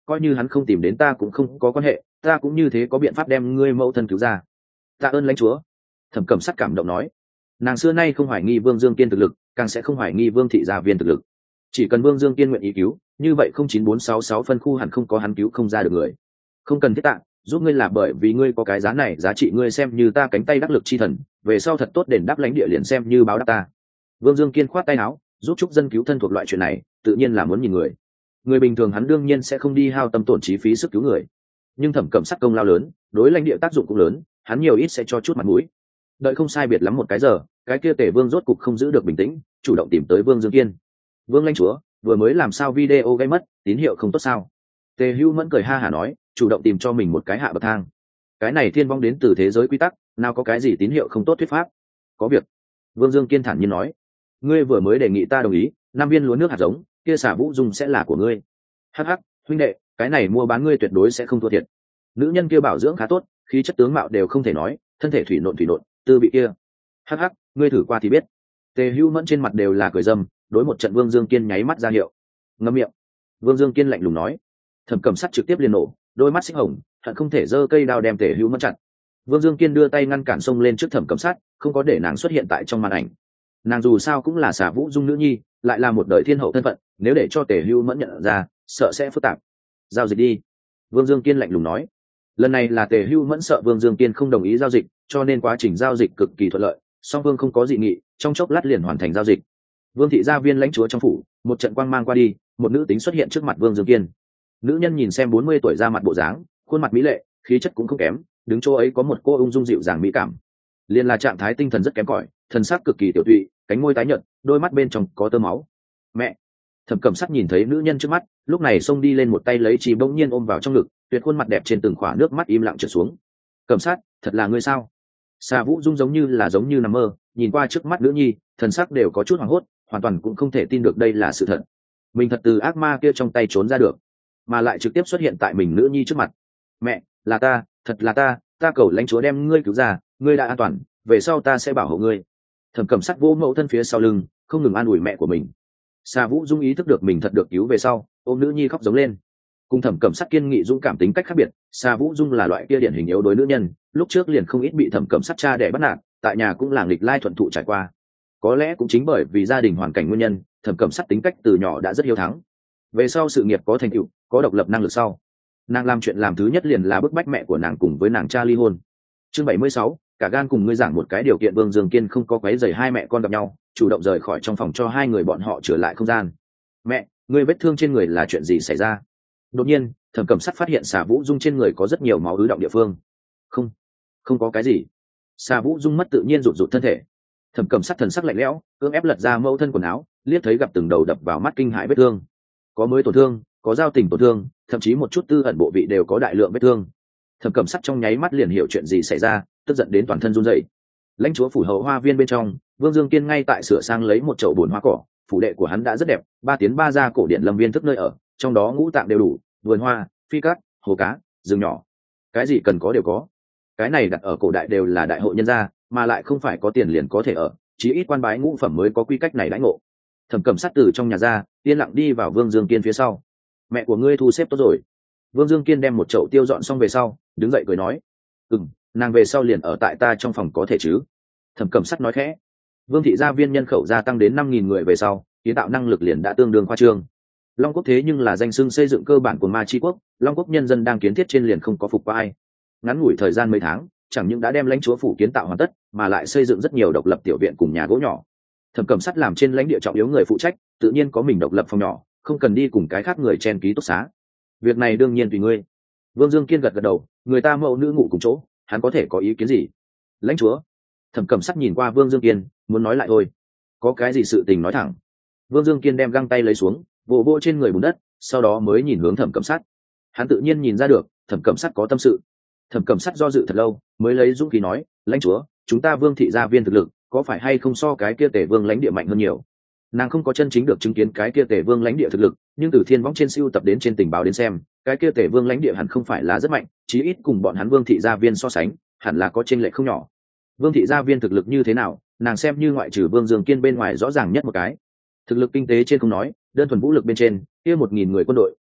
coi như hắn không tìm đến ta cũng không có quan hệ, ta cũng như thế có biện pháp đem ngươi mẫu thân cứu ra. Tạ ơn lãnh chúa. Thẩm Cẩm Sắt cảm động nói. Nàng xưa nay không hoài nghi Vương Dương Kiên thực lực, càng sẽ không hoài nghi Vương thị gia viên thực lực. Chỉ cần Vương Dương Kiên nguyện ý cứu, như vậy không chín bốn sáu sáu phân khu hẳn không có hắn cứu không ra được người. Không cần thiết tạ, giúp ngươi là bởi vì ngươi có cái giá này, giá trị ngươi xem như ta cánh tay đắc lực chi thần, về sau thật tốt đền đáp lãnh địa liền xem như báo đáp ta. Vương Dương Kiên khoát tay áo, giúp chúc dân cứu thân thuộc loại chuyện này, tự nhiên là muốn nhìn người. Người bình thường hắn đương nhiên sẽ không đi hao tâm tổn trí phí sức cứu người, nhưng Thẩm Cẩm Sắt công lao lớn, đối lãnh địa tác dụng cũng lớn, hắn nhiều ít sẽ cho chút mặt mũi. Đợi không sai biệt lắm một cái giờ, cái kia Tề Vương rốt cục không giữ được bình tĩnh, chủ động tìm tới Vương Dương Kiên. Vương lãnh chúa, vừa mới làm sao video gây mất, tín hiệu không tốt sao? Tề Hưu Mẫn cười ha hả nói, chủ động tìm cho mình một cái hạ bậc thang. Cái này thiên vong đến từ thế giới quy tắc, nào có cái gì tín hiệu không tốt thuyết pháp. Có việc. Vương Dương Kiên thản nhiên nói, ngươi vừa mới đề nghị ta đồng ý, năm viên lúa nước hạt giống, kia xả Vũ Dung sẽ là của ngươi. Hắc hắc, huynh đệ, cái này mua bán ngươi tuyệt đối sẽ không thua thiệt. Nữ nhân kia bảo dưỡng khá tốt, khí chất tướng mạo đều không thể nói, thân thể thủy nộn thủy nộn, tư vị kia. Hắc hắc, ngươi thử qua thì biết. Tề Hưu Mẫn trên mặt đều là cười dâm, đối một trận Vương Dương Kiên nháy mắt ra hiệu. Ngậm miệng. Vương Dương Kiên lạnh lùng nói. Thẩm Cẩm Sắt trực tiếp liền nổ, đôi mắt xích hồng, hận không thể giơ cây đao đem Tề Hưu Mẫn chặt. Vương Dương Kiên đưa tay ngăn cản xông lên trước Thẩm Cẩm Sắt, không có để nàng xuất hiện tại trong màn ảnh. Nàng dù sao cũng là xả Vũ Dung nữ nhi, lại là một đời thiên hậu thân phận, nếu để cho Tề Hưu Mẫn nhận ra, sợ sẽ phức tạp. Giao dịch đi. Vương Dương Kiên lạnh lùng nói. Lần này là Tề Hưu Mẫn sợ Vương Dương Kiên không đồng ý giao dịch, cho nên quá trình giao dịch cực kỳ thuận lợi, song Vương không có dị nghị, trong chốc lát liền hoàn thành giao dịch. Vương thị gia viên lãnh chúa trong phủ, một trận quang mang qua đi, một nữ tính xuất hiện trước mặt Vương Dương Kiên. Nữ nhân nhìn xem bốn mươi tuổi ra mặt bộ dáng, khuôn mặt mỹ lệ, khí chất cũng không kém, đứng chỗ ấy có một cô ung dung dịu dàng mỹ cảm. Liên là trạng thái tinh thần rất kém cỏi, thần sắc cực kỳ tiểu tụy, cánh môi tái nhợt, đôi mắt bên trong có tơ máu. Mẹ. Thẩm Cẩm Sắt nhìn thấy nữ nhân trước mắt, lúc này xông đi lên một tay lấy chỉ bỗng nhiên ôm vào trong ngực, tuyệt khuôn mặt đẹp trên từng khỏa nước mắt im lặng trượt xuống. Cẩm Sắt, thật là ngươi sao? Sa Vũ Dung giống như là giống như nằm mơ, nhìn qua trước mắt nữ nhi, thần sắc đều có chút hoảng hốt, hoàn toàn cũng không thể tin được đây là sự thật. Mình thật từ ác ma kia trong tay trốn ra được, mà lại trực tiếp xuất hiện tại mình nữ nhi trước mặt. Mẹ, là ta, thật là ta, ta cầu lãnh chúa đem ngươi cứu ra, ngươi đã an toàn, về sau ta sẽ bảo hộ ngươi. Thẩm Cẩm Sắt vỗ mẫu thân phía sau lưng, không ngừng an ủi mẹ của mình. Sa Vũ Dung ý thức được mình thật được cứu về sau, ôm nữ nhi khóc giống lên. Cùng Thẩm Cẩm Sắt kiên nghị dũng cảm tính cách khác biệt, Sa Vũ Dung là loại kia điển hình yếu đuối nữ nhân, lúc trước liền không ít bị Thẩm Cẩm Sắt cha đẻ bắt nạt, tại nhà cũng là nghịch lai thuận thụ trải qua. Có lẽ cũng chính bởi vì gia đình hoàn cảnh nguyên nhân, Thẩm Cẩm Sắt tính cách từ nhỏ đã rất hiếu thắng. Về sau sự nghiệp có thành tựu, có độc lập năng lực sau, nàng làm chuyện làm thứ nhất liền là bức bách mẹ của nàng cùng với nàng cha ly hôn. Chương bảy mươi sáu, cả gan cùng ngươi giảng một cái điều kiện. Vương Dương Kiên không có quấy rầy hai mẹ con gặp nhau, chủ động rời khỏi trong phòng cho hai người bọn họ trở lại không gian. Mẹ, ngươi vết thương trên người là chuyện gì xảy ra? Đột nhiên, Thẩm Cẩm Sắt phát hiện Sa Vũ Dung trên người có rất nhiều máu ứ động địa phương. Không, không có cái gì. Sa Vũ Dung mất tự nhiên rụt rụt thân thể. Thẩm Cẩm Sắt thần sắc lạnh lẽo, cưỡng ép lật ra mẫu thân quần áo, liếc thấy gặp từng đầu đập vào mắt kinh hãi vết thương. Có mới tổn thương, có giao tình tổn thương, thậm chí một chút tư ẩn bộ vị đều có đại lượng vết thương. Thẩm Cẩm Sắt trong nháy mắt liền hiểu chuyện gì xảy ra, tức giận đến toàn thân run rẩy. Lãnh chúa phủ hậu hoa viên bên trong, Vương Dương Kiên ngay tại sửa sang lấy một chậu bồn hoa cỏ, phủ đệ của hắn đã rất đẹp, ba tiến ba ra cổ điển lâm viên thức nơi ở, trong đó ngũ tạng đều đủ, vườn hoa, phi cát, hồ cá, rừng nhỏ, cái gì cần có đều có. Cái này đặt ở cổ đại đều là đại hộ nhân gia, mà lại không phải có tiền liền có thể ở, chỉ ít quan bái ngũ phẩm mới có quy cách này đãi ngộ. Thẩm Cẩm Sắt từ trong nhà ra, yên lặng đi vào Vương Dương Kiên phía sau. Mẹ của ngươi thu xếp tốt rồi. Vương Dương Kiên đem một chậu tiêu dọn xong về sau, đứng dậy cười nói, ừm, nàng về sau liền ở tại ta trong phòng có thể chứ? Thẩm Cẩm Sắt nói khẽ. Vương thị gia viên nhân khẩu gia tăng đến năm nghìn người về sau, kiến tạo năng lực liền đã tương đương khoa trương. Long Quốc thế nhưng là danh xưng xây dựng cơ bản của Ma Chi Quốc, Long Quốc nhân dân đang kiến thiết trên liền không có phục qua ai. Ngắn ngủi thời gian mấy tháng, chẳng những đã đem lãnh chúa phủ kiến tạo hoàn tất, mà lại xây dựng rất nhiều độc lập tiểu viện cùng nhà gỗ nhỏ. Thẩm Cẩm Sắt làm trên lãnh địa trọng yếu người phụ trách, tự nhiên có mình độc lập phòng nhỏ, không cần đi cùng cái khác người chen ký túc xá. Việc này đương nhiên tùy ngươi. Vương Dương Kiên gật gật đầu, người ta mẫu nữ ngủ cùng chỗ, hắn có thể có ý kiến gì? Lãnh chúa. Thẩm Cẩm Sắt nhìn qua Vương Dương Kiên, muốn nói lại thôi. Có cái gì sự tình nói thẳng. Vương Dương Kiên đem găng tay lấy xuống, vỗ vỗ trên người bùn đất, sau đó mới nhìn hướng Thẩm Cẩm Sắt. Hắn tự nhiên nhìn ra được, Thẩm Cẩm Sắt có tâm sự. Thẩm Cẩm Sắt do dự thật lâu, mới lấy dũng khí nói, lãnh chúa, chúng ta Vương thị gia viên thực lực, có phải hay không so cái kia Tề Vương lãnh địa mạnh hơn nhiều? Nàng không có chân chính được chứng kiến cái kia Tề Vương lãnh địa thực lực, nhưng từ thiên võng trên siêu tập đến trên tình báo đến xem, cái kia Tề Vương lãnh địa hẳn không phải là rất mạnh, chí ít cùng bọn hắn Vương thị gia viên so sánh, hẳn là có chênh lệch không nhỏ. Vương thị gia viên thực lực như thế nào, nàng xem như ngoại trừ Vương Dương Kiên bên ngoài rõ ràng nhất một cái. Thực lực kinh tế trên không nói, đơn thuần vũ lực bên trên, kia một nghìn người quân đội,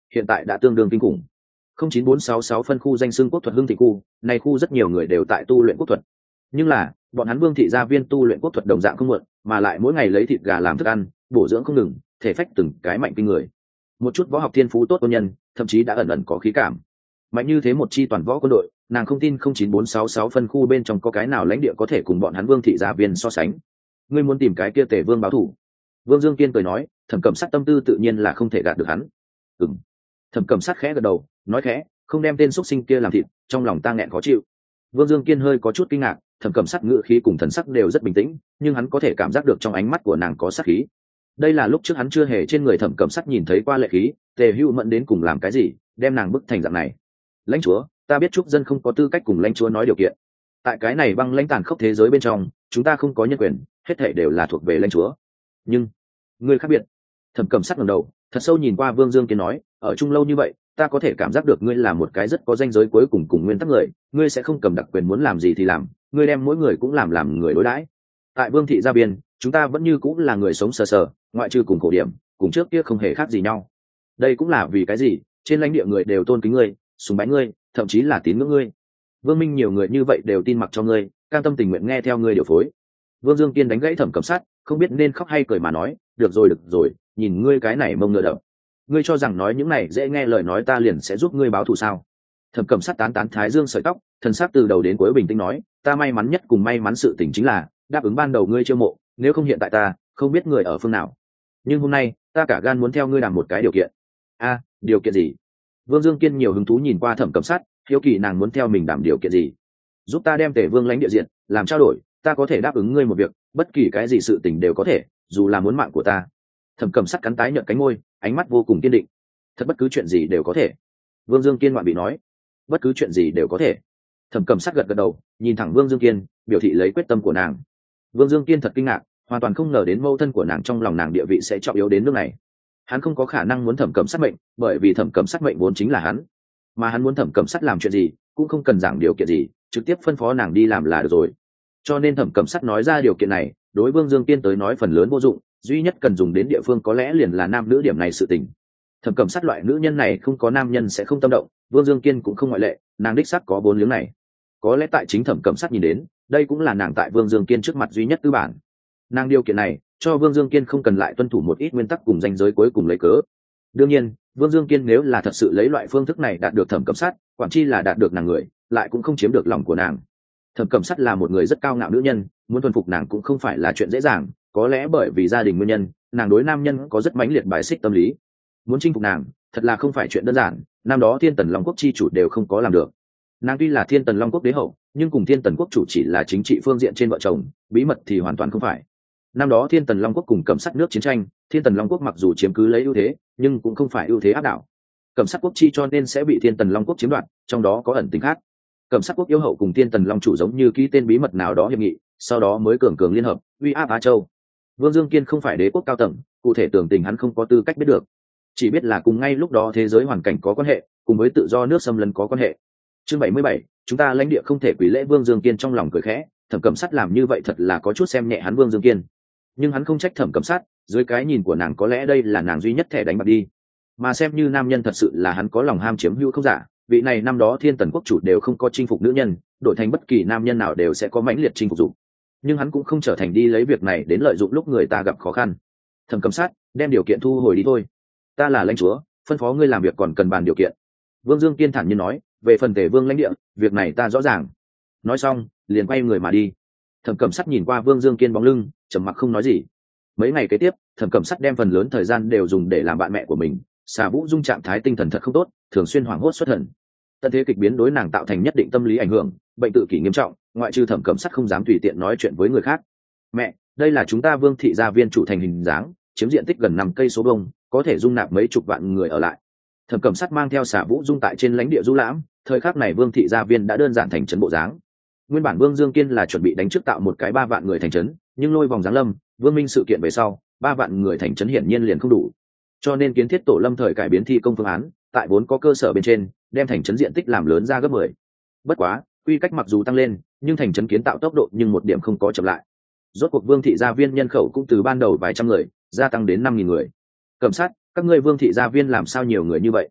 hiện tại đã tương đương kinh khủng. Không chín bốn sáu sáu phân khu danh xưng quốc thuật hưng thị khu, này khu rất nhiều người đều tại tu luyện quốc thuật. Nhưng là, bọn hắn Vương thị gia viên tu luyện quốc thuật đồng dạng không muộn, mà lại mỗi ngày lấy thịt gà làm thức ăn, bổ dưỡng không ngừng, thể phách từng cái mạnh kinh người. Một chút võ học thiên phú tốt quân nhân, thậm chí đã ẩn ẩn có khí cảm. Mạnh như thế một chi toàn võ quân đội, nàng không tin không chín bốn sáu sáu phân khu bên trong có cái nào lãnh địa có thể cùng bọn hắn Vương thị gia viên so sánh. Ngươi muốn tìm cái kia Tề Vương báo thù? Vương Dương Kiên cười nói, Thẩm Cẩm Sát tâm tư tự nhiên là không thể gạt được hắn. Ừm. Thẩm Cẩm Sát khẽ gật đầu, nói khẽ, không đem tên xuất sinh kia làm thịt, trong lòng ta nghẹn khó chịu. Vương Dương Kiên hơi có chút kinh ngạc, Thẩm Cẩm Sát ngữ khí cùng thần sắc đều rất bình tĩnh, nhưng hắn có thể cảm giác được trong ánh mắt của nàng có sát khí. Đây là lúc trước hắn chưa hề trên người Thẩm Cẩm Sát nhìn thấy qua lệ khí, Tề Hữu Mẫn đến cùng làm cái gì, đem nàng bức thành dạng này. Lãnh chúa, ta biết trúc dân không có tư cách cùng lãnh chúa nói điều kiện. Tại cái này băng lãnh tàn khốc thế giới bên trong, chúng ta không có nhân quyền, hết thảy đều là thuộc về lãnh chúa. Nhưng, ngươi khác biệt. Thẩm Cẩm Sát ngẩng đầu, thật sâu nhìn qua Vương Dương Kiên nói, ở chung lâu như vậy, ta có thể cảm giác được ngươi là một cái rất có danh giới cuối cùng cùng nguyên tắc người, ngươi sẽ không cầm đặc quyền muốn làm gì thì làm, ngươi đem mỗi người cũng làm làm người đối đãi. Tại Vương thị gia biên, chúng ta vẫn như cũng là người sống sờ sờ, ngoại trừ cùng khổ điểm, cùng trước kia không hề khác gì nhau. Đây cũng là vì cái gì, trên lãnh địa người đều tôn kính ngươi, sùng bái ngươi, thậm chí là tín ngưỡng ngươi. Vương Minh nhiều người như vậy đều tin mặc cho ngươi, cam tâm tình nguyện nghe theo ngươi điều phối. Vương Dương Kiên đánh gãy Thẩm Cẩm Sát, không biết nên khóc hay cười mà nói, được rồi được rồi, nhìn ngươi cái này mông ngựa đập. Ngươi cho rằng nói những này dễ nghe lời nói ta liền sẽ giúp ngươi báo thù sao? Thẩm Cẩm Sát tán tán thái dương sợi tóc, thần sắc từ đầu đến cuối bình tĩnh nói, ta may mắn nhất cùng may mắn sự tình chính là đáp ứng ban đầu ngươi chiêu mộ, nếu không hiện tại ta không biết người ở phương nào. Nhưng hôm nay ta cả gan muốn theo ngươi làm một cái điều kiện. A, điều kiện gì? Vương Dương Kiên nhiều hứng thú nhìn qua Thẩm Cẩm Sát, hiếu kỳ nàng muốn theo mình đảm điều kiện gì. Giúp ta đem Tề Vương lãnh địa diện, làm trao đổi, ta có thể đáp ứng ngươi một việc, bất kỳ cái gì sự tình đều có thể, dù là muốn mạng của ta. Thẩm Cẩm Sát cắn tái nhợt cánh môi, ánh mắt vô cùng kiên định. Thật bất cứ chuyện gì đều có thể. Vương Dương Kiên ngoạn bị nói, bất cứ chuyện gì đều có thể. Thẩm Cẩm Sát gật gật đầu, nhìn thẳng Vương Dương Kiên, biểu thị lấy quyết tâm của nàng. Vương Dương Kiên thật kinh ngạc, hoàn toàn không ngờ đến mâu thân của nàng trong lòng nàng địa vị sẽ trọng yếu đến nước này. Hắn không có khả năng muốn Thẩm Cẩm Sát mệnh, bởi vì Thẩm Cẩm Sát mệnh vốn chính là hắn. Mà hắn muốn Thẩm Cẩm Sát làm chuyện gì, cũng không cần giảng điều kiện gì, trực tiếp phân phó nàng đi làm là được rồi. Cho nên Thẩm Cẩm Sát nói ra điều kiện này, đối Vương Dương Kiên tới nói phần lớn vô dụng, duy nhất cần dùng đến địa phương có lẽ liền là nam nữ điểm này sự tình. Thẩm Cẩm Sát loại nữ nhân này không có nam nhân sẽ không tâm động, Vương Dương Kiên cũng không ngoại lệ, nàng đích xác có bốn liếng này. Có lẽ tại chính Thẩm Cẩm Sát nhìn đến, đây cũng là nàng tại Vương Dương Kiên trước mặt duy nhất tư bản. Nàng điều kiện này, cho Vương Dương Kiên không cần lại tuân thủ một ít nguyên tắc cùng danh giới cuối cùng lấy cớ. Đương nhiên, Vương Dương Kiên nếu là thật sự lấy loại phương thức này đạt được Thẩm Cẩm Sát, quản chi là đạt được nàng người, lại cũng không chiếm được lòng của nàng. Thẩm Cẩm Sát là một người rất cao ngạo nữ nhân, muốn thuần phục nàng cũng không phải là chuyện dễ dàng, có lẽ bởi vì gia đình nguyên nhân, nàng đối nam nhân có rất mãnh liệt bài xích tâm lý. Muốn chinh phục nàng, thật là không phải chuyện đơn giản, năm đó Thiên Tần Long Quốc chi chủ đều không có làm được. Nàng tuy là Thiên Tần Long Quốc đế hậu, nhưng cùng Thiên Tần Quốc chủ chỉ là chính trị phương diện trên vợ chồng, bí mật thì hoàn toàn không phải. Năm đó Thiên Tần Long Quốc cùng Cẩm Sát nước chiến tranh, Thiên Tần Long Quốc mặc dù chiếm cứ lấy ưu thế, nhưng cũng không phải ưu thế áp đảo. Cẩm Sát Quốc chi cho nên sẽ bị Thiên Tần Long Quốc chiếm đoạt, trong đó có ẩn tình khác. Cẩm Sát Quốc yêu hậu cùng Thiên Tần Long chủ giống như ký tên bí mật nào đó hiệp nghị, sau đó mới cường cường liên hợp, uy áp Á Châu. Vương Dương Kiên không phải đế quốc cao tầng, cụ thể tưởng tình hắn không có tư cách biết được, chỉ biết là cùng ngay lúc đó thế giới hoàn cảnh có quan hệ, cùng với tự do nước xâm lấn có quan hệ. Chương bảy mươi bảy, chúng ta lãnh địa không thể quỳ lễ. Vương Dương Kiên trong lòng cười khẽ, Thẩm Cẩm Sát làm như vậy thật là có chút xem nhẹ hắn Vương Dương Kiên, nhưng hắn không trách Thẩm Cẩm Sát, dưới cái nhìn của nàng có lẽ đây là nàng duy nhất thẻ đánh bạc đi, mà xem như nam nhân thật sự là hắn có lòng ham chiếm hữu không giả. Vị này năm đó Thiên Tần Quốc chủ đều không có chinh phục nữ nhân, đổi thành bất kỳ nam nhân nào đều sẽ có mãnh liệt chinh phục dục, nhưng hắn cũng không trở thành đi lấy việc này đến lợi dụng lúc người ta gặp khó khăn. Thẩm Cẩm Sát, đem điều kiện thu hồi đi thôi, ta là lãnh chúa, phân phó ngươi làm việc còn cần bàn điều kiện. Vương Dương Kiên thản nhiên nói, về phần Tề Vương lãnh địa, việc này ta rõ ràng. Nói xong, liền quay người mà đi. Thẩm Cẩm Sát nhìn qua Vương Dương Kiên bóng lưng, trầm mặc không nói gì. Mấy ngày kế tiếp, Thẩm Cẩm Sát đem phần lớn thời gian đều dùng để làm bạn mẹ của mình. Xà Vũ Dung trạng thái tinh thần thật không tốt, thường xuyên hoảng hốt xuất thần. Tận thế kịch biến đối nàng tạo thành nhất định tâm lý ảnh hưởng, bệnh tự kỷ nghiêm trọng, ngoại trừ Thẩm Cẩm Sát không dám tùy tiện nói chuyện với người khác. Mẹ, đây là chúng ta Vương thị gia viên chủ thành hình dáng, chiếm diện tích gần năm cây số vuông, có thể dung nạp mấy chục vạn người ở lại. Thẩm Cẩm Sát mang theo Xà Vũ Dung tại trên lãnh địa du lãm, thời khắc này Vương thị gia viên đã đơn giản thành trấn bộ dáng. Nguyên bản Vương Dương Kiên là chuẩn bị đánh trước tạo một cái ba vạn người thành trấn, nhưng lôi vòng giáng lâm, Vương Minh sự kiện về sau, ba vạn người thành trấn hiển nhiên liền không đủ. Cho nên kiến thiết tổ lâm thời cải biến thi công phương án, tại vốn có cơ sở bên trên, đem thành trấn diện tích làm lớn ra gấp mười. Bất quá, quy cách mặc dù tăng lên, nhưng thành trấn kiến tạo tốc độ nhưng một điểm không có chậm lại. Rốt cuộc Vương thị gia viên nhân khẩu cũng từ ban đầu vài trăm người, gia tăng đến năm nghìn người. Cẩm Sát, các ngươi Vương thị gia viên làm sao nhiều người như vậy?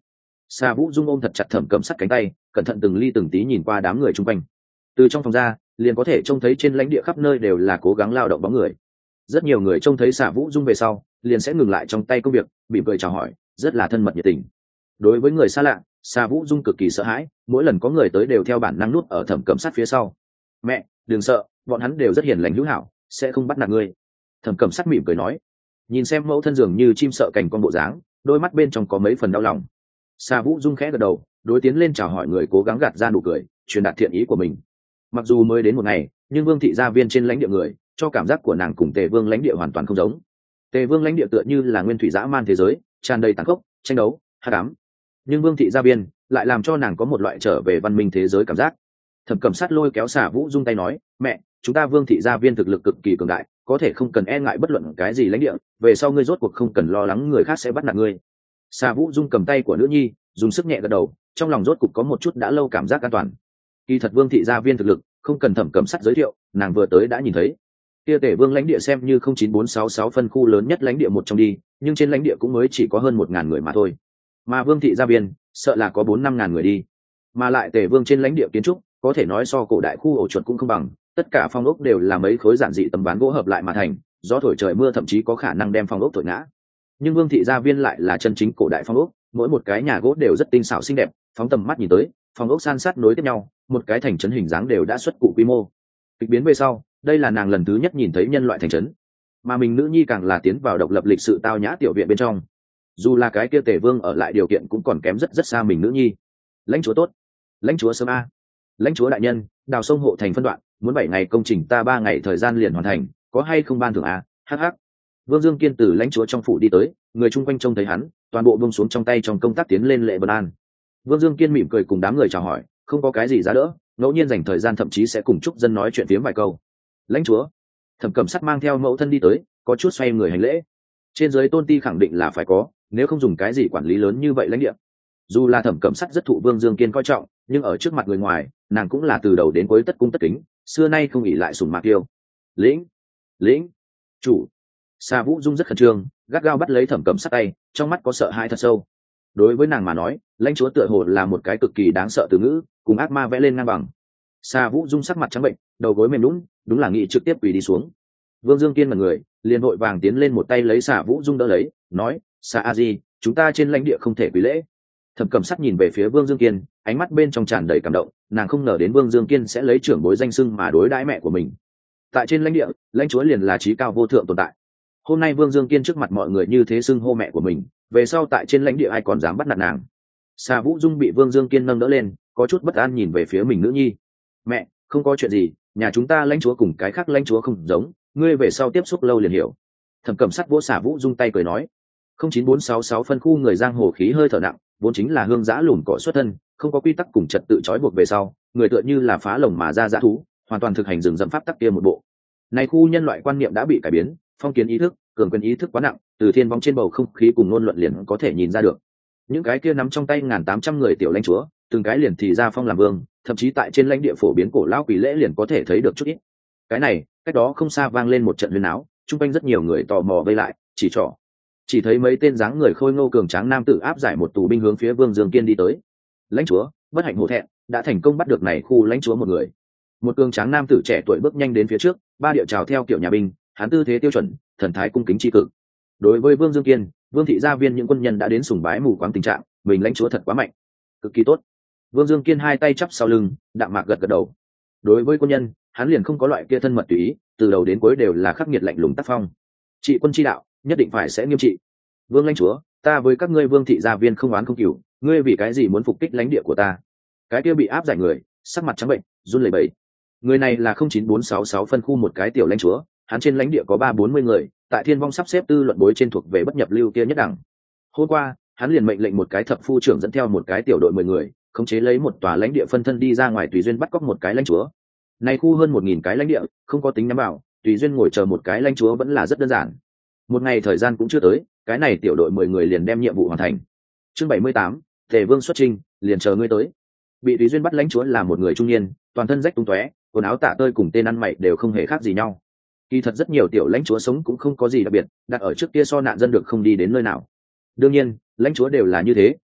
Sa Vũ Dung ôm thật chặt Thẩm Cẩm Sắt cánh tay, cẩn thận từng ly từng tí nhìn qua đám người chung quanh. Từ trong phòng ra, liền có thể trông thấy trên lãnh địa khắp nơi đều là cố gắng lao động bóng người. Rất nhiều người trông thấy Sa Vũ Dung về sau, liền sẽ ngừng lại trong tay công việc, mỉm cười chào hỏi, rất là thân mật nhiệt tình. Đối với người xa lạ, Sa Vũ Dung cực kỳ sợ hãi, mỗi lần có người tới đều theo bản năng núp ở Thẩm Cẩm Sắt phía sau. "Mẹ, đừng sợ, bọn hắn đều rất hiền lành hữu hảo, sẽ không bắt nạt ngươi." Thẩm Cẩm Sắt mỉm cười nói. Nhìn xem mẫu thân dường như chim sợ cành con bộ dáng, đôi mắt bên trong có mấy phần đau lòng. Sa Vũ Dung khẽ gật đầu, đối tiến lên chào hỏi người, cố gắng gạt ra nụ cười, truyền đạt thiện ý của mình. Mặc dù mới đến một ngày, nhưng Vương thị gia viên trên lãnh địa người, cho cảm giác của nàng cùng Tề Vương lãnh địa hoàn toàn không giống. Tề Vương lãnh địa tựa như là nguyên thủy dã man thế giới, tràn đầy tàn khốc, tranh đấu, hắc ám. Nhưng Vương thị gia viên lại làm cho nàng có một loại trở về văn minh thế giới cảm giác. Thẩm Cẩm Sát lôi kéo Sa Vũ Dung tay nói, "Mẹ, chúng ta Vương thị gia viên thực lực cực kỳ cường đại, có thể không cần e ngại bất luận cái gì lãnh địa, về sau ngươi rốt cuộc không cần lo lắng người khác sẽ bắt nạt ngươi." Sa Vũ Dung cầm tay của nữ nhi, dùng sức nhẹ gật đầu, trong lòng rốt cục có một chút đã lâu cảm giác an toàn. Kỳ thật Vương thị gia viên thực lực không cần Thẩm Cẩm Sắt giới thiệu, nàng vừa tới đã nhìn thấy. Kia Tể Vương lãnh địa xem như không chín bốn sáu sáu phân khu lớn nhất lãnh địa một trong đi, nhưng trên lãnh địa cũng mới chỉ có hơn một ngàn người mà thôi. Mà Vương thị gia viên sợ là có bốn năm ngàn người đi. Mà lại Tể Vương trên lãnh địa kiến trúc, có thể nói so cổ đại khu ổ chuột cũng không bằng, tất cả phong ốc đều là mấy khối giản dị tấm ván gỗ hợp lại mà thành, gió thổi trời mưa thậm chí có khả năng đem phong ốc thổi ngã. Nhưng Vương thị gia viên lại là chân chính cổ đại phong ốc, mỗi một cái nhà gỗ đều rất tinh xảo xinh đẹp, phóng tầm mắt nhìn tới, phong ốc san sát nối tiếp nhau, một cái thành trấn hình dáng đều đã xuất cụ quy mô. Kịch biến về sau, đây là nàng lần thứ nhất nhìn thấy nhân loại thành trấn, mà mình nữ nhi càng là tiến vào độc lập lịch sự tao nhã tiểu viện bên trong. Dù là cái kia Tề Vương ở lại điều kiện cũng còn kém rất rất xa mình nữ nhi. Lãnh chúa tốt, lãnh chúa sớm a, lãnh chúa đại nhân, đào sông hộ thành phân đoạn, muốn bảy ngày công trình ta ba ngày thời gian liền hoàn thành, có hay không ban thưởng a? Hắc hắc. Vương Dương Kiên từ lãnh chúa trong phủ đi tới, người chung quanh trông thấy hắn, toàn bộ buông xuống trong tay trong công tác tiến lên lễ vân an. Vương Dương Kiên mỉm cười cùng đám người chào hỏi, không có cái gì giá đỡ, ngẫu nhiên dành thời gian thậm chí sẽ cùng chúc dân nói chuyện phiếm vài câu. Lãnh chúa, Thẩm Cẩm Sắt mang theo mẫu thân đi tới, có chút xoay người hành lễ. Trên dưới tôn ti khẳng định là phải có, nếu không dùng cái gì quản lý lớn như vậy lãnh địa. Dù là Thẩm Cẩm Sắt rất thụ Vương Dương Kiên coi trọng, nhưng ở trước mặt người ngoài, nàng cũng là từ đầu đến cuối tất cung tất kính, xưa nay không ỷ lại sùng mạc yêu. Lĩnh, lĩnh, chủ. Sa Vũ Dung rất khẩn trương, gắt gao bắt lấy Thẩm Cẩm Sắt tay, trong mắt có sợ hãi thật sâu. Đối với nàng mà nói, lãnh chúa tựa hồ là một cái cực kỳ đáng sợ từ ngữ, cùng ác ma vẽ lên ngang bằng. Sa Vũ Dung sắc mặt trắng bệnh, đầu gối mềm nhũn, đúng là nghĩ trực tiếp quỳ đi xuống. Vương Dương Kiên mặt người, liền vội vàng tiến lên một tay lấy Sa Vũ Dung đỡ lấy, nói: "Sa a di, chúng ta trên lãnh địa không thể quỳ lễ." Thẩm Cẩm Sắt nhìn về phía Vương Dương Kiên, ánh mắt bên trong tràn đầy cảm động, nàng không ngờ đến Vương Dương Kiên sẽ lấy trưởng bối danh xưng mà đối đãi mẹ của mình. Tại trên lãnh địa, lãnh chúa liền là trí cao vô thượng tồn tại. Hôm nay Vương Dương Kiên trước mặt mọi người như thế xưng hô mẹ của mình, về sau tại trên lãnh địa ai còn dám bắt nạt nàng. Sa Vũ Dung bị Vương Dương Kiên nâng đỡ lên, có chút bất an nhìn về phía mình nữ nhi. "Mẹ, không có chuyện gì, nhà chúng ta lãnh chúa cùng cái khác lãnh chúa không giống, ngươi về sau tiếp xúc lâu liền hiểu." Thẩm Cẩm Sắt vỗ Sa Vũ Dung tay cười nói. không chín bốn sáu sáu phân khu người giang hồ khí hơi thở nặng, vốn chính là hương giã lùn cỏ xuất thân, không có quy tắc cùng trật tự trói buộc về sau, người tựa như là phá lồng mà ra dã thú, hoàn toàn thực hành rừng rậm pháp tắc kia một bộ. Này khu nhân loại quan niệm đã bị cải biến, phong kiến ý thức, cường quyền ý thức quá nặng, từ thiên vong trên bầu không khí cùng ngôn luận liền có thể nhìn ra được. Những cái kia nắm trong tay ngàn tám trăm người tiểu lãnh chúa, từng cái liền thì ra phong làm vương, thậm chí tại trên lãnh địa phổ biến cổ lão quỷ lễ liền có thể thấy được chút ít. Cái này, cách đó không xa vang lên một trận huyên náo, chung quanh rất nhiều người tò mò vây lại, chỉ trỏ. Chỉ thấy mấy tên dáng người khôi ngô cường tráng nam tử áp giải một tù binh hướng phía Vương Dương Kiên đi tới. "Lãnh chúa, bất hạnh hổ thẹn, đã thành công bắt được này khu lãnh chúa một người." Một cường tráng nam tử trẻ tuổi bước nhanh đến phía trước, ba điệu chào theo kiểu nhà binh, hắn tư thế tiêu chuẩn, thần thái cung kính tri cực. Đối với Vương Dương Kiên, Vương thị gia viên những quân nhân đã đến sùng bái mù quáng tình trạng, mình lãnh chúa thật quá mạnh, cực kỳ tốt. Vương Dương Kiên hai tay chắp sau lưng, đạm mạc gật gật đầu. Đối với quân nhân, hắn liền không có loại kia thân mật tùy ý, từ đầu đến cuối đều là khắc nghiệt lạnh lùng tác phong. Trị quân chi đạo, nhất định phải sẽ nghiêm trị. "Vương lãnh chúa, ta với các ngươi Vương thị gia viên không oán không cừu, ngươi vì cái gì muốn phục kích lãnh địa của ta?" Cái kia bị áp giải người, sắc mặt trắng bệnh, run lẩy bẩy. Người này là không chín bốn sáu sáu phân khu một cái tiểu lãnh chúa, hắn trên lãnh địa có ba bốn mươi người, tại Thiên Vong sắp xếp tư luận bối trên thuộc về bất nhập lưu kia nhất đẳng. Hôm qua, hắn liền mệnh lệnh một cái thập phu trưởng dẫn theo một cái tiểu đội mười người, khống chế lấy một tòa lãnh địa phân thân đi ra ngoài tùy duyên bắt cóc một cái lãnh chúa. Này khu hơn một nghìn cái lãnh địa, không có tính nhắm vào, tùy duyên ngồi chờ một cái lãnh chúa vẫn là rất đơn giản. Một ngày thời gian cũng chưa tới, cái này tiểu đội mười người liền đem nhiệm vụ hoàn thành. Chương bảy mươi tám, Tề Vương xuất chinh, liền chờ ngươi tới. Bị tùy duyên bắt lãnh chúa là một người trung niên, toàn thân rách tung tóe, quần áo tả tơi cùng tên ăn mày đều không hề khác gì nhau. Kỳ thật rất nhiều tiểu lãnh chúa sống cũng không có gì đặc biệt, đặt ở trước kia so nạn dân được không đi đến nơi nào. Đương nhiên, lãnh chúa đều là như thế,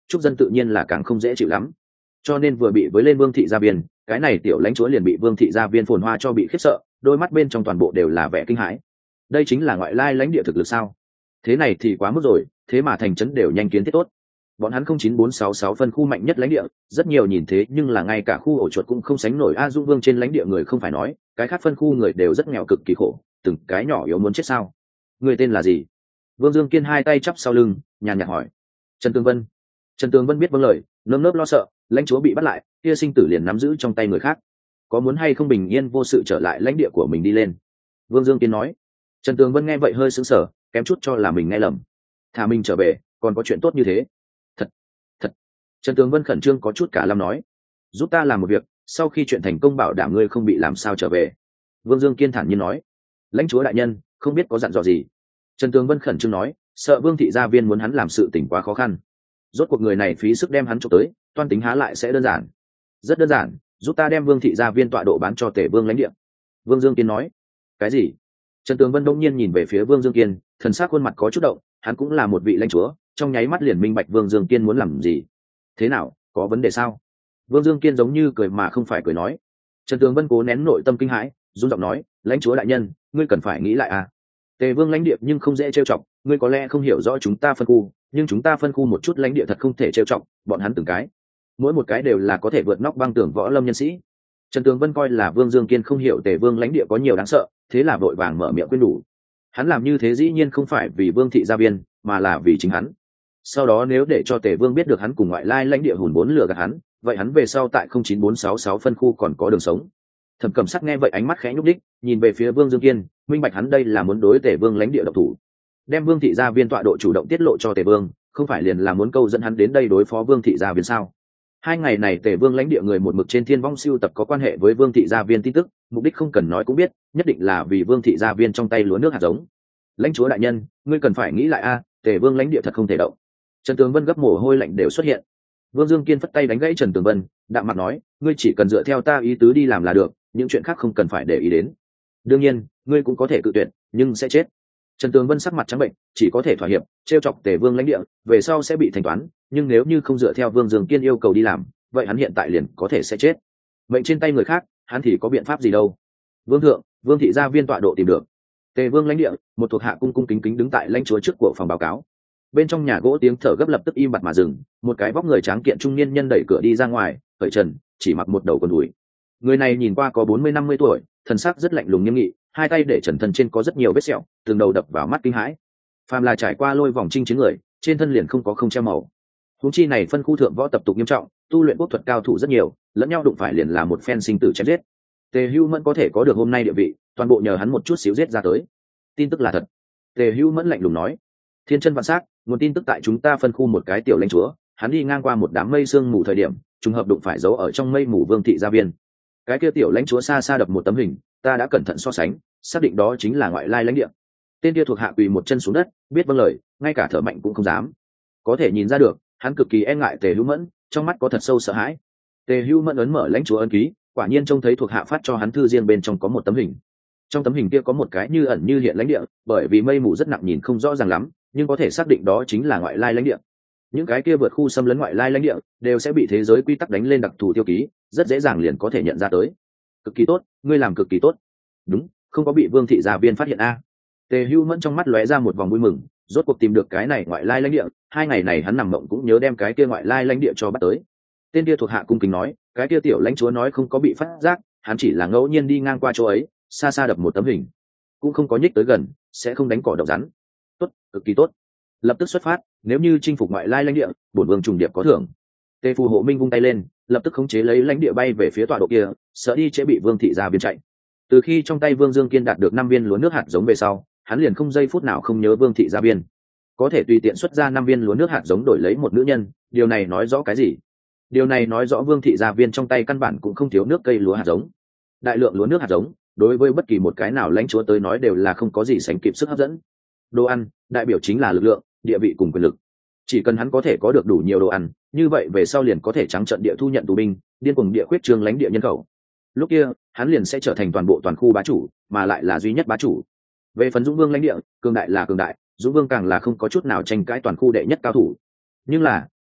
trúc dân tự nhiên là càng không dễ chịu lắm. Cho nên vừa bị với lên vương thị gia viên, cái này tiểu lãnh chúa liền bị vương thị gia viên phồn hoa cho bị khiếp sợ, đôi mắt bên trong toàn bộ đều là vẻ kinh hãi. Đây chính là ngoại lai lãnh địa thực lực sao? Thế này thì quá mức rồi, thế mà thành trấn đều nhanh kiến thiết tốt. Bọn hắn không chín bốn sáu sáu phân khu mạnh nhất lãnh địa, rất nhiều nhìn thế nhưng là ngay cả khu ổ chuột cũng không sánh nổi a. Dũng Vương trên lãnh địa người không phải nói, cái khác phân khu người đều rất nghèo cực kỳ khổ, từng cái nhỏ yếu muốn chết sao? Người tên là gì? Vương Dương Kiên hai tay chắp sau lưng, nhàn nhạt hỏi. Trần Tường Vân. Trần Tường Vân biết vâng lời, nơm nớp lo sợ, lãnh chúa bị bắt lại, kia sinh tử liền nắm giữ trong tay người khác, có muốn hay không bình yên vô sự trở lại lãnh địa của mình đi lên? Vương Dương Kiên nói. Trần Tường Vân nghe vậy hơi sững sờ, kém chút cho là mình nghe lầm. Thả mình trở về, còn có chuyện tốt như thế? Thật, thật. Trần Tường Vân khẩn trương có chút cả lâm nói. Giúp ta làm một việc, sau khi chuyện thành công bảo đảm ngươi không bị làm sao trở về. Vương Dương Kiên thản nhiên nói. Lãnh chúa đại nhân, không biết có dặn dò gì? Trần Tường Vân khẩn trương nói, sợ Vương thị gia viên muốn hắn làm sự tình quá khó khăn. Rốt cuộc người này phí sức đem hắn chụp tới, toan tính há lại sẽ đơn giản. Rất đơn giản, giúp ta đem Vương thị gia viên tọa độ bán cho Tề Vương lãnh địa. Vương Dương Kiên nói. Cái gì? Trần Tường Vân đông nhiên nhìn về phía Vương Dương Kiên, thần sắc khuôn mặt có chút động, hắn cũng là một vị lãnh chúa, trong nháy mắt liền minh bạch Vương Dương Kiên muốn làm gì. Thế nào, có vấn đề sao? Vương Dương Kiên giống như cười mà không phải cười nói. Trần Tường Vân cố nén nội tâm kinh hãi, run giọng nói, lãnh chúa đại nhân, ngươi cần phải nghĩ lại à. Tề Vương lãnh địa nhưng không dễ trêu chọc, ngươi có lẽ không hiểu rõ chúng ta phân khu, nhưng chúng ta phân khu một chút lãnh địa thật không thể trêu chọc, bọn hắn từng cái, mỗi một cái đều là có thể vượt nóc băng tường võ lâm nhân sĩ. Trần Tường Vân coi là Vương Dương Kiên không hiểu Tề Vương lãnh địa có nhiều đáng sợ, thế là vội vàng mở miệng khuyên đủ. Hắn làm như thế dĩ nhiên không phải vì Vương thị gia viên, mà là vì chính hắn. Sau đó nếu để cho Tề Vương biết được hắn cùng ngoại lai lãnh địa hùn vốn lừa gạt hắn, vậy hắn về sau tại không chín bốn sáu sáu phân khu còn có đường sống. Thẩm Cẩm Sắc nghe vậy ánh mắt khẽ nhúc đích, nhìn về phía Vương Dương Kiên, minh bạch hắn đây là muốn đối Tề Vương lãnh địa độc thủ, đem Vương thị gia viên tọa độ chủ động tiết lộ cho Tề Vương, không phải liền là muốn câu dẫn hắn đến đây đối phó Vương thị gia viên sao? Hai ngày này Tề Vương lãnh địa người một mực trên thiên vong siêu tập có quan hệ với Vương thị gia viên tin tức, mục đích không cần nói cũng biết, nhất định là vì Vương thị gia viên trong tay lúa nước hạt giống. Lãnh chúa đại nhân, ngươi cần phải nghĩ lại a, Tề Vương lãnh địa thật không thể động. Trần Tường Vân gấp mồ hôi lạnh đều xuất hiện. Vương Dương Kiên phất tay đánh gãy Trần Tường Vân, đạm mặt nói, ngươi chỉ cần dựa theo ta ý tứ đi làm là được, những chuyện khác không cần phải để ý đến. Đương nhiên, ngươi cũng có thể cự tuyệt, nhưng sẽ chết. Trần Tường Vân sắc mặt trắng bệnh, chỉ có thể thỏa hiệp, trêu chọc Tề Vương lãnh địa, về sau sẽ bị thanh toán, nhưng nếu như không dựa theo Vương Dương Kiên yêu cầu đi làm, vậy hắn hiện tại liền có thể sẽ chết. Mệnh trên tay người khác, hắn thì có biện pháp gì đâu? Vương thượng, Vương thị gia viên tọa độ tìm được. Tề Vương lãnh địa, một thuộc hạ cung cung kính kính đứng tại lãnh chúa trước của phòng báo cáo. Bên trong nhà gỗ tiếng thở gấp lập tức im bặt mà dừng, một cái vóc người tráng kiện trung niên nhân đẩy cửa đi ra ngoài, cởi trần, chỉ mặc một đầu quần đùi. Người này nhìn qua có bốn mươi năm mươi tuổi, thần sắc rất lạnh lùng nghiêm nghị, hai tay để trần thân trên có rất nhiều vết sẹo, từng đầu đập vào mắt kinh hãi. Phàm là trải qua lôi vòng chinh chiến người, trên thân liền không có không che màu. Huống chi này phân khu thượng võ tập tục nghiêm trọng, tu luyện quốc thuật cao thủ rất nhiều, lẫn nhau đụng phải liền là một phen sinh tử chém giết. Tề Hưu Mẫn có thể có được hôm nay địa vị, toàn bộ nhờ hắn một chút xíu giết ra tới. Tin tức là thật. Tề Hưu Mẫn lạnh lùng nói. Thiên chân vạn sắc, nguồn tin tức tại chúng ta phân khu một cái tiểu lãnh chúa, hắn đi ngang qua một đám mây sương mù thời điểm, trùng hợp đụng phải giấu ở trong mây mù Vương thị gia viên. Cái kia tiểu lãnh chúa xa xa đập một tấm hình, ta đã cẩn thận so sánh, xác định đó chính là ngoại lai lãnh địa. Tên kia thuộc hạ quỳ một chân xuống đất, biết vâng lời, ngay cả thở mạnh cũng không dám. Có thể nhìn ra được, hắn cực kỳ e ngại Tề Hưu Mẫn, trong mắt có thật sâu sợ hãi. Tề Hưu Mẫn ấn mở lãnh chúa ấn ký, quả nhiên trông thấy thuộc hạ phát cho hắn thư riêng bên trong có một tấm hình. Trong tấm hình kia có một cái như ẩn như hiện lãnh địa, bởi vì mây mù rất nặng nhìn không rõ ràng lắm, nhưng có thể xác định đó chính là ngoại lai lãnh địa. Những cái kia vượt khu xâm lấn ngoại lai lãnh địa đều sẽ bị thế giới quy tắc đánh lên đặc thù tiêu ký, rất dễ dàng liền có thể nhận ra tới. Cực kỳ tốt, ngươi làm cực kỳ tốt. Đúng, không có bị Vương thị gia viên phát hiện a. Tề Hưu Mẫn trong mắt lóe ra một vòng vui mừng, rốt cuộc tìm được cái này ngoại lai lãnh địa, hai ngày này hắn nằm mộng cũng nhớ đem cái kia ngoại lai lãnh địa cho bắt tới. Tên kia thuộc hạ cung kính nói, cái kia tiểu lãnh chúa nói không có bị phát giác, hắn chỉ là ngẫu nhiên đi ngang qua chỗ ấy, xa xa đập một tấm hình, cũng không có nhích tới gần, sẽ không đánh cỏ độc rắn. Tốt, cực kỳ tốt. Lập tức xuất phát, nếu như chinh phục ngoại lai lãnh địa, bổn vương trùng điệp có thưởng. Tề Phù Hộ Minh vung tay lên, lập tức khống chế lấy lãnh địa bay về phía tọa độ kia, sợ đi chế bị Vương thị gia viên chạy. Từ khi trong tay Vương Dương Kiên đạt được năm viên lúa nước hạt giống về sau, hắn liền không giây phút nào không nhớ Vương thị gia viên. Có thể tùy tiện xuất ra năm viên lúa nước hạt giống đổi lấy một nữ nhân, điều này nói rõ cái gì? Điều này nói rõ Vương thị gia viên trong tay căn bản cũng không thiếu nước cây lúa hạt giống. Đại lượng lúa nước hạt giống, đối với bất kỳ một cái nào lãnh chúa tới nói đều là không có gì sánh kịp sức hấp dẫn. Đồ ăn, đại biểu chính là lực lượng, địa vị cùng quyền lực. Chỉ cần hắn có thể có được đủ nhiều đồ ăn, như vậy về sau liền có thể trắng trợn địa thu nhận tù binh, điên cuồng địa khuyết trương lãnh địa nhân khẩu. Lúc kia, hắn liền sẽ trở thành toàn bộ toàn khu bá chủ, mà lại là duy nhất bá chủ. Về phần Dũng Vương lãnh địa, cường đại là cường đại, Dũng Vương càng là không có chút nào tranh cãi toàn khu đệ nhất cao thủ. Nhưng là,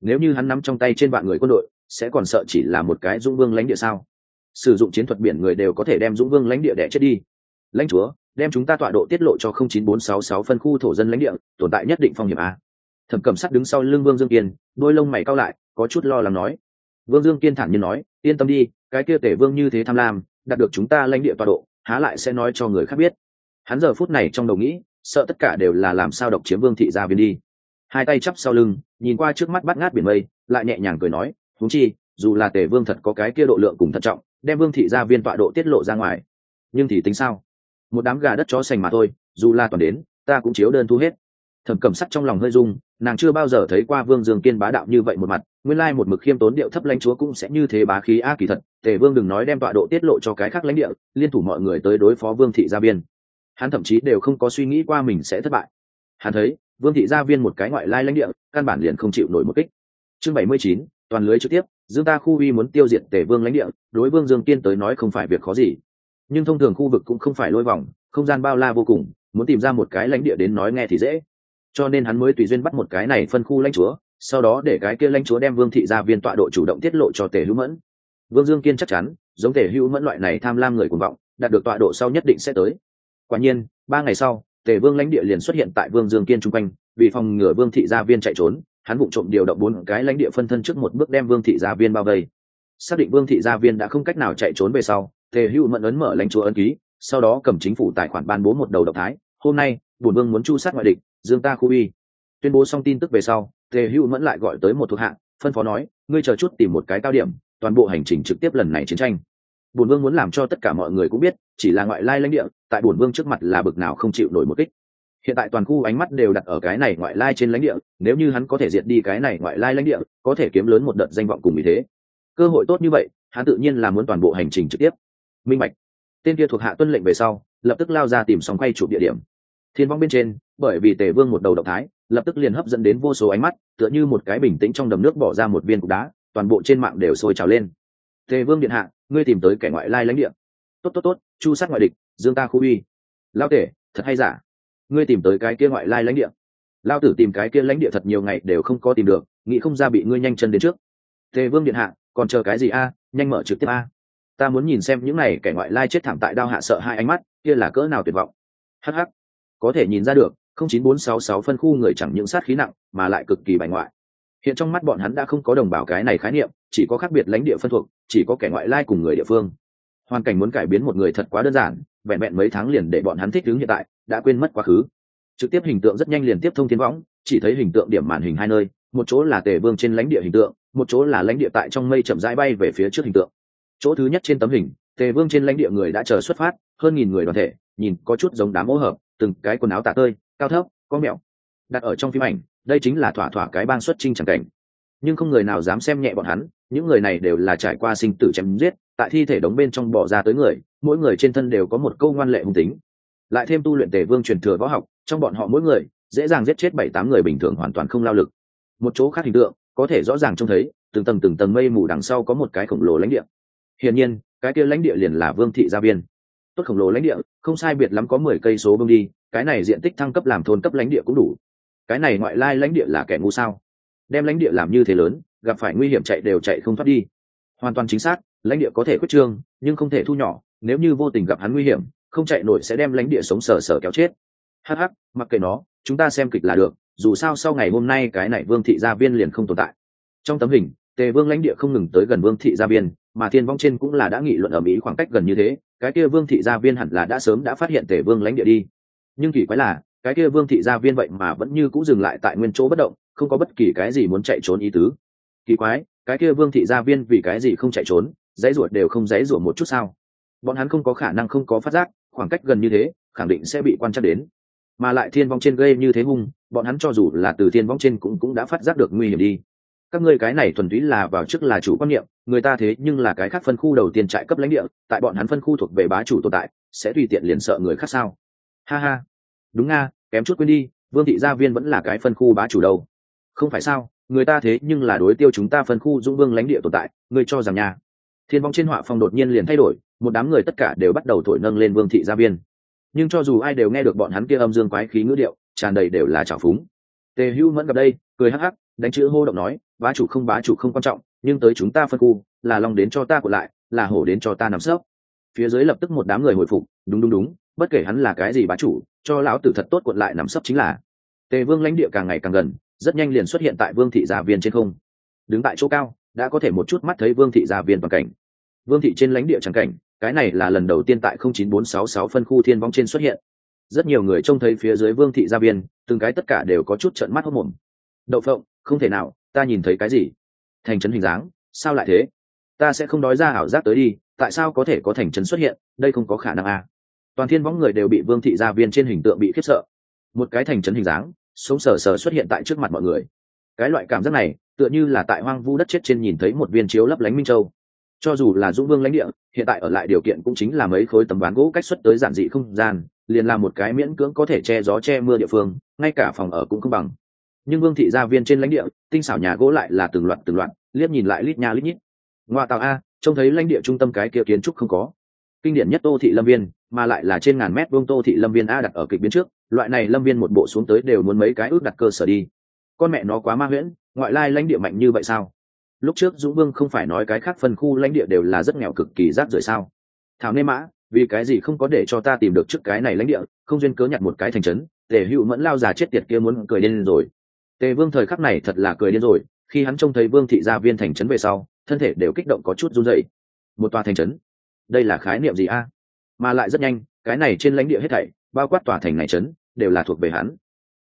nếu như hắn nắm trong tay trên vạn người quân đội sẽ còn sợ chỉ là một cái dũng vương lãnh địa sao? Sử dụng chiến thuật biển người đều có thể đem dũng vương lãnh địa đẻ chết đi. Lãnh chúa, đem chúng ta tọa độ tiết lộ cho không chín bốn sáu sáu phân khu thổ dân lãnh địa, tồn tại nhất định phong hiểm a. Thẩm Cẩm Sắt đứng sau lưng Vương Dương Kiên, đôi lông mày cau lại, có chút lo lắng nói. Vương Dương Kiên thản nhiên nói, yên tâm đi, cái kia Tể Vương như thế tham lam, đạt được chúng ta lãnh địa tọa độ, há lại sẽ nói cho người khác biết. Hắn giờ phút này trong đầu nghĩ, sợ tất cả đều là làm sao độc chiếm Vương thị gia viên đi. Hai tay chắp sau lưng, nhìn qua trước mắt bát ngát biển mây, lại nhẹ nhàng cười nói, huống chi, dù là Tể Vương thật có cái kia độ lượng cùng thận trọng, đem Vương thị gia viên tọa độ tiết lộ ra ngoài, nhưng thì tính sao? Một đám gà đất chó sành mà thôi, dù là toàn đến, ta cũng chiếu đơn thu hết. Thẩm Cẩm Sắt trong lòng hơi rung, nàng chưa bao giờ thấy qua Vương Dương Kiên bá đạo như vậy một mặt, nguyên lai một mực khiêm tốn điệu thấp lãnh chúa cũng sẽ như thế bá khí a. Kỳ thật, Tề Vương đừng nói đem tọa độ tiết lộ cho cái khác lãnh địa, liên thủ mọi người tới đối phó Vương thị gia viên, hắn thậm chí đều không có suy nghĩ qua mình sẽ thất bại. Hắn thấy, Vương thị gia viên một cái ngoại lai lãnh địa, căn bản liền không chịu nổi một kích. Chương bảy mươi chín, toàn lưới trực tiếp, Dương ta khu uy muốn tiêu diệt Tề Vương lãnh địa, đối Vương Dương Kiên tới nói không phải việc khó gì. Nhưng thông thường khu vực cũng không phải lôi vòng, không gian bao la vô cùng, muốn tìm ra một cái lãnh địa đến nói nghe thì dễ, cho nên hắn mới tùy duyên bắt một cái này phân khu lãnh chúa, sau đó để cái kia lãnh chúa đem Vương thị gia viên tọa độ chủ động tiết lộ cho Tề Hữu Mẫn. Vương Dương Kiên chắc chắn, giống Tề Hữu Mẫn loại này tham lam người cuồng vọng, đạt được tọa độ sau nhất định sẽ tới. Quả nhiên, ba ngày sau, Tề Vương lãnh địa liền xuất hiện tại Vương Dương Kiên trung quanh, vì phòng ngừa Vương thị gia viên chạy trốn, hắn vụng trộm điều động bốn cái lãnh địa phân thân trước một bước đem Vương thị gia viên bao vây. Xác định Vương thị gia viên đã không cách nào chạy trốn về sau, Tề Hữu Mẫn ấn mở lãnh chúa ấn ký, sau đó cầm chính phủ tài khoản ban bố một đầu động thái, hôm nay, bổn vương muốn chu sát ngoại địch, Dương ta khu uy. Tuyên bố xong tin tức về sau, Tề Hữu Mẫn lại gọi tới một thuộc hạ, phân phó nói, ngươi chờ chút tìm một cái cao điểm, toàn bộ hành trình trực tiếp lần này chiến tranh. Bổn vương muốn làm cho tất cả mọi người cũng biết, chỉ là ngoại lai lãnh địa, tại bổn vương trước mặt là bực nào không chịu nổi một kích. Hiện tại toàn khu ánh mắt đều đặt ở cái này ngoại lai trên lãnh địa, nếu như hắn có thể diệt đi cái này ngoại lai lãnh địa, có thể kiếm lớn một đợt danh vọng cùng ý thế. Cơ hội tốt như vậy, hắn tự nhiên là muốn toàn bộ hành trình trực tiếp. Minh bạch. Tên kia thuộc hạ tuân lệnh về sau, lập tức lao ra tìm xong quay chụp địa điểm. Thiên vong bên trên, bởi vì Tề Vương một đầu động thái, lập tức liền hấp dẫn đến vô số ánh mắt, tựa như một cái bình tĩnh trong đầm nước bỏ ra một viên cục đá, toàn bộ trên mạng đều sôi trào lên. Tề Vương điện hạ, ngươi tìm tới kẻ ngoại lai lãnh địa. Tốt tốt tốt, chu sát ngoại địch, Dương ta khu uy. Lao Tề, thật hay giả? Ngươi tìm tới cái kia ngoại lai lãnh địa. Lao tử tìm cái kia lãnh địa thật nhiều ngày đều không có tìm được, nghĩ không ra bị ngươi nhanh chân đến trước. Tề Vương điện hạ, còn chờ cái gì a, nhanh mở trực tiếp a. Ta muốn nhìn xem những này kẻ ngoại lai chết thảm tại đao hạ sợ hai ánh mắt, kia là cỡ nào tuyệt vọng. Hắc hắc, có thể nhìn ra được, không chín bốn sáu sáu phân khu người chẳng những sát khí nặng, mà lại cực kỳ bài ngoại. Hiện trong mắt bọn hắn đã không có đồng bào cái này khái niệm, chỉ có khác biệt lãnh địa phân thuộc, chỉ có kẻ ngoại lai cùng người địa phương. Hoàn cảnh muốn cải biến một người thật quá đơn giản, vẹn vẹn mấy tháng liền để bọn hắn thích ứng hiện tại, đã quên mất quá khứ. Trực tiếp hình tượng rất nhanh liền tiếp thông thiên võng, chỉ thấy hình tượng điểm màn hình hai nơi, một chỗ là Tề Vương trên lãnh địa hình tượng, một chỗ là lãnh địa tại trong mây chậm rãi bay về phía trước hình tượng. Chỗ thứ nhất trên tấm hình, Tề Vương trên lãnh địa người đã chờ xuất phát, hơn nghìn người đoàn thể, nhìn có chút giống đám ô hợp, từng cái quần áo tả tơi, cao thấp, có mẹo. Đặt ở trong phim ảnh, đây chính là thỏa thỏa cái bang xuất chinh chẳng cảnh. Nhưng không người nào dám xem nhẹ bọn hắn, những người này đều là trải qua sinh tử chém giết, tại thi thể đống bên trong bỏ ra tới người, mỗi người trên thân đều có một câu ngoan lệ hung tính. Lại thêm tu luyện Tề Vương truyền thừa võ học, trong bọn họ mỗi người dễ dàng giết chết bảy tám người bình thường hoàn toàn không lao lực. Một chỗ khác hình tượng, có thể rõ ràng trông thấy, từng tầng từng tầng mây mù đằng sau có một cái khổng lồ lãnh địa. Hiển nhiên, cái kia lãnh địa liền là Vương thị gia viên. Tốt khổng lồ lãnh địa, không sai biệt lắm có mười cây số bông đi, cái này diện tích thăng cấp làm thôn cấp lãnh địa cũng đủ. Cái này ngoại lai lãnh địa là kẻ ngu sao? Đem lãnh địa làm như thế lớn, gặp phải nguy hiểm chạy đều chạy không thoát đi. Hoàn toàn chính xác, lãnh địa có thể quyết trương, nhưng không thể thu nhỏ, nếu như vô tình gặp hắn nguy hiểm, không chạy nổi sẽ đem lãnh địa sống sờ sờ kéo chết. Hắc hắc, mặc kệ nó, chúng ta xem kịch là được, dù sao sau ngày hôm nay cái này Vương thị gia viên liền không tồn tại. Trong tấm hình, Tề Vương lãnh địa không ngừng tới gần Vương thị gia viên, mà thiên vong trên cũng là đã nghị luận ở mỹ khoảng cách gần như thế, cái kia Vương thị gia viên hẳn là đã sớm đã phát hiện Tề Vương lãnh địa đi. Nhưng kỳ quái là, cái kia Vương thị gia viên vậy mà vẫn như cũ dừng lại tại nguyên chỗ bất động, không có bất kỳ cái gì muốn chạy trốn ý tứ. Kỳ quái, cái kia Vương thị gia viên vì cái gì không chạy trốn, giãy giụa đều không giãy giụa một chút sao? Bọn hắn không có khả năng không có phát giác, khoảng cách gần như thế, khẳng định sẽ bị quan trắc đến. Mà lại thiên vong trên gây như thế hung, bọn hắn cho dù là từ thiên vong trên cũng cũng đã phát giác được nguy hiểm đi. Các ngươi cái này thuần túy là vào trước là chủ quan niệm, người ta thế nhưng là cái khác phân khu đầu tiên trại cấp lãnh địa, tại bọn hắn phân khu thuộc về bá chủ tồn tại, sẽ tùy tiện liền sợ người khác sao? Ha ha, đúng nga, kém chút quên đi, Vương thị gia viên vẫn là cái phân khu bá chủ đâu. Không phải sao, người ta thế nhưng là đối tiêu chúng ta phân khu dũng vương lãnh địa tồn tại, ngươi cho rằng nha. Thiên vong trên họa phong đột nhiên liền thay đổi, một đám người tất cả đều bắt đầu thổi nâng lên Vương thị gia viên. Nhưng cho dù ai đều nghe được bọn hắn kia âm dương quái khí ngữ điệu, tràn đầy đều là trào phúng. Tề Hữu Mẫn gặp đây, cười hắc hắc, đánh chữ hô động nói, bá chủ không bá chủ không quan trọng, nhưng tới chúng ta phân khu, là long đến cho ta cuộn lại, là hổ đến cho ta nắm sấp. Phía dưới lập tức một đám người hồi phục, đúng đúng đúng, bất kể hắn là cái gì bá chủ, cho lão tử thật tốt cuộn lại nắm sấp chính là. Tề Vương lãnh địa càng ngày càng gần, rất nhanh liền xuất hiện tại Vương thị gia viên trên không. Đứng tại chỗ cao, đã có thể một chút mắt thấy Vương thị gia viên toàn cảnh. Vương thị trên lãnh địa trắng cảnh, cái này là lần đầu tiên tại không chín bốn sáu sáu phân khu thiên vong trên xuất hiện. Rất nhiều người trông thấy phía dưới Vương thị gia viên, từng cái tất cả đều có chút trợn mắt hốt mồm. Đậu phộng, không thể nào, ta nhìn thấy cái gì? Thành trấn hình dáng, sao lại thế? Ta sẽ không nói ra ảo giác tới đi, tại sao có thể có thành trấn xuất hiện, đây không có khả năng à? Toàn thiên võng người đều bị Vương thị gia viên trên hình tượng bị khiếp sợ. Một cái thành trấn hình dáng, sống sờ sờ xuất hiện tại trước mặt mọi người. Cái loại cảm giác này, tựa như là tại hoang vu đất chết trên nhìn thấy một viên chiếu lấp lánh minh châu. Cho dù là Dũng Vương lãnh địa, hiện tại ở lại điều kiện cũng chính là mấy khối tấm ván gỗ cách xuất tới giản dị không gian, liền là một cái miễn cưỡng có thể che gió che mưa địa phương, ngay cả phòng ở cũng không bằng. Nhưng Vương thị gia viên trên lãnh địa, tinh xảo nhà gỗ lại là từng loạt từng loạt, liếc nhìn lại lít nha lít nhít. Ngoa tạo a, trông thấy lãnh địa trung tâm cái kia kiến trúc không có. Kinh điển nhất Tô thị lâm viên, mà lại là trên ngàn mét vuông Tô thị lâm viên a đặt ở kịch biến trước, loại này lâm viên một bộ xuống tới đều muốn mấy cái ước đặt cơ sở đi. Con mẹ nó quá ma huyễn, ngoại lai lãnh địa mạnh như vậy sao? Lúc trước Dũng Vương không phải nói cái khác phân khu lãnh địa đều là rất nghèo cực kỳ rác rưởi sao? Thảo nê mã, vì cái gì không có để cho ta tìm được trước cái này lãnh địa, không duyên cớ nhặt một cái thành trấn, để Hữu Mẫn lao già chết tiệt kia muốn cười điên rồi. Tề Vương thời khắc này thật là cười điên rồi, khi hắn trông thấy Vương thị gia viên thành trấn về sau, thân thể đều kích động có chút run rẩy. Một tòa thành trấn, đây là khái niệm gì a? Mà lại rất nhanh, cái này trên lãnh địa hết thảy, bao quát tòa thành này trấn, đều là thuộc về hắn.